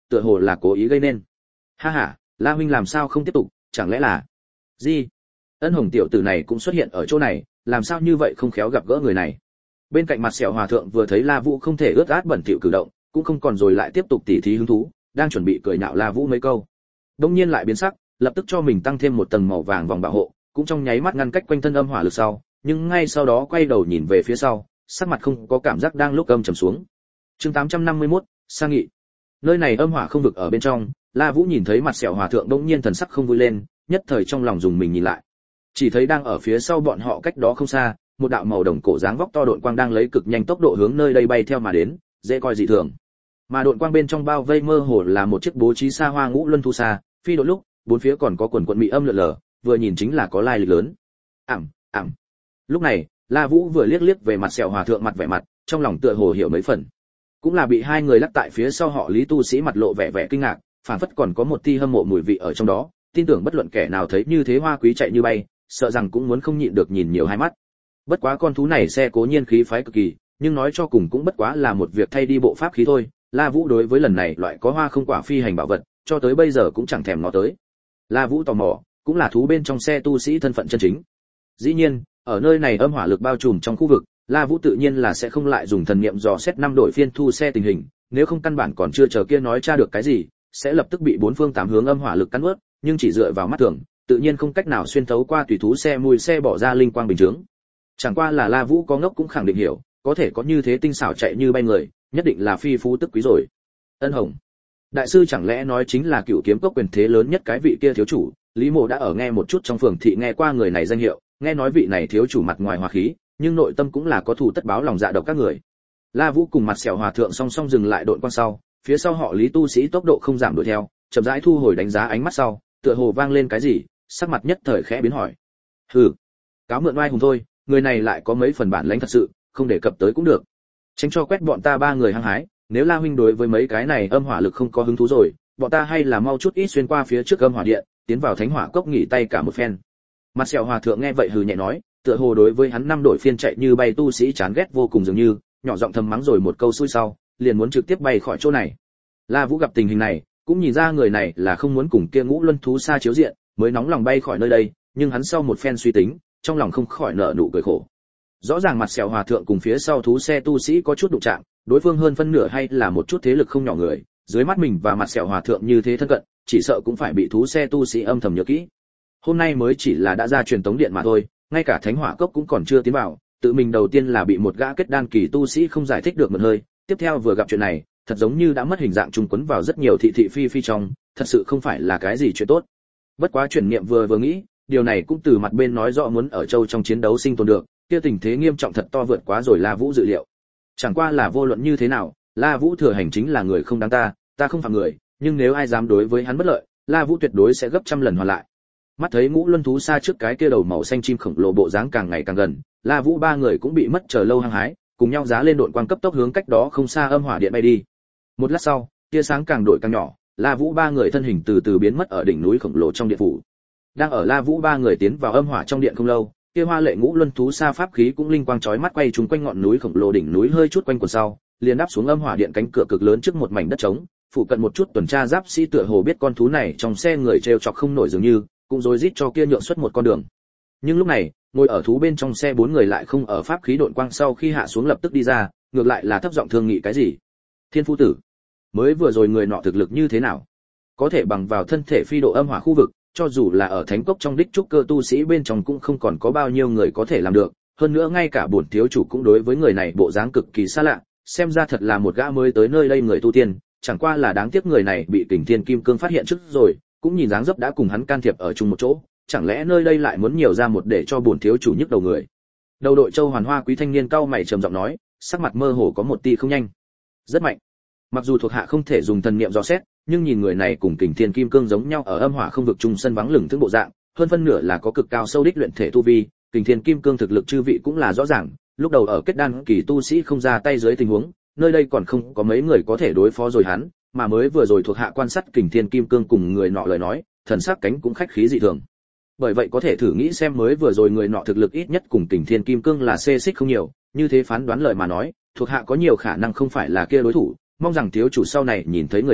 tựa hồ là cố ý gây nên. Ha ha, La huynh làm sao không tiếp tục, chẳng lẽ là gì? Ân Hồng tiểu tử này cũng xuất hiện ở chỗ này, làm sao như vậy không khéo gặp gỡ người này. Bên cạnh mặt sẹo hòa thượng vừa thấy La Vũ không thể ướt át bẩn thỉu cử động, cũng không còn rồi lại tiếp tục tỉ thí hứng thú, đang chuẩn bị cười nhạo La Vũ mấy câu. Đông nhiên lại biến sắc, lập tức cho mình tăng thêm một tầng màu vàng vòng bảo hộ, cũng trong nháy mắt ngăn cách quanh thân âm hỏa lực sau, nhưng ngay sau đó quay đầu nhìn về phía sau, sắc mặt không có cảm giác đang lúc âm trầm xuống. Chương tám trăm năm mươi mốt, sang nghị. Nơi này âm hỏa không vực ở bên trong, La Vũ nhìn thấy mặt sẹo hòa thượng bỗng nhiên thần sắc không vui lên, nhất thời trong lòng dùng mình nhìn lại. Chỉ thấy đang ở phía sau bọn họ cách đó không xa, một đạo màu đồng cổ dáng vóc to độn quang đang lấy cực nhanh tốc độ hướng nơi đây bay theo mà đến, dễ coi dị thường. Mà độn quang bên trong bao vây mơ hồ là một chiếc bố trí xa hoa ngũ luân thu xa, phi độn lúc, bốn phía còn có quần quần mị âm lượn lờ, vừa nhìn chính là có lai lịch lớn. Ảm, ảm. Lúc này, La Vũ vừa liếc liếc về mặt sẹo hòa thượng mặt vẻ mặt, trong lòng tựa hồ hiểu mấy phần. Cũng là bị hai người lắc tại phía sau họ Lý tu sĩ mặt lộ vẻ vẻ kinh ngạc, phản phất còn có một tia hâm mộ mùi vị ở trong đó, tin tưởng bất luận kẻ nào thấy như thế hoa quý chạy như bay, sợ rằng cũng muốn không nhịn được nhìn nhiều hai mắt. Bất quá con thú này xe cố nhiên khí phái cực kỳ, nhưng nói cho cùng cũng bất quá là một việc thay đi bộ pháp khí thôi. La Vũ đối với lần này loại có hoa không quả phi hành bảo vật, cho tới bây giờ cũng chẳng thèm nó tới. La Vũ tò mò, cũng là thú bên trong xe tu sĩ thân phận chân chính. Dĩ nhiên, ở nơi này âm hỏa lực bao trùm trong khu vực, La Vũ tự nhiên là sẽ không lại dùng thần niệm dò xét năm đội phiên thu xe tình hình, nếu không căn bản còn chưa chờ kia nói tra được cái gì, sẽ lập tức bị bốn phương tám hướng âm hỏa lực cắn nuốt, nhưng chỉ dựa vào mắt thường, tự nhiên không cách nào xuyên thấu qua tùy thú xe mùi xe bỏ ra linh quang bình chứng. Chẳng qua là La Vũ có ngốc cũng khẳng định hiểu, có thể có như thế tinh xảo chạy như bay người, nhất định là phi phú tức quý rồi. Ân Hồng đại sư chẳng lẽ nói chính là cựu kiếm cốc quyền thế lớn nhất cái vị kia thiếu chủ? Lý Mộ đã ở nghe một chút trong phường thị nghe qua người này danh hiệu, nghe nói vị này thiếu chủ mặt ngoài hòa khí, nhưng nội tâm cũng là có thù tất báo lòng dạ độc các người. La Vũ cùng mặt sẹo hòa thượng song song dừng lại độn quang sau, phía sau họ Lý tu sĩ tốc độ không giảm đuổi theo, chậm rãi thu hồi đánh giá ánh mắt sau, tựa hồ vang lên cái gì, sắc mặt nhất thời khẽ biến hỏi. Hừ, cáo mượn oai hùng thôi, người này lại có mấy phần bản lãnh thật sự, không để cập tới cũng được. Tránh cho quét bọn ta ba người hăng hái, nếu La huynh đối với mấy cái này âm hỏa lực không có hứng thú rồi, bọn ta hay là mau chút ít xuyên qua phía trước âm hỏa điện, tiến vào thánh hỏa cốc nghỉ tay cả một phen. Mặt sẹo hòa thượng nghe vậy hừ nhẹ nói, tựa hồ đối với hắn năm đội phiên chạy như bay tu sĩ chán ghét vô cùng dường như, nhỏ giọng thầm mắng rồi một câu xui sau, liền muốn trực tiếp bay khỏi chỗ này. La Vũ gặp tình hình này, cũng nhìn ra người này là không muốn cùng kia ngũ luân thú xa chiếu diện, mới nóng lòng bay khỏi nơi đây, nhưng hắn sau một phen suy tính, trong lòng không khỏi nở nụ cười khổ. Rõ ràng mặt sẹo hòa thượng cùng phía sau thú xe tu sĩ có chút đụng chạm, đối phương hơn phân nửa hay là một chút thế lực không nhỏ người, dưới mắt mình và mặt sẹo hòa thượng như thế thân cận, chỉ sợ cũng phải bị thú xe tu sĩ âm thầm nhớ kỹ. Hôm nay mới chỉ là đã ra truyền tống điện mà thôi, ngay cả thánh hỏa cốc cũng còn chưa tiến vào, tự mình đầu tiên là bị một gã kết đan kỳ tu sĩ không giải thích được một hơi, tiếp theo vừa gặp chuyện này, thật giống như đã mất hình dạng trùng quấn vào rất nhiều thị thị phi phi trong, thật sự không phải là cái gì chuyện tốt. Bất quá chuyển niệm vừa vừa nghĩ, điều này cũng từ mặt bên nói rõ muốn ở châu trong chiến đấu sinh tồn được, kia tình thế nghiêm trọng thật to vượt quá rồi La Vũ dự liệu. Chẳng qua là vô luận như thế nào, La Vũ thừa hành chính là người không đáng ta, ta không phạm người, nhưng nếu ai dám đối với hắn bất lợi, La Vũ tuyệt đối sẽ gấp trăm lần hoàn lại. Mắt thấy ngũ luân thú xa trước cái kia đầu màu xanh chim khổng lồ bộ dáng càng ngày càng gần, La Vũ ba người cũng bị mất chờ lâu hăng hái, cùng nhau giá lên độn quang cấp tốc hướng cách đó không xa âm hỏa điện bay đi. Một lát sau, tia sáng càng đổi càng nhỏ, La Vũ ba người thân hình từ từ biến mất ở đỉnh núi khổng lồ trong điện phủ. Đang ở La Vũ ba người tiến vào âm hỏa trong điện không lâu, kia hoa lệ ngũ luân thú xa pháp khí cũng linh quang chói mắt quay trúng quanh ngọn núi khổng lồ đỉnh núi hơi chút quanh quần sau, liền đáp xuống âm hỏa điện cánh cửa cực lớn trước một mảnh đất trống, phụ cận một chút tuần tra giáp sĩ tựa hồ biết con thú này trong xe người trêu chọc không nổi dường như, cũng rối rít cho kia nhượng xuất một con đường. Nhưng lúc này, ngồi ở thú bên trong xe bốn người lại không ở pháp khí độn quang sau khi hạ xuống lập tức đi ra, ngược lại là thấp giọng thương nghị cái gì. Thiên phu tử, mới vừa rồi người nọ thực lực như thế nào? Có thể bằng vào thân thể phi độ âm hỏa khu vực, cho dù là ở thánh cốc trong đích trúc cơ tu sĩ bên trong cũng không còn có bao nhiêu người có thể làm được, hơn nữa ngay cả bổn thiếu chủ cũng đối với người này bộ dáng cực kỳ xa lạ, xem ra thật là một gã mới tới nơi đây người tu tiên, chẳng qua là đáng tiếc người này bị Kình Thiên Kim Cương phát hiện trước rồi, cũng nhìn dáng dấp đã cùng hắn can thiệp ở chung một chỗ, chẳng lẽ nơi đây lại muốn nhiều ra một để cho bổn thiếu chủ nhức đầu người. Đầu đội châu hoàn hoa quý thanh niên cao mày trầm giọng nói, sắc mặt mơ hồ có một tia không nhanh. Rất mạnh. Mặc dù thuộc hạ không thể dùng thần niệm dò xét, nhưng nhìn người này cùng Kình Thiên Kim Cương giống nhau ở âm hỏa không vực trung sân vắng lửng thương bộ dạng, hơn phân nửa là có cực cao sâu đích luyện thể tu vi, Kình Thiên Kim Cương thực lực chư vị cũng là rõ ràng, lúc đầu ở kết đan kỳ tu sĩ không ra tay dưới tình huống, nơi đây còn không có mấy người có thể đối phó rồi hắn, mà mới vừa rồi thuộc hạ quan sát Kình Thiên Kim Cương cùng người nọ lời nói, thần sắc cánh cũng khách khí dị thường. Bởi vậy có thể thử nghĩ xem mới vừa rồi người nọ thực lực ít nhất cùng Kình Thiên Kim Cương là xê xích không nhiều, như thế phán đoán lời mà nói, thuộc hạ có nhiều khả năng không phải là kia đối thủ, mong rằng thiếu chủ sau này nhìn thấy người này,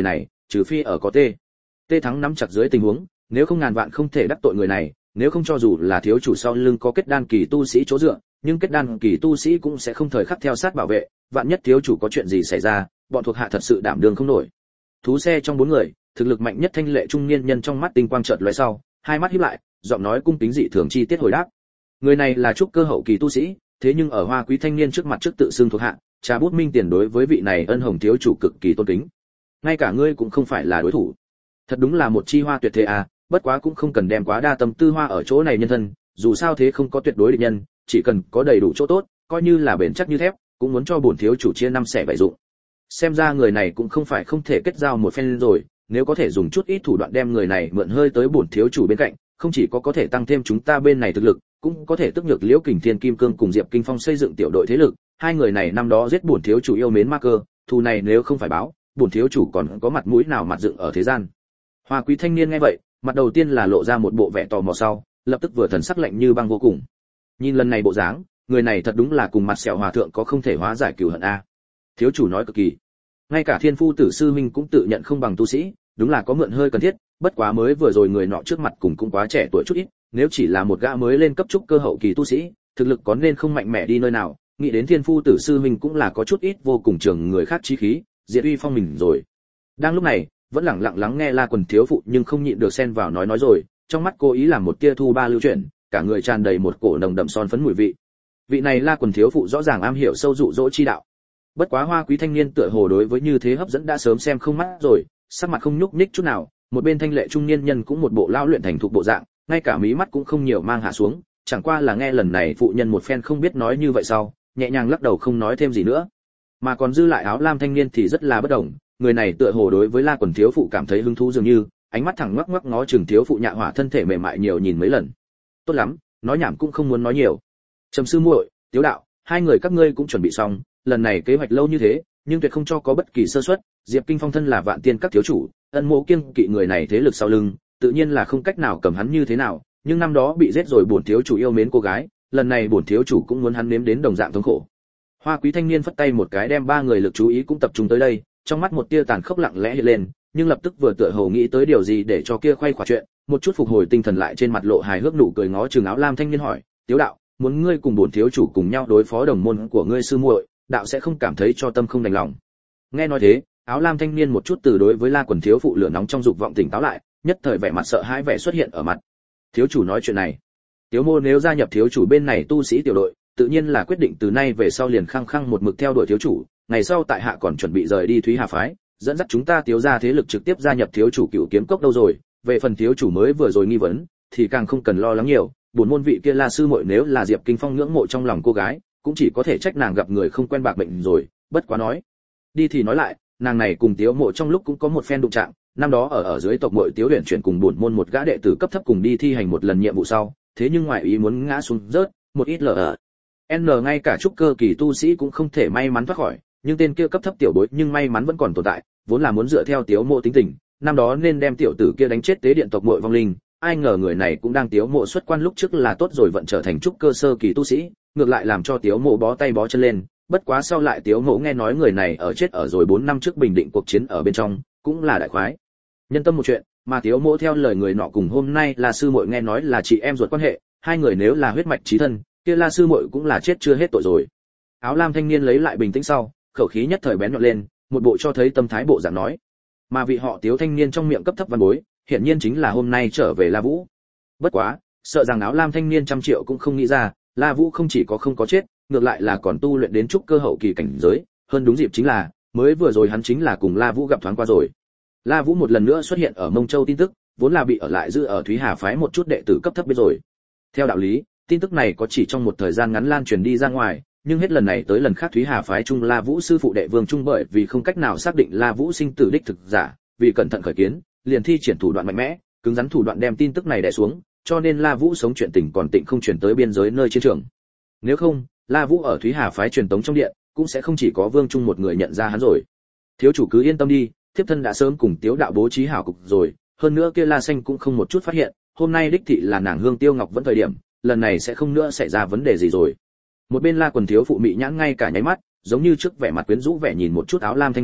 trừ phi ở có tê tê thắng nắm chặt dưới tình huống, nếu không ngàn vạn không thể đắc tội người này, nếu không cho dù là thiếu chủ sau lưng có kết đan kỳ tu sĩ chỗ dựa, nhưng kết đan kỳ tu sĩ cũng sẽ không thời khắc theo sát bảo vệ, vạn nhất thiếu chủ có chuyện gì xảy ra, bọn thuộc hạ thật sự đảm đương không nổi. Thú xe trong bốn người, thực lực mạnh nhất thanh lệ trung niên nhân trong mắt tinh quang chợt lóe sau, hai mắt híp lại, giọng nói cung kính dị thường chi tiết hồi đáp. Người này là trúc cơ hậu kỳ tu sĩ, thế nhưng ở Hoa Quý thanh niên trước mặt trước tự xưng thuộc hạ, trà bút minh tiền đối với vị này ân hồng thiếu chủ cực kỳ tôn kính. Ngay cả ngươi cũng không phải là đối thủ. Thật đúng là một chi hoa tuyệt thế à, bất quá cũng không cần đem quá đa tâm tư hoa ở chỗ này nhân thân, dù sao thế không có tuyệt đối địch nhân, chỉ cần có đầy đủ chỗ tốt, coi như là bền chắc như thép, cũng muốn cho bổn thiếu chủ chia năm xẻ bảy dụng. Xem ra người này cũng không phải không thể kết giao một phen rồi, nếu có thể dùng chút ít thủ đoạn đem người này mượn hơi tới bổn thiếu chủ bên cạnh, không chỉ có có thể tăng thêm chúng ta bên này thực lực, cũng có thể tức nhược Liễu Kình Thiên Kim Cương cùng Diệp Kinh Phong xây dựng tiểu đội thế lực, hai người này năm đó giết bổn thiếu chủ yêu mến ma cơ, thù này nếu không phải báo, bổn thiếu chủ còn có mặt mũi nào mặt dựng ở thế gian. Hoa Quý thanh niên nghe vậy, mặt đầu tiên là lộ ra một bộ vẻ tò mò sau, lập tức vừa thần sắc lạnh như băng vô cùng. Nhìn lần này bộ dáng, người này thật đúng là cùng mặt sẹo hòa thượng có không thể hóa giải cừu hận a. Thiếu chủ nói cực kỳ. Ngay cả Thiên Phu Tử sư huynh cũng tự nhận không bằng tu sĩ, đúng là có mượn hơi cần thiết, bất quá mới vừa rồi người nọ trước mặt cùng cũng quá trẻ tuổi chút ít, nếu chỉ là một gã mới lên cấp trúc cơ hậu kỳ tu sĩ, thực lực có nên không mạnh mẽ đi nơi nào, nghĩ đến Thiên Phu Tử sư huynh cũng là có chút ít vô cùng trường người khác chí khí, diệt uy phong mình rồi. Đang lúc này, vẫn lặng lặng lắng nghe La Quần thiếu phụ nhưng không nhịn được xen vào nói nói rồi, trong mắt cô ý làm một tia thu ba lưu chuyển, cả người tràn đầy một cổ nồng đậm son phấn mùi vị. Vị này La Quần thiếu phụ rõ ràng am hiểu sâu dụ dỗ chi đạo. Bất quá Hoa Quý thanh niên tựa hồ đối với như thế hấp dẫn đã sớm xem không mắt rồi, sắc mặt không nhúc nhích chút nào, một bên thanh lệ trung niên nhân cũng một bộ lao luyện thành thục bộ dạng, ngay cả mí mắt cũng không nhiều mang hạ xuống, chẳng qua là nghe lần này phụ nhân một phen không biết nói như vậy sau, nhẹ nhàng lắc đầu không nói thêm gì nữa. Mà còn dư lại áo lam thanh niên thì rất là bất động, người này tựa hồ đối với La Quần thiếu phụ cảm thấy hứng thú dường như, ánh mắt thẳng ngoắc ngoắc ngó chừng thiếu phụ nhạ hỏa thân thể mềm mại nhiều nhìn mấy lần. Tốt lắm, nói nhảm cũng không muốn nói nhiều. Trầm sư muội, Tiếu đạo, hai người các ngươi cũng chuẩn bị xong, lần này kế hoạch lâu như thế, nhưng tuyệt không cho có bất kỳ sơ suất. Diệp Kinh Phong thân là Vạn Tiên các thiếu chủ, ân mộ kiêng kỵ người này thế lực sau lưng, tự nhiên là không cách nào cầm hắn như thế nào, nhưng năm đó bị giết rồi bổn thiếu chủ yêu mến cô gái, lần này bổn thiếu chủ cũng muốn hắn nếm đến đồng dạng thống khổ. Hoa Quý thanh niên phất tay một cái đem ba người lực chú ý cũng tập trung tới đây, trong mắt một tia tàn khốc lặng lẽ hiện lên, nhưng lập tức vừa tựa hồ nghĩ tới điều gì để cho kia khoay khỏa chuyện, một chút phục hồi tinh thần lại trên mặt lộ hài hước nụ cười ngó chừng áo lam thanh niên hỏi, Tiếu đạo, muốn ngươi cùng bổn thiếu chủ cùng nhau đối phó đồng môn của ngươi sư muội, đạo sẽ không cảm thấy cho tâm không đành lòng. Nghe nói thế, áo lam thanh niên một chút từ đối với La Quần thiếu phụ lửa nóng trong dục vọng tỉnh táo lại, nhất thời vẻ mặt sợ hãi vẻ xuất hiện ở mặt. Thiếu chủ nói chuyện này, Tiếu mô nếu gia nhập thiếu chủ bên này tu sĩ tiểu đội, tự nhiên là quyết định từ nay về sau liền khăng khăng một mực theo đuổi thiếu chủ, ngày sau tại hạ còn chuẩn bị rời đi Thúy Hà phái, dẫn dắt chúng ta Tiếu gia thế lực trực tiếp gia nhập thiếu chủ Cửu Kiếm Cốc đâu rồi, về phần thiếu chủ mới vừa rồi nghi vấn, thì càng không cần lo lắng nhiều, buồn môn vị kia La sư muội nếu là Diệp Kinh Phong ngưỡng mộ trong lòng cô gái, cũng chỉ có thể trách nàng gặp người không quen bạc mệnh rồi, bất quá nói đi thì nói lại, nàng này cùng Tiếu mộ trong lúc cũng có một phen đụng chạm, năm đó ở ở dưới tộc muội Tiếu Huyền chuyển cùng buồn môn một gã đệ tử cấp thấp cùng đi thi hành một lần nhiệm vụ sau, thế nhưng ngoại ý muốn ngã xuống rớt, một ít lở ở N ngay cả trúc cơ kỳ tu sĩ cũng không thể may mắn thoát khỏi, nhưng tên kia cấp thấp tiểu bối nhưng may mắn vẫn còn tồn tại, vốn là muốn dựa theo Tiếu mộ tính tình, năm đó nên đem tiểu tử kia đánh chết tế điện tộc muội vong linh, ai ngờ người này cũng đang Tiếu mộ xuất quan lúc trước là tốt rồi vận trở thành trúc cơ sơ kỳ tu sĩ, ngược lại làm cho Tiếu mộ bó tay bó chân lên, bất quá sau lại Tiếu mộ nghe nói người này ở chết ở rồi bốn năm trước bình định cuộc chiến ở bên trong, cũng là đại khoái. Nhân tâm một chuyện, mà Tiếu mộ theo lời người nọ cùng hôm nay là sư muội nghe nói là chị em ruột quan hệ, hai người nếu là huyết mạch chí thân, kia La sư muội cũng là chết chưa hết tội rồi. Áo lam thanh niên lấy lại bình tĩnh sau, khẩu khí nhất thời bén nhọn lên, một bộ cho thấy tâm thái bộ dạng nói. Mà vị họ Tiếu thanh niên trong miệng cấp thấp văn bối, hiển nhiên chính là hôm nay trở về La Vũ. Bất quá, sợ rằng áo lam thanh niên trăm triệu cũng không nghĩ ra, La Vũ không chỉ có không có chết, ngược lại là còn tu luyện đến trúc cơ hậu kỳ cảnh giới, hơn đúng dịp chính là, mới vừa rồi hắn chính là cùng La Vũ gặp thoáng qua rồi. La Vũ một lần nữa xuất hiện ở Mông Châu tin tức, vốn là bị ở lại giữ ở Thúy Hà phái một chút đệ tử cấp thấp biết rồi. Theo đạo lý, tin tức này có chỉ trong một thời gian ngắn lan truyền đi ra ngoài, nhưng hết lần này tới lần khác Thúy Hà phái trung La Vũ sư phụ đệ Vương Trung bởi vì không cách nào xác định La Vũ sinh tử đích thực giả, vì cẩn thận khởi kiến, liền thi triển thủ đoạn mạnh mẽ, cứng rắn thủ đoạn đem tin tức này đè xuống, cho nên La Vũ sống chuyện tình còn tịnh không truyền tới biên giới nơi chiến trường. Nếu không, La Vũ ở Thúy Hà phái truyền tống trong điện, cũng sẽ không chỉ có Vương Trung một người nhận ra hắn rồi. Thiếu chủ cứ yên tâm đi, thiếp thân đã sớm cùng Tiếu đạo bố trí hảo cục rồi, hơn nữa kia La Xanh cũng không một chút phát hiện, hôm nay đích thị là nàng Hương Tiêu Ngọc vẫn thời điểm, lần này sẽ không nữa xảy ra vấn đề gì rồi. Một bên La Quần thiếu phụ mị nhãn ngay cả nháy mắt, giống như trước vẻ mặt quyến rũ vẻ nhìn một chút áo lam thanh niên,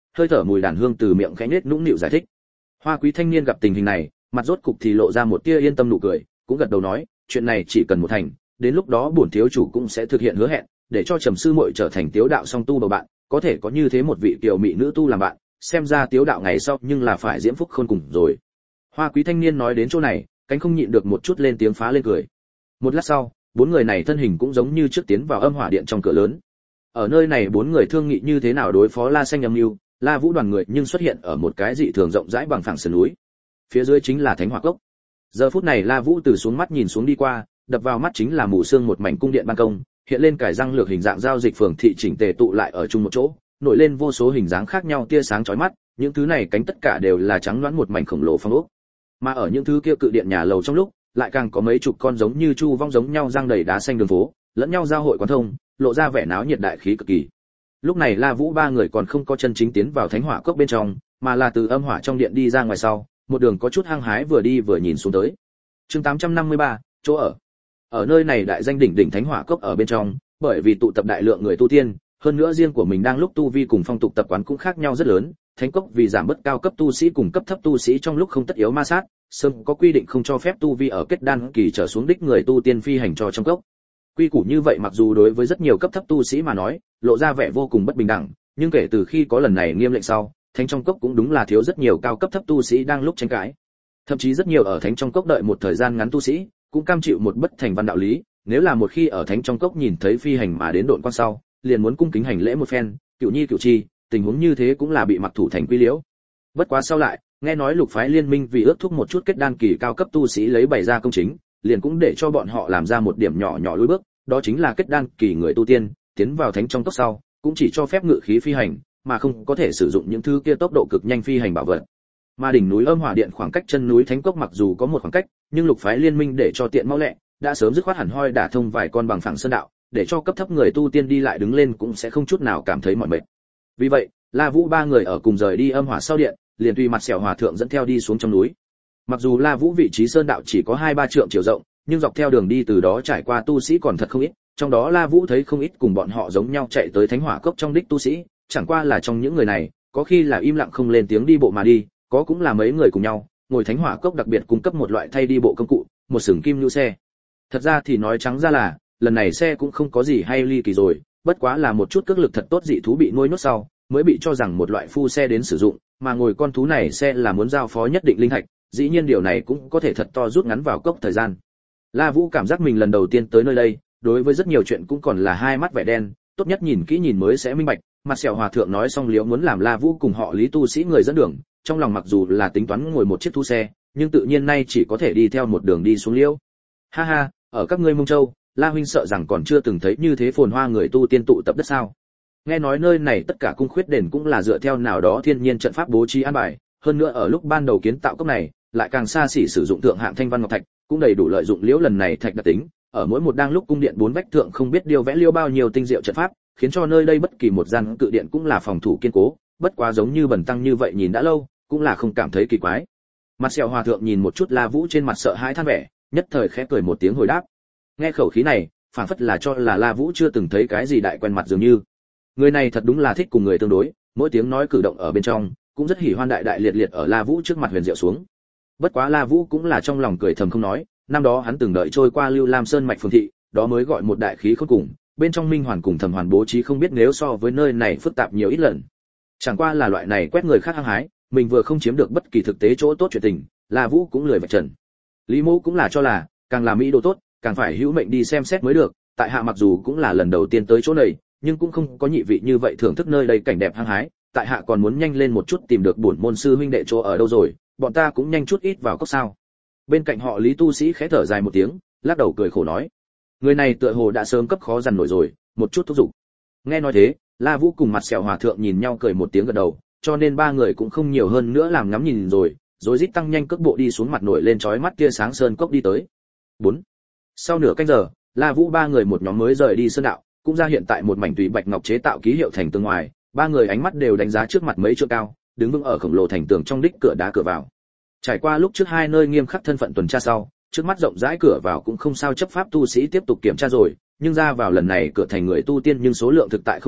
hơi thở mùi đàn hương từ miệng khẽ nhếch nũng nịu giải thích. Hoa quý thanh niên gặp tình hình này, mặt rốt cục thì lộ ra một tia yên tâm nụ cười, cũng gật đầu nói, chuyện này chỉ cần một thành, đến lúc đó bổn thiếu chủ cũng sẽ thực hiện hứa hẹn, để cho Trầm sư muội trở thành tiếu đạo song tu bầu bạn, có thể có như thế một vị kiều mỹ nữ tu làm bạn, xem ra tiếu đạo ngày sau nhưng là phải diễm phúc khôn cùng rồi. Hoa quý thanh niên nói đến chỗ này, cánh không nhịn được một chút lên tiếng phá lên cười. Một lát sau, bốn người này thân hình cũng giống như trước tiến vào âm hỏa điện trong cửa lớn. Ở nơi này bốn người thương nghị như thế nào đối phó La Xanh âm mưu, La Vũ đoàn người nhưng xuất hiện ở một cái dị thường rộng rãi bằng phẳng sườn núi. Phía dưới chính là Thánh Hỏa Cốc. Giờ phút này La Vũ từ xuống mắt nhìn xuống đi qua, đập vào mắt chính là mù sương một mảnh cung điện ban công, hiện lên cải răng lược hình dạng giao dịch phường thị chỉnh tề tụ lại ở chung một chỗ, nổi lên vô số hình dáng khác nhau tia sáng chói mắt, những thứ này cánh tất cả đều là trắng loãng một mảnh khổng lồ phong ốc. Mà ở những thứ kia cự điện nhà lầu trong lúc, lại càng có mấy chục con giống như chu vong giống nhau răng đầy đá xanh đường phố, lẫn nhau giao hội quán thông, lộ ra vẻ náo nhiệt đại khí cực kỳ. Lúc này La Vũ ba người còn không có chân chính tiến vào Thánh Hỏa Cốc bên trong, mà là từ âm hỏa trong điện đi ra ngoài sau, một đường có chút hăng hái vừa đi vừa nhìn xuống tới. Chương tám trăm năm mươi ba, chỗ ở. Ở nơi này đại danh đỉnh đỉnh Thánh Hỏa Cốc ở bên trong, bởi vì tụ tập đại lượng người tu tiên, hơn nữa riêng của mình đang lúc tu vi cùng phong tục tập quán cũng khác nhau rất lớn, Thánh Cốc vì giảm bớt cao cấp tu sĩ cùng cấp thấp tu sĩ trong lúc không tất yếu ma sát, sớm có quy định không cho phép tu vi ở kết đan kỳ trở xuống đích người tu tiên phi hành cho trong cốc. Quy củ như vậy mặc dù đối với rất nhiều cấp thấp tu sĩ mà nói, lộ ra vẻ vô cùng bất bình đẳng, nhưng kể từ khi có lần này nghiêm lệnh sau, Thánh trong cốc cũng đúng là thiếu rất nhiều cao cấp thấp tu sĩ đang lúc tranh cãi. Thậm chí rất nhiều ở Thánh trong cốc đợi một thời gian ngắn tu sĩ, cũng cam chịu một bất thành văn đạo lý, nếu là một khi ở Thánh trong cốc nhìn thấy phi hành mà đến độn quan sau, liền muốn cung kính hành lễ một phen, cửu nhi cửu chi, tình huống như thế cũng là bị mặc thủ thành quy liễu. Bất quá sau lại, nghe nói lục phái liên minh vì ước thúc một chút kết đan kỳ cao cấp tu sĩ lấy bày ra công chính, liền cũng để cho bọn họ làm ra một điểm nhỏ nhỏ lùi bước, đó chính là kết đan kỳ người tu tiên tiến vào thánh trong cốc sau, cũng chỉ cho phép ngự khí phi hành, mà không có thể sử dụng những thứ kia tốc độ cực nhanh phi hành bảo vật. Mà đỉnh núi Âm Hỏa Điện khoảng cách chân núi Thánh Cốc mặc dù có một khoảng cách, nhưng lục phái liên minh để cho tiện mau lẹ, đã sớm dứt khoát hẳn hoi đả thông vài con bằng phẳng sơn đạo, để cho cấp thấp người tu tiên đi lại đứng lên cũng sẽ không chút nào cảm thấy mỏi mệt. Vì vậy, La Vũ ba người ở cùng rời đi Âm Hỏa sau điện, liền tùy mặt Sẹo Hòa thượng dẫn theo đi xuống trong núi. Mặc dù La Vũ vị trí sơn đạo chỉ có hai ba trượng chiều rộng, nhưng dọc theo đường đi từ đó trải qua tu sĩ còn thật không ít, trong đó La Vũ thấy không ít cùng bọn họ giống nhau chạy tới Thánh Hỏa Cốc trong đích tu sĩ, chẳng qua là trong những người này, có khi là im lặng không lên tiếng đi bộ mà đi, có cũng là mấy người cùng nhau, ngồi Thánh Hỏa Cốc đặc biệt cung cấp một loại thay đi bộ công cụ, một sừng kim lưu xe. Thật ra thì nói trắng ra là, lần này xe cũng không có gì hay ly kỳ rồi, bất quá là một chút cước lực thật tốt dị thú bị nuôi nốt sau, mới bị cho rằng một loại phu xe đến sử dụng, mà ngồi con thú này xe là muốn giao phó nhất định linh thạch, dĩ nhiên điều này cũng có thể thật to rút ngắn vào cốc thời gian. La Vũ cảm giác mình lần đầu tiên tới nơi đây, đối với rất nhiều chuyện cũng còn là hai mắt vẻ đen, tốt nhất nhìn kỹ nhìn mới sẽ minh bạch. Mặt Sẹo Hòa thượng nói xong liếu muốn làm La Vũ cùng họ Lý tu sĩ người dẫn đường, trong lòng mặc dù là tính toán ngồi một chiếc thú xe, nhưng tự nhiên nay chỉ có thể đi theo một đường đi xuống liễu. Ha ha, ở các ngươi Mông Châu, La huynh sợ rằng còn chưa từng thấy như thế phồn hoa người tu tiên tụ tập đất sao? Nghe nói nơi này tất cả cung khuyết đền cũng là dựa theo nào đó thiên nhiên trận pháp bố trí an bài, hơn nữa ở lúc ban đầu kiến tạo cốc này, lại càng xa xỉ sử dụng thượng hạng thanh văn ngọc thạch, cũng đầy đủ lợi dụng liễu lần này thạch đặc tính, ở mỗi một đang lúc cung điện bốn vách thượng không biết điêu vẽ liêu bao nhiêu tinh diệu trận pháp, khiến cho nơi đây bất kỳ một gian cự điện cũng là phòng thủ kiên cố, bất quá giống như bần tăng như vậy nhìn đã lâu, cũng là không cảm thấy kỳ quái. Mặt Sẹo Hòa thượng nhìn một chút La Vũ trên mặt sợ hãi than vẻ, nhất thời khẽ cười một tiếng hồi đáp. Nghe khẩu khí này, phảng phất là cho là La Vũ chưa từng thấy cái gì đại quen mặt dường như. Người này thật đúng là thích cùng người tương đối, mỗi tiếng nói cử động ở bên trong, cũng rất hỉ hoan đại đại liệt liệt ở La Vũ trước mặt huyền diệu xuống. Bất quá La Vũ cũng là trong lòng cười thầm không nói, năm đó hắn từng đợi trôi qua Lưu Lam Sơn mạch phường thị, đó mới gọi một đại khí khôn cùng, bên trong minh hoàn cùng thẩm hoàn bố trí không biết nếu so với nơi này phức tạp nhiều ít lần. Chẳng qua là loại này quét người khác hăng hái, mình vừa không chiếm được bất kỳ thực tế chỗ tốt chuyện tình, La Vũ cũng lười vạch trần. Lý Mộ cũng là cho là, càng làm mỹ đồ tốt, càng phải hữu mệnh đi xem xét mới được, tại hạ mặc dù cũng là lần đầu tiên tới chỗ này, nhưng cũng không có nhị vị như vậy thưởng thức nơi đây cảnh đẹp hăng hái, tại hạ còn muốn nhanh lên một chút tìm được bổn môn sư huynh đệ chỗ ở đâu rồi, bọn ta cũng nhanh chút ít vào cốc sao. Bên cạnh họ Lý tu sĩ khẽ thở dài một tiếng, lắc đầu cười khổ nói, người này tựa hồ đã sớm cấp khó dằn nổi rồi, một chút thúc giục. Nghe nói thế, La Vũ cùng Mặt Sẹo Hòa thượng nhìn nhau cười một tiếng gật đầu, cho nên ba người cũng không nhiều hơn nữa làm ngắm nhìn rồi, rồi rít tăng nhanh cước bộ đi xuống mặt nổi lên chói mắt kia sáng sơn cốc đi tới. bốn Sau nửa canh giờ, La Vũ ba người một nhóm mới rời đi sơn đạo, cũng ra hiện tại một mảnh tùy bạch ngọc chế tạo ký hiệu thành tường ngoài, ba người ánh mắt đều đánh giá trước mặt mấy trượng cao, đứng vững ở khổng lồ thành tường trong đích cửa đá cửa vào. Trải qua lúc trước hai nơi nghiêm khắc thân phận tuần tra sau, trước mắt rộng rãi cửa vào cũng không sao chấp pháp tu sĩ tiếp tục kiểm tra rồi, nhưng ra vào lần này cửa thành người tu tiên nhưng số lượng thực tại không ít,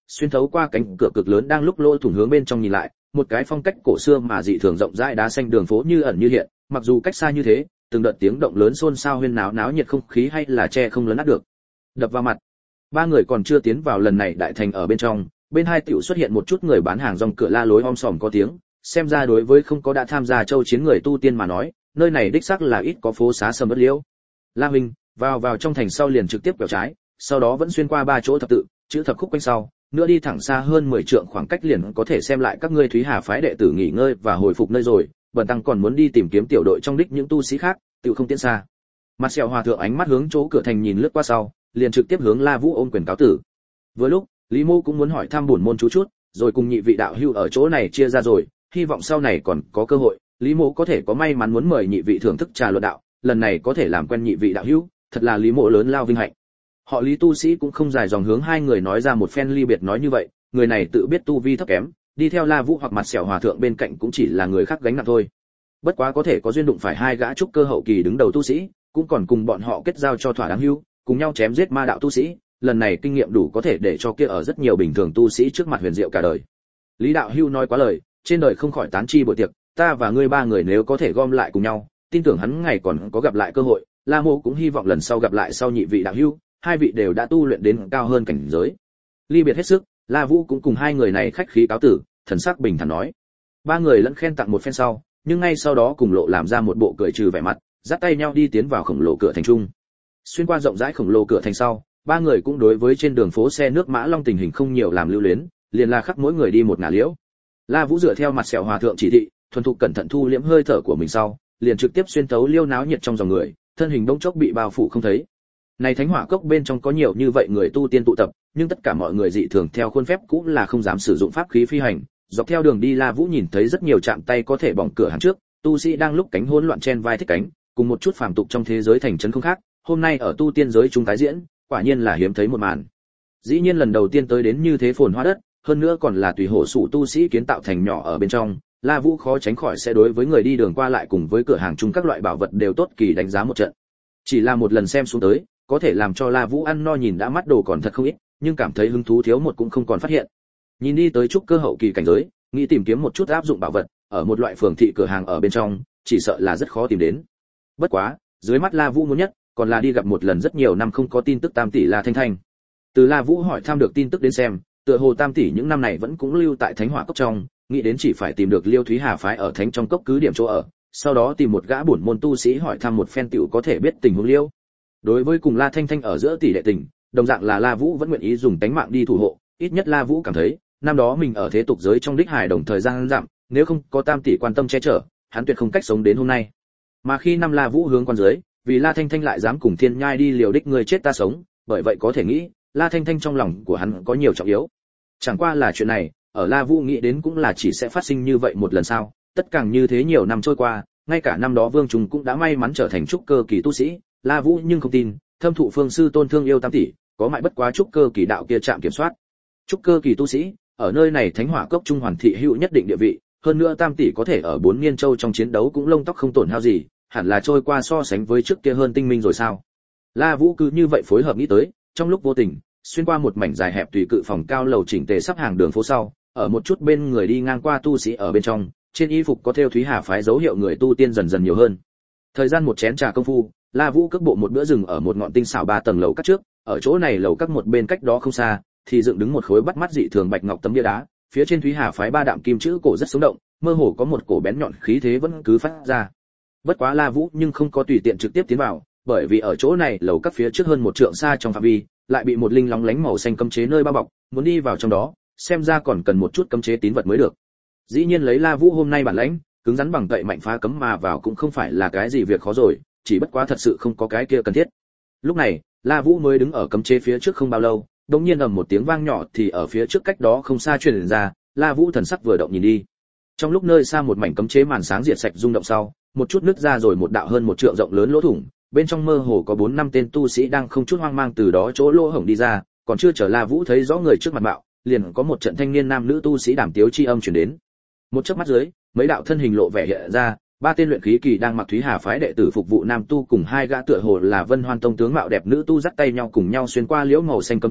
xuyên thấu qua cánh cửa cực lớn đang lúc lỗ thủng hướng bên trong nhìn lại, một cái phong cách cổ xưa mà dị thường rộng rãi đá xanh đường phố như ẩn như hiện, mặc dù cách xa như thế, từng đợt tiếng động lớn xôn xao huyên náo náo nhiệt không khí hay là che không lấn át được. Đập vào mặt. Ba người còn chưa tiến vào lần này đại thành ở bên trong, bên hai tiểu xuất hiện một chút người bán hàng rong cửa la lối om sòm có tiếng, xem ra đối với không có đã tham gia châu chiến người tu tiên mà nói, nơi này đích xác là ít có phố xá sầm uất liễu. La huynh, vào vào trong thành sau liền trực tiếp quẹo trái, sau đó vẫn xuyên qua ba chỗ thập tự, chữ thập khúc quanh sau, nữa đi thẳng xa hơn mười trượng khoảng cách liền có thể xem lại các ngươi Thúy Hà phái đệ tử nghỉ ngơi và hồi phục nơi rồi, bần tăng còn muốn đi tìm kiếm tiểu đội trong đích những tu sĩ khác, tiểu không tiến xa. Mặt sẹo hòa thượng ánh mắt hướng chỗ cửa thành nhìn lướt qua sau, liền trực tiếp hướng La Vũ ôm quyền cáo tử. Vừa lúc, Lý Mô cũng muốn hỏi thăm bổn môn chú chút, rồi cùng nhị vị đạo hữu ở chỗ này chia ra rồi, hy vọng sau này còn có cơ hội, Lý Mô có thể có may mắn muốn mời nhị vị thưởng thức trà luận đạo, lần này có thể làm quen nhị vị đạo hữu, thật là Lý Mộ lớn lao vinh hạnh. Họ Lý tu sĩ cũng không dài dòng hướng hai người nói ra một phen ly biệt nói như vậy, người này tự biết tu vi thấp kém, đi theo La Vũ hoặc mặt sẹo hòa thượng bên cạnh cũng chỉ là người khác gánh nặng thôi. Bất quá có thể có duyên đụng phải hai gã trúc cơ hậu kỳ đứng đầu tu sĩ, cũng còn cùng bọn họ kết giao cho thỏa đáng hữu, cùng nhau chém giết ma đạo tu sĩ, lần này kinh nghiệm đủ có thể để cho kia ở rất nhiều bình thường tu sĩ trước mặt huyền diệu cả đời. Lý đạo hữu nói quá lời, trên đời không khỏi tán chi buổi tiệc, ta và ngươi ba người nếu có thể gom lại cùng nhau, tin tưởng hắn ngày còn có gặp lại cơ hội, La Mô cũng hy vọng lần sau gặp lại sau nhị vị đạo hữu, hai vị đều đã tu luyện đến cao hơn cảnh giới. Ly biệt hết sức, La Vũ cũng cùng hai người này khách khí cáo tử, thần sắc bình thản nói. Ba người lẫn khen tặng một phen sau, nhưng ngay sau đó cùng lộ làm ra một bộ cười trừ vẻ mặt, dắt tay nhau đi tiến vào khổng lồ cửa thành trung. Xuyên qua rộng rãi khổng lồ cửa thành sau, ba người cũng đối với trên đường phố xe nước Mã Long tình hình không nhiều làm lưu luyến, liền là khắc mỗi người đi một ngả liễu. La Vũ dựa theo mặt sẹo hòa thượng chỉ thị, thuần thục cẩn thận thu liễm hơi thở của mình sau, liền trực tiếp xuyên thấu liêu náo nhiệt trong dòng người, thân hình bỗng chốc bị bao phủ không thấy. Này thánh hỏa cốc bên trong có nhiều như vậy người tu tiên tụ tập, nhưng tất cả mọi người dị thường theo khuôn phép cũng là không dám sử dụng pháp khí phi hành. Dọc theo đường đi La Vũ nhìn thấy rất nhiều chạm tay có thể bỏng cửa hàng trước, tu sĩ đang lúc cánh hỗn loạn chen vai thích cánh, cùng một chút phàm tục trong thế giới thành trấn không khác, hôm nay ở tu tiên giới trung tái diễn, quả nhiên là hiếm thấy một màn. Dĩ nhiên lần đầu tiên tới đến như thế phồn hoa đất, hơn nữa còn là tùy hổ sủ tu sĩ kiến tạo thành nhỏ ở bên trong, La Vũ khó tránh khỏi sẽ đối với người đi đường qua lại cùng với cửa hàng chung các loại bảo vật đều tốt kỳ đánh giá một trận. Chỉ là một lần xem xuống tới, có thể làm cho La Vũ ăn no nhìn đã mắt đồ còn thật không ít, nhưng cảm thấy hứng thú thiếu một cũng không còn phát hiện. Nhìn đi tới trúc cơ hậu kỳ cảnh giới, nghĩ tìm kiếm một chút áp dụng bảo vật, ở một loại phường thị cửa hàng ở bên trong, chỉ sợ là rất khó tìm đến. Bất quá, dưới mắt La Vũ muốn nhất, còn là đi gặp một lần rất nhiều năm không có tin tức Tam tỷ La Thanh Thanh. Từ La Vũ hỏi thăm được tin tức đến xem, tựa hồ Tam tỷ những năm này vẫn cũng lưu tại Thánh Hỏa cốc trong, nghĩ đến chỉ phải tìm được Liêu Thúy Hà phái ở Thánh trong cốc cứ điểm chỗ ở, sau đó tìm một gã bổn môn tu sĩ hỏi thăm một phen tiểu có thể biết tình huống Liêu. Đối với cùng La Thanh Thanh ở giữa tỷ đệ tình, đồng dạng là La Vũ vẫn nguyện ý dùng tánh mạng đi thủ hộ, ít nhất La Vũ cảm thấy, năm đó mình ở thế tục giới trong đích hài đồng thời gian giảm, nếu không có Tam tỷ quan tâm che chở, hắn tuyệt không cách sống đến hôm nay. Mà khi năm La Vũ hướng quan dưới, vì La Thanh Thanh lại dám cùng Thiên Nhai đi liều đích người chết ta sống, bởi vậy có thể nghĩ, La Thanh Thanh trong lòng của hắn có nhiều trọng yếu. Chẳng qua là chuyện này, ở La Vũ nghĩ đến cũng là chỉ sẽ phát sinh như vậy một lần sau, tất càng như thế nhiều năm trôi qua, ngay cả năm đó Vương Trùng cũng đã may mắn trở thành trúc cơ kỳ tu sĩ, La Vũ nhưng không tin, thâm thụ phương sư tôn thương yêu Tam tỷ, có mại bất quá trúc cơ kỳ đạo kia chạm kiểm soát. Trúc cơ kỳ tu sĩ, ở nơi này Thánh Hỏa cốc trung hoàn thị hữu nhất định địa vị, hơn nữa Tam tỷ có thể ở bốn niên châu trong chiến đấu cũng lông tóc không tổn hao gì, hẳn là trôi qua so sánh với trước kia hơn tinh minh rồi sao? La Vũ cứ như vậy phối hợp nghĩ tới, trong lúc vô tình, xuyên qua một mảnh dài hẹp tùy cự phòng cao lầu chỉnh tề sắp hàng đường phố sau, ở một chút bên người đi ngang qua tu sĩ ở bên trong, trên y phục có thêu Thúy Hà phái dấu hiệu người tu tiên dần dần nhiều hơn. Thời gian một chén trà công phu, La Vũ cước bộ một bữa rừng ở một ngọn tinh xảo ba tầng lầu các trước, ở chỗ này lầu các một bên cách đó không xa, thì dựng đứng một khối bắt mắt dị thường bạch ngọc tấm bia đá, phía trên Thúy Hà phái ba đạm kim chữ cổ rất sống động, mơ hồ có một cổ bén nhọn khí thế vẫn cứ phát ra. Bất quá La Vũ nhưng không có tùy tiện trực tiếp tiến vào, bởi vì ở chỗ này lầu các phía trước hơn một trượng xa trong phạm vi, lại bị một linh lóng lánh màu xanh cấm chế nơi bao bọc, muốn đi vào trong đó, xem ra còn cần một chút cấm chế tín vật mới được. Dĩ nhiên lấy La Vũ hôm nay bản lãnh, cứng rắn bằng cậy mạnh phá cấm mà vào cũng không phải là cái gì việc khó rồi, chỉ bất quá thật sự không có cái kia cần thiết. Lúc này, La Vũ mới đứng ở cấm chế phía trước không bao lâu, đột nhiên ầm một tiếng vang nhỏ thì ở phía trước cách đó không xa truyền ra, La Vũ thần sắc vừa động nhìn đi. Trong lúc nơi xa một mảnh cấm chế màn sáng diệt sạch rung động sau, một chút nứt ra rồi một đạo hơn một trượng rộng lớn lỗ thủng, bên trong mơ hồ có bốn năm tên tu sĩ đang không chút hoang mang từ đó chỗ lỗ hổng đi ra, còn chưa chờ La Vũ thấy rõ người trước mặt bạo, liền có một trận thanh niên nam nữ tu sĩ đàm tiếu chi âm truyền đến. Một chớp mắt dưới, mấy đạo thân hình lộ vẻ hiện ra, ba tên luyện khí kỳ đang mặc Thúy Hà phái đệ tử phục vụ nam tu cùng hai gã tựa hồ là Vân Hoan tông tướng mạo đẹp nữ tu dắt tay nhau cùng nhau xuyên qua liễu màu xanh cấm chế,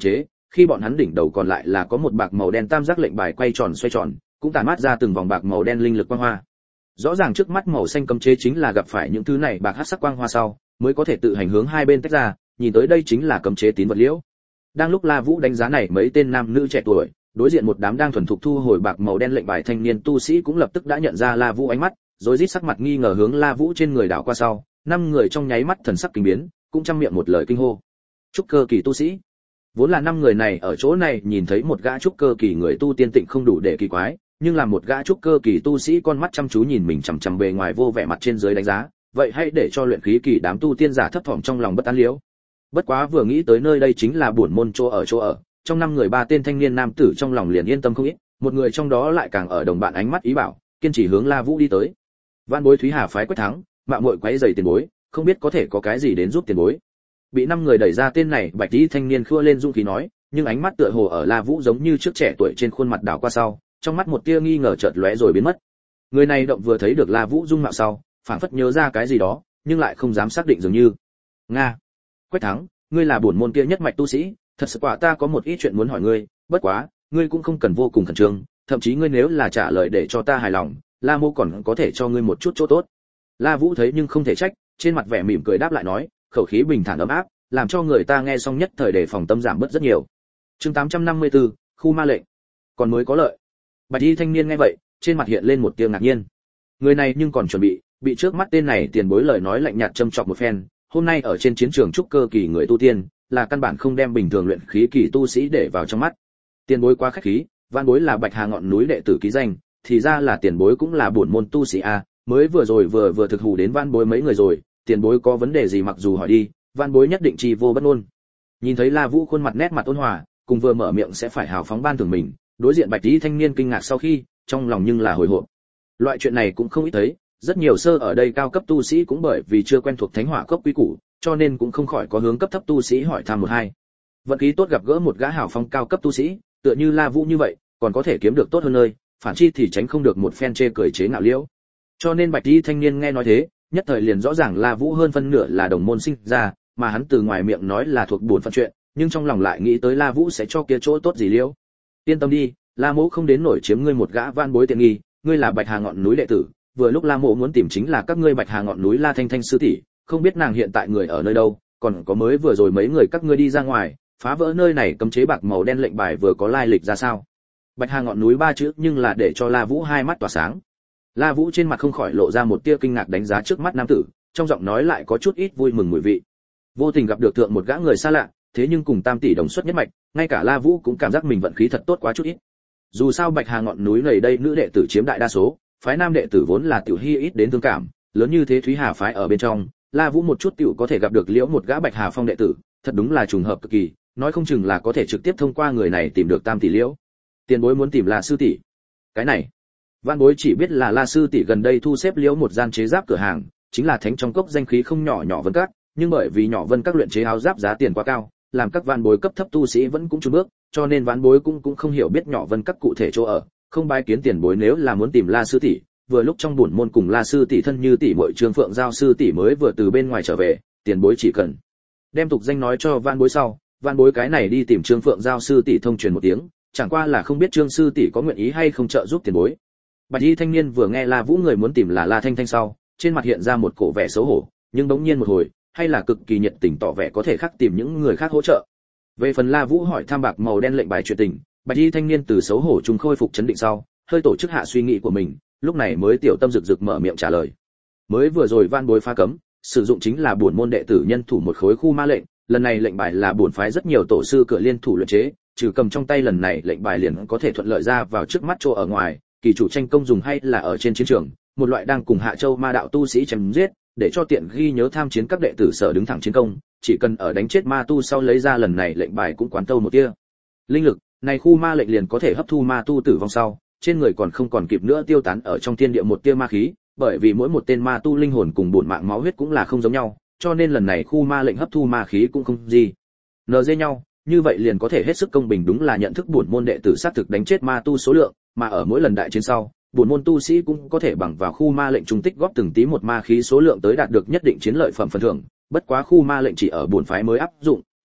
khi bọn hắn đỉnh đầu còn lại là có một bạc màu đen tam giác lệnh bài quay tròn xoay tròn, cũng tản mát ra từng vòng bạc màu đen linh lực quang hoa. Rõ ràng trước mắt màu xanh cấm chế chính là gặp phải những thứ này bạc hắc sắc quang hoa sau, mới có thể tự hành hướng hai bên tách ra, nhìn tới đây chính là cấm chế tín vật liễu. Đang lúc La Vũ đánh giá này mấy tên nam nữ trẻ tuổi, đối diện một đám đang thuần thục thu hồi bạc màu đen lệnh bài thanh niên tu sĩ cũng lập tức đã nhận ra La Vũ ánh mắt, rồi rít sắc mặt nghi ngờ hướng La Vũ trên người đảo qua sau, năm người trong nháy mắt thần sắc kinh biến, cũng trăm miệng một lời kinh hô. Trúc cơ kỳ tu sĩ. Vốn là năm người này ở chỗ này nhìn thấy một gã trúc cơ kỳ người tu tiên tịnh không đủ để kỳ quái, nhưng là một gã trúc cơ kỳ tu sĩ con mắt chăm chú nhìn mình chằm chằm bề ngoài vô vẻ mặt trên dưới đánh giá, vậy hãy để cho luyện khí kỳ đám tu tiên giả thấp thỏm trong lòng bất an liễu. Bất quá vừa nghĩ tới nơi đây chính là bổn môn chỗ ở chỗ ở, trong năm người ba tên thanh niên nam tử trong lòng liền yên tâm không ít, một người trong đó lại càng ở đồng bạn ánh mắt ý bảo, kiên trì hướng La Vũ đi tới. Vạn Bối Thúy Hà phái Quách Thắng, mạo muội quấy rầy tiền bối, không biết có thể có cái gì đến giúp tiền bối. Bị năm người đẩy ra tên này, bạch y thanh niên khua lên dung khí nói, nhưng ánh mắt tựa hồ ở La Vũ giống như trước trẻ tuổi trên khuôn mặt đảo qua sau, trong mắt một tia nghi ngờ chợt lóe rồi biến mất. Người này động vừa thấy được La Vũ dung mạo sau, phảng phất nhớ ra cái gì đó, nhưng lại không dám xác định dường như. Nga, Quách Thắng, ngươi là bổn môn kia nhất mạch tu sĩ, thật sự quả ta có một ít chuyện muốn hỏi ngươi, bất quá, ngươi cũng không cần vô cùng khẩn trương, thậm chí ngươi nếu là trả lời để cho ta hài lòng, La Mô còn có thể cho ngươi một chút chỗ tốt. La Vũ thấy nhưng không thể trách, trên mặt vẻ mỉm cười đáp lại nói, khẩu khí bình thản ấm áp, làm cho người ta nghe xong nhất thời đề phòng tâm giảm bớt rất nhiều. Chương tám trăm năm mươi tư, khu ma lệnh. Còn mới có lợi. Bạch y thanh niên nghe vậy, trên mặt hiện lên một tia ngạc nhiên. Người này nhưng còn chuẩn bị, bị trước mắt tên này tiền bối lời nói lạnh nhạt châm chọc một phen, hôm nay ở trên chiến trường trúc cơ kỳ người tu tiên, là căn bản không đem bình thường luyện khí kỳ tu sĩ để vào trong mắt. Tiền bối quá khách khí, Vạn Bối là Bạch Hà ngọn núi đệ tử ký danh, thì ra là tiền bối cũng là bổn môn tu sĩ a, mới vừa rồi vừa vừa thực hù đến Vạn Bối mấy người rồi, tiền bối có vấn đề gì mặc dù hỏi đi, Vạn Bối nhất định chi vô bất ngôn. Nhìn thấy La Vũ khuôn mặt nét mặt ôn hòa, cùng vừa mở miệng sẽ phải hào phóng ban thưởng mình, đối diện Bạch y thanh niên kinh ngạc sau khi, trong lòng nhưng là hồi hộp. Loại chuyện này cũng không ít thấy, rất nhiều sơ ở đây cao cấp tu sĩ cũng bởi vì chưa quen thuộc thánh hỏa cốc quy củ, cho nên cũng không khỏi có hướng cấp thấp tu sĩ hỏi thăm một hai. Vận khí tốt gặp gỡ một gã hảo phong cao cấp tu sĩ, tựa như La Vũ như vậy, còn có thể kiếm được tốt hơn nơi, phản chi thì tránh không được một phen chê cười chế ngạo liễu. Cho nên Bạch y thanh niên nghe nói thế, nhất thời liền rõ ràng La Vũ hơn phân nửa là đồng môn sinh ra, mà hắn từ ngoài miệng nói là thuộc buồn phận chuyện, nhưng trong lòng lại nghĩ tới La Vũ sẽ cho kia chỗ tốt gì liễu. Yên tâm đi, La Mỗ không đến nổi chiếm ngươi một gã van bối tiện nghi, ngươi là Bạch Hà ngọn núi đệ tử, vừa lúc La Mỗ muốn tìm chính là các ngươi Bạch Hà ngọn núi La Thanh Thanh sư tỷ, không biết nàng hiện tại người ở nơi đâu, còn có mới vừa rồi mấy người các ngươi đi ra ngoài, phá vỡ nơi này cấm chế bạc màu đen lệnh bài vừa có lai lịch ra sao. Bạch Hà ngọn núi ba chữ nhưng là để cho La Vũ hai mắt tỏa sáng. La Vũ trên mặt không khỏi lộ ra một tia kinh ngạc đánh giá trước mắt nam tử, trong giọng nói lại có chút ít vui mừng mùi vị. Vô tình gặp được thượng một gã người xa lạ, thế nhưng cùng tam tỷ đồng xuất nhất mạch, ngay cả La Vũ cũng cảm giác mình vận khí thật tốt quá chút ít. Dù sao Bạch Hà ngọn núi này đây nữ đệ tử chiếm đại đa số, phái nam đệ tử vốn là tiểu hy ít đến thương cảm, lớn như thế Thúy Hà phái ở bên trong, La Vũ một chút tiểu có thể gặp được liễu một gã Bạch Hà phong đệ tử, thật đúng là trùng hợp cực kỳ, nói không chừng là có thể trực tiếp thông qua người này tìm được tam tỷ liễu. Tiền bối muốn tìm là sư tỷ. Cái này, Vạn Bối chỉ biết là La sư tỷ gần đây thu xếp liễu một gian chế giáp cửa hàng, chính là thánh trong cốc danh khí không nhỏ nhỏ Vân Các, nhưng bởi vì nhỏ Vân Các luyện chế áo giáp giá tiền quá cao, làm các Vạn Bối cấp thấp tu sĩ vẫn cũng chùn bước, cho nên Vạn Bối cũng cũng không hiểu biết nhỏ Vân Các cụ thể chỗ ở, không bái kiến tiền bối nếu là muốn tìm La sư tỷ, vừa lúc trong bổn môn cùng La sư tỷ thân như tỷ muội Trương Phượng Giao sư tỷ mới vừa từ bên ngoài trở về, tiền bối chỉ cần đem tục danh nói cho Vạn Bối sau, Vạn Bối cái này đi tìm Trương Phượng Giao sư tỷ thông truyền một tiếng, chẳng qua là không biết Trương sư tỷ có nguyện ý hay không trợ giúp tiền bối. Bạch y thanh niên vừa nghe La Vũ người muốn tìm là La Thanh Thanh sau, trên mặt hiện ra một cổ vẻ xấu hổ, nhưng bỗng nhiên một hồi, hay là cực kỳ nhiệt tình tỏ vẻ có thể khác tìm những người khác hỗ trợ. Về phần La Vũ hỏi tham bạc màu đen lệnh bài chuyện tình, Bạch y thanh niên từ xấu hổ trùng khôi phục chấn định sau, hơi tổ chức hạ suy nghĩ của mình, lúc này mới tiểu tâm rực rực mở miệng trả lời. Mới vừa rồi Van Bối phá cấm, sử dụng chính là bổn môn đệ tử nhân thủ một khối khu ma lệnh, lần này lệnh bài là bổn phái rất nhiều tổ sư cửa liên thủ luyện chế, trừ cầm trong tay lần này lệnh bài liền có thể thuận lợi ra vào trước mắt chỗ ở ngoài, kỳ chủ tranh công dùng hay là ở trên chiến trường, một loại đang cùng Hạ Châu ma đạo tu sĩ chém giết, để cho tiện ghi nhớ tham chiến các đệ tử sở đứng thẳng chiến công, chỉ cần ở đánh chết ma tu sau lấy ra lần này lệnh bài cũng quán tâu một tia linh lực, này khu ma lệnh liền có thể hấp thu ma tu tử vong sau, trên người còn không còn kịp nữa tiêu tán ở trong thiên địa một tia ma khí, bởi vì mỗi một tên ma tu linh hồn cùng bổn mạng máu huyết cũng là không giống nhau, cho nên lần này khu ma lệnh hấp thu ma khí cũng không gì nờ dê nhau, như vậy liền có thể hết sức công bình đúng là nhận thức bổn môn đệ tử xác thực đánh chết ma tu số lượng, mà ở mỗi lần đại chiến sau, bổn môn tu sĩ cũng có thể bằng vào khu ma lệnh trung tích góp từng tí một ma khí số lượng tới đạt được nhất định chiến lợi phẩm phần thưởng, bất quá khu ma lệnh chỉ ở bổn phái mới áp dụng,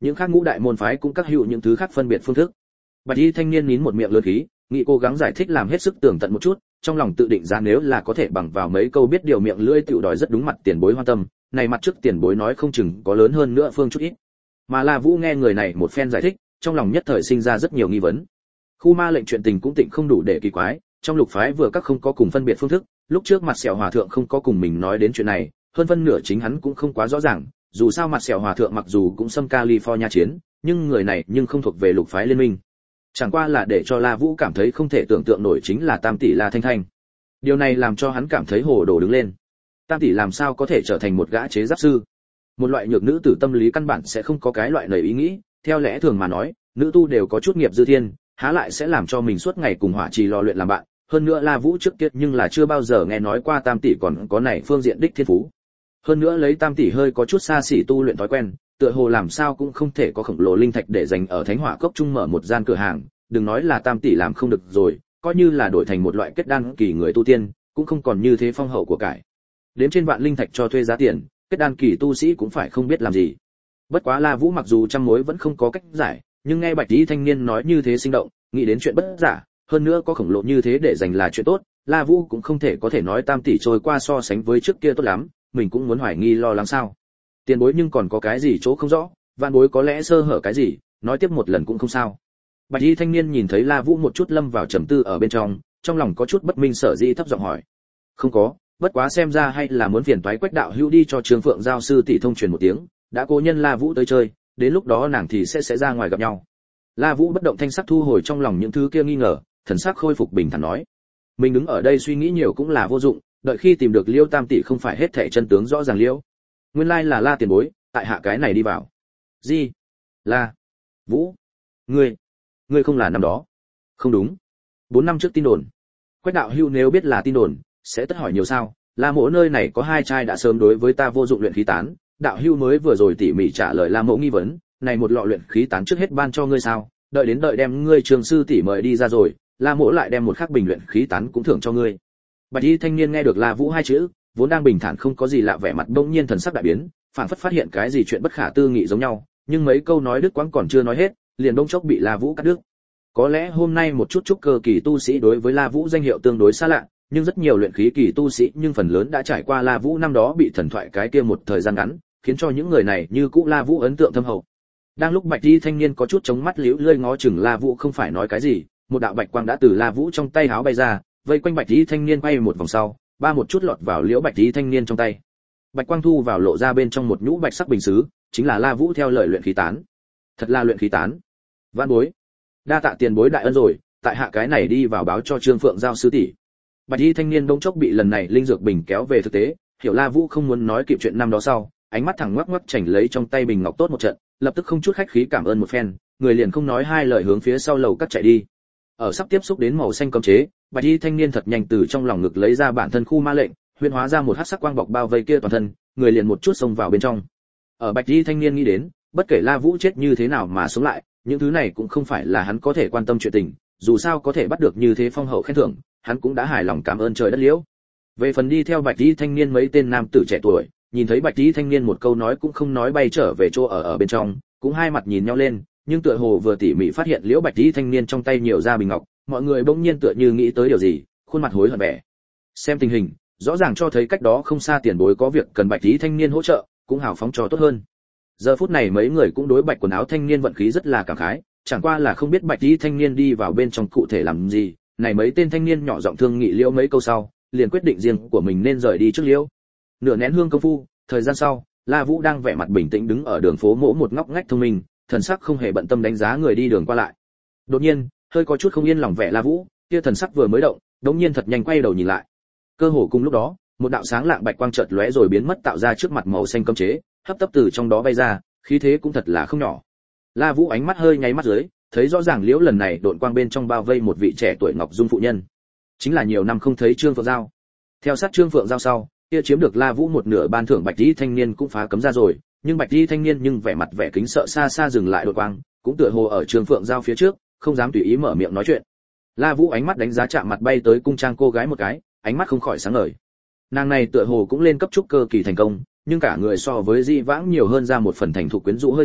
những khác ngũ đại môn phái cũng các hữu những thứ khác phân biệt phương thức. Bạch y thanh niên nín một miệng lớn khí, nghĩ cố gắng giải thích làm hết sức tường tận một chút, trong lòng tự định ra nếu là có thể bằng vào mấy câu biết điều miệng lưỡi tiểu đòi rất đúng mặt tiền bối hoan tâm, này mặt trước tiền bối nói không chừng có lớn hơn nữa phương chút ít. Mà La Vũ nghe người này một phen giải thích, trong lòng nhất thời sinh ra rất nhiều nghi vấn. Khu ma lệnh chuyện tình cũng tịnh không đủ để kỳ quái, trong lục phái vừa các không có cùng phân biệt phương thức, lúc trước mặt sẹo hòa thượng không có cùng mình nói đến chuyện này, hơn phân nửa chính hắn cũng không quá rõ ràng, dù sao mặt sẹo hòa thượng mặc dù cũng xâm California chiến, nhưng người này nhưng không thuộc về lục phái liên minh. Chẳng qua là để cho La Vũ cảm thấy không thể tưởng tượng nổi chính là Tam tỷ La Thanh Thanh. Điều này làm cho hắn cảm thấy hồ đồ đứng lên. Tam tỷ làm sao có thể trở thành một gã chế giáp sư? Một loại nhược nữ tử tâm lý căn bản sẽ không có cái loại lời ý nghĩ, theo lẽ thường mà nói, nữ tu đều có chút nghiệp dư thiên, há lại sẽ làm cho mình suốt ngày cùng hỏa trì lò luyện làm bạn. Hơn nữa La Vũ trước kia nhưng là chưa bao giờ nghe nói qua Tam tỷ còn có này phương diện đích thiên phú. Hơn nữa lấy Tam tỷ hơi có chút xa xỉ tu luyện thói quen, tựa hồ làm sao cũng không thể có khổng lồ linh thạch để dành ở Thánh Hỏa Cốc trung mở một gian cửa hàng, đừng nói là Tam tỷ làm không được rồi, coi như là đổi thành một loại kết đan kỳ người tu tiên, cũng không còn như thế phong hậu của cải. Đến trên vạn linh thạch cho thuê giá tiền, kết đan kỳ tu sĩ cũng phải không biết làm gì. Bất quá La Vũ mặc dù trăm mối vẫn không có cách giải, nhưng nghe Bạch Y thanh niên nói như thế sinh động, nghĩ đến chuyện bất giả, hơn nữa có khổng lồ như thế để dành là chuyện tốt, La Vũ cũng không thể có thể nói Tam tỷ trôi qua so sánh với trước kia tốt lắm, mình cũng muốn hoài nghi lo lắng sao. Tiền bối nhưng còn có cái gì chỗ không rõ, vạn bối có lẽ sơ hở cái gì, nói tiếp một lần cũng không sao. Bạch Y thanh niên nhìn thấy La Vũ một chút lâm vào trầm tư ở bên trong, trong lòng có chút bất minh sở dĩ thấp giọng hỏi. Không có, bất quá xem ra hay là muốn phiền toái Quách đạo hữu đi cho Trương Phượng giao sư tỷ thông truyền một tiếng, đã cố nhân La Vũ tới chơi, đến lúc đó nàng thì sẽ sẽ ra ngoài gặp nhau. La Vũ bất động thanh sắc thu hồi trong lòng những thứ kia nghi ngờ, thần sắc khôi phục bình thản nói: mình đứng ở đây suy nghĩ nhiều cũng là vô dụng, đợi khi tìm được Liêu Tam tỷ không phải hết thảy chân tướng rõ ràng liêu. Nguyên lai là La tiền bối, tại hạ cái này đi vào. Gì? La Vũ, ngươi, ngươi không là năm đó? Không đúng, bốn năm trước tin đồn. Quách đạo hữu nếu biết là tin đồn, sẽ tất hỏi nhiều sao? La mỗ nơi này có hai trai đã sớm đối với ta vô dụng luyện khí tán, đạo hữu mới vừa rồi tỉ mỉ trả lời La mỗ nghi vấn, này một lọ luyện khí tán trước hết ban cho ngươi sao? Đợi đến đợi đem ngươi trường sư tỷ mời đi ra rồi, La mỗ lại đem một khắc bình luyện khí tán cũng thưởng cho ngươi. Bạch Y thanh niên nghe được La Vũ hai chữ, vốn đang bình thản không có gì lạ vẻ mặt bỗng nhiên thần sắc đại biến, phảng phất phát hiện cái gì chuyện bất khả tư nghị giống nhau, nhưng mấy câu nói đứt quãng còn chưa nói hết, liền bỗng chốc bị La Vũ cắt đứt. Có lẽ hôm nay một chút chút cơ kỳ tu sĩ đối với La Vũ danh hiệu tương đối xa lạ, nhưng rất nhiều luyện khí kỳ tu sĩ nhưng phần lớn đã trải qua La Vũ năm đó bị thần thoại cái kia một thời gian ngắn, khiến cho những người này như cũ La Vũ ấn tượng thâm hậu. Đang lúc Bạch Y thanh niên có chút chống mắt liễu lơi ngó chừng La Vũ không phải nói cái gì, một đạo bạch quang đã từ La Vũ trong tay háo bay ra, vây quanh Bạch Y thanh niên quay một vòng sau, ba một chút lọt vào liễu Bạch Y thanh niên trong tay. Bạch quang thu vào lộ ra bên trong một nhũ bạch sắc bình sứ, chính là La Vũ theo lời luyện khí tán. Thật là luyện khí tán. Vãn bối, đa tạ tiền bối đại ân rồi, tại hạ cái này đi vào báo cho Trương Phượng giao sư tỷ. Bạch Y thanh niên bỗng chốc bị lần này linh dược bình kéo về thực tế, hiểu La Vũ không muốn nói kịp chuyện năm đó sau, ánh mắt thẳng ngoắc ngoắc chảnh lấy trong tay bình ngọc tốt một trận, lập tức không chút khách khí cảm ơn một phen, người liền không nói hai lời hướng phía sau lầu cắt chạy đi. Ở sắp tiếp xúc đến màu xanh cấm chế, Bạch Y thanh niên thật nhanh từ trong lòng ngực lấy ra bản thân khu ma lệnh, huyễn hóa ra một hắc sắc quang bọc bao vây kia toàn thân, người liền một chút xông vào bên trong. Ở Bạch Y thanh niên nghĩ đến, bất kể La Vũ chết như thế nào mà sống lại, những thứ này cũng không phải là hắn có thể quan tâm chuyện tình, dù sao có thể bắt được như thế phong hậu khen thưởng, hắn cũng đã hài lòng cảm ơn trời đất liễu. Về phần đi theo Bạch Y thanh niên mấy tên nam tử trẻ tuổi, nhìn thấy Bạch Y thanh niên một câu nói cũng không nói bay trở về chỗ ở ở bên trong, cũng hai mặt nhìn nhau lên, nhưng tựa hồ vừa tỉ mỉ phát hiện liễu Bạch Y thanh niên trong tay nhiều ra bình ngọc, mọi người bỗng nhiên tựa như nghĩ tới điều gì, khuôn mặt hối hận vẻ. Xem tình hình, rõ ràng cho thấy cách đó không xa tiền bối có việc cần Bạch Y thanh niên hỗ trợ, cũng hào phóng cho tốt hơn. Giờ phút này mấy người cũng đối Bạch quần áo thanh niên vận khí rất là cảm khái, chẳng qua là không biết Bạch Y thanh niên đi vào bên trong cụ thể làm gì, này mấy tên thanh niên nhỏ giọng thương nghị liễu mấy câu sau, liền quyết định riêng của mình nên rời đi trước liễu. Nửa nén hương công phu, thời gian sau, La Vũ đang vẻ mặt bình tĩnh đứng ở đường phố mỗ một ngóc ngách thông minh, thần sắc không hề bận tâm đánh giá người đi đường qua lại. Đột nhiên, hơi có chút không yên lòng vẻ La Vũ, kia thần sắc vừa mới động, đống nhiên thật nhanh quay đầu nhìn lại. Cơ hồ cùng lúc đó, một đạo sáng lạng bạch quang chợt lóe rồi biến mất tạo ra trước mặt màu xanh cấm chế, hấp tấp từ trong đó bay ra, khí thế cũng thật là không nhỏ. La Vũ ánh mắt hơi nháy mắt dưới, thấy rõ ràng liễu lần này độn quang bên trong bao vây một vị trẻ tuổi ngọc dung phụ nhân, chính là nhiều năm không thấy Trương Phượng Giao. Theo sát Trương Phượng Giao sau, kia chiếm được La Vũ một nửa ban thưởng Bạch Y thanh niên cũng phá cấm ra rồi, nhưng Bạch Y thanh niên nhưng vẻ mặt vẻ kính sợ xa xa dừng lại đột quang, cũng tựa hồ ở Trương Phượng Giao phía trước, không dám tùy ý mở miệng nói chuyện. La Vũ ánh mắt đánh giá chạm mặt bay tới cung trang cô gái một cái, ánh mắt không khỏi sáng ngời. Nàng này tựa hồ cũng lên cấp trúc cơ kỳ thành công, nhưng cả người so với Di Vãng nhiều hơn ra một phần thành thục quyến rũ hơi thở,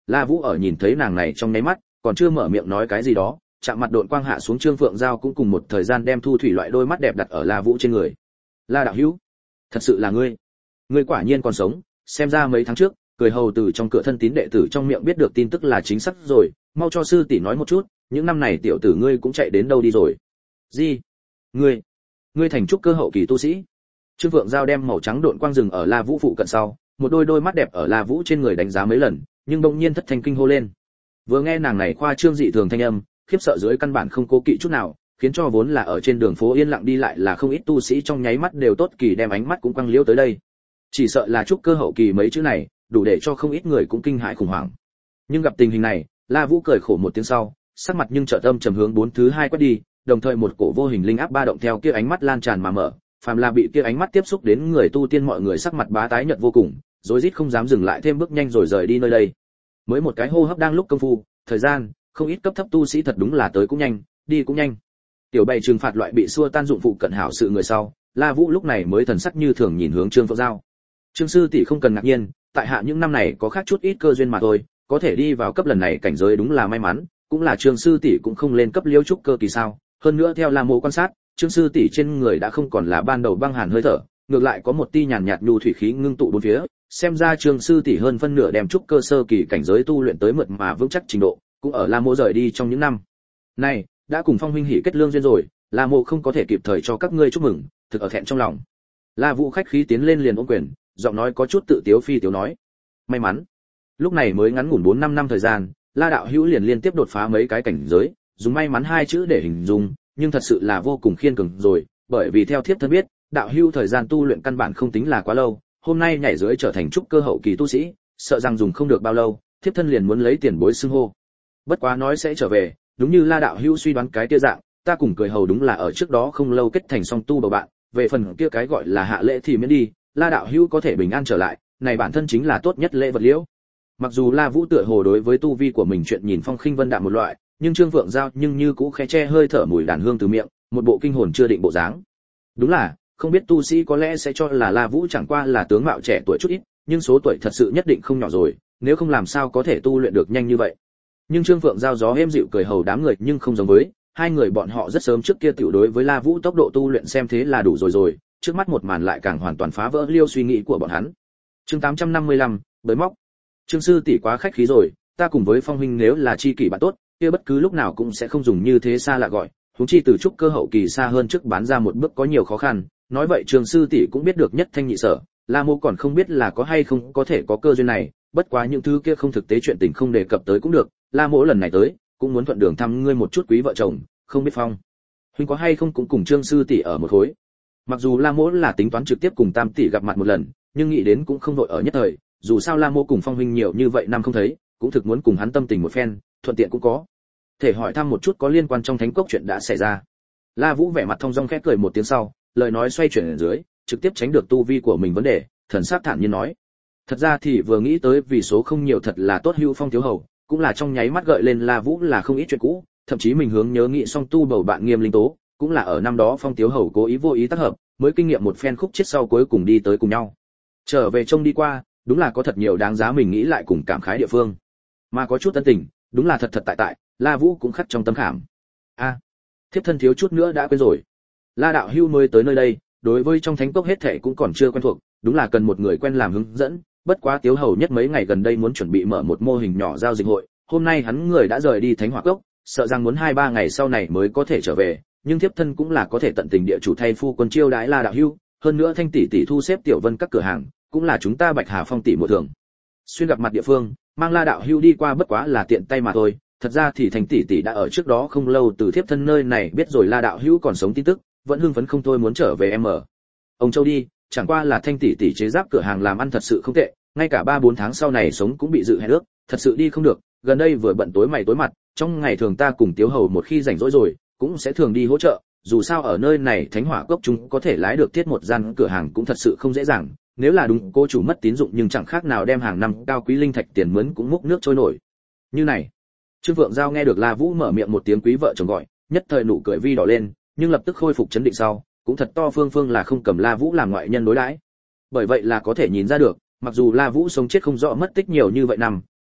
La Vũ ở nhìn thấy nàng này trong nháy mắt, còn chưa mở miệng nói cái gì đó, chạm mặt độn quang hạ xuống, Trương Phượng Giao cũng cùng một thời gian đem thu thủy loại đôi mắt đẹp đặt ở La Vũ trên người. La đạo hữu, thật sự là ngươi, ngươi quả nhiên còn sống, xem ra mấy tháng trước, cười hầu từ trong cửa thân tín đệ tử trong miệng biết được tin tức là chính xác rồi, mau cho sư tỷ nói một chút, những năm này tiểu tử ngươi cũng chạy đến đâu đi rồi? Gì? Ngươi, ngươi thành trúc cơ hậu kỳ tu sĩ? Trương Phượng Giao đem màu trắng độn quang rừng ở La Vũ phụ cận sau, một đôi đôi mắt đẹp ở La Vũ trên người đánh giá mấy lần, nhưng bỗng nhiên thất thanh kinh hô lên. Vừa nghe nàng này khoa trương dị thường thanh âm, khiếp sợ dưới căn bản không cố kỵ chút nào, khiến cho vốn là ở trên đường phố yên lặng đi lại là không ít tu sĩ trong nháy mắt đều tốt kỳ đem ánh mắt cũng quăng liễu tới đây. Chỉ sợ là trúc cơ hậu kỳ mấy chữ này, đủ để cho không ít người cũng kinh hãi khủng hoảng. Nhưng gặp tình hình này, La Vũ cười khổ một tiếng sau, sắc mặt nhưng chợt âm trầm hướng bốn thứ hai quét đi, đồng thời một cổ vô hình linh áp ba động theo kia ánh mắt lan tràn mà mở, phàm là bị kia ánh mắt tiếp xúc đến người tu tiên mọi người sắc mặt bá tái nhợt vô cùng, rối rít không dám dừng lại thêm bước nhanh rồi rời đi nơi đây. Mới một cái hô hấp đang lúc công phu, thời gian, không ít cấp thấp tu sĩ thật đúng là tới cũng nhanh, đi cũng nhanh. Tiểu Bảy trừng phạt loại bị xua tan dụng phụ cận hảo sự người sau, La Vũ lúc này mới thần sắc như thường nhìn hướng Trương Phượng Giao. Trương sư tỷ không cần ngạc nhiên, tại hạ những năm này có khác chút ít cơ duyên mà thôi, có thể đi vào cấp lần này cảnh giới đúng là may mắn, cũng là Trương sư tỷ cũng không lên cấp liêu trúc cơ kỳ sao? Hơn nữa theo La Mộ quan sát, Trương sư tỷ trên người đã không còn là ban đầu băng hàn hơi thở, ngược lại có một tia nhàn nhạt nhu thủy khí ngưng tụ bốn phía, xem ra Trương sư tỷ hơn phân nửa đem trúc cơ sơ kỳ cảnh giới tu luyện tới mượt mà vững chắc trình độ, cũng ở La Mộ rời đi trong những năm này, đã cùng Phong huynh hỉ kết lương duyên rồi, La Mộ không có thể kịp thời cho các ngươi chúc mừng, thực ở thẹn trong lòng. La Vũ khách khí tiến lên liền ôm quyền, giọng nói có chút tự tiếu phi tiếu nói: may mắn. Lúc này mới ngắn ngủn bốn năm năm thời gian, La đạo hữu liền liên tiếp đột phá mấy cái cảnh giới, dùng may mắn hai chữ để hình dung, nhưng thật sự là vô cùng khiên cường rồi, bởi vì theo thiếp thân biết, đạo hữu thời gian tu luyện căn bản không tính là quá lâu, hôm nay nhảy dưới trở thành trúc cơ hậu kỳ tu sĩ, sợ rằng dùng không được bao lâu, thiếp thân liền muốn lấy tiền bối xưng hô. Bất quá nói sẽ trở về, đúng như La đạo hữu suy đoán cái kia dạng, ta cùng cười hầu đúng là ở trước đó không lâu kết thành song tu bầu bạn, về phần kia cái gọi là hạ lễ thì miễn đi, La đạo hữu có thể bình an trở lại, này bản thân chính là tốt nhất lễ vật liễu. Mặc dù La Vũ tựa hồ đối với tu vi của mình chuyện nhìn phong khinh vân đạm một loại, nhưng Trương Vượng Giao nhưng như cũ khẽ che hơi thở mùi đàn hương từ miệng, một bộ kinh hồn chưa định bộ dáng. Đúng là, không biết tu sĩ có lẽ sẽ cho là La Vũ chẳng qua là tướng mạo trẻ tuổi chút ít, nhưng số tuổi thật sự nhất định không nhỏ rồi, nếu không làm sao có thể tu luyện được nhanh như vậy. Nhưng Trương Vượng Giao gió êm dịu cười hầu đám người nhưng không giống với, hai người bọn họ rất sớm trước kia tiểu đối với La Vũ tốc độ tu luyện xem thế là đủ rồi rồi, trước mắt một màn lại càng hoàn toàn phá vỡ liêu suy nghĩ của bọn hắn. Chương tám trăm năm mươi lăm, bới móc. Trương sư tỷ quá khách khí rồi, ta cùng với Phong huynh nếu là chi kỷ bạn tốt, kia bất cứ lúc nào cũng sẽ không dùng như thế xa lạ gọi, huống chi từ trúc cơ hậu kỳ xa hơn trước bán ra một bước có nhiều khó khăn, nói vậy Trương sư tỷ cũng biết được nhất thanh nhị sở, La Mộ còn không biết là có hay không có thể có cơ duyên này, bất quá những thứ kia không thực tế chuyện tình không đề cập tới cũng được, La Mộ lần này tới, cũng muốn thuận đường thăm ngươi một chút quý vợ chồng, không biết Phong huynh có hay không cũng cùng Trương sư tỷ ở một khối. Mặc dù La Mộ là tính toán trực tiếp cùng Tam tỷ gặp mặt một lần, nhưng nghĩ đến cũng không vội ở nhất thời, dù sao La Mộ cùng Phong huynh nhiều như vậy năm không thấy, cũng thực muốn cùng hắn tâm tình một phen, thuận tiện cũng có thể hỏi thăm một chút có liên quan trong thánh cốc chuyện đã xảy ra. La Vũ vẻ mặt thông dong khẽ cười một tiếng sau, lời nói xoay chuyển ở dưới, trực tiếp tránh được tu vi của mình vấn đề, thần sắc thản nhiên nói: thật ra thì vừa nghĩ tới vì số không nhiều thật là tốt hữu Phong thiếu hầu, cũng là trong nháy mắt gợi lên La Vũ là không ít chuyện cũ, thậm chí mình hướng nhớ nghĩ song tu bầu bạn Nghiêm Linh Tố, cũng là ở năm đó Phong thiếu hầu cố ý vô ý tác hợp, mới kinh nghiệm một phen khúc chết sau cuối cùng đi tới cùng nhau. Trở về trông đi qua, đúng là có thật nhiều đáng giá mình nghĩ lại cùng cảm khái địa phương, mà có chút tân tình, đúng là thật thật tại tại, La Vũ cũng khắc trong tâm khảm. A, à, thiếp thân thiếu chút nữa đã quên rồi. La đạo hưu mới tới nơi đây, đối với trong thánh cốc hết thảy cũng còn chưa quen thuộc, đúng là cần một người quen làm hướng dẫn, bất quá Tiếu hầu nhất mấy ngày gần đây muốn chuẩn bị mở một mô hình nhỏ giao dịch hội, hôm nay hắn người đã rời đi Thánh Hỏa Cốc, sợ rằng muốn hai ba ngày sau này mới có thể trở về, nhưng thiếp thân cũng là có thể tận tình địa chủ thay phu quân chiêu đãi La đạo hưu, hơn nữa Thanh tỷ tỷ thu xếp Tiểu Vân các cửa hàng, cũng là chúng ta Bạch Hà Phong tỷ một thường xuyên gặp mặt địa phương, mang La đạo hưu đi qua bất quá là tiện tay mà thôi. Thật ra thì Thành tỷ tỷ đã ở trước đó không lâu từ thiếp thân nơi này biết rồi La đạo hữu còn sống tin tức, vẫn hưng phấn không thôi muốn trở về em ở ông Châu đi, chẳng qua là Thanh tỷ tỷ chế giáp cửa hàng làm ăn thật sự không tệ, ngay cả ba bốn tháng sau này sống cũng bị dự hẹn ước, thật sự đi không được, gần đây vừa bận tối mày tối mặt, trong ngày thường ta cùng Tiếu hầu một khi rảnh rỗi rồi, cũng sẽ thường đi hỗ trợ, dù sao ở nơi này Thánh Hỏa Cốc chúng có thể lái được thiết một gian cửa hàng cũng thật sự không dễ dàng, nếu là đúng cô chủ mất tín dụng nhưng chẳng khác nào đem hàng năm cao quý linh thạch tiền mướn cũng múc nước trôi nổi. Như này, Trương Vượng Giao nghe được La Vũ mở miệng một tiếng quý vợ chồng gọi, nhất thời nụ cười vi đỏ lên, nhưng lập tức khôi phục chấn định sau, cũng thật to phương phương là không cầm La Vũ làm ngoại nhân đối đãi. Bởi vậy là có thể nhìn ra được, mặc dù La Vũ sống chết không rõ mất tích nhiều như vậy năm,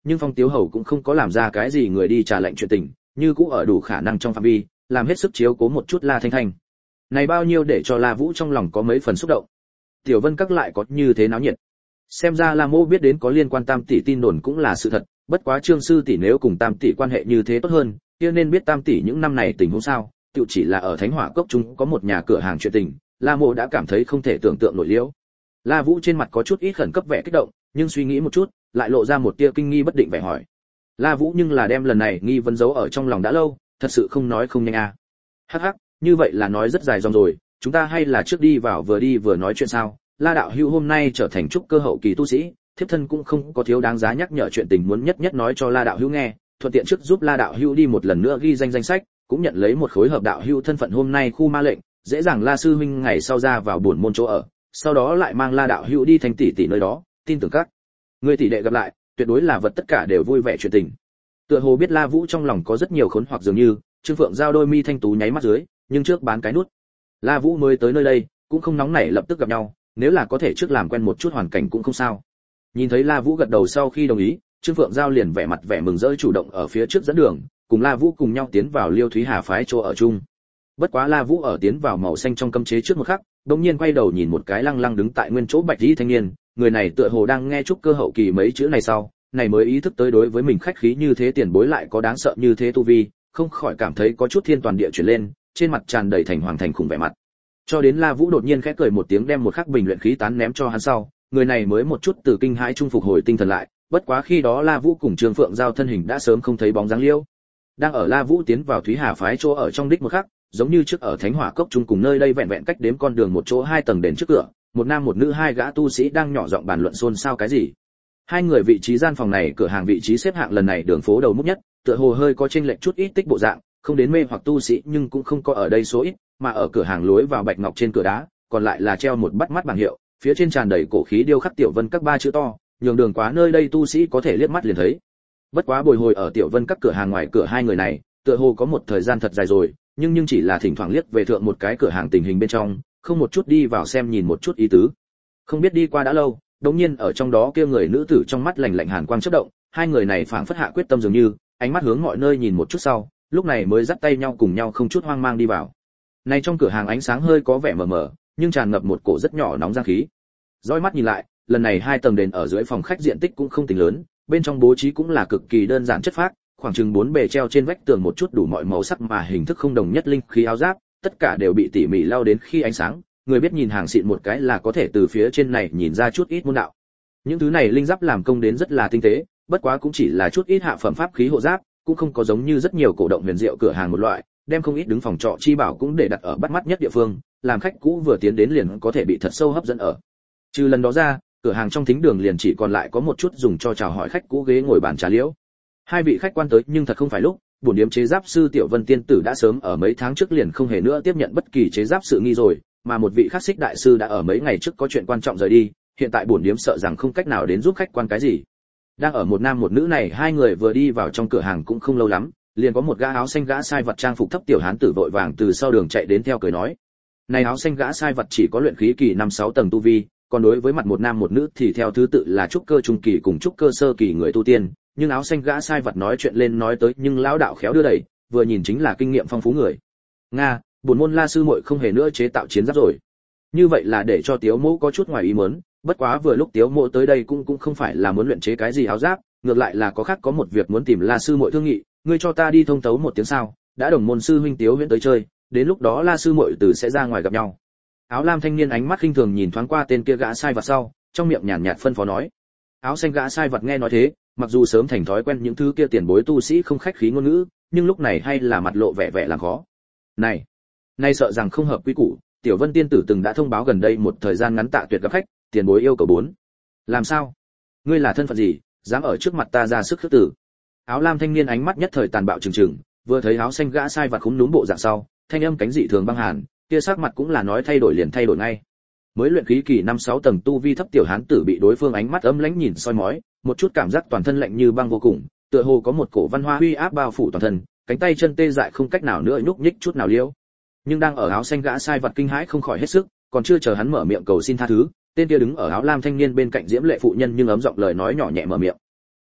nhưng Phong Tiếu Hầu cũng không có làm ra cái gì người đi trả lệnh chuyện tình, như cũng ở đủ khả năng trong phạm vi, làm hết sức chiếu cố một chút La Thanh Thanh. Này bao nhiêu để cho La Vũ trong lòng có mấy phần xúc động. Tiểu Vân các lại có như thế náo nhiệt. Xem ra La Mô biết đến có liên quan Tam tỷ tin đồn cũng là sự thật, bất quá Trương sư tỷ nếu cùng Tam tỷ quan hệ như thế tốt hơn, kia nên biết Tam tỷ những năm này tình huống sao, tự chỉ là ở Thánh Hỏa Cốc chúng có một nhà cửa hàng chuyện tình, La Mô đã cảm thấy không thể tưởng tượng nổi liễu. La Vũ trên mặt có chút ít khẩn cấp vẻ kích động, nhưng suy nghĩ một chút, lại lộ ra một tia kinh nghi bất định vẻ hỏi. La Vũ nhưng là đem lần này nghi vấn giấu ở trong lòng đã lâu, thật sự không nói không nhanh à. Hắc hắc, như vậy là nói rất dài dòng rồi, chúng ta hay là trước đi vào vừa đi vừa nói chuyện sao? La đạo hữu hôm nay trở thành trúc cơ hậu kỳ tu sĩ, thiếp thân cũng không có thiếu đáng giá nhắc nhở chuyện tình muốn nhất nhất nói cho La đạo hữu nghe, thuận tiện trước giúp La đạo hữu đi một lần nữa ghi danh danh sách, cũng nhận lấy một khối hợp đạo hữu thân phận hôm nay khu ma lệnh, dễ dàng La sư huynh ngày sau ra vào buồn môn chỗ ở, sau đó lại mang La đạo hữu đi thành tỷ tỷ nơi đó, tin tưởng các người tỷ đệ gặp lại, tuyệt đối là vật tất cả đều vui vẻ chuyện tình. Tựa hồ biết La Vũ trong lòng có rất nhiều khốn hoặc dường như, Trương Phượng giao đôi mi thanh tú nháy mắt dưới, nhưng trước bán cái nút. La Vũ mới tới nơi đây, cũng không nóng nảy lập tức gặp nhau, nếu là có thể trước làm quen một chút hoàn cảnh cũng không sao. Nhìn thấy La Vũ gật đầu sau khi đồng ý, Trương Phượng giao liền vẻ mặt vẻ mừng rỡ chủ động ở phía trước dẫn đường, cùng La Vũ cùng nhau tiến vào Liêu Thúy Hà phái chỗ ở chung. Bất quá La Vũ ở tiến vào màu xanh trong cấm chế trước một khắc, đột nhiên quay đầu nhìn một cái lăng lăng đứng tại nguyên chỗ bạch y thanh niên, người này tựa hồ đang nghe trúc cơ hậu kỳ mấy chữ này sau, này mới ý thức tới đối với mình khách khí như thế tiền bối lại có đáng sợ như thế tu vi, không khỏi cảm thấy có chút thiên toàn địa chuyển lên, trên mặt tràn đầy thành hoàng thành khủng vẻ mặt. Cho đến La Vũ đột nhiên khẽ cười một tiếng đem một khắc bình luyện khí tán ném cho hắn sau, người này mới một chút từ kinh hãi trung phục hồi tinh thần lại, bất quá khi đó La Vũ cùng Trương Phượng giao thân hình đã sớm không thấy bóng dáng liêu. Đang ở La Vũ tiến vào Thúy Hà phái chỗ ở trong đích một khắc, giống như trước ở Thánh Hỏa Cốc chung cùng nơi đây vẹn vẹn cách đếm con đường một chỗ hai tầng đền trước cửa, một nam một nữ hai gã tu sĩ đang nhỏ giọng bàn luận xôn xao cái gì. Hai người vị trí gian phòng này cửa hàng vị trí xếp hạng lần này đường phố đầu múc nhất, tựa hồ hơi có chênh lệch chút ít tích bộ dạng, không đến mê hoặc tu sĩ nhưng cũng không có ở đây số ít, mà ở cửa hàng lối vào bạch ngọc trên cửa đá, còn lại là treo một bắt mắt bảng hiệu, phía trên tràn đầy cổ khí điêu khắc Tiểu Vân các ba chữ to, nhường đường quá nơi đây tu sĩ có thể liếc mắt liền thấy. Bất quá bồi hồi ở Tiểu Vân các cửa hàng ngoài cửa hai người này, tựa hồ có một thời gian thật dài rồi, nhưng nhưng chỉ là thỉnh thoảng liếc về thượng một cái cửa hàng tình hình bên trong, không một chút đi vào xem nhìn một chút ý tứ. Không biết đi qua đã lâu, đống nhiên ở trong đó kia người nữ tử trong mắt lạnh lạnh hàn quang chớp động, hai người này phảng phất hạ quyết tâm dường như, ánh mắt hướng mọi nơi nhìn một chút sau, lúc này mới dắt tay nhau cùng nhau không chút hoang mang đi vào. Này trong cửa hàng ánh sáng hơi có vẻ mờ mờ, nhưng tràn ngập một cổ rất nhỏ nóng giang khí. Dõi mắt nhìn lại, lần này hai tầng đền ở dưới phòng khách diện tích cũng không tính lớn, bên trong bố trí cũng là cực kỳ đơn giản chất phác, khoảng chừng bốn bề treo trên vách tường một chút đủ mọi màu sắc mà hình thức không đồng nhất linh khí áo giáp, tất cả đều bị tỉ mỉ lau đến khi ánh sáng, người biết nhìn hàng xịn một cái là có thể từ phía trên này nhìn ra chút ít môn đạo. Những thứ này linh giáp làm công đến rất là tinh tế, bất quá cũng chỉ là chút ít hạ phẩm pháp khí hộ giáp, cũng không có giống như rất nhiều cổ động huyền diệu cửa hàng một loại, đem không ít đứng phòng trọ chi bảo cũng để đặt ở bắt mắt nhất địa phương, làm khách cũ vừa tiến đến liền có thể bị thật sâu hấp dẫn ở. Trừ lần đó ra, cửa hàng trong thính đường liền chỉ còn lại có một chút dùng cho chào hỏi khách cũ ghế ngồi bàn trà liễu. Hai vị khách quan tới nhưng thật không phải lúc, bổn điếm chế giáp sư Tiểu Vân tiên tử đã sớm ở mấy tháng trước liền không hề nữa tiếp nhận bất kỳ chế giáp sự nghi rồi, mà một vị khắc xích đại sư đã ở mấy ngày trước có chuyện quan trọng rời đi, hiện tại bổn điếm sợ rằng không cách nào đến giúp khách quan cái gì. Đang ở một nam một nữ này hai người vừa đi vào trong cửa hàng cũng không lâu lắm, liền có một gã áo xanh gã sai vật trang phục thấp tiểu hán tử vội vàng từ sau đường chạy đến theo cười nói. Này áo xanh gã sai vật chỉ có luyện khí kỳ năm sáu tầng tu vi, còn đối với mặt một nam một nữ thì theo thứ tự là trúc cơ trung kỳ cùng trúc cơ sơ kỳ người tu tiên, nhưng áo xanh gã sai vật nói chuyện lên nói tới nhưng lão đạo khéo đưa đẩy, vừa nhìn chính là kinh nghiệm phong phú người. Nga, bổn môn La sư muội không hề nữa chế tạo chiến giáp rồi. Như vậy là để cho Tiếu Mỗ có chút ngoài ý muốn, bất quá vừa lúc Tiếu Mỗ tới đây cũng cũng không phải là muốn luyện chế cái gì áo giáp, ngược lại là có khác có một việc muốn tìm La sư muội thương nghị, ngươi cho ta đi thông tấu một tiếng sao? Đã đồng môn sư huynh Tiếu Huyễn tới chơi, đến lúc đó La sư muội từ sẽ ra ngoài gặp nhau. Áo lam thanh niên ánh mắt khinh thường nhìn thoáng qua tên kia gã sai vật sau, trong miệng nhàn nhạt phân phó nói. Áo xanh gã sai vật nghe nói thế, mặc dù sớm thành thói quen những thứ kia tiền bối tu sĩ không khách khí ngôn ngữ, nhưng lúc này hay là mặt lộ vẻ vẻ làm khó. Này, nay sợ rằng không hợp quy củ, Tiểu Vân tiên tử từng đã thông báo gần đây một thời gian ngắn tạ tuyệt gặp khách, tiền bối yêu cầu bốn. Làm sao? Ngươi là thân phận gì, dám ở trước mặt ta ra sức khước tử? Áo lam thanh niên ánh mắt nhất thời tàn bạo trừng trừng, vừa thấy áo xanh gã sai vật khúm núm bộ dạng sau, thanh âm cánh dị thường băng hàn, kia sắc mặt cũng là nói thay đổi liền thay đổi ngay. Mới luyện khí kỳ năm sáu tầng tu vi thấp tiểu hán tử bị đối phương ánh mắt ấm lãnh nhìn soi mói, một chút cảm giác toàn thân lạnh như băng vô cùng, tựa hồ có một cổ văn hoa uy áp bao phủ toàn thân, cánh tay chân tê dại không cách nào nữa nhúc nhích chút nào liêu. Nhưng đang ở áo xanh gã sai vật kinh hãi không khỏi hết sức, còn chưa chờ hắn mở miệng cầu xin tha thứ, tên kia đứng ở áo lam thanh niên bên cạnh diễm lệ phụ nhân nhưng ấm giọng lời nói nhỏ nhẹ mở miệng.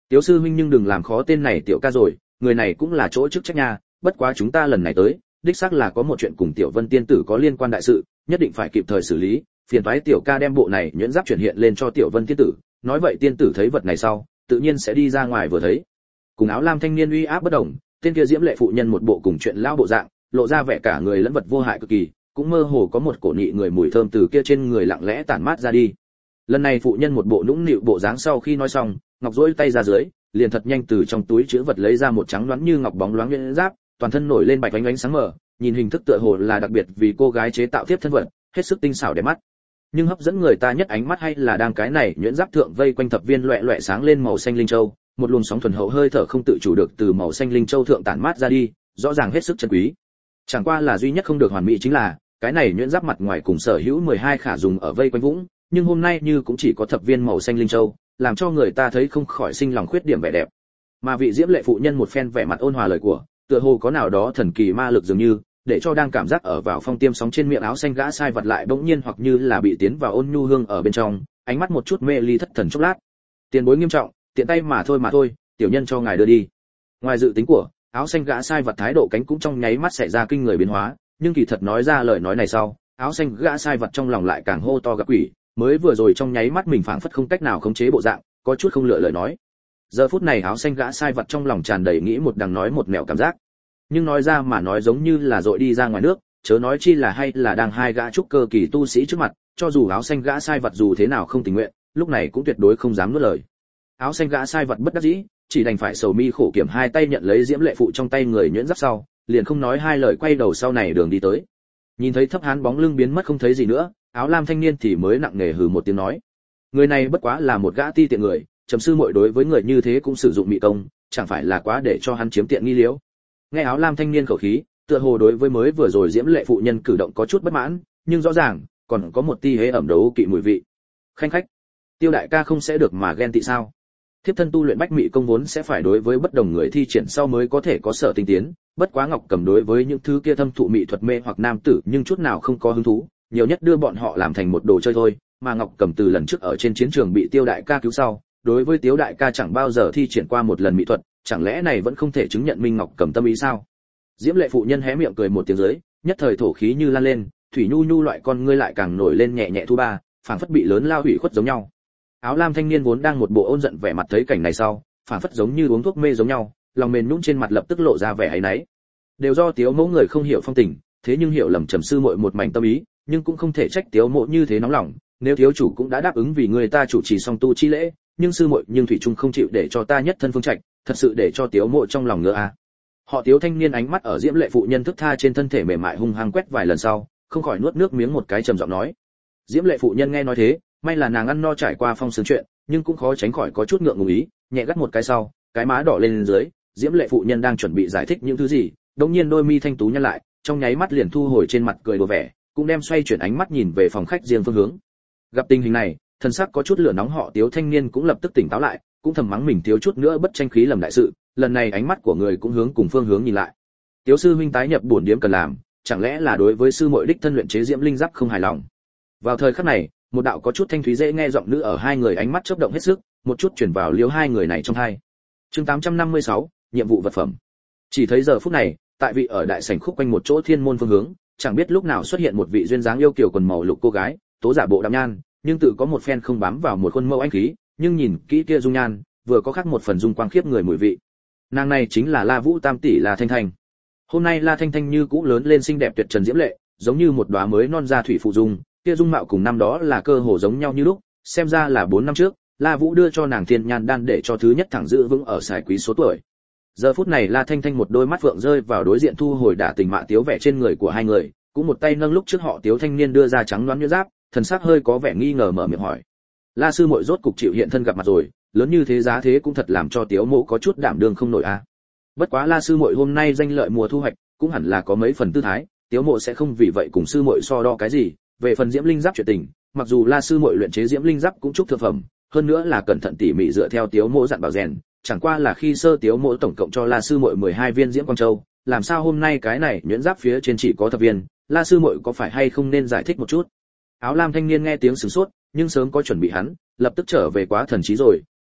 Tiểu sư huynh nhưng đừng làm khó tên này tiểu ca rồi, người này cũng là chỗ chức trách nha, bất quá chúng ta lần này tới, đích xác là có một chuyện cùng Tiểu Vân tiên tử có liên quan đại sự, nhất định phải kịp thời xử lý, phiền toái tiểu ca đem bộ này nhuyễn giáp chuyển hiện lên cho Tiểu Vân tiên tử. Nói vậy tiên tử thấy vật này sau, tự nhiên sẽ đi ra ngoài vừa thấy. Cùng áo lam thanh niên uy áp bất động, tên kia diễm lệ phụ nhân một bộ cùng chuyện lao bộ dạng, lộ ra vẻ cả người lẫn vật vô hại cực kỳ, cũng mơ hồ có một cổ nhị người mùi thơm từ kia trên người lặng lẽ tản mát ra đi. Lần này phụ nhân một bộ nũng nịu bộ dáng sau khi nói xong, ngọc duỗi tay ra dưới, liền thật nhanh từ trong túi chứa vật lấy ra một trắng loáng như ngọc bóng loáng nhuyễn giáp, toàn thân nổi lên bạch ánh ánh sáng mờ, nhìn hình thức tựa hồ là đặc biệt vì cô gái chế tạo tiếp thân vật, hết sức tinh xảo đẹp mắt. Nhưng hấp dẫn người ta nhất ánh mắt hay là đang cái này nhuyễn giáp thượng vây quanh thập viên loẹt loẹt sáng lên màu xanh linh châu, một luồng sóng thuần hậu hơi thở không tự chủ được từ màu xanh linh châu thượng tản mát ra đi, rõ ràng hết sức chân quý. Chẳng qua là duy nhất không được hoàn mỹ chính là, cái này nhuyễn giáp mặt ngoài cùng sở hữu mười hai khả dùng ở vây quanh vũng, nhưng hôm nay như cũng chỉ có thập viên màu xanh linh châu, làm cho người ta thấy không khỏi sinh lòng khuyết điểm vẻ đẹp. Mà vị diễm lệ phụ nhân một phen vẻ mặt ôn hòa lời của, tựa hồ có nào đó thần kỳ ma lực dường như, để cho đang cảm giác ở vào phong tiêm sóng trên miệng áo xanh gã sai vật lại bỗng nhiên hoặc như là bị tiến vào ôn nhu hương ở bên trong, ánh mắt một chút mê ly thất thần chốc lát. Tiền bối nghiêm trọng, tiện tay mà thôi mà thôi, tiểu nhân cho ngài đưa đi. Ngoài dự tính của, áo xanh gã sai vật thái độ cánh cũng trong nháy mắt xảy ra kinh người biến hóa, nhưng kỳ thật nói ra lời nói này sau, áo xanh gã sai vật trong lòng lại càng hô to gặp quỷ, mới vừa rồi trong nháy mắt mình phảng phất không cách nào khống chế bộ dạng, có chút không lựa lời nói. Giờ phút này áo xanh gã sai vật trong lòng tràn đầy nghĩ một đằng nói một nẻo cảm giác, nhưng nói ra mà nói giống như là dội đi ra ngoài nước, chớ nói chi là hay là đang hai gã trúc cơ kỳ tu sĩ trước mặt, cho dù áo xanh gã sai vật dù thế nào không tình nguyện, lúc này cũng tuyệt đối không dám nuốt lời. Áo xanh gã sai vật bất đắc dĩ, chỉ đành phải sầu mi khổ kiểm hai tay nhận lấy diễm lệ phụ trong tay người nhuyễn giáp sau, liền không nói hai lời quay đầu sau này đường đi tới. Nhìn thấy thấp hán bóng lưng biến mất không thấy gì nữa, áo lam thanh niên thì mới nặng nề hừ một tiếng nói: người này bất quá là một gã ti tiện người, trầm sư muội đối với người như thế cũng sử dụng mị công, chẳng phải là quá để cho hắn chiếm tiện nghi liễu. Nghe áo lam thanh niên khẩu khí, tựa hồ đối với mới vừa rồi diễm lệ phụ nhân cử động có chút bất mãn, nhưng rõ ràng còn có một ti hế ẩm đấu kỵ mùi vị. Khanh khách, Tiêu đại ca không sẽ được mà ghen tị sao? Thiếp thân tu luyện bách mị công vốn sẽ phải đối với bất đồng người thi triển sau mới có thể có sở tinh tiến, bất quá Ngọc Cầm đối với những thứ kia thâm thụ mị thuật mê hoặc nam tử nhưng chút nào không có hứng thú, nhiều nhất đưa bọn họ làm thành một đồ chơi thôi, mà Ngọc Cầm từ lần trước ở trên chiến trường bị Tiêu đại ca cứu sau, đối với Tiêu đại ca chẳng bao giờ thi triển qua một lần mỹ thuật, chẳng lẽ này vẫn không thể chứng nhận Minh Ngọc Cầm tâm ý sao? Diễm lệ phụ nhân hé miệng cười một tiếng dưới, nhất thời thổ khí như lan lên, thủy nhu nhu loại con ngươi lại càng nổi lên nhẹ nhẹ thu ba, phảng phất bị lớn lao hủy khuất giống nhau. Áo lam thanh niên vốn đang một bộ ôn giận vẻ mặt thấy cảnh này sau, phảng phất giống như uống thuốc mê giống nhau, lòng mềm nhũn trên mặt lập tức lộ ra vẻ áy náy. Đều do Tiếu Mẫu người không hiểu phong tình, thế nhưng hiểu lầm trầm sư muội một mảnh tâm ý, nhưng cũng không thể trách Tiếu Mẫu như thế nóng lòng, nếu thiếu chủ cũng đã đáp ứng vì người ta chủ trì song tu chi lễ, nhưng sư muội nhưng thủy chung không chịu để cho ta nhất thân phương trạch, thật sự để cho Tiếu Mẫu trong lòng ngứa à. Họ Tiếu thanh niên ánh mắt ở diễm lệ phụ nhân thức tha trên thân thể mềm mại hung hăng quét vài lần sau, không khỏi nuốt nước miếng một cái trầm giọng nói. Diễm lệ phụ nhân nghe nói thế, may là nàng ăn no trải qua phong sướng chuyện, nhưng cũng khó tránh khỏi có chút ngượng ngùng ý, nhẹ gắt một cái sau, cái má đỏ lên dưới, diễm lệ phụ nhân đang chuẩn bị giải thích những thứ gì, đột nhiên đôi mi thanh tú nhăn lại, trong nháy mắt liền thu hồi trên mặt cười đùa vẻ, cũng đem xoay chuyển ánh mắt nhìn về phòng khách riêng phương hướng. Gặp tình hình này, thần sắc có chút lửa nóng họ Tiếu thanh niên cũng lập tức tỉnh táo lại, cũng thầm mắng mình thiếu chút nữa bất tranh khí lầm đại sự, lần này ánh mắt của người cũng hướng cùng phương hướng nhìn lại. Tiếu sư huynh tái nhập bổn điếm cần làm, chẳng lẽ là đối với sư muội đích thân luyện chế diễm linh giáp không hài lòng? Vào thời khắc này, một đạo có chút thanh thúy dễ nghe giọng nữ ở hai người ánh mắt chớp động hết sức, một chút truyền vào liếu hai người này trong hai. Chương tám trăm năm mươi sáu, nhiệm vụ vật phẩm. Chỉ thấy giờ phút này, tại vị ở đại sảnh khúc quanh một chỗ thiên môn phương hướng, chẳng biết lúc nào xuất hiện một vị duyên dáng yêu kiều quần màu lục cô gái, tố giả bộ đạm nhan, nhưng tự có một phen không bám vào một khuôn mẫu anh khí, nhưng nhìn kỹ kia dung nhan, vừa có khác một phần dung quang khiếp người mùi vị. Nàng này chính là La Vũ Tam tỷ La Thanh Thanh. Hôm nay La Thanh Thanh như cũ lớn lên xinh đẹp tuyệt trần diễm lệ, giống như một đóa mới non ra thủy phụ dung, kia dung mạo cùng năm đó là cơ hồ giống nhau như lúc, xem ra là bốn năm trước, La Vũ đưa cho nàng thiên nhan đan để cho thứ nhất thẳng giữ vững ở sải quý số tuổi. Giờ phút này La Thanh Thanh một đôi mắt phượng rơi vào đối diện thu hồi đả tình mạ tiếu vẻ trên người của hai người, cũng một tay nâng lúc trước họ Tiếu thanh niên đưa ra trắng đoán như giáp, thần sắc hơi có vẻ nghi ngờ mở miệng hỏi. La sư muội rốt cục chịu hiện thân gặp mặt rồi, lớn như thế giá thế cũng thật làm cho Tiếu mộ có chút đảm đương không nổi a. À. Bất quá La sư muội hôm nay danh lợi mùa thu hoạch, cũng hẳn là có mấy phần tư thái, Tiếu mộ sẽ không vì vậy cùng sư muội so đo cái gì. Về phần diễm linh giáp chuyện tình, mặc dù La sư muội luyện chế diễm linh giáp cũng chúc thượng phẩm, hơn nữa là cẩn thận tỉ mỉ dựa theo Tiếu mộ dặn bảo rèn, chẳng qua là khi sơ Tiếu mộ tổng cộng cho La sư muội mười hai viên diễm quang châu, làm sao hôm nay cái này nhuyễn giáp phía trên chỉ có thập viên, La sư muội có phải hay không nên giải thích một chút. Áo lam thanh niên nghe tiếng sửng sốt, nhưng sớm có chuẩn bị hắn, lập tức trở về quá thần trí rồi,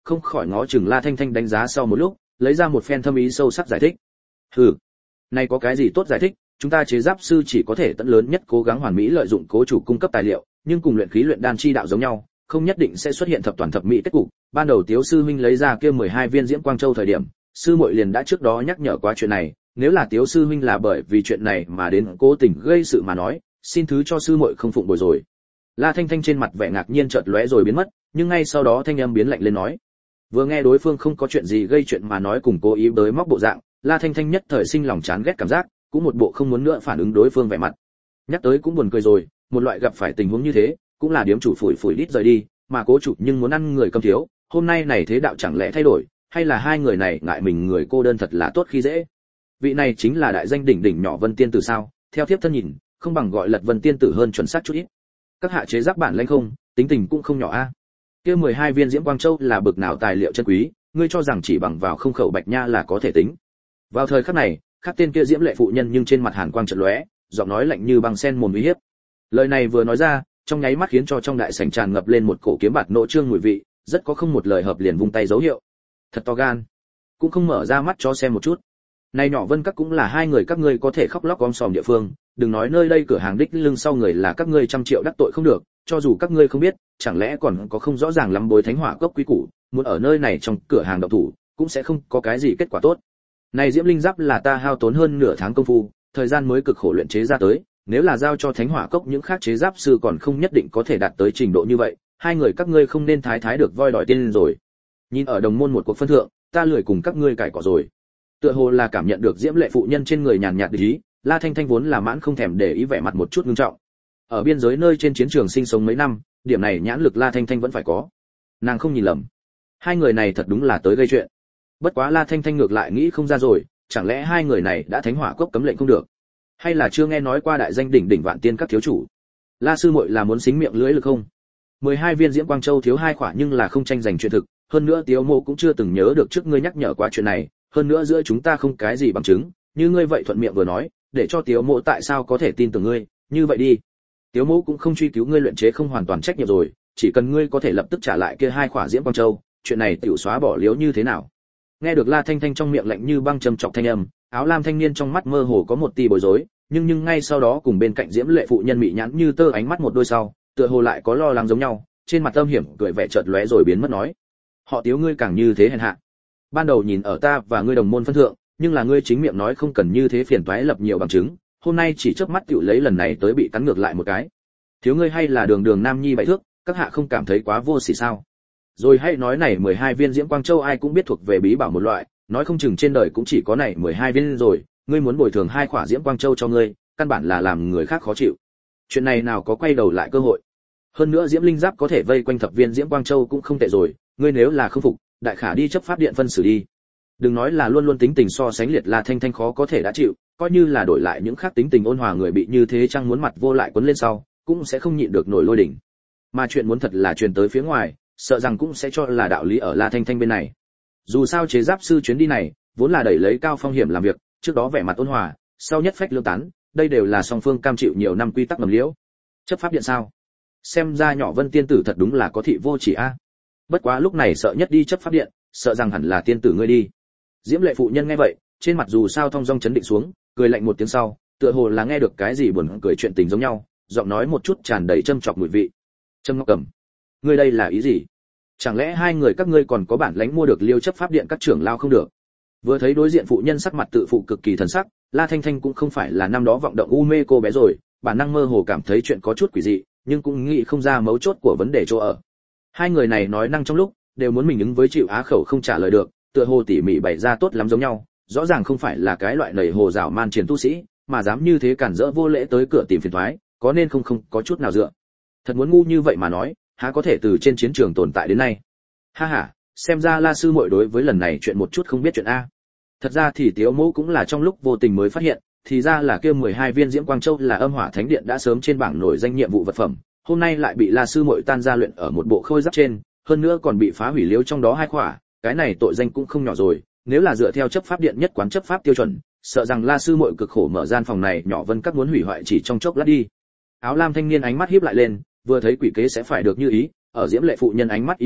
không khỏi ngó chừng La Thanh Thanh đánh giá sau một lúc, lấy ra một phen thâm ý sâu sắc giải thích. Hừ, này có cái gì tốt giải thích, chúng ta chế giáp sư chỉ có thể tận lớn nhất cố gắng hoàn mỹ lợi dụng cố chủ cung cấp tài liệu, nhưng cùng luyện khí luyện đan chi đạo giống nhau, không nhất định sẽ xuất hiện thập toàn thập mỹ kết cục. Ban đầu Tiếu sư huynh lấy ra kia mười hai viên Diễm Quang Châu thời điểm, sư muội liền đã trước đó nhắc nhở qua chuyện này, nếu là Tiếu sư huynh là bởi vì chuyện này mà đến cố tình gây sự mà nói, xin thứ cho sư muội không phụng bồi rồi. La Thanh Thanh trên mặt vẻ ngạc nhiên chợt lóe rồi biến mất, nhưng ngay sau đó thanh âm biến lạnh lên nói. Vừa nghe đối phương không có chuyện gì gây chuyện mà nói cùng cố ý tới móc bộ dạng, La Thanh Thanh nhất thời sinh lòng chán ghét cảm giác, cũng một bộ không muốn nữa phản ứng đối phương vẻ mặt. Nhắc tới cũng buồn cười rồi, một loại gặp phải tình huống như thế, cũng là điếm chủ phủi phủi đít rời đi, mà cố chủ nhưng muốn ăn người cầm thiếu, hôm nay này thế đạo chẳng lẽ thay đổi, hay là hai người này ngại mình người cô đơn thật là tốt khi dễ. Vị này chính là đại danh đỉnh đỉnh nhỏ Vân Tiên tử sao? Theo thiếp thân nhìn, không bằng gọi Lật Vân Tiên tử hơn chuẩn xác chút ít. Các hạ chế giáp bản lãnh không, tính tình cũng không nhỏ a. Kia mười hai viên Diễm Quang Châu là bực nào tài liệu chân quý, ngươi cho rằng chỉ bằng vào không khẩu bạch nha là có thể tính. Vào thời khắc này, khác tên kia Diễm Lệ phụ nhân nhưng trên mặt hàn quang chợt lóe, giọng nói lạnh như băng sen mồm uy hiếp. Lời này vừa nói ra, trong nháy mắt khiến cho trong đại sảnh tràn ngập lên một cổ kiếm bạt nộ trương mùi vị, rất có không một lời hợp liền vung tay dấu hiệu. Thật to gan, cũng không mở ra mắt cho xem một chút. Này nhỏ Vân Các cũng là hai người các ngươi có thể khóc lóc om sòm địa phương, đừng nói nơi đây cửa hàng đích lưng sau người là các ngươi trăm triệu đắc tội không được, cho dù các ngươi không biết, chẳng lẽ còn có không rõ ràng lắm bối thánh hỏa cốc quý củ, muốn ở nơi này trong cửa hàng động thủ, cũng sẽ không có cái gì kết quả tốt. Này Diễm Linh Giáp là ta hao tốn hơn nửa tháng công phu, thời gian mới cực khổ luyện chế ra tới, nếu là giao cho thánh hỏa cốc những khác chế giáp sư còn không nhất định có thể đạt tới trình độ như vậy, hai người các ngươi không nên thái thái được voi đòi tiên rồi. Nhìn ở đồng môn một cuộc phân thượng, ta lười cùng các ngươi cãi cọ rồi. Tựa hồ là cảm nhận được Diễm Lệ phụ nhân trên người nhàn nhạt địch ý, La Thanh Thanh vốn là mãn không thèm để ý vẻ mặt một chút nghiêm trọng. Ở biên giới nơi trên chiến trường sinh sống mấy năm, điểm này nhãn lực La Thanh Thanh vẫn phải có. Nàng không nhìn lầm, hai người này thật đúng là tới gây chuyện. Bất quá La Thanh Thanh ngược lại nghĩ không ra rồi, chẳng lẽ hai người này đã thánh hỏa cốc cấm lệnh không được, hay là chưa nghe nói qua đại danh đỉnh đỉnh vạn tiên các thiếu chủ? La sư muội là muốn xính miệng lưỡi lực không? mười hai viên Diễm Quang Châu thiếu hai khỏa nhưng là không tranh giành chuyện thực, hơn nữa Tiếu Mộ cũng chưa từng nhớ được trước ngươi nhắc nhở qua chuyện này, hơn nữa giữa chúng ta không cái gì bằng chứng, như ngươi vậy thuận miệng vừa nói, để cho Tiếu Mộ tại sao có thể tin tưởng ngươi, như vậy đi. Tiếu Mộ cũng không truy cứu ngươi luyện chế không hoàn toàn trách nhiệm rồi, chỉ cần ngươi có thể lập tức trả lại kia hai khỏa Diễm Quang Châu, chuyện này tiểu xóa bỏ liếu như thế nào? Nghe được La Thanh Thanh trong miệng lạnh như băng trầm chọc thanh âm, áo lam thanh niên trong mắt mơ hồ có một tia bối rối, nhưng nhưng ngay sau đó cùng bên cạnh Diễm Lệ phụ nhân mị nhãn như tơ ánh mắt một đôi sau, tựa hồ lại có lo lắng giống nhau, trên mặt âm hiểm cười vẻ chợt lóe rồi biến mất nói: "Họ Tiếu ngươi càng như thế hèn hạ. Ban đầu nhìn ở ta và ngươi đồng môn phân thượng, nhưng là ngươi chính miệng nói không cần như thế phiền toái lập nhiều bằng chứng, hôm nay chỉ chớp mắt tựu lấy lần này tới bị cắn ngược lại một cái. Thiếu ngươi hay là đường đường nam nhi bảy thước, các hạ không cảm thấy quá vô sỉ sao? Rồi hay nói này mười hai viên Diễm Quang Châu ai cũng biết thuộc về bí bảo một loại, nói không chừng trên đời cũng chỉ có này mười hai viên rồi, ngươi muốn bồi thường hai khỏa Diễm Quang Châu cho ngươi, căn bản là làm người khác khó chịu. Chuyện này nào có quay đầu lại cơ hội. Hơn nữa Diễm Linh Giáp có thể vây quanh thập viên Diễm Quang Châu cũng không tệ rồi, ngươi nếu là không phục, đại khả đi chấp pháp điện phân xử đi. Đừng nói là luôn luôn tính tình so sánh liệt La Thanh Thanh khó có thể đã chịu, coi như là đổi lại những khác tính tình ôn hòa người bị như thế chăng muốn mặt vô lại quấn lên sau, cũng sẽ không nhịn được nổi lôi đỉnh. Mà chuyện muốn thật là truyền tới phía ngoài, sợ rằng cũng sẽ cho là đạo lý ở La Thanh Thanh bên này. Dù sao chế giáp sư chuyến đi này, vốn là đẩy lấy cao phong hiểm làm việc, trước đó vẻ mặt ôn hòa, sau nhất phách lương tán, đây đều là song phương cam chịu nhiều năm quy tắc ngầm liễu. Chấp pháp điện sao? Xem ra nhỏ Vân tiên tử thật đúng là có thị vô chỉ a. Bất quá lúc này sợ nhất đi chấp pháp điện, sợ rằng hẳn là tiên tử ngươi đi. Diễm Lệ phụ nhân nghe vậy, trên mặt dù sao thong dong chấn định xuống, cười lạnh một tiếng sau, tựa hồ là nghe được cái gì buồn cười chuyện tình giống nhau, giọng nói một chút tràn đầy châm chọc mùi vị. Trâm Ngọc Cẩm, ngươi đây là ý gì? Chẳng lẽ hai người các ngươi còn có bản lãnh mua được Liêu chấp pháp điện các trưởng lao không được? Vừa thấy đối diện phụ nhân sắc mặt tự phụ cực kỳ thần sắc, La Thanh Thanh cũng không phải là năm đó vọng động u mê cô bé rồi, bản năng mơ hồ cảm thấy chuyện có chút quỷ dị, nhưng cũng nghĩ không ra mấu chốt của vấn đề chỗ ở. Hai người này nói năng trong lúc, đều muốn mình ứng với chịu á khẩu không trả lời được, tựa hồ tỉ mỉ bày ra tốt lắm giống nhau, rõ ràng không phải là cái loại nảy hồ rào man triển tu sĩ, mà dám như thế cản rỡ vô lễ tới cửa tìm phiền toái, có nên không không có chút nào dựa. Thật muốn ngu như vậy mà nói, há có thể từ trên chiến trường tồn tại đến nay. Ha ha, xem ra La sư muội đối với lần này chuyện một chút không biết chuyện a. Thật ra thì Tiếu Mẫu cũng là trong lúc vô tình mới phát hiện, thì ra là kia mười hai viên Diễm Quang Châu là Âm Hỏa Thánh Điện đã sớm trên bảng nổi danh nhiệm vụ vật phẩm, hôm nay lại bị La sư muội tan ra luyện ở một bộ khôi giáp trên, hơn nữa còn bị phá hủy liếu trong đó hai khỏa, cái này tội danh cũng không nhỏ rồi, nếu là dựa theo chấp pháp điện nhất quán chấp pháp tiêu chuẩn, sợ rằng La sư muội cực khổ mở gian phòng này nhỏ Vân Các muốn hủy hoại chỉ trong chốc lát đi. Áo lam thanh niên ánh mắt híp lại lên, vừa thấy quỷ kế sẽ phải được như ý, ở Diễm Lệ phụ nhân ánh mắt ý bảo,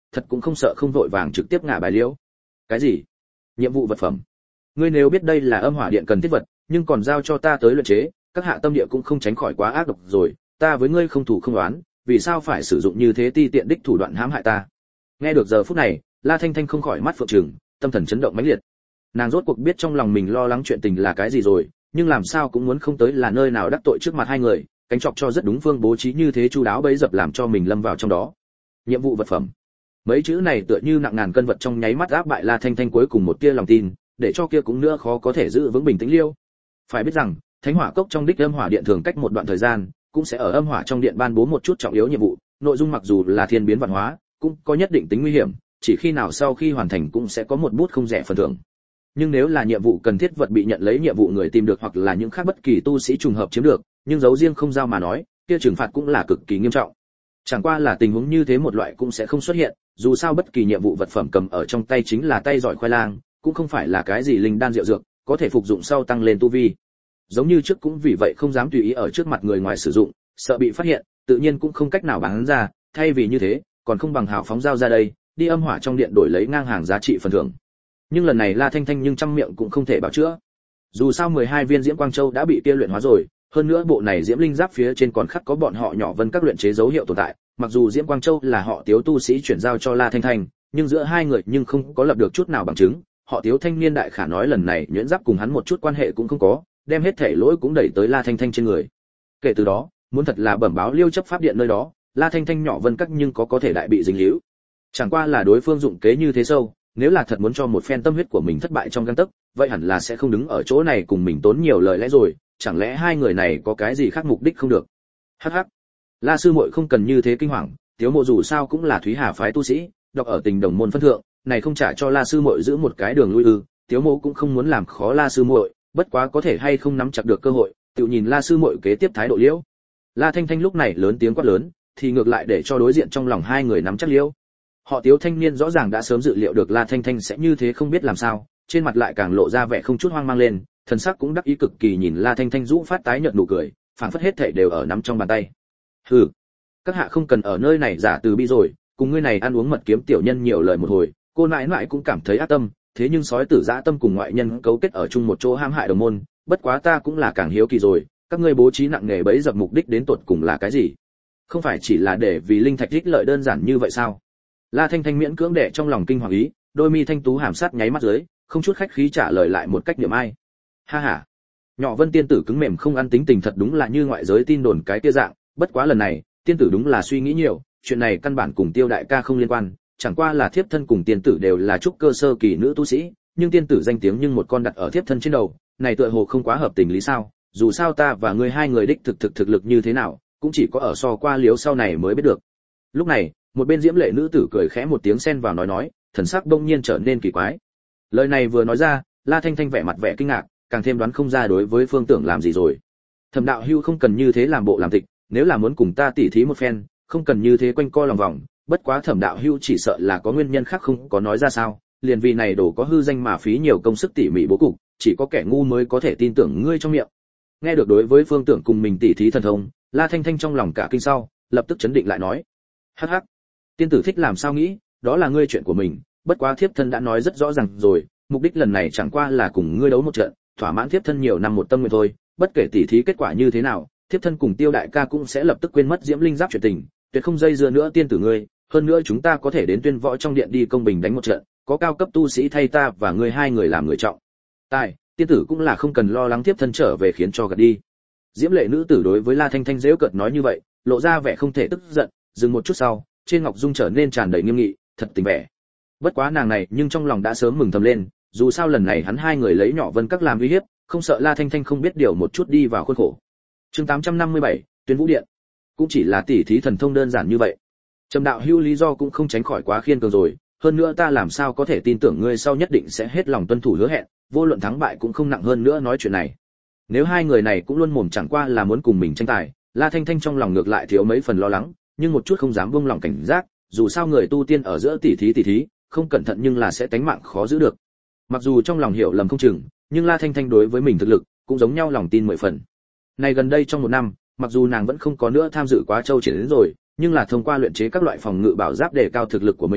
thật cũng không sợ không vội vàng trực tiếp ngả bài liễu. Cái gì? Nhiệm vụ vật phẩm? Ngươi nếu biết đây là âm hỏa điện cần thiết vật, nhưng còn giao cho ta tới luyện chế, các hạ tâm địa cũng không tránh khỏi quá ác độc rồi, ta với ngươi không thủ không đoán, vì sao phải sử dụng như thế ti tiện đích thủ đoạn hãm hại ta? Nghe được giờ phút này, La Thanh Thanh không khỏi mắt phượng trừng, tâm thần chấn động mãnh liệt. Nàng rốt cuộc biết trong lòng mình lo lắng chuyện tình là cái gì rồi, nhưng làm sao cũng muốn không tới là nơi nào đắc tội trước mặt hai người, cánh chọc cho rất đúng phương bố trí như thế chu đáo bấy dập làm cho mình lâm vào trong đó. Nhiệm vụ vật phẩm. Mấy chữ này tựa như nặng ngàn cân vật trong nháy mắt áp bại La Thanh Thanh cuối cùng một tia lòng tin, để cho kia cũng nữa khó có thể giữ vững bình tĩnh liêu. Phải biết rằng, Thánh Hỏa Cốc trong đích âm hỏa điện thường cách một đoạn thời gian, cũng sẽ ở âm hỏa trong điện ban bố một chút trọng yếu nhiệm vụ, nội dung mặc dù là thiên biến vạn hóa, cũng có nhất định tính nguy hiểm, chỉ khi nào sau khi hoàn thành cũng sẽ có một bút không rẻ phần thưởng. Nhưng nếu là nhiệm vụ cần thiết vật bị nhận lấy nhiệm vụ người tìm được hoặc là những khác bất kỳ tu sĩ trùng hợp chiếm được, nhưng giấu riêng không giao mà nói, kia trừng phạt cũng là cực kỳ nghiêm trọng. Chẳng qua là tình huống như thế một loại cũng sẽ không xuất hiện, dù sao bất kỳ nhiệm vụ vật phẩm cầm ở trong tay chính là tay giỏi khoai lang, cũng không phải là cái gì linh đan rượu dược, có thể phục dụng sau tăng lên tu vi. Giống như trước cũng vì vậy không dám tùy ý ở trước mặt người ngoài sử dụng, sợ bị phát hiện, tự nhiên cũng không cách nào bán ra, thay vì như thế, còn không bằng hào phóng giao ra đây, đi âm hỏa trong điện đổi lấy ngang hàng giá trị phần thưởng. Nhưng lần này La Thanh Thanh nhưng trăm miệng cũng không thể bảo chữa. Dù sao mười hai viên Diễm Quang Châu đã bị kia luyện hóa rồi, hơn nữa bộ này Diễm Linh Giáp phía trên còn khắc có bọn họ nhỏ vân các luyện chế dấu hiệu tồn tại, mặc dù Diễm Quang Châu là họ Tiếu tu sĩ chuyển giao cho La Thanh Thanh, nhưng giữa hai người nhưng không có lập được chút nào bằng chứng, họ Tiếu thanh niên đại khả nói lần này nhuyễn giáp cùng hắn một chút quan hệ cũng không có, đem hết thể lỗi cũng đẩy tới La Thanh Thanh trên người. Kể từ đó, muốn thật là bẩm báo Liêu chấp pháp điện nơi đó, La Thanh Thanh nhỏ vân các nhưng có có thể đại bị dính líu. Chẳng qua là đối phương dụng kế như thế sâu, nếu là thật muốn cho một phen tâm huyết của mình thất bại trong gang tấc, vậy hẳn là sẽ không đứng ở chỗ này cùng mình tốn nhiều lời lẽ rồi, chẳng lẽ hai người này có cái gì khác mục đích không được. Hắc hắc. La sư muội không cần như thế kinh hoàng, Tiếu Mộ dù sao cũng là Thúy Hà phái tu sĩ, đọc ở tình đồng môn phân thượng, này không trả cho La sư muội giữ một cái đường lui ư? Tiếu Mộ cũng không muốn làm khó La sư muội, bất quá có thể hay không nắm chặt được cơ hội, tự nhìn La sư muội kế tiếp thái độ liễu. La Thanh Thanh lúc này lớn tiếng quát lớn, thì ngược lại để cho đối diện trong lòng hai người nắm chắc liễu. Họ Tiếu thanh niên rõ ràng đã sớm dự liệu được La Thanh Thanh sẽ như thế không biết làm sao, trên mặt lại càng lộ ra vẻ không chút hoang mang lên, thần sắc cũng đắc ý cực kỳ nhìn La Thanh Thanh rũ phát tái nhợt nụ cười, phảng phất hết thảy đều ở nắm trong bàn tay. Hừ, các hạ không cần ở nơi này giả từ bi rồi, cùng ngươi này ăn uống mật kiếm tiểu nhân nhiều lời một hồi, cô nãi nãi cũng cảm thấy ác tâm, thế nhưng sói tử dã tâm cùng ngoại nhân cấu kết ở chung một chỗ hãm hại đồng môn, bất quá ta cũng là càng hiếu kỳ rồi, các ngươi bố trí nặng nghề bẫy dập mục đích đến tột cùng là cái gì? Không phải chỉ là để vì linh thạch ích lợi đơn giản như vậy sao? La Thanh Thanh miễn cưỡng đè trong lòng kinh hoàng ý, đôi mi thanh tú hàm sát nháy mắt dưới, không chút khách khí trả lời lại một cách niệm ai. Ha ha. Nhỏ Vân tiên tử cứng mềm không ăn tính tình thật đúng là như ngoại giới tin đồn cái kia dạng, bất quá lần này, tiên tử đúng là suy nghĩ nhiều, chuyện này căn bản cùng Tiêu đại ca không liên quan, chẳng qua là thiếp thân cùng tiên tử đều là trúc cơ sơ kỳ nữ tu sĩ, nhưng tiên tử danh tiếng nhưng một con đặt ở thiếp thân trên đầu, này tựa hồ không quá hợp tình lý sao? Dù sao ta và ngươi hai người đích thực thực thực lực như thế nào, cũng chỉ có ở so qua liếu sau này mới biết được. Lúc này, một bên diễm lệ nữ tử cười khẽ một tiếng xen vào nói nói, thần sắc bỗng nhiên trở nên kỳ quái. Lời này vừa nói ra, La Thanh Thanh vẻ mặt vẻ kinh ngạc, càng thêm đoán không ra đối với Phương Tưởng làm gì rồi. Thẩm đạo hưu không cần như thế làm bộ làm tịch, nếu là muốn cùng ta tỉ thí một phen, không cần như thế quanh co lòng vòng, bất quá Thẩm đạo hưu chỉ sợ là có nguyên nhân khác không có nói ra sao, liền vì này đổ có hư danh mà phí nhiều công sức tỉ mỉ bố cục, chỉ có kẻ ngu mới có thể tin tưởng ngươi trong miệng. Nghe được đối với Phương Tưởng cùng mình tỉ thí thần thông, La Thanh Thanh trong lòng cả kinh sau, lập tức chấn định lại nói: "Hắc hắc, tiên tử thích làm sao nghĩ, đó là ngươi chuyện của mình, bất quá thiếp thân đã nói rất rõ ràng rồi, mục đích lần này chẳng qua là cùng ngươi đấu một trận, thỏa mãn thiếp thân nhiều năm một tâm nguyện thôi, bất kể tỉ thí kết quả như thế nào, thiếp thân cùng Tiêu đại ca cũng sẽ lập tức quên mất Diễm Linh Giáp chuyện tình, tuyệt không dây dưa nữa tiên tử ngươi, hơn nữa chúng ta có thể đến Tuyên Võ trong điện đi công bình đánh một trận, có cao cấp tu sĩ thay ta và ngươi hai người làm người trọng tài, tiên tử cũng là không cần lo lắng thiếp thân trở về khiến cho gạt đi." Diễm lệ nữ tử đối với La Thanh Thanh giễu cợt nói như vậy, lộ ra vẻ không thể tức giận, dừng một chút sau, trên ngọc dung trở nên tràn đầy nghiêm nghị, thật tình vẻ. Bất quá nàng này nhưng trong lòng đã sớm mừng thầm lên, dù sao lần này hắn hai người lấy nhỏ Vân Các làm uy hiếp, không sợ La Thanh Thanh không biết điều một chút đi vào khuôn khổ. Chương tám trăm năm mươi bảy, Tuyên Vũ điện. Cũng chỉ là tỉ thí thần thông đơn giản như vậy. Trầm đạo hưu lý do cũng không tránh khỏi quá khiên cường rồi, hơn nữa ta làm sao có thể tin tưởng ngươi sau nhất định sẽ hết lòng tuân thủ hứa hẹn, vô luận thắng bại cũng không nặng hơn nữa nói chuyện này. Nếu hai người này cũng luôn mồm chẳng qua là muốn cùng mình tranh tài, La Thanh Thanh trong lòng ngược lại thiếu mấy phần lo lắng, nhưng một chút không dám buông lòng cảnh giác, dù sao người tu tiên ở giữa tỉ thí tỉ thí, không cẩn thận nhưng là sẽ tánh mạng khó giữ được. Mặc dù trong lòng hiểu lầm không chừng, nhưng La Thanh Thanh đối với mình thực lực cũng giống nhau lòng tin mười phần. Này gần đây trong một năm, mặc dù nàng vẫn không có nữa tham dự quá châu triển đến rồi, nhưng là thông qua luyện chế các loại phòng ngự bảo giáp để cao thực lực của mình,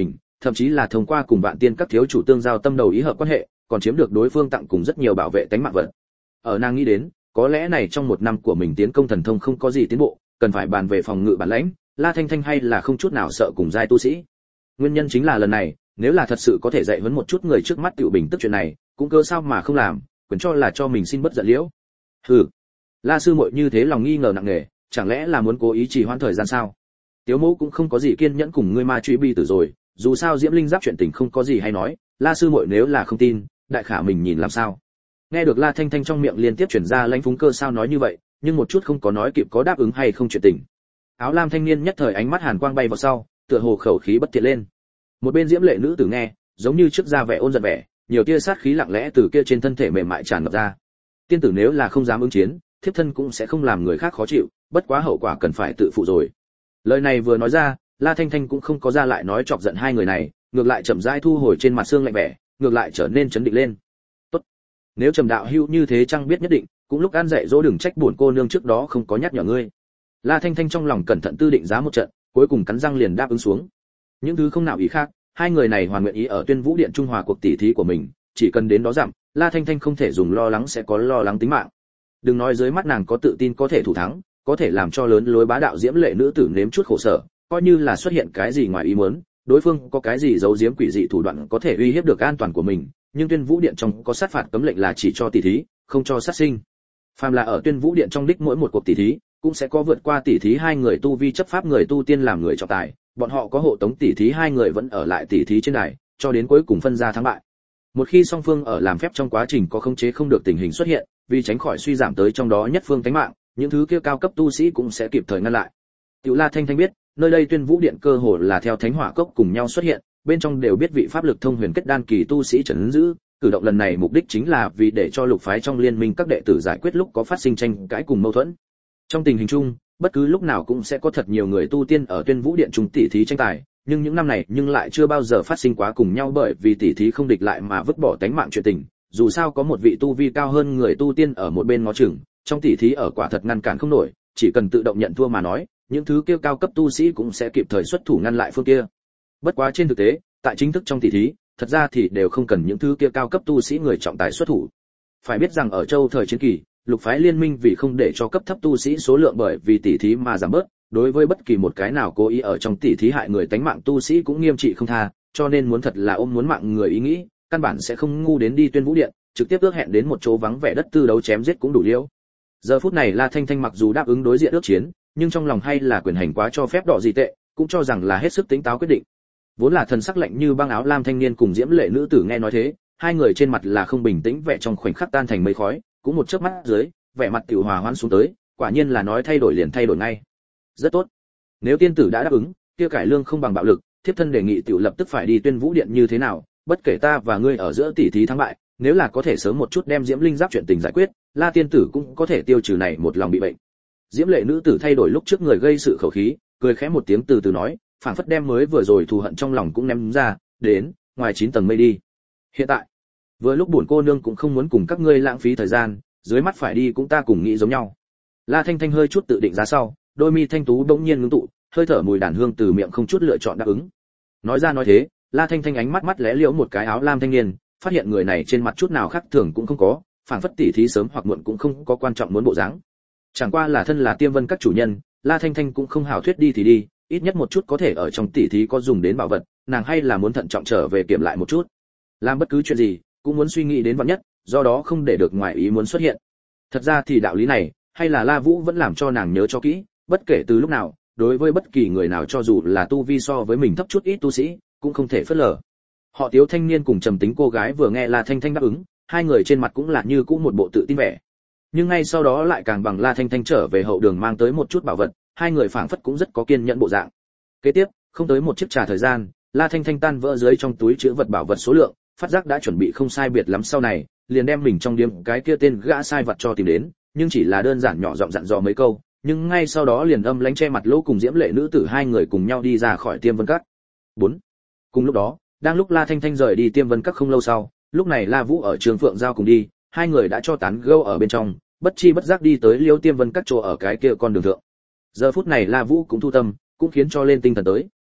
thậm chí là thông qua cùng Vạn Tiên các thiếu chủ tương giao tâm đầu ý hợp quan hệ, còn chiếm được đối phương tặng cùng rất nhiều bảo vệ tánh mạng vật. Ở nàng nghĩ đến, có lẽ này trong một năm của mình tiến công thần thông không có gì tiến bộ, cần phải bàn về phòng ngự bản lãnh, La Thanh Thanh hay là không chút nào sợ cùng giai tu sĩ. Nguyên nhân chính là lần này, nếu là thật sự có thể dạy huấn một chút người trước mắt tiểu bình tức chuyện này, cũng cơ sao mà không làm, quyền cho là cho mình xin bất giận liễu. Hừ. La sư muội như thế lòng nghi ngờ nặng nề, chẳng lẽ là muốn cố ý trì hoãn thời gian sao? Tiếu Mẫu cũng không có gì kiên nhẫn cùng ngươi ma truy bi tử rồi, dù sao Diễm Linh Giáp chuyện tình không có gì hay nói, La sư muội nếu là không tin, đại khả mình nhìn làm sao. Nghe được La Thanh Thanh trong miệng liên tiếp truyền ra lãnh phúng cơ sao nói như vậy, nhưng một chút không có nói kịp có đáp ứng hay không chuyện tình. Áo lam thanh niên nhất thời ánh mắt hàn quang bay vào sau, tựa hồ khẩu khí bất thiện lên. Một bên Diễm Lệ nữ tử nghe, giống như trước ra vẻ ôn giận vẻ, nhiều tia sát khí lặng lẽ từ kia trên thân thể mềm mại tràn ngập ra. Tiên tử nếu là không dám ứng chiến, thiếp thân cũng sẽ không làm người khác khó chịu, bất quá hậu quả cần phải tự phụ rồi. Lời này vừa nói ra, La Thanh Thanh cũng không có ra lại nói chọc giận hai người này, ngược lại chậm rãi thu hồi trên mặt xương lạnh vẻ, ngược lại trở nên trấn định lên. Tốt, nếu Trầm đạo hữu như thế chăng biết nhất định, cũng lúc ăn dạy dỗ đừng trách buồn cô nương trước đó không có nhắc nhở ngươi. La Thanh Thanh trong lòng cẩn thận tư định giá một trận, cuối cùng cắn răng liền đáp ứng xuống. Những thứ không nào ý khác, hai người này hoàn nguyện ý ở Tuyên Vũ Điện trung hòa cuộc tỷ thí của mình, chỉ cần đến đó giảm, La Thanh Thanh không thể dùng lo lắng sẽ có lo lắng tính mạng. Đừng nói dưới mắt nàng có tự tin có thể thủ thắng, có thể làm cho lớn lối bá đạo Diễm Lệ nữ tử nếm chút khổ sở, coi như là xuất hiện cái gì ngoài ý muốn, đối phương có cái gì giấu giếm quỷ dị thủ đoạn có thể uy hiếp được an toàn của mình, nhưng Tuyên Vũ Điện trong có sát phạt cấm lệnh là chỉ cho tỷ thí, không cho sát sinh. Phàm là ở Tuyên Vũ Điện trong đích mỗi một cuộc tỷ thí, cũng sẽ có vượt qua tỷ thí hai người tu vi chấp pháp người tu tiên làm người trọng tài, bọn họ có hộ tống tỷ thí hai người vẫn ở lại tỷ thí trên đài, cho đến cuối cùng phân ra thắng bại. Một khi song phương ở làm phép trong quá trình có khống chế không được tình hình xuất hiện, vì tránh khỏi suy giảm tới trong đó nhất phương tánh mạng, những thứ kia cao cấp tu sĩ cũng sẽ kịp thời ngăn lại. Tiểu La Thanh Thanh biết, nơi đây Tuyên Vũ Điện cơ hồ là theo Thánh Hỏa Cốc cùng nhau xuất hiện, bên trong đều biết vị pháp lực thông huyền kết đan kỳ tu sĩ trấn giữ, cử động lần này mục đích chính là vì để cho lục phái trong liên minh các đệ tử giải quyết lúc có phát sinh tranh cãi cùng mâu thuẫn. Trong tình hình chung, bất cứ lúc nào cũng sẽ có thật nhiều người tu tiên ở Tuyên Vũ Điện trung tỷ thí tranh tài, nhưng những năm này nhưng lại chưa bao giờ phát sinh quá cùng nhau bởi vì tỷ thí không địch lại mà vứt bỏ tánh mạng chuyện tình, dù sao có một vị tu vi cao hơn người tu tiên ở một bên ngó chừng, trong tỷ thí ở quả thật ngăn cản không nổi, chỉ cần tự động nhận thua mà nói, những thứ kia cao cấp tu sĩ cũng sẽ kịp thời xuất thủ ngăn lại phương kia. Bất quá trên thực tế, tại chính thức trong tỷ thí, thật ra thì đều không cần những thứ kia cao cấp tu sĩ người trọng tài xuất thủ. Phải biết rằng ở châu thời chiến kỳ, lục phái liên minh vì không để cho cấp thấp tu sĩ số lượng bởi vì tỷ thí mà giảm bớt, đối với bất kỳ một cái nào cố ý ở trong tỷ thí hại người tánh mạng tu sĩ cũng nghiêm trị không tha, cho nên muốn thật là ôm muốn mạng người ý nghĩ, căn bản sẽ không ngu đến đi Tuyên Vũ Điện, trực tiếp ước hẹn đến một chỗ vắng vẻ đất tư đấu chém giết cũng đủ liêu. Giờ phút này La Thanh Thanh mặc dù đáp ứng đối diện ước chiến, nhưng trong lòng hay là quyền hành quá cho phép đỏ gì tệ, cũng cho rằng là hết sức tính táo quyết định. Vốn là thần sắc lạnh như băng áo lam thanh niên cùng Diễm Lệ nữ tử nghe nói thế, hai người trên mặt là không bình tĩnh vẻ trong khoảnh khắc tan thành mây khói, cũng một chớp mắt dưới, vẻ mặt tiểu hòa hoãn xuống tới, quả nhiên là nói thay đổi liền thay đổi ngay. Rất tốt. Nếu tiên tử đã đáp ứng, kia cải lương không bằng bạo lực, thiếp thân đề nghị tiểu lập tức phải đi Tuyên Vũ Điện như thế nào, bất kể ta và ngươi ở giữa tỷ thí thắng bại, nếu là có thể sớm một chút đem Diễm Linh Giáp chuyện tình giải quyết, La tiên tử cũng có thể tiêu trừ này một lòng bị bệnh. Diễm Lệ nữ tử thay đổi lúc trước người gây sự khẩu khí, cười khẽ một tiếng từ từ nói, phảng phất đem mới vừa rồi thù hận trong lòng cũng ném ra, đến, ngoài chín tầng mây đi. Hiện tại, vừa lúc buồn cô nương cũng không muốn cùng các ngươi lãng phí thời gian, dưới mắt phải đi cũng ta cùng nghĩ giống nhau. La Thanh Thanh hơi chút tự định giá sau, đôi mi thanh tú bỗng nhiên ngưng tụ, hơi thở mùi đàn hương từ miệng không chút lựa chọn đáp ứng. Nói ra nói thế, La Thanh Thanh ánh mắt mắt lẽ liễu một cái áo lam thanh niên, phát hiện người này trên mặt chút nào khác thường cũng không có, phảng phất tỉ thí sớm hoặc muộn cũng không có quan trọng muốn bộ dáng. Chẳng qua là thân là Tiêm Vân các chủ nhân, La Thanh Thanh cũng không hảo thuyết đi thì đi, ít nhất một chút có thể ở trong tỉ thí có dùng đến bảo vật, nàng hay là muốn thận trọng trở về kiểm lại một chút. Làm bất cứ chuyện gì, cũng muốn suy nghĩ đến vạn nhất, do đó không để được ngoài ý muốn xuất hiện. Thật ra thì đạo lý này, hay là La Vũ vẫn làm cho nàng nhớ cho kỹ, bất kể từ lúc nào, đối với bất kỳ người nào cho dù là tu vi so với mình thấp chút ít tu sĩ, cũng không thể phớt lờ. Họ Tiếu thanh niên cùng trầm tính cô gái vừa nghe La Thanh Thanh đáp ứng, hai người trên mặt cũng là như cũ một bộ tự tin vẻ. Nhưng ngay sau đó lại càng bằng La Thanh Thanh trở về hậu đường mang tới một chút bảo vật, hai người phảng phất cũng rất có kiên nhẫn bộ dạng. Kế tiếp, không tới một chiếc trà thời gian, La Thanh Thanh tan vỡ dưới trong túi chứa vật bảo vật số lượng, phát giác đã chuẩn bị không sai biệt lắm sau này, liền đem mình trong điếm cái kia tên gã sai vật cho tìm đến, nhưng chỉ là đơn giản nhỏ giọng dặn dò mấy câu, nhưng ngay sau đó liền âm lãnh che mặt lỗ cùng Diễm Lệ nữ tử hai người cùng nhau đi ra khỏi Tiêm Vân Các. bốn. Cùng lúc đó, đang lúc La Thanh Thanh rời đi Tiêm Vân Các không lâu sau, lúc này La Vũ ở Trường Phượng giao cùng đi, hai người đã cho tán gẫu ở bên trong, bất chi bất giác đi tới Liêu Tiêm Vân Các chỗ ở cái kia con đường thượng. Giờ phút này La Vũ cũng thu tâm, cũng khiến cho lên tinh thần tới.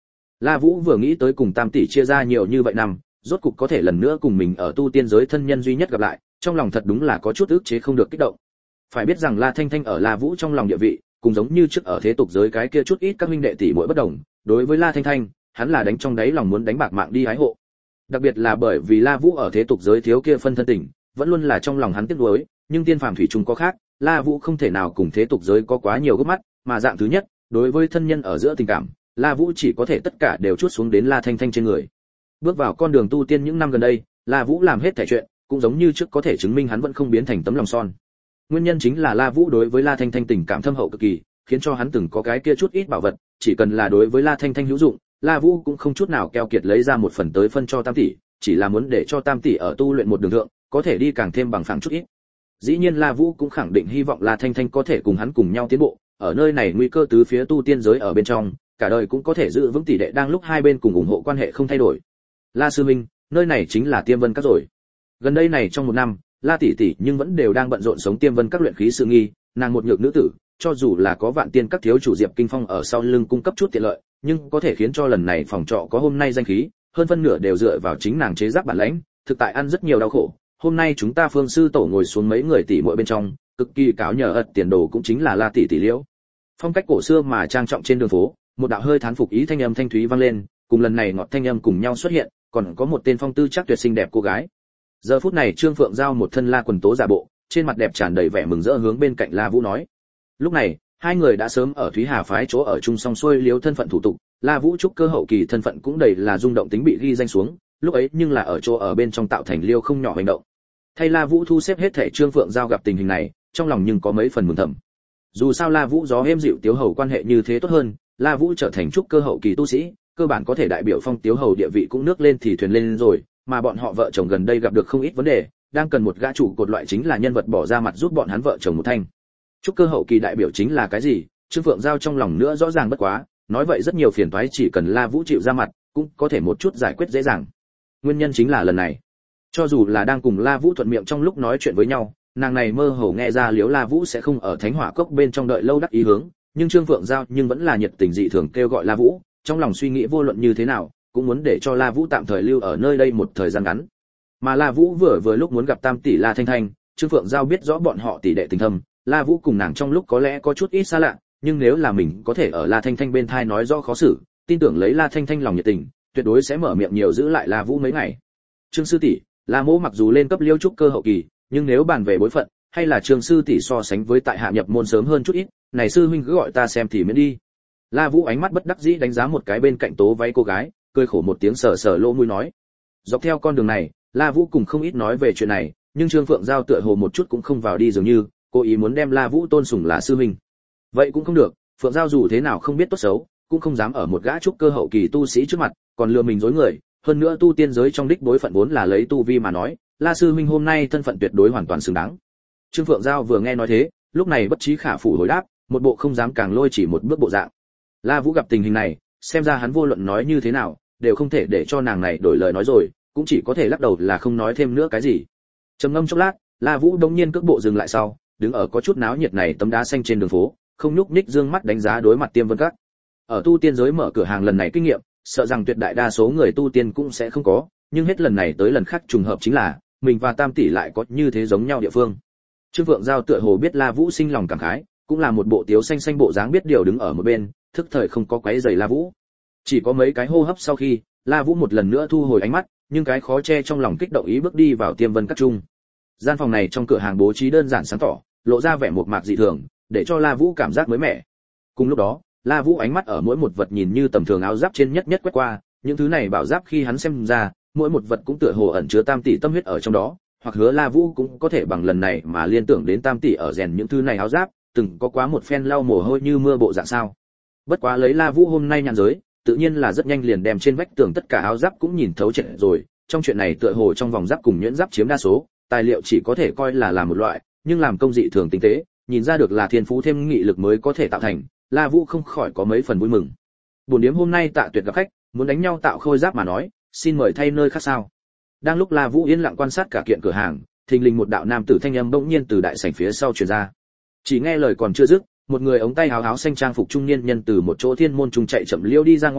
La Vũ vừa nghĩ tới cùng Tam tỷ chia ra nhiều như vậy năm, rốt cục có thể lần nữa cùng mình ở tu tiên giới thân nhân duy nhất gặp lại, trong lòng thật đúng là có chút ức chế không được kích động. Phải biết rằng La Thanh Thanh ở La Vũ trong lòng địa vị, cùng giống như trước ở thế tục giới cái kia chút ít các huynh đệ tỷ muội bất đồng, đối với La Thanh Thanh, hắn là đánh trong đáy lòng muốn đánh bạc mạng đi hái hộ. Đặc biệt là bởi vì La Vũ ở thế tục giới thiếu kia phân thân tình, vẫn luôn là trong lòng hắn tiếc nuối, nhưng tiên phàm thủy chung có khác, La Vũ không thể nào cùng thế tục giới có quá nhiều gấp mắt, mà dạng thứ nhất, đối với thân nhân ở giữa tình cảm, La Vũ chỉ có thể tất cả đều chuốt xuống đến La Thanh Thanh trên người. Bước vào con đường tu tiên những năm gần đây, La Vũ làm hết thảy chuyện, cũng giống như trước có thể chứng minh hắn vẫn không biến thành tấm lòng son. Nguyên nhân chính là La Vũ đối với La Thanh Thanh tình cảm thâm hậu cực kỳ, khiến cho hắn từng có cái kia chút ít bảo vật, chỉ cần là đối với La Thanh Thanh hữu dụng, La Vũ cũng không chút nào keo kiệt lấy ra một phần tới phân cho Tam tỷ, chỉ là muốn để cho Tam tỷ ở tu luyện một đường thượng, có thể đi càng thêm bằng phẳng chút ít. Dĩ nhiên La Vũ cũng khẳng định hy vọng La Thanh Thanh có thể cùng hắn cùng nhau tiến bộ, ở nơi này nguy cơ tứ phía tu tiên giới ở bên trong, cả đời cũng có thể giữ vững tỷ đệ đang lúc hai bên cùng ủng hộ quan hệ không thay đổi. La sư huynh, nơi này chính là Tiêm Vân Các rồi. Gần đây này trong một năm, La tỷ tỷ nhưng vẫn đều đang bận rộn sống Tiêm Vân Các luyện khí sự nghi, nàng một nhược nữ tử, cho dù là có Vạn Tiên Các thiếu chủ Diệp Kinh Phong ở sau lưng cung cấp chút tiện lợi, nhưng có thể khiến cho lần này phòng trọ có hôm nay danh khí, hơn phân nửa đều dựa vào chính nàng chế giáp bản lãnh, thực tại ăn rất nhiều đau khổ. Hôm nay chúng ta Phương sư tổ ngồi xuống mấy người tỷ muội bên trong, cực kỳ cáo nhờ ật tiền đồ cũng chính là La tỷ tỷ Liễu. Phong cách cổ xưa mà trang trọng trên đường phố, một đạo hơi thán phục ý thanh âm thanh thúy vang lên, cùng lần này ngọt thanh âm cùng nhau xuất hiện, còn có một tên phong tư chắc tuyệt xinh đẹp cô gái. Giờ phút này Trương Phượng Giao một thân la quần tố giả bộ, trên mặt đẹp tràn đầy vẻ mừng rỡ hướng bên cạnh La Vũ nói. Lúc này, hai người đã sớm ở Thúy Hà phái chỗ ở chung song xuôi liếu thân phận thủ tục, La Vũ trúc cơ hậu kỳ thân phận cũng đầy là rung động tính bị ghi danh xuống, lúc ấy nhưng là ở chỗ ở bên trong tạo thành liêu không nhỏ hành động. Thay La Vũ thu xếp hết thảy Trương Phượng Giao gặp tình hình này, trong lòng nhưng có mấy phần mừng thầm. Dù sao La Vũ gió êm dịu Tiếu Hầu quan hệ như thế tốt hơn, La Vũ trở thành trúc cơ hậu kỳ tu sĩ, cơ bản có thể đại biểu Phong Tiếu Hầu địa vị cũng nước lên thì thuyền lên rồi, mà bọn họ vợ chồng gần đây gặp được không ít vấn đề, đang cần một gã chủ cột loại chính là nhân vật bỏ ra mặt giúp bọn hắn vợ chồng một thanh. Trúc cơ hậu kỳ đại biểu chính là cái gì, Trương Phượng Giao trong lòng nữa rõ ràng bất quá, nói vậy rất nhiều phiền toái chỉ cần La Vũ chịu ra mặt, cũng có thể một chút giải quyết dễ dàng. Nguyên nhân chính là lần này, cho dù là đang cùng La Vũ thuận miệng trong lúc nói chuyện với nhau, nàng này mơ hồ nghe ra Liễu La Vũ sẽ không ở Thánh Hỏa Cốc bên trong đợi lâu đắc ý hướng, nhưng Trương Phượng Giao nhưng vẫn là nhiệt tình dị thường kêu gọi La Vũ, trong lòng suy nghĩ vô luận như thế nào, cũng muốn để cho La Vũ tạm thời lưu ở nơi đây một thời gian ngắn. Mà La Vũ vừa vừa lúc muốn gặp Tam tỷ La Thanh Thanh, Trương Phượng Giao biết rõ bọn họ tỷ đệ tình thâm, La Vũ cùng nàng trong lúc có lẽ có chút ít xa lạ, nhưng nếu là mình có thể ở La Thanh Thanh bên thai nói rõ khó xử, tin tưởng lấy La Thanh Thanh lòng nhiệt tình, tuyệt đối sẽ mở miệng nhiều giữ lại La Vũ mấy ngày. Trương sư tỷ, La Mỗ mặc dù lên cấp liêu trúc cơ hậu kỳ, nhưng nếu bàn về bối phận, hay là Trương sư tỷ so sánh với tại hạ nhập môn sớm hơn chút ít, này sư huynh cứ gọi ta xem thì miễn đi. La Vũ ánh mắt bất đắc dĩ đánh giá một cái bên cạnh tố váy cô gái, cười khổ một tiếng sờ sờ lỗ mũi nói. Dọc theo con đường này, La Vũ cùng không ít nói về chuyện này, nhưng Trương Phượng Giao tựa hồ một chút cũng không vào đi dường như, cố ý muốn đem La Vũ tôn sùng là sư huynh. Vậy cũng không được, Phượng Giao dù thế nào không biết tốt xấu, cũng không dám ở một gã trúc cơ hậu kỳ tu sĩ trước mặt, còn lừa mình dối người, hơn nữa tu tiên giới trong đích đối phận vốn là lấy tu vi mà nói, La sư huynh hôm nay thân phận tuyệt đối hoàn toàn xứng đáng. Trương Phượng Giao vừa nghe nói thế, lúc này bất trí khả phủ hồi đáp, một bộ không dám càng lôi chỉ một bước bộ dạng. La Vũ gặp tình hình này, xem ra hắn vô luận nói như thế nào, đều không thể để cho nàng này đổi lời nói rồi, cũng chỉ có thể lắc đầu là không nói thêm nữa cái gì. Trầm ngâm chốc lát, La Vũ đống nhiên cước bộ dừng lại sau, đứng ở có chút náo nhiệt này tấm đá xanh trên đường phố, không nhúc nhích dương mắt đánh giá đối mặt Tiêm Vân Các. Ở tu tiên giới mở cửa hàng lần này kinh nghiệm, sợ rằng tuyệt đại đa số người tu tiên cũng sẽ không có, nhưng hết lần này tới lần khác trùng hợp chính là, mình và Tam tỷ lại có như thế giống nhau địa phương. Trương Phượng Giao tựa hồ biết La Vũ sinh lòng cảm khái, cũng là một bộ tiếu xanh xanh bộ dáng biết điều đứng ở một bên, thức thời không có quấy rầy La Vũ. Chỉ có mấy cái hô hấp sau khi, La Vũ một lần nữa thu hồi ánh mắt, nhưng cái khó che trong lòng kích động ý bước đi vào Tiêm Vân Các trung. Gian phòng này trong cửa hàng bố trí đơn giản sáng tỏ, lộ ra vẻ mộc mạc dị thường, để cho La Vũ cảm giác mới mẻ. Cùng lúc đó, La Vũ ánh mắt ở mỗi một vật nhìn như tầm thường áo giáp trên nhất nhất quét qua, những thứ này bảo giáp khi hắn xem ra, mỗi một vật cũng tựa hồ ẩn chứa Tam tỷ tâm huyết ở trong đó, hoặc hứa La Vũ cũng có thể bằng lần này mà liên tưởng đến Tam tỷ ở rèn những thứ này áo giáp, từng có quá một phen lau mồ hôi như mưa bộ dạng sao. Bất quá lấy La Vũ hôm nay nhàn giới, tự nhiên là rất nhanh liền đem trên vách tường tất cả áo giáp cũng nhìn thấu triệt rồi, trong chuyện này tựa hồ trong vòng giáp cùng nhuyễn giáp chiếm đa số, tài liệu chỉ có thể coi là làm một loại, nhưng làm công dị thường tinh tế, nhìn ra được là thiên phú thêm nghị lực mới có thể tạo thành, La Vũ không khỏi có mấy phần vui mừng. Buổi điểm hôm nay Tạ Tuyệt gặp khách, muốn đánh nhau tạo khôi giáp mà nói, xin mời thay nơi khác sao. Đang lúc La Vũ yên lặng quan sát cả kiện cửa hàng, thình lình một đạo nam tử thanh âm bỗng nhiên từ đại sảnh phía sau truyền ra. Chỉ nghe lời còn chưa dứt, một người ống tay áo áo xanh trang phục trung niên nhân từ một chỗ thiên môn trung chạy chậm liêu đi ra ngoài,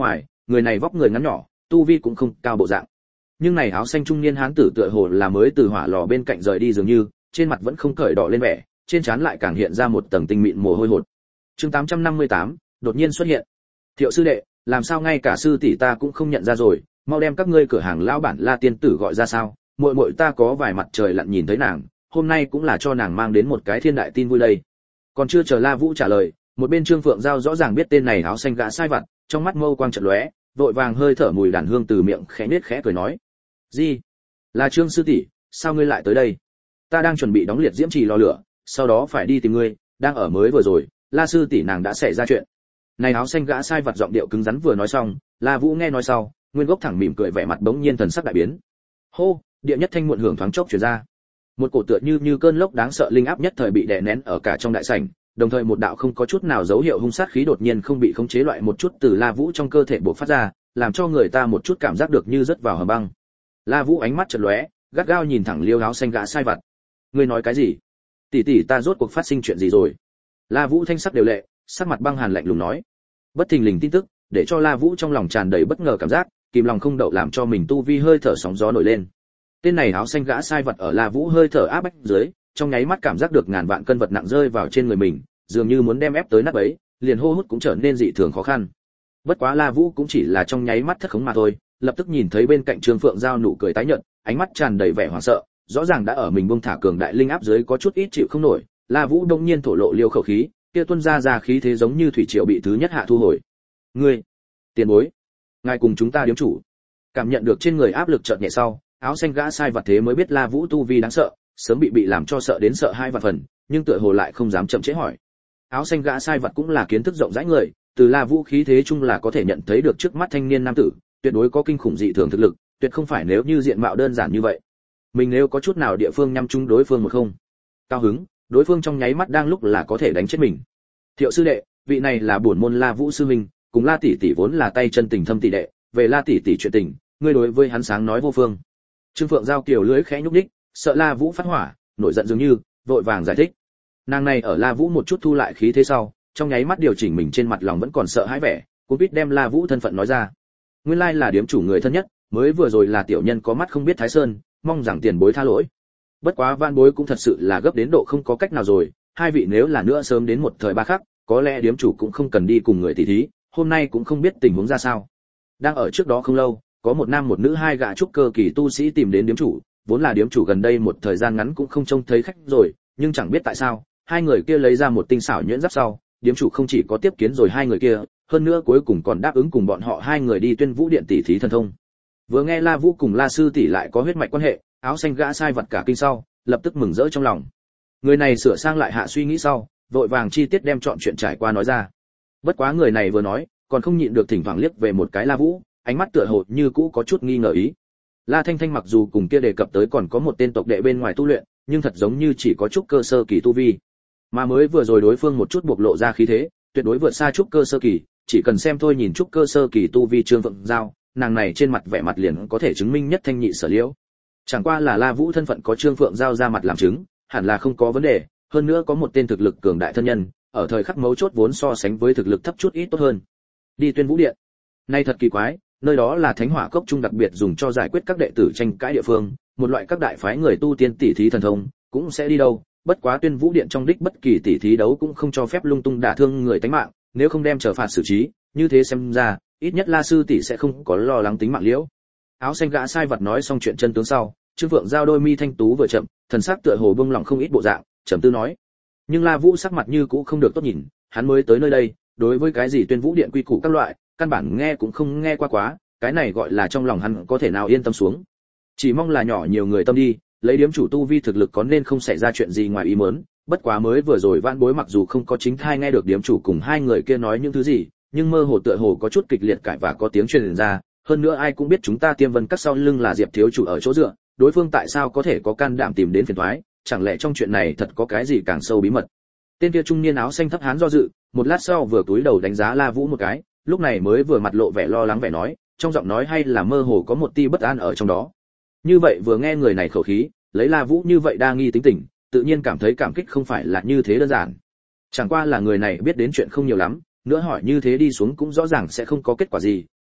người này vóc người ngắn nhỏ, tu vi cũng không cao bộ dạng. Nhưng này áo xanh trung niên hán tử tựa hồ là mới từ hỏa lò bên cạnh rời đi dường như, trên mặt vẫn không cởi đỏ lên vẻ, trên trán lại càng hiện ra một tầng tinh mịn mồ hôi hột. Chương tám trăm năm mươi tám, đột nhiên xuất hiện. Thiệu sư đệ, làm sao ngay cả sư tỷ ta cũng không nhận ra rồi, mau đem các ngươi cửa hàng lão bản La tiên tử gọi ra sao? Muội muội ta có vài mặt trời lặn nhìn thấy nàng, hôm nay cũng là cho nàng mang đến một cái thiên đại tin vui đây. Còn chưa chờ La Vũ trả lời, một bên Trương Phượng Giao rõ ràng biết tên này áo xanh gã sai vặt, trong mắt mâu quang chợt lóe, vội vàng hơi thở mùi đàn hương từ miệng khẽ nết khẽ cười nói: "Gì? Là Trương sư tỷ, sao ngươi lại tới đây? Ta đang chuẩn bị đóng liệt diễm trì lò lửa, sau đó phải đi tìm ngươi, đang ở mới vừa rồi, La sư tỷ nàng đã xảy ra chuyện." Này áo xanh gã sai vặt giọng điệu cứng rắn vừa nói xong, La Vũ nghe nói sau, nguyên gốc thẳng mỉm cười vẻ mặt bỗng nhiên thần sắc đại biến. Hô, địa nhất thanh muộn hưởng thoáng chốc truyền ra. Một cổ tựa như như cơn lốc đáng sợ linh áp nhất thời bị đè nén ở cả trong đại sảnh, đồng thời một đạo không có chút nào dấu hiệu hung sát khí đột nhiên không bị khống chế loại một chút từ La Vũ trong cơ thể bộc phát ra, làm cho người ta một chút cảm giác được như rớt vào hầm băng. La Vũ ánh mắt chợt lóe, gắt gao nhìn thẳng Liêu áo xanh gã sai vặt. Ngươi nói cái gì? Tỷ tỷ ta rốt cuộc phát sinh chuyện gì rồi? La Vũ thanh sắc đều lệ, sắc mặt băng hàn lạnh lùng nói. Bất thình lình tin tức, để cho La Vũ trong lòng tràn đầy bất ngờ cảm giác, kìm lòng không đậu làm cho mình tu vi hơi thở sóng gió nổi lên. Tên này áo xanh gã sai vật ở La Vũ hơi thở áp bách dưới, trong nháy mắt cảm giác được ngàn vạn cân vật nặng rơi vào trên người mình, dường như muốn đem ép tới nát bấy, liền hô hút cũng trở nên dị thường khó khăn. Bất quá La Vũ cũng chỉ là trong nháy mắt thất khống mà thôi, lập tức nhìn thấy bên cạnh Trương Phượng Giao nụ cười tái nhợt, ánh mắt tràn đầy vẻ hoảng sợ, rõ ràng đã ở mình buông thả cường đại linh áp dưới có chút ít chịu không nổi. La Vũ đông nhiên thổ lộ liêu khẩu khí, kia tuôn ra ra khí thế giống như thủy triều bị thứ nhất hạ thu hồi. Ngươi, tiền bối, ngài cùng chúng ta điếm chủ. Cảm nhận được trên người áp lực chợt nhẹ sau, áo xanh gã sai vật thế mới biết La Vũ tu vi đáng sợ, sớm bị bị làm cho sợ đến sợ hai vạn phần, nhưng tựa hồ lại không dám chậm trễ hỏi. Áo xanh gã sai vật cũng là kiến thức rộng rãi người, từ La Vũ khí thế chung là có thể nhận thấy được trước mắt thanh niên nam tử, tuyệt đối có kinh khủng dị thường thực lực, tuyệt không phải nếu như diện mạo đơn giản như vậy. Mình nếu có chút nào địa phương nhắm trúng đối phương một không cao hứng, đối phương trong nháy mắt đang lúc là có thể đánh chết mình. Thiệu sư đệ, vị này là bổn môn La Vũ sư huynh, cùng La tỷ tỷ vốn là tay chân tình thâm tỷ đệ, về La tỷ tỷ chuyện tình, ngươi đối với hắn sáng nói vô phương. Trương Phượng Giao kiều lưới khẽ nhúc nhích, sợ La Vũ phát hỏa, nổi giận dường như, vội vàng giải thích. Nàng này ở La Vũ một chút thu lại khí thế sau, trong nháy mắt điều chỉnh mình trên mặt lòng vẫn còn sợ hãi vẻ, cũng biết đem La Vũ thân phận nói ra. Nguyên lai là điếm chủ người thân nhất, mới vừa rồi là tiểu nhân có mắt không biết Thái Sơn, mong rằng tiền bối tha lỗi. Bất quá van bối cũng thật sự là gấp đến độ không có cách nào rồi, hai vị nếu là nữa sớm đến một thời ba khắc, có lẽ điếm chủ cũng không cần đi cùng người tỷ thí, hôm nay cũng không biết tình huống ra sao. Đang ở trước đó không lâu, có một nam một nữ hai gã trúc cơ kỳ tu sĩ tìm đến điếm chủ, vốn là điếm chủ gần đây một thời gian ngắn cũng không trông thấy khách rồi, nhưng chẳng biết tại sao, hai người kia lấy ra một tinh xảo nhuyễn giáp sau, điếm chủ không chỉ có tiếp kiến rồi hai người kia, hơn nữa cuối cùng còn đáp ứng cùng bọn họ hai người đi Tuyên Vũ điện tỷ thí thần thông. Vừa nghe La Vũ cùng La sư tỷ lại có huyết mạch quan hệ, áo xanh gã sai vật cả kinh sau, lập tức mừng rỡ trong lòng. Người này sửa sang lại hạ suy nghĩ sau, vội vàng chi tiết đem chọn chuyện trải qua nói ra. Bất quá người này vừa nói, còn không nhịn được thỉnh thoảng liếc về một cái La Vũ, ánh mắt tựa hồ như cũ có chút nghi ngờ ý. La Thanh Thanh mặc dù cùng kia đề cập tới còn có một tên tộc đệ bên ngoài tu luyện, nhưng thật giống như chỉ có chút cơ sơ kỳ tu vi. Mà mới vừa rồi đối phương một chút bộc lộ ra khí thế, tuyệt đối vượt xa chút cơ sơ kỳ, chỉ cần xem thôi nhìn chút cơ sơ kỳ tu vi Trương Phượng Giao, nàng này trên mặt vẻ mặt liền có thể chứng minh nhất thanh nhị sở liễu. Chẳng qua là La Vũ thân phận có Trương Phượng Giao ra mặt làm chứng, hẳn là không có vấn đề, hơn nữa có một tên thực lực cường đại thân nhân, ở thời khắc mấu chốt vốn so sánh với thực lực thấp chút ít tốt hơn. Đi Tuyên Vũ điện. Nay thật kỳ quái, nơi đó là Thánh Hỏa Cốc trung đặc biệt dùng cho giải quyết các đệ tử tranh cãi địa phương, một loại các đại phái người tu tiên tỷ thí thần thông, cũng sẽ đi đâu, bất quá Tuyên Vũ điện trong đích bất kỳ tỷ thí đấu cũng không cho phép lung tung đả thương người tánh mạng, nếu không đem trở phạt xử trí, như thế xem ra, ít nhất La sư tỷ sẽ không có lo lắng tính mạng liễu. Áo xanh gã sai vật nói xong chuyện chân tướng sau, Trương Phượng Giao đôi mi thanh tú vừa chậm, thần sắc tựa hồ bông lòng không ít bộ dạng, trầm tư nói. Nhưng La Vũ sắc mặt như cũ không được tốt nhìn, hắn mới tới nơi đây, đối với cái gì Tuyên Vũ điện quy củ các loại, căn bản nghe cũng không nghe qua quá, cái này gọi là trong lòng hắn có thể nào yên tâm xuống. Chỉ mong là nhỏ nhiều người tâm đi, lấy điếm chủ tu vi thực lực có nên không xảy ra chuyện gì ngoài ý muốn, bất quá mới vừa rồi Vãn Bối mặc dù không có chính thai nghe được điếm chủ cùng hai người kia nói những thứ gì, nhưng mơ hồ tựa hồ có chút kịch liệt cãi và có tiếng truyền ra, hơn nữa ai cũng biết chúng ta Tiêm Vân Các sau lưng là Diệp thiếu chủ ở chỗ dựa, đối phương tại sao có thể có can đảm tìm đến phiền toái, chẳng lẽ trong chuyện này thật có cái gì càng sâu bí mật. Tên kia trung niên áo xanh thấp hán do dự, một lát sau vừa cúi đầu đánh giá La Vũ một cái, lúc này mới vừa mặt lộ vẻ lo lắng vẻ nói, trong giọng nói hay là mơ hồ có một tia bất an ở trong đó. Như vậy vừa nghe người này khẩu khí, lấy La Vũ như vậy đa nghi tính tình, tự nhiên cảm thấy cảm kích không phải là như thế đơn giản. Chẳng qua là người này biết đến chuyện không nhiều lắm, nữa hỏi như thế đi xuống cũng rõ ràng sẽ không có kết quả gì,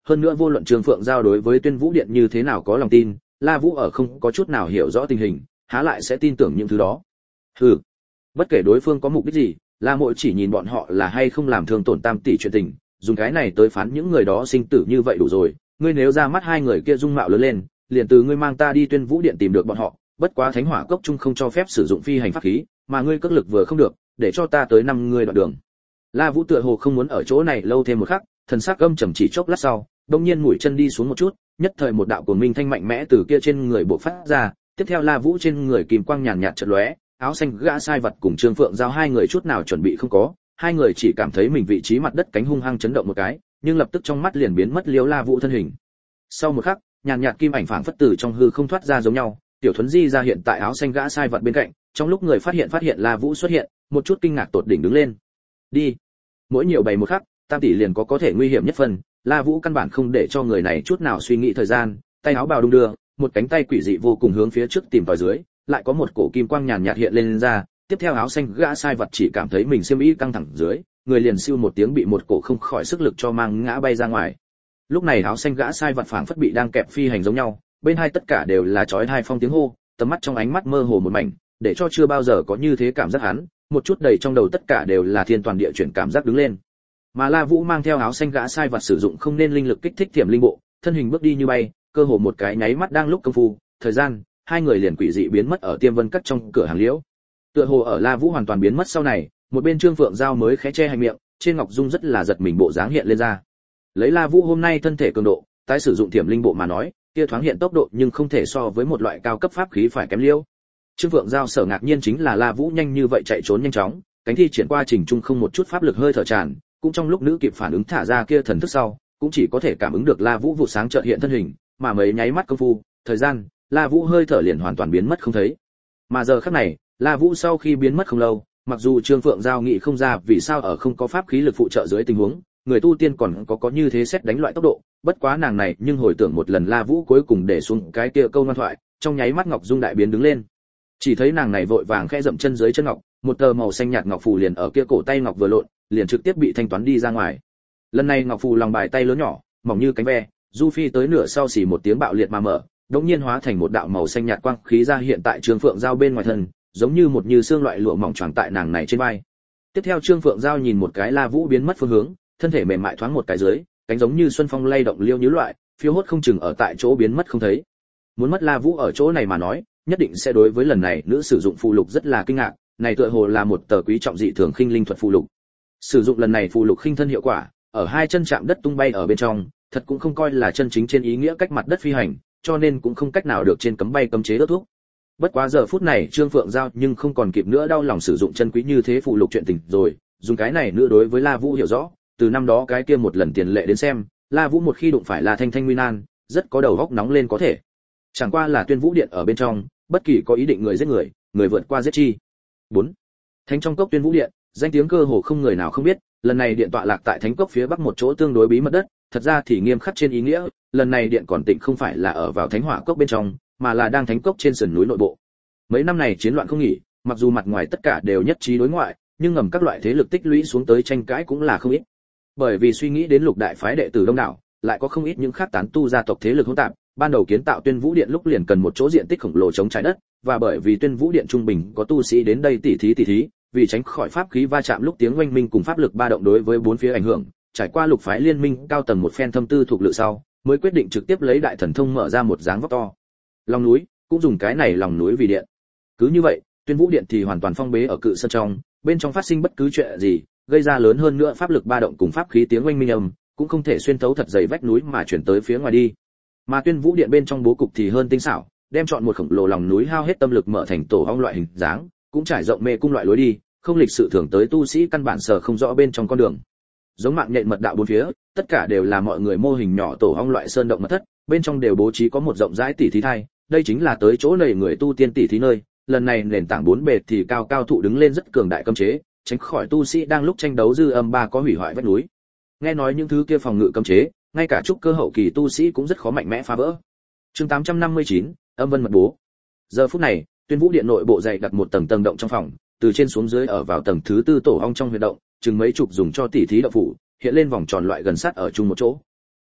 hơn nữa vô luận Trương Phượng Giao đối với Tuyên Vũ Điện như thế nào có lòng tin, La Vũ ở không có chút nào hiểu rõ tình hình, há lại sẽ tin tưởng những thứ đó. Hừ, bất kể đối phương có mục đích gì, La Mộ chỉ nhìn bọn họ là hay không làm thương tổn Tam tỷ chuyện tình, dùng cái này tới phán những người đó sinh tử như vậy đủ rồi. Ngươi nếu ra mắt hai người kia dung mạo lớn lên, liền từ ngươi mang ta đi Tuyên Vũ Điện tìm được bọn họ, bất quá Thánh Hỏa Cốc trung không cho phép sử dụng phi hành pháp khí, mà ngươi cước lực vừa không được, để cho ta tới năm ngươi đoạn đường. La Vũ tựa hồ không muốn ở chỗ này lâu thêm một khắc, thần sắc âm trầm chỉ chốc lát sau, đột nhiên mũi chân đi xuống một chút, nhất thời một đạo cuồng minh thanh mạnh mẽ từ kia trên người bộc phát ra, tiếp theo La Vũ trên người kim quang nhàn nhạt chợt lóe, áo xanh gã sai vật cùng Trương Phượng Giao hai người chút nào chuẩn bị không có, hai người chỉ cảm thấy mình vị trí mặt đất cánh hung hăng chấn động một cái, nhưng lập tức trong mắt liền biến mất liếu La Vũ thân hình. Sau một khắc, nhàn nhạt kim ảnh phảng phất từ trong hư không thoát ra giống nhau, Tiểu Thuấn Di ra hiện tại áo xanh gã sai vật bên cạnh, trong lúc người phát hiện phát hiện La Vũ xuất hiện, một chút kinh ngạc tột đỉnh đứng lên. Đi. Mỗi nhiều bày một khắc, Tam tỷ liền có có thể nguy hiểm nhất phần, La Vũ căn bản không để cho người này chút nào suy nghĩ thời gian, tay áo bào đung đưa, một cánh tay quỷ dị vô cùng hướng phía trước tìm tòi dưới, lại có một cổ kim quang nhàn nhạt hiện lên, lên ra, tiếp theo áo xanh gã sai vật chỉ cảm thấy mình xiêm y căng thẳng dưới, người liền siêu một tiếng bị một cổ không khỏi sức lực cho mang ngã bay ra ngoài. Lúc này áo xanh gã sai vật phảng phất bị đang kẹp phi hành giống nhau, bên hai tất cả đều là chói tai phong tiếng hô, tầm mắt trong ánh mắt mơ hồ một mảnh, để cho chưa bao giờ có như thế cảm giác hắn, một chút đầy trong đầu tất cả đều là thiên toàn địa chuyển cảm giác đứng lên. Mà La Vũ mang theo áo xanh gã sai vật sử dụng không nên linh lực kích thích tiềm linh bộ, thân hình bước đi như bay, cơ hồ một cái nháy mắt đang lúc công phu, thời gian, hai người liền quỷ dị biến mất ở Tiêm Vân Cắt trong cửa hàng liễu. Tựa hồ ở La Vũ hoàn toàn biến mất sau này, một bên Trương Phượng Giao mới khẽ che hai miệng, trên ngọc dung rất là giật mình bộ dáng hiện lên ra. Lấy La Vũ hôm nay thân thể cường độ, tái sử dụng tiềm linh bộ mà nói, kia thoáng hiện tốc độ nhưng không thể so với một loại cao cấp pháp khí phải kém liễu. Trương Phượng Giao sở ngạc nhiên chính là La Vũ nhanh như vậy chạy trốn nhanh chóng, cánh thi triển qua trình trung không một chút pháp lực hơi thở tràn, cũng trong lúc nữ kịp phản ứng thả ra kia thần thức sau, cũng chỉ có thể cảm ứng được La Vũ vụ sáng chợt hiện thân hình, mà mấy nháy mắt công phu, thời gian, La Vũ hơi thở liền hoàn toàn biến mất không thấy. Mà giờ khắc này, La Vũ sau khi biến mất không lâu, mặc dù Trương Phượng Giao nghĩ không ra vì sao ở không có pháp khí lực phụ trợ dưới tình huống, người tu tiên còn có có như thế xét đánh loại tốc độ, bất quá nàng này nhưng hồi tưởng một lần La Vũ cuối cùng để xuống cái kia câu ngoan thoại, trong nháy mắt ngọc dung đại biến đứng lên. Chỉ thấy nàng này vội vàng khẽ dậm chân dưới chân ngọc, một tờ màu xanh nhạt ngọc phù liền ở kia cổ tay ngọc vừa lộn, liền trực tiếp bị thanh toán đi ra ngoài. Lần này ngọc phù lòng bài tay lớn nhỏ, mỏng như cánh ve, du phi tới nửa sau xì một tiếng bạo liệt mà mở, đột nhiên hóa thành một đạo màu xanh nhạt quang khí ra hiện tại Trương Phượng Giao bên ngoài thân, giống như một như xương loại lụa mỏng choàng tại nàng này trên vai. Tiếp theo Trương Phượng Giao nhìn một cái La Vũ biến mất phương hướng, thân thể mềm mại thoáng một cái dưới, cánh giống như xuân phong lay động liêu như loại, phiêu hốt không chừng ở tại chỗ biến mất không thấy. Muốn mất La Vũ ở chỗ này mà nói, nhất định sẽ đối với lần này nữ sử dụng phù lục rất là kinh ngạc, này tựa hồ là một tờ quý trọng dị thường khinh linh thuật phù lục. Sử dụng lần này phù lục khinh thân hiệu quả, ở hai chân chạm đất tung bay ở bên trong, thật cũng không coi là chân chính trên ý nghĩa cách mặt đất phi hành, cho nên cũng không cách nào được trên cấm bay cấm chế ước thúc. Bất quá giờ phút này Trương Phượng Giao nhưng không còn kịp nữa đau lòng sử dụng chân quý như thế phù lục chuyện tình rồi, dùng cái này nữa đối với La Vũ hiểu rõ, từ năm đó cái kia một lần tiền lệ đến xem, La Vũ một khi đụng phải là Thanh Thanh Nguy Nan, rất có đầu óc nóng lên có thể. Chẳng qua là Tuyên Vũ Điện ở bên trong, bất kỳ có ý định người giết người, người vượt qua giết chi. bốn. Thánh trong cốc Tuyên Vũ Điện, danh tiếng cơ hồ không người nào không biết, lần này điện tọa lạc tại Thánh cốc phía bắc một chỗ tương đối bí mật đất, thật ra thì nghiêm khắc trên ý nghĩa, lần này điện còn tịnh không phải là ở vào Thánh Hỏa cốc bên trong, mà là đang Thánh cốc trên sườn núi nội bộ. Mấy năm này chiến loạn không nghỉ, mặc dù mặt ngoài tất cả đều nhất trí đối ngoại, nhưng ngầm các loại thế lực tích lũy xuống tới tranh cãi cũng là không ít. Bởi vì suy nghĩ đến lục đại phái đệ tử đông đảo, lại có không ít những khác tán tu gia tộc thế lực hỗn tạp, ban đầu kiến tạo Tuyên Vũ Điện lúc liền cần một chỗ diện tích khổng lồ chống trái đất, và bởi vì Tuyên Vũ Điện trung bình có tu sĩ đến đây tỉ thí tỉ thí, vì tránh khỏi pháp khí va chạm lúc tiếng oanh minh cùng pháp lực ba động đối với bốn phía ảnh hưởng, trải qua lục phái liên minh cao tầng một phen thâm tư thuộc lự sau, mới quyết định trực tiếp lấy đại thần thông mở ra một dáng vóc to lòng núi, cũng dùng cái này lòng núi vì điện. Cứ như vậy, Tuyên Vũ Điện thì hoàn toàn phong bế ở cự sân trong, bên trong phát sinh bất cứ chuyện gì, gây ra lớn hơn nữa pháp lực ba động cùng pháp khí tiếng oanh minh âm, cũng không thể xuyên thấu thật dày vách núi mà chuyển tới phía ngoài đi. Mà Tuyên Vũ Điện bên trong bố cục thì hơn tinh xảo, đem chọn một khổng lồ lòng núi hao hết tâm lực mở thành tổ ong loại hình dáng, cũng trải rộng mê cung loại lối đi, không lịch sự thường tới tu sĩ căn bản sở không rõ bên trong con đường. Giống mạng nhện mật đạo bốn phía, tất cả đều là mọi người mô hình nhỏ tổ ong loại sơn động mật thất, bên trong đều bố trí có một rộng rãi tỉ thí thai, đây chính là tới chỗ này người tu tiên tỉ thí nơi. Lần này nền tảng bốn bề thì cao cao thụ đứng lên rất cường đại cấm chế, tránh khỏi tu sĩ đang lúc tranh đấu dư âm ba có hủy hoại vách núi. Nghe nói những thứ kia phòng ngự cấm chế, ngay cả trúc cơ hậu kỳ tu sĩ cũng rất khó mạnh mẽ phá vỡ. Chương tám trăm năm mươi chín, âm vân mật bố. Giờ phút này, Tuyên Vũ Điện nội bộ dày đặt một tầng tầng động trong phòng, từ trên xuống dưới ở vào tầng thứ tư tổ ong trong huyệt động, chừng mấy chục dùng cho tỉ thí động phủ, hiện lên vòng tròn loại gần sát ở chung một chỗ.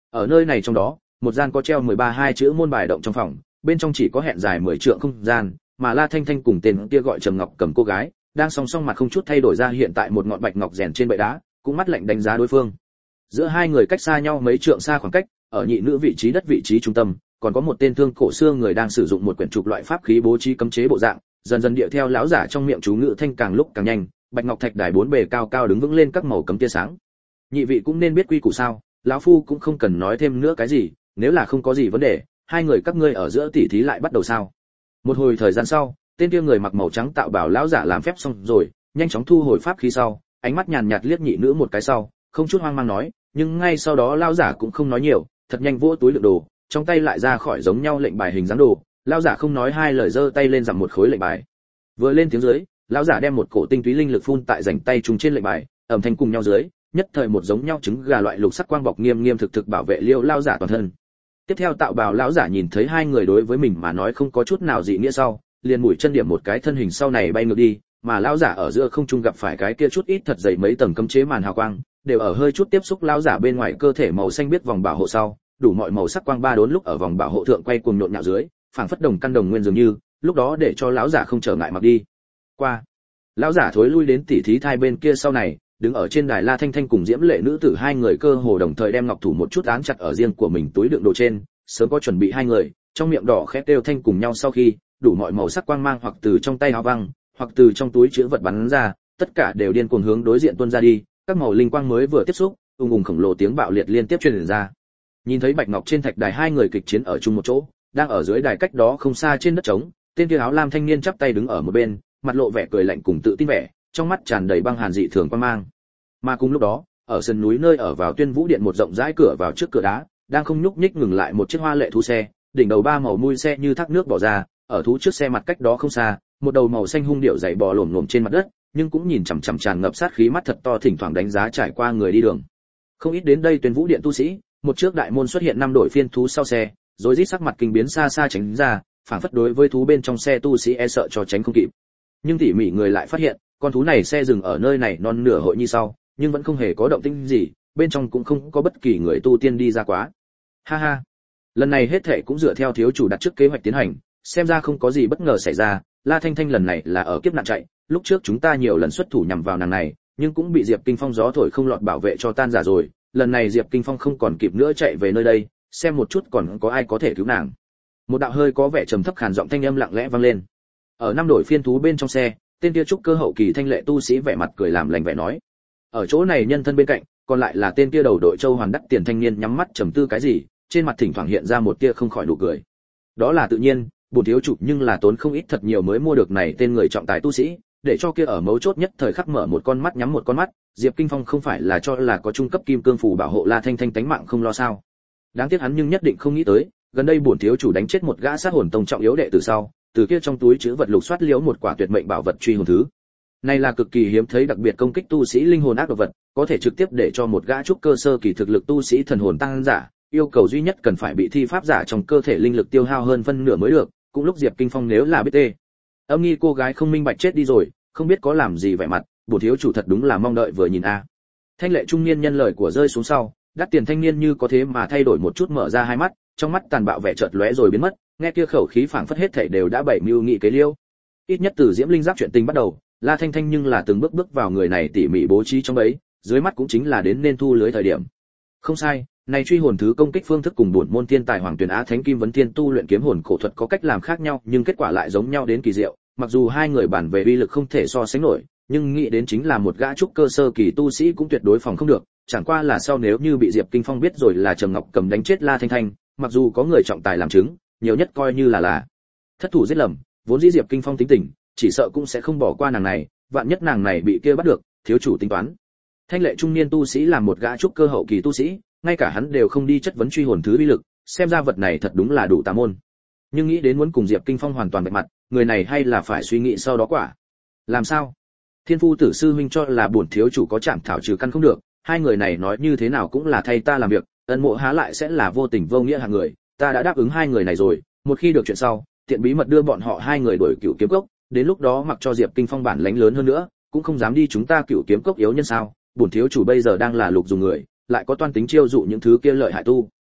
Ở nơi này trong đó, một gian có treo mười ba hai chữ môn bài động trong phòng, bên trong chỉ có hẹn dài mười trượng không gian, mà La Thanh Thanh cùng tên kia gọi Trầm Ngọc cầm cô gái, đang song song mặt không chút thay đổi ra hiện tại một ngọn bạch ngọc rèn trên bệ đá, cũng mắt lạnh đánh giá đối phương. Giữa hai người cách xa nhau mấy trượng xa khoảng cách, ở nhị nữ vị trí đất vị trí trung tâm, còn có một tên thương cổ xưa người đang sử dụng một quyển trục loại pháp khí bố trí cấm chế bộ dạng, dần dần điệu theo lão giả trong miệng chú ngữ thanh càng lúc càng nhanh, bạch ngọc thạch đài bốn bề cao cao đứng vững lên các màu cấm tia sáng. Nhị vị cũng nên biết quy củ sao? Lão phu cũng không cần nói thêm nữa cái gì, nếu là không có gì vấn đề, hai người các ngươi ở giữa tỉ thí lại bắt đầu sao? Một hồi thời gian sau, tên kia người mặc màu trắng tạo bảo lão giả làm phép xong rồi, nhanh chóng thu hồi pháp khí sau, ánh mắt nhàn nhạt liếc nhị nữ một cái sau, không chút hoang mang nói, nhưng ngay sau đó lão giả cũng không nói nhiều, thật nhanh vỗ túi đựng đồ, trong tay lại ra khỏi giống nhau lệnh bài hình dáng đồ, lão giả không nói hai lời giơ tay lên giằng một khối lệnh bài. Vừa lên tiếng dưới, lão giả đem một cổ tinh túy linh lực phun tại rảnh tay trùng trên lệnh bài, ầm thanh cùng nhau dưới, nhất thời một giống nhau trứng gà loại lục sắc quang bọc nghiêm nghiêm thực thực bảo vệ liêu lão giả toàn thân. Tiếp theo tạo bào lão giả nhìn thấy hai người đối với mình mà nói không có chút nào dị nghĩa sau, liền mũi chân điểm một cái thân hình sau này bay ngược đi, mà lão giả ở giữa không trung gặp phải cái kia chút ít thật dày mấy tầng cấm chế màn hào quang, đều ở hơi chút tiếp xúc lão giả bên ngoài cơ thể màu xanh biết vòng bảo hộ sau, đủ mọi màu sắc quang ba đốn lúc ở vòng bảo hộ thượng quay cuồng nhộn nhạo dưới, phảng phất đồng căn đồng nguyên dường như, lúc đó để cho lão giả không trở ngại mặc đi. Qua, lão giả thối lui đến tỉ thí thai bên kia sau này, đứng ở trên đài La Thanh Thanh cùng Diễm Lệ nữ tử hai người cơ hồ đồng thời đem ngọc thủ một chút án chặt ở riêng của mình túi đựng đồ trên, sớm có chuẩn bị hai người, trong miệng đỏ khẽ kêu thanh cùng nhau sau khi, đủ mọi màu sắc quang mang hoặc từ trong tay áo văng, hoặc từ trong túi chứa vật bắn ra, tất cả đều điên cuồng hướng đối diện tuôn ra đi, các màu linh quang mới vừa tiếp xúc, ùng ùng khổng lồ tiếng bạo liệt liên tiếp truyền ra. Nhìn thấy bạch ngọc trên thạch đài hai người kịch chiến ở chung một chỗ, đang ở dưới đài cách đó không xa trên đất trống, tên kia áo lam thanh niên chắp tay đứng ở một bên, mặt lộ vẻ cười lạnh cùng tự tin vẻ, trong mắt tràn đầy băng hàn dị thường quang mang. Mà cùng lúc đó, ở sườn núi nơi ở vào Tuyên Vũ Điện một rộng rãi cửa vào trước cửa đá, đang không nhúc nhích ngừng lại một chiếc hoa lệ thú xe, đỉnh đầu ba màu mui xe như thác nước bỏ ra, ở thú trước xe mặt cách đó không xa, một đầu màu xanh hung điệu dày bò lổm lổm trên mặt đất, nhưng cũng nhìn chằm chằm tràn ngập sát khí mắt thật to thỉnh thoảng đánh giá trải qua người đi đường. Không ít đến đây Tuyên Vũ Điện tu sĩ, một trước đại môn xuất hiện năm đội phiên thú sau xe, rồi rít sắc mặt kinh biến xa xa tránh ra, phảng phất đối với thú bên trong xe tu sĩ e sợ cho tránh không kịp. Nhưng tỉ mỉ người lại phát hiện, con thú này xe dừng ở nơi này non nửa hội như sau, nhưng vẫn không hề có động tĩnh gì, bên trong cũng không có bất kỳ người tu tiên đi ra quá. Ha ha, lần này hết thảy cũng dựa theo thiếu chủ đặt trước kế hoạch tiến hành, xem ra không có gì bất ngờ xảy ra. La Thanh Thanh lần này là ở kiếp nạn chạy, lúc trước chúng ta nhiều lần xuất thủ nhằm vào nàng này, nhưng cũng bị Diệp Kinh Phong gió thổi không lọt bảo vệ cho tan giả rồi, lần này Diệp Kinh Phong không còn kịp nữa chạy về nơi đây, xem một chút còn có ai có thể cứu nàng. Một đạo hơi có vẻ trầm thấp khàn giọng thanh âm lặng lẽ vang lên. Ở năm đội phiên thú bên trong xe, tên kia trúc cơ hậu kỳ thanh lệ tu sĩ vẻ mặt cười làm lành vẻ nói. Ở chỗ này nhân thân bên cạnh, còn lại là tên kia đầu đội châu hoàn đắt tiền thanh niên nhắm mắt trầm tư cái gì, trên mặt thỉnh thoảng hiện ra một tia không khỏi nụ cười. Đó là tự nhiên, bổn thiếu chủ nhưng là tốn không ít thật nhiều mới mua được này tên người trọng tài tu sĩ, để cho kia ở mấu chốt nhất thời khắc mở một con mắt nhắm một con mắt, Diệp Kinh Phong không phải là cho là có trung cấp kim cương phù bảo hộ La Thanh Thanh tánh mạng không lo sao? Đáng tiếc hắn nhưng nhất định không nghĩ tới, gần đây bổn thiếu chủ đánh chết một gã sát hồn tông trọng yếu đệ tử sau, từ kia trong túi chứa vật lục soát liễu một quả tuyệt mệnh bảo vật truy hồn thứ. Này là cực kỳ hiếm thấy đặc biệt công kích tu sĩ linh hồn ác độc vật, có thể trực tiếp để cho một gã trúc cơ sơ kỳ thực lực tu sĩ thần hồn tăng giả, yêu cầu duy nhất cần phải bị thi pháp giả trong cơ thể linh lực tiêu hao hơn phân nửa mới được, cũng lúc Diệp Kinh Phong nếu là biết tê. Âm nghi cô gái không minh bạch chết đi rồi, không biết có làm gì vẻ mặt, bổn thiếu chủ thật đúng là mong đợi vừa nhìn a. Thanh lệ trung niên nhân lời của rơi xuống sau, đắt tiền thanh niên như có thế mà thay đổi một chút mở ra hai mắt, trong mắt tàn bạo vẻ chợt lóe rồi biến mất, nghe kia khẩu khí phảng phất hết thảy đều đã bảy mưu nghị kế liêu. Ít nhất từ Diễm Linh Giáp chuyện tình bắt đầu, La Thanh Thanh nhưng là từng bước bước vào người này tỉ mỉ bố trí trong ấy, dưới mắt cũng chính là đến nên thu lưới thời điểm. Không sai, này truy hồn thứ công kích phương thức cùng bổn môn thiên tài Hoàng Tuyển Á Thánh Kim Vấn Thiên tu luyện kiếm hồn cổ thuật có cách làm khác nhau, nhưng kết quả lại giống nhau đến kỳ diệu, mặc dù hai người bản về uy lực không thể so sánh nổi, nhưng nghĩ đến chính là một gã trúc cơ sơ kỳ tu sĩ cũng tuyệt đối phòng không được, chẳng qua là sau nếu như bị Diệp Kinh Phong biết rồi là Trầm Ngọc Cầm đánh chết La Thanh Thanh, mặc dù có người trọng tài làm chứng, nhiều nhất coi như là là thất thủ giết lầm, vốn dĩ Diệp Kinh Phong tính tình, chỉ sợ cũng sẽ không bỏ qua nàng này, vạn nhất nàng này bị kia bắt được, thiếu chủ tính toán. Thanh lệ trung niên tu sĩ làm một gã trúc cơ hậu kỳ tu sĩ, ngay cả hắn đều không đi chất vấn truy hồn thứ uy lực, xem ra vật này thật đúng là đủ tà môn. Nhưng nghĩ đến muốn cùng Diệp Kinh Phong hoàn toàn bạch mặt, người này hay là phải suy nghĩ sau đó quả. Làm sao? Thiên Phu Tử sư huynh cho là bổn thiếu chủ có chạm thảo trừ căn không được, hai người này nói như thế nào cũng là thay ta làm việc, ân mộ há lại sẽ là vô tình vô nghĩa hạng người, ta đã đáp ứng hai người này rồi, một khi được chuyện sau, tiện bí mật đưa bọn họ hai người đổi Cửu Kiếm Cốc, đến lúc đó mặc cho Diệp Kinh Phong bản lãnh lớn hơn nữa, cũng không dám đi chúng ta Cửu Kiếm Cốc yếu nhân sao? Bổn thiếu chủ bây giờ đang là lục dùng người, lại có toan tính chiêu dụ những thứ kia lợi hại tu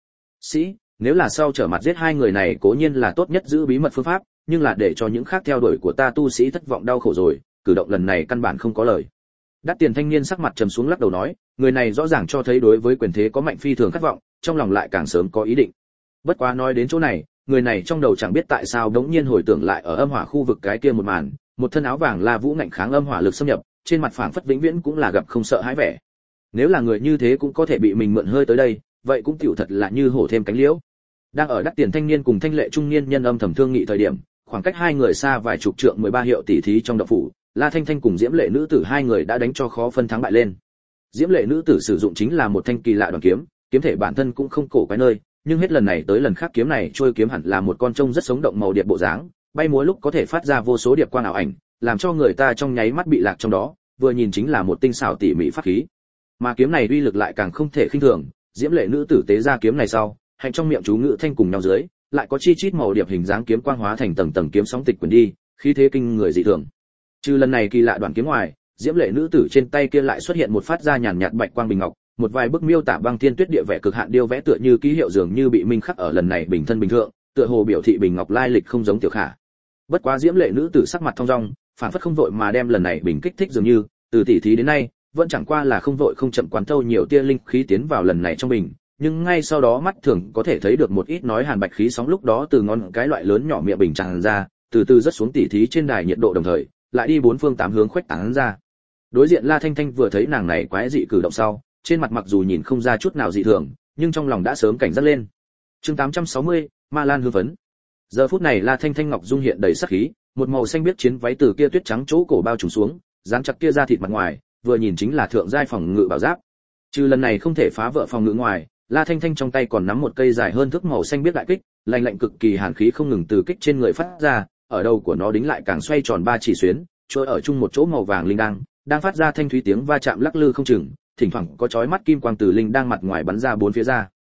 sĩ, nếu là sau trở mặt giết hai người này cố nhiên là tốt nhất giữ bí mật phương pháp, nhưng là để cho những khác theo đuổi của ta tu sĩ thất vọng đau khổ rồi, cử động lần này căn bản không có lời. Đắt Tiền thanh niên sắc mặt trầm xuống lắc đầu nói, người này rõ ràng cho thấy đối với quyền thế có mạnh phi thường khát vọng, trong lòng lại càng sớm có ý định. Bất quá nói đến chỗ này, người này trong đầu chẳng biết tại sao đống nhiên hồi tưởng lại ở âm hỏa khu vực cái kia một màn, một thân áo vàng La Vũ ngạnh kháng âm hỏa lực xâm nhập, trên mặt phảng phất vĩnh viễn cũng là gặp không sợ hãi vẻ. Nếu là người như thế cũng có thể bị mình mượn hơi tới đây, vậy cũng tiểu thật là như hổ thêm cánh liễu. Đang ở Đắt Tiền thanh niên cùng Thanh Lệ trung niên nhân âm thầm thương nghị thời điểm, khoảng cách hai người xa vài chục trượng mười ba hiệu tỷ thí trong động phủ, La Thanh Thanh cùng Diễm Lệ nữ tử hai người đã đánh cho khó phân thắng bại lên. Diễm Lệ nữ tử sử dụng chính là một thanh kỳ lạ đoàn kiếm, kiếm thể bản thân cũng không cổ quái nơi, nhưng hết lần này tới lần khác kiếm này trôi kiếm hẳn là một con trông rất sống động màu điệp bộ dáng, bay múa lúc có thể phát ra vô số điệp quang ảo ảnh, làm cho người ta trong nháy mắt bị lạc trong đó, vừa nhìn chính là một tinh xảo tỉ mỉ pháp khí. Mà kiếm này uy lực lại càng không thể khinh thường, Diễm Lệ nữ tử tế ra kiếm này sau, hành trong miệng chú ngữ thanh cùng nhau dưới, lại có chi chít màu điệp hình dáng kiếm quang hóa thành tầng tầng kiếm sóng tịch quyển đi, khí thế kinh người dị thường. Trừ lần này kỳ lạ đoạn kiếm ngoài, Diễm Lệ nữ tử trên tay kia lại xuất hiện một phát ra nhàn nhạt bạch quang bình ngọc, một vài bức miêu tả băng thiên tuyết địa vẻ cực hạn điêu vẽ tựa như ký hiệu dường như bị minh khắc ở lần này bình thân bình thượng, tựa hồ biểu thị bình ngọc lai lịch không giống tiểu khả. Bất quá Diễm Lệ nữ tử sắc mặt thong dong, phản phất không vội mà đem lần này bình kích thích dường như, từ tỉ thí đến nay, vẫn chẳng qua là không vội không chậm quán thâu nhiều tia linh khí tiến vào lần này trong bình, nhưng ngay sau đó mắt thường có thể thấy được một ít nói hàn bạch khí sóng lúc đó từ ngón cái loại lớn nhỏ miệng bình tràn ra, từ từ rất xuống tỉ thí trên đài nhiệt độ đồng thời, lại đi bốn phương tám hướng khuếch tán ra. Đối diện La Thanh Thanh vừa thấy nàng này quái dị cử động sau, trên mặt mặc dù nhìn không ra chút nào dị thường, nhưng trong lòng đã sớm cảnh giác lên. Chương tám trăm sáu mươi, Ma Lan hư phấn. Giờ phút này La Thanh Thanh ngọc dung hiện đầy sắc khí, một màu xanh biếc chiến váy từ kia tuyết trắng chỗ cổ bao trùm xuống, dán chặt kia da thịt mặt ngoài, vừa nhìn chính là thượng giai phòng ngự bảo giáp. Trừ lần này không thể phá vỡ phòng ngự ngoài, La Thanh Thanh trong tay còn nắm một cây dài hơn thước màu xanh biếc đại kích, lạnh lạnh cực kỳ hàn khí không ngừng từ kích trên người phát ra, ở đầu của nó đính lại càng xoay tròn ba chỉ xuyến, trôi ở chung một chỗ màu vàng linh đăng, đang phát ra thanh thúy tiếng va chạm lắc lư không chừng, thỉnh thoảng có chói mắt kim quang từ linh đăng mặt ngoài bắn ra bốn phía ra.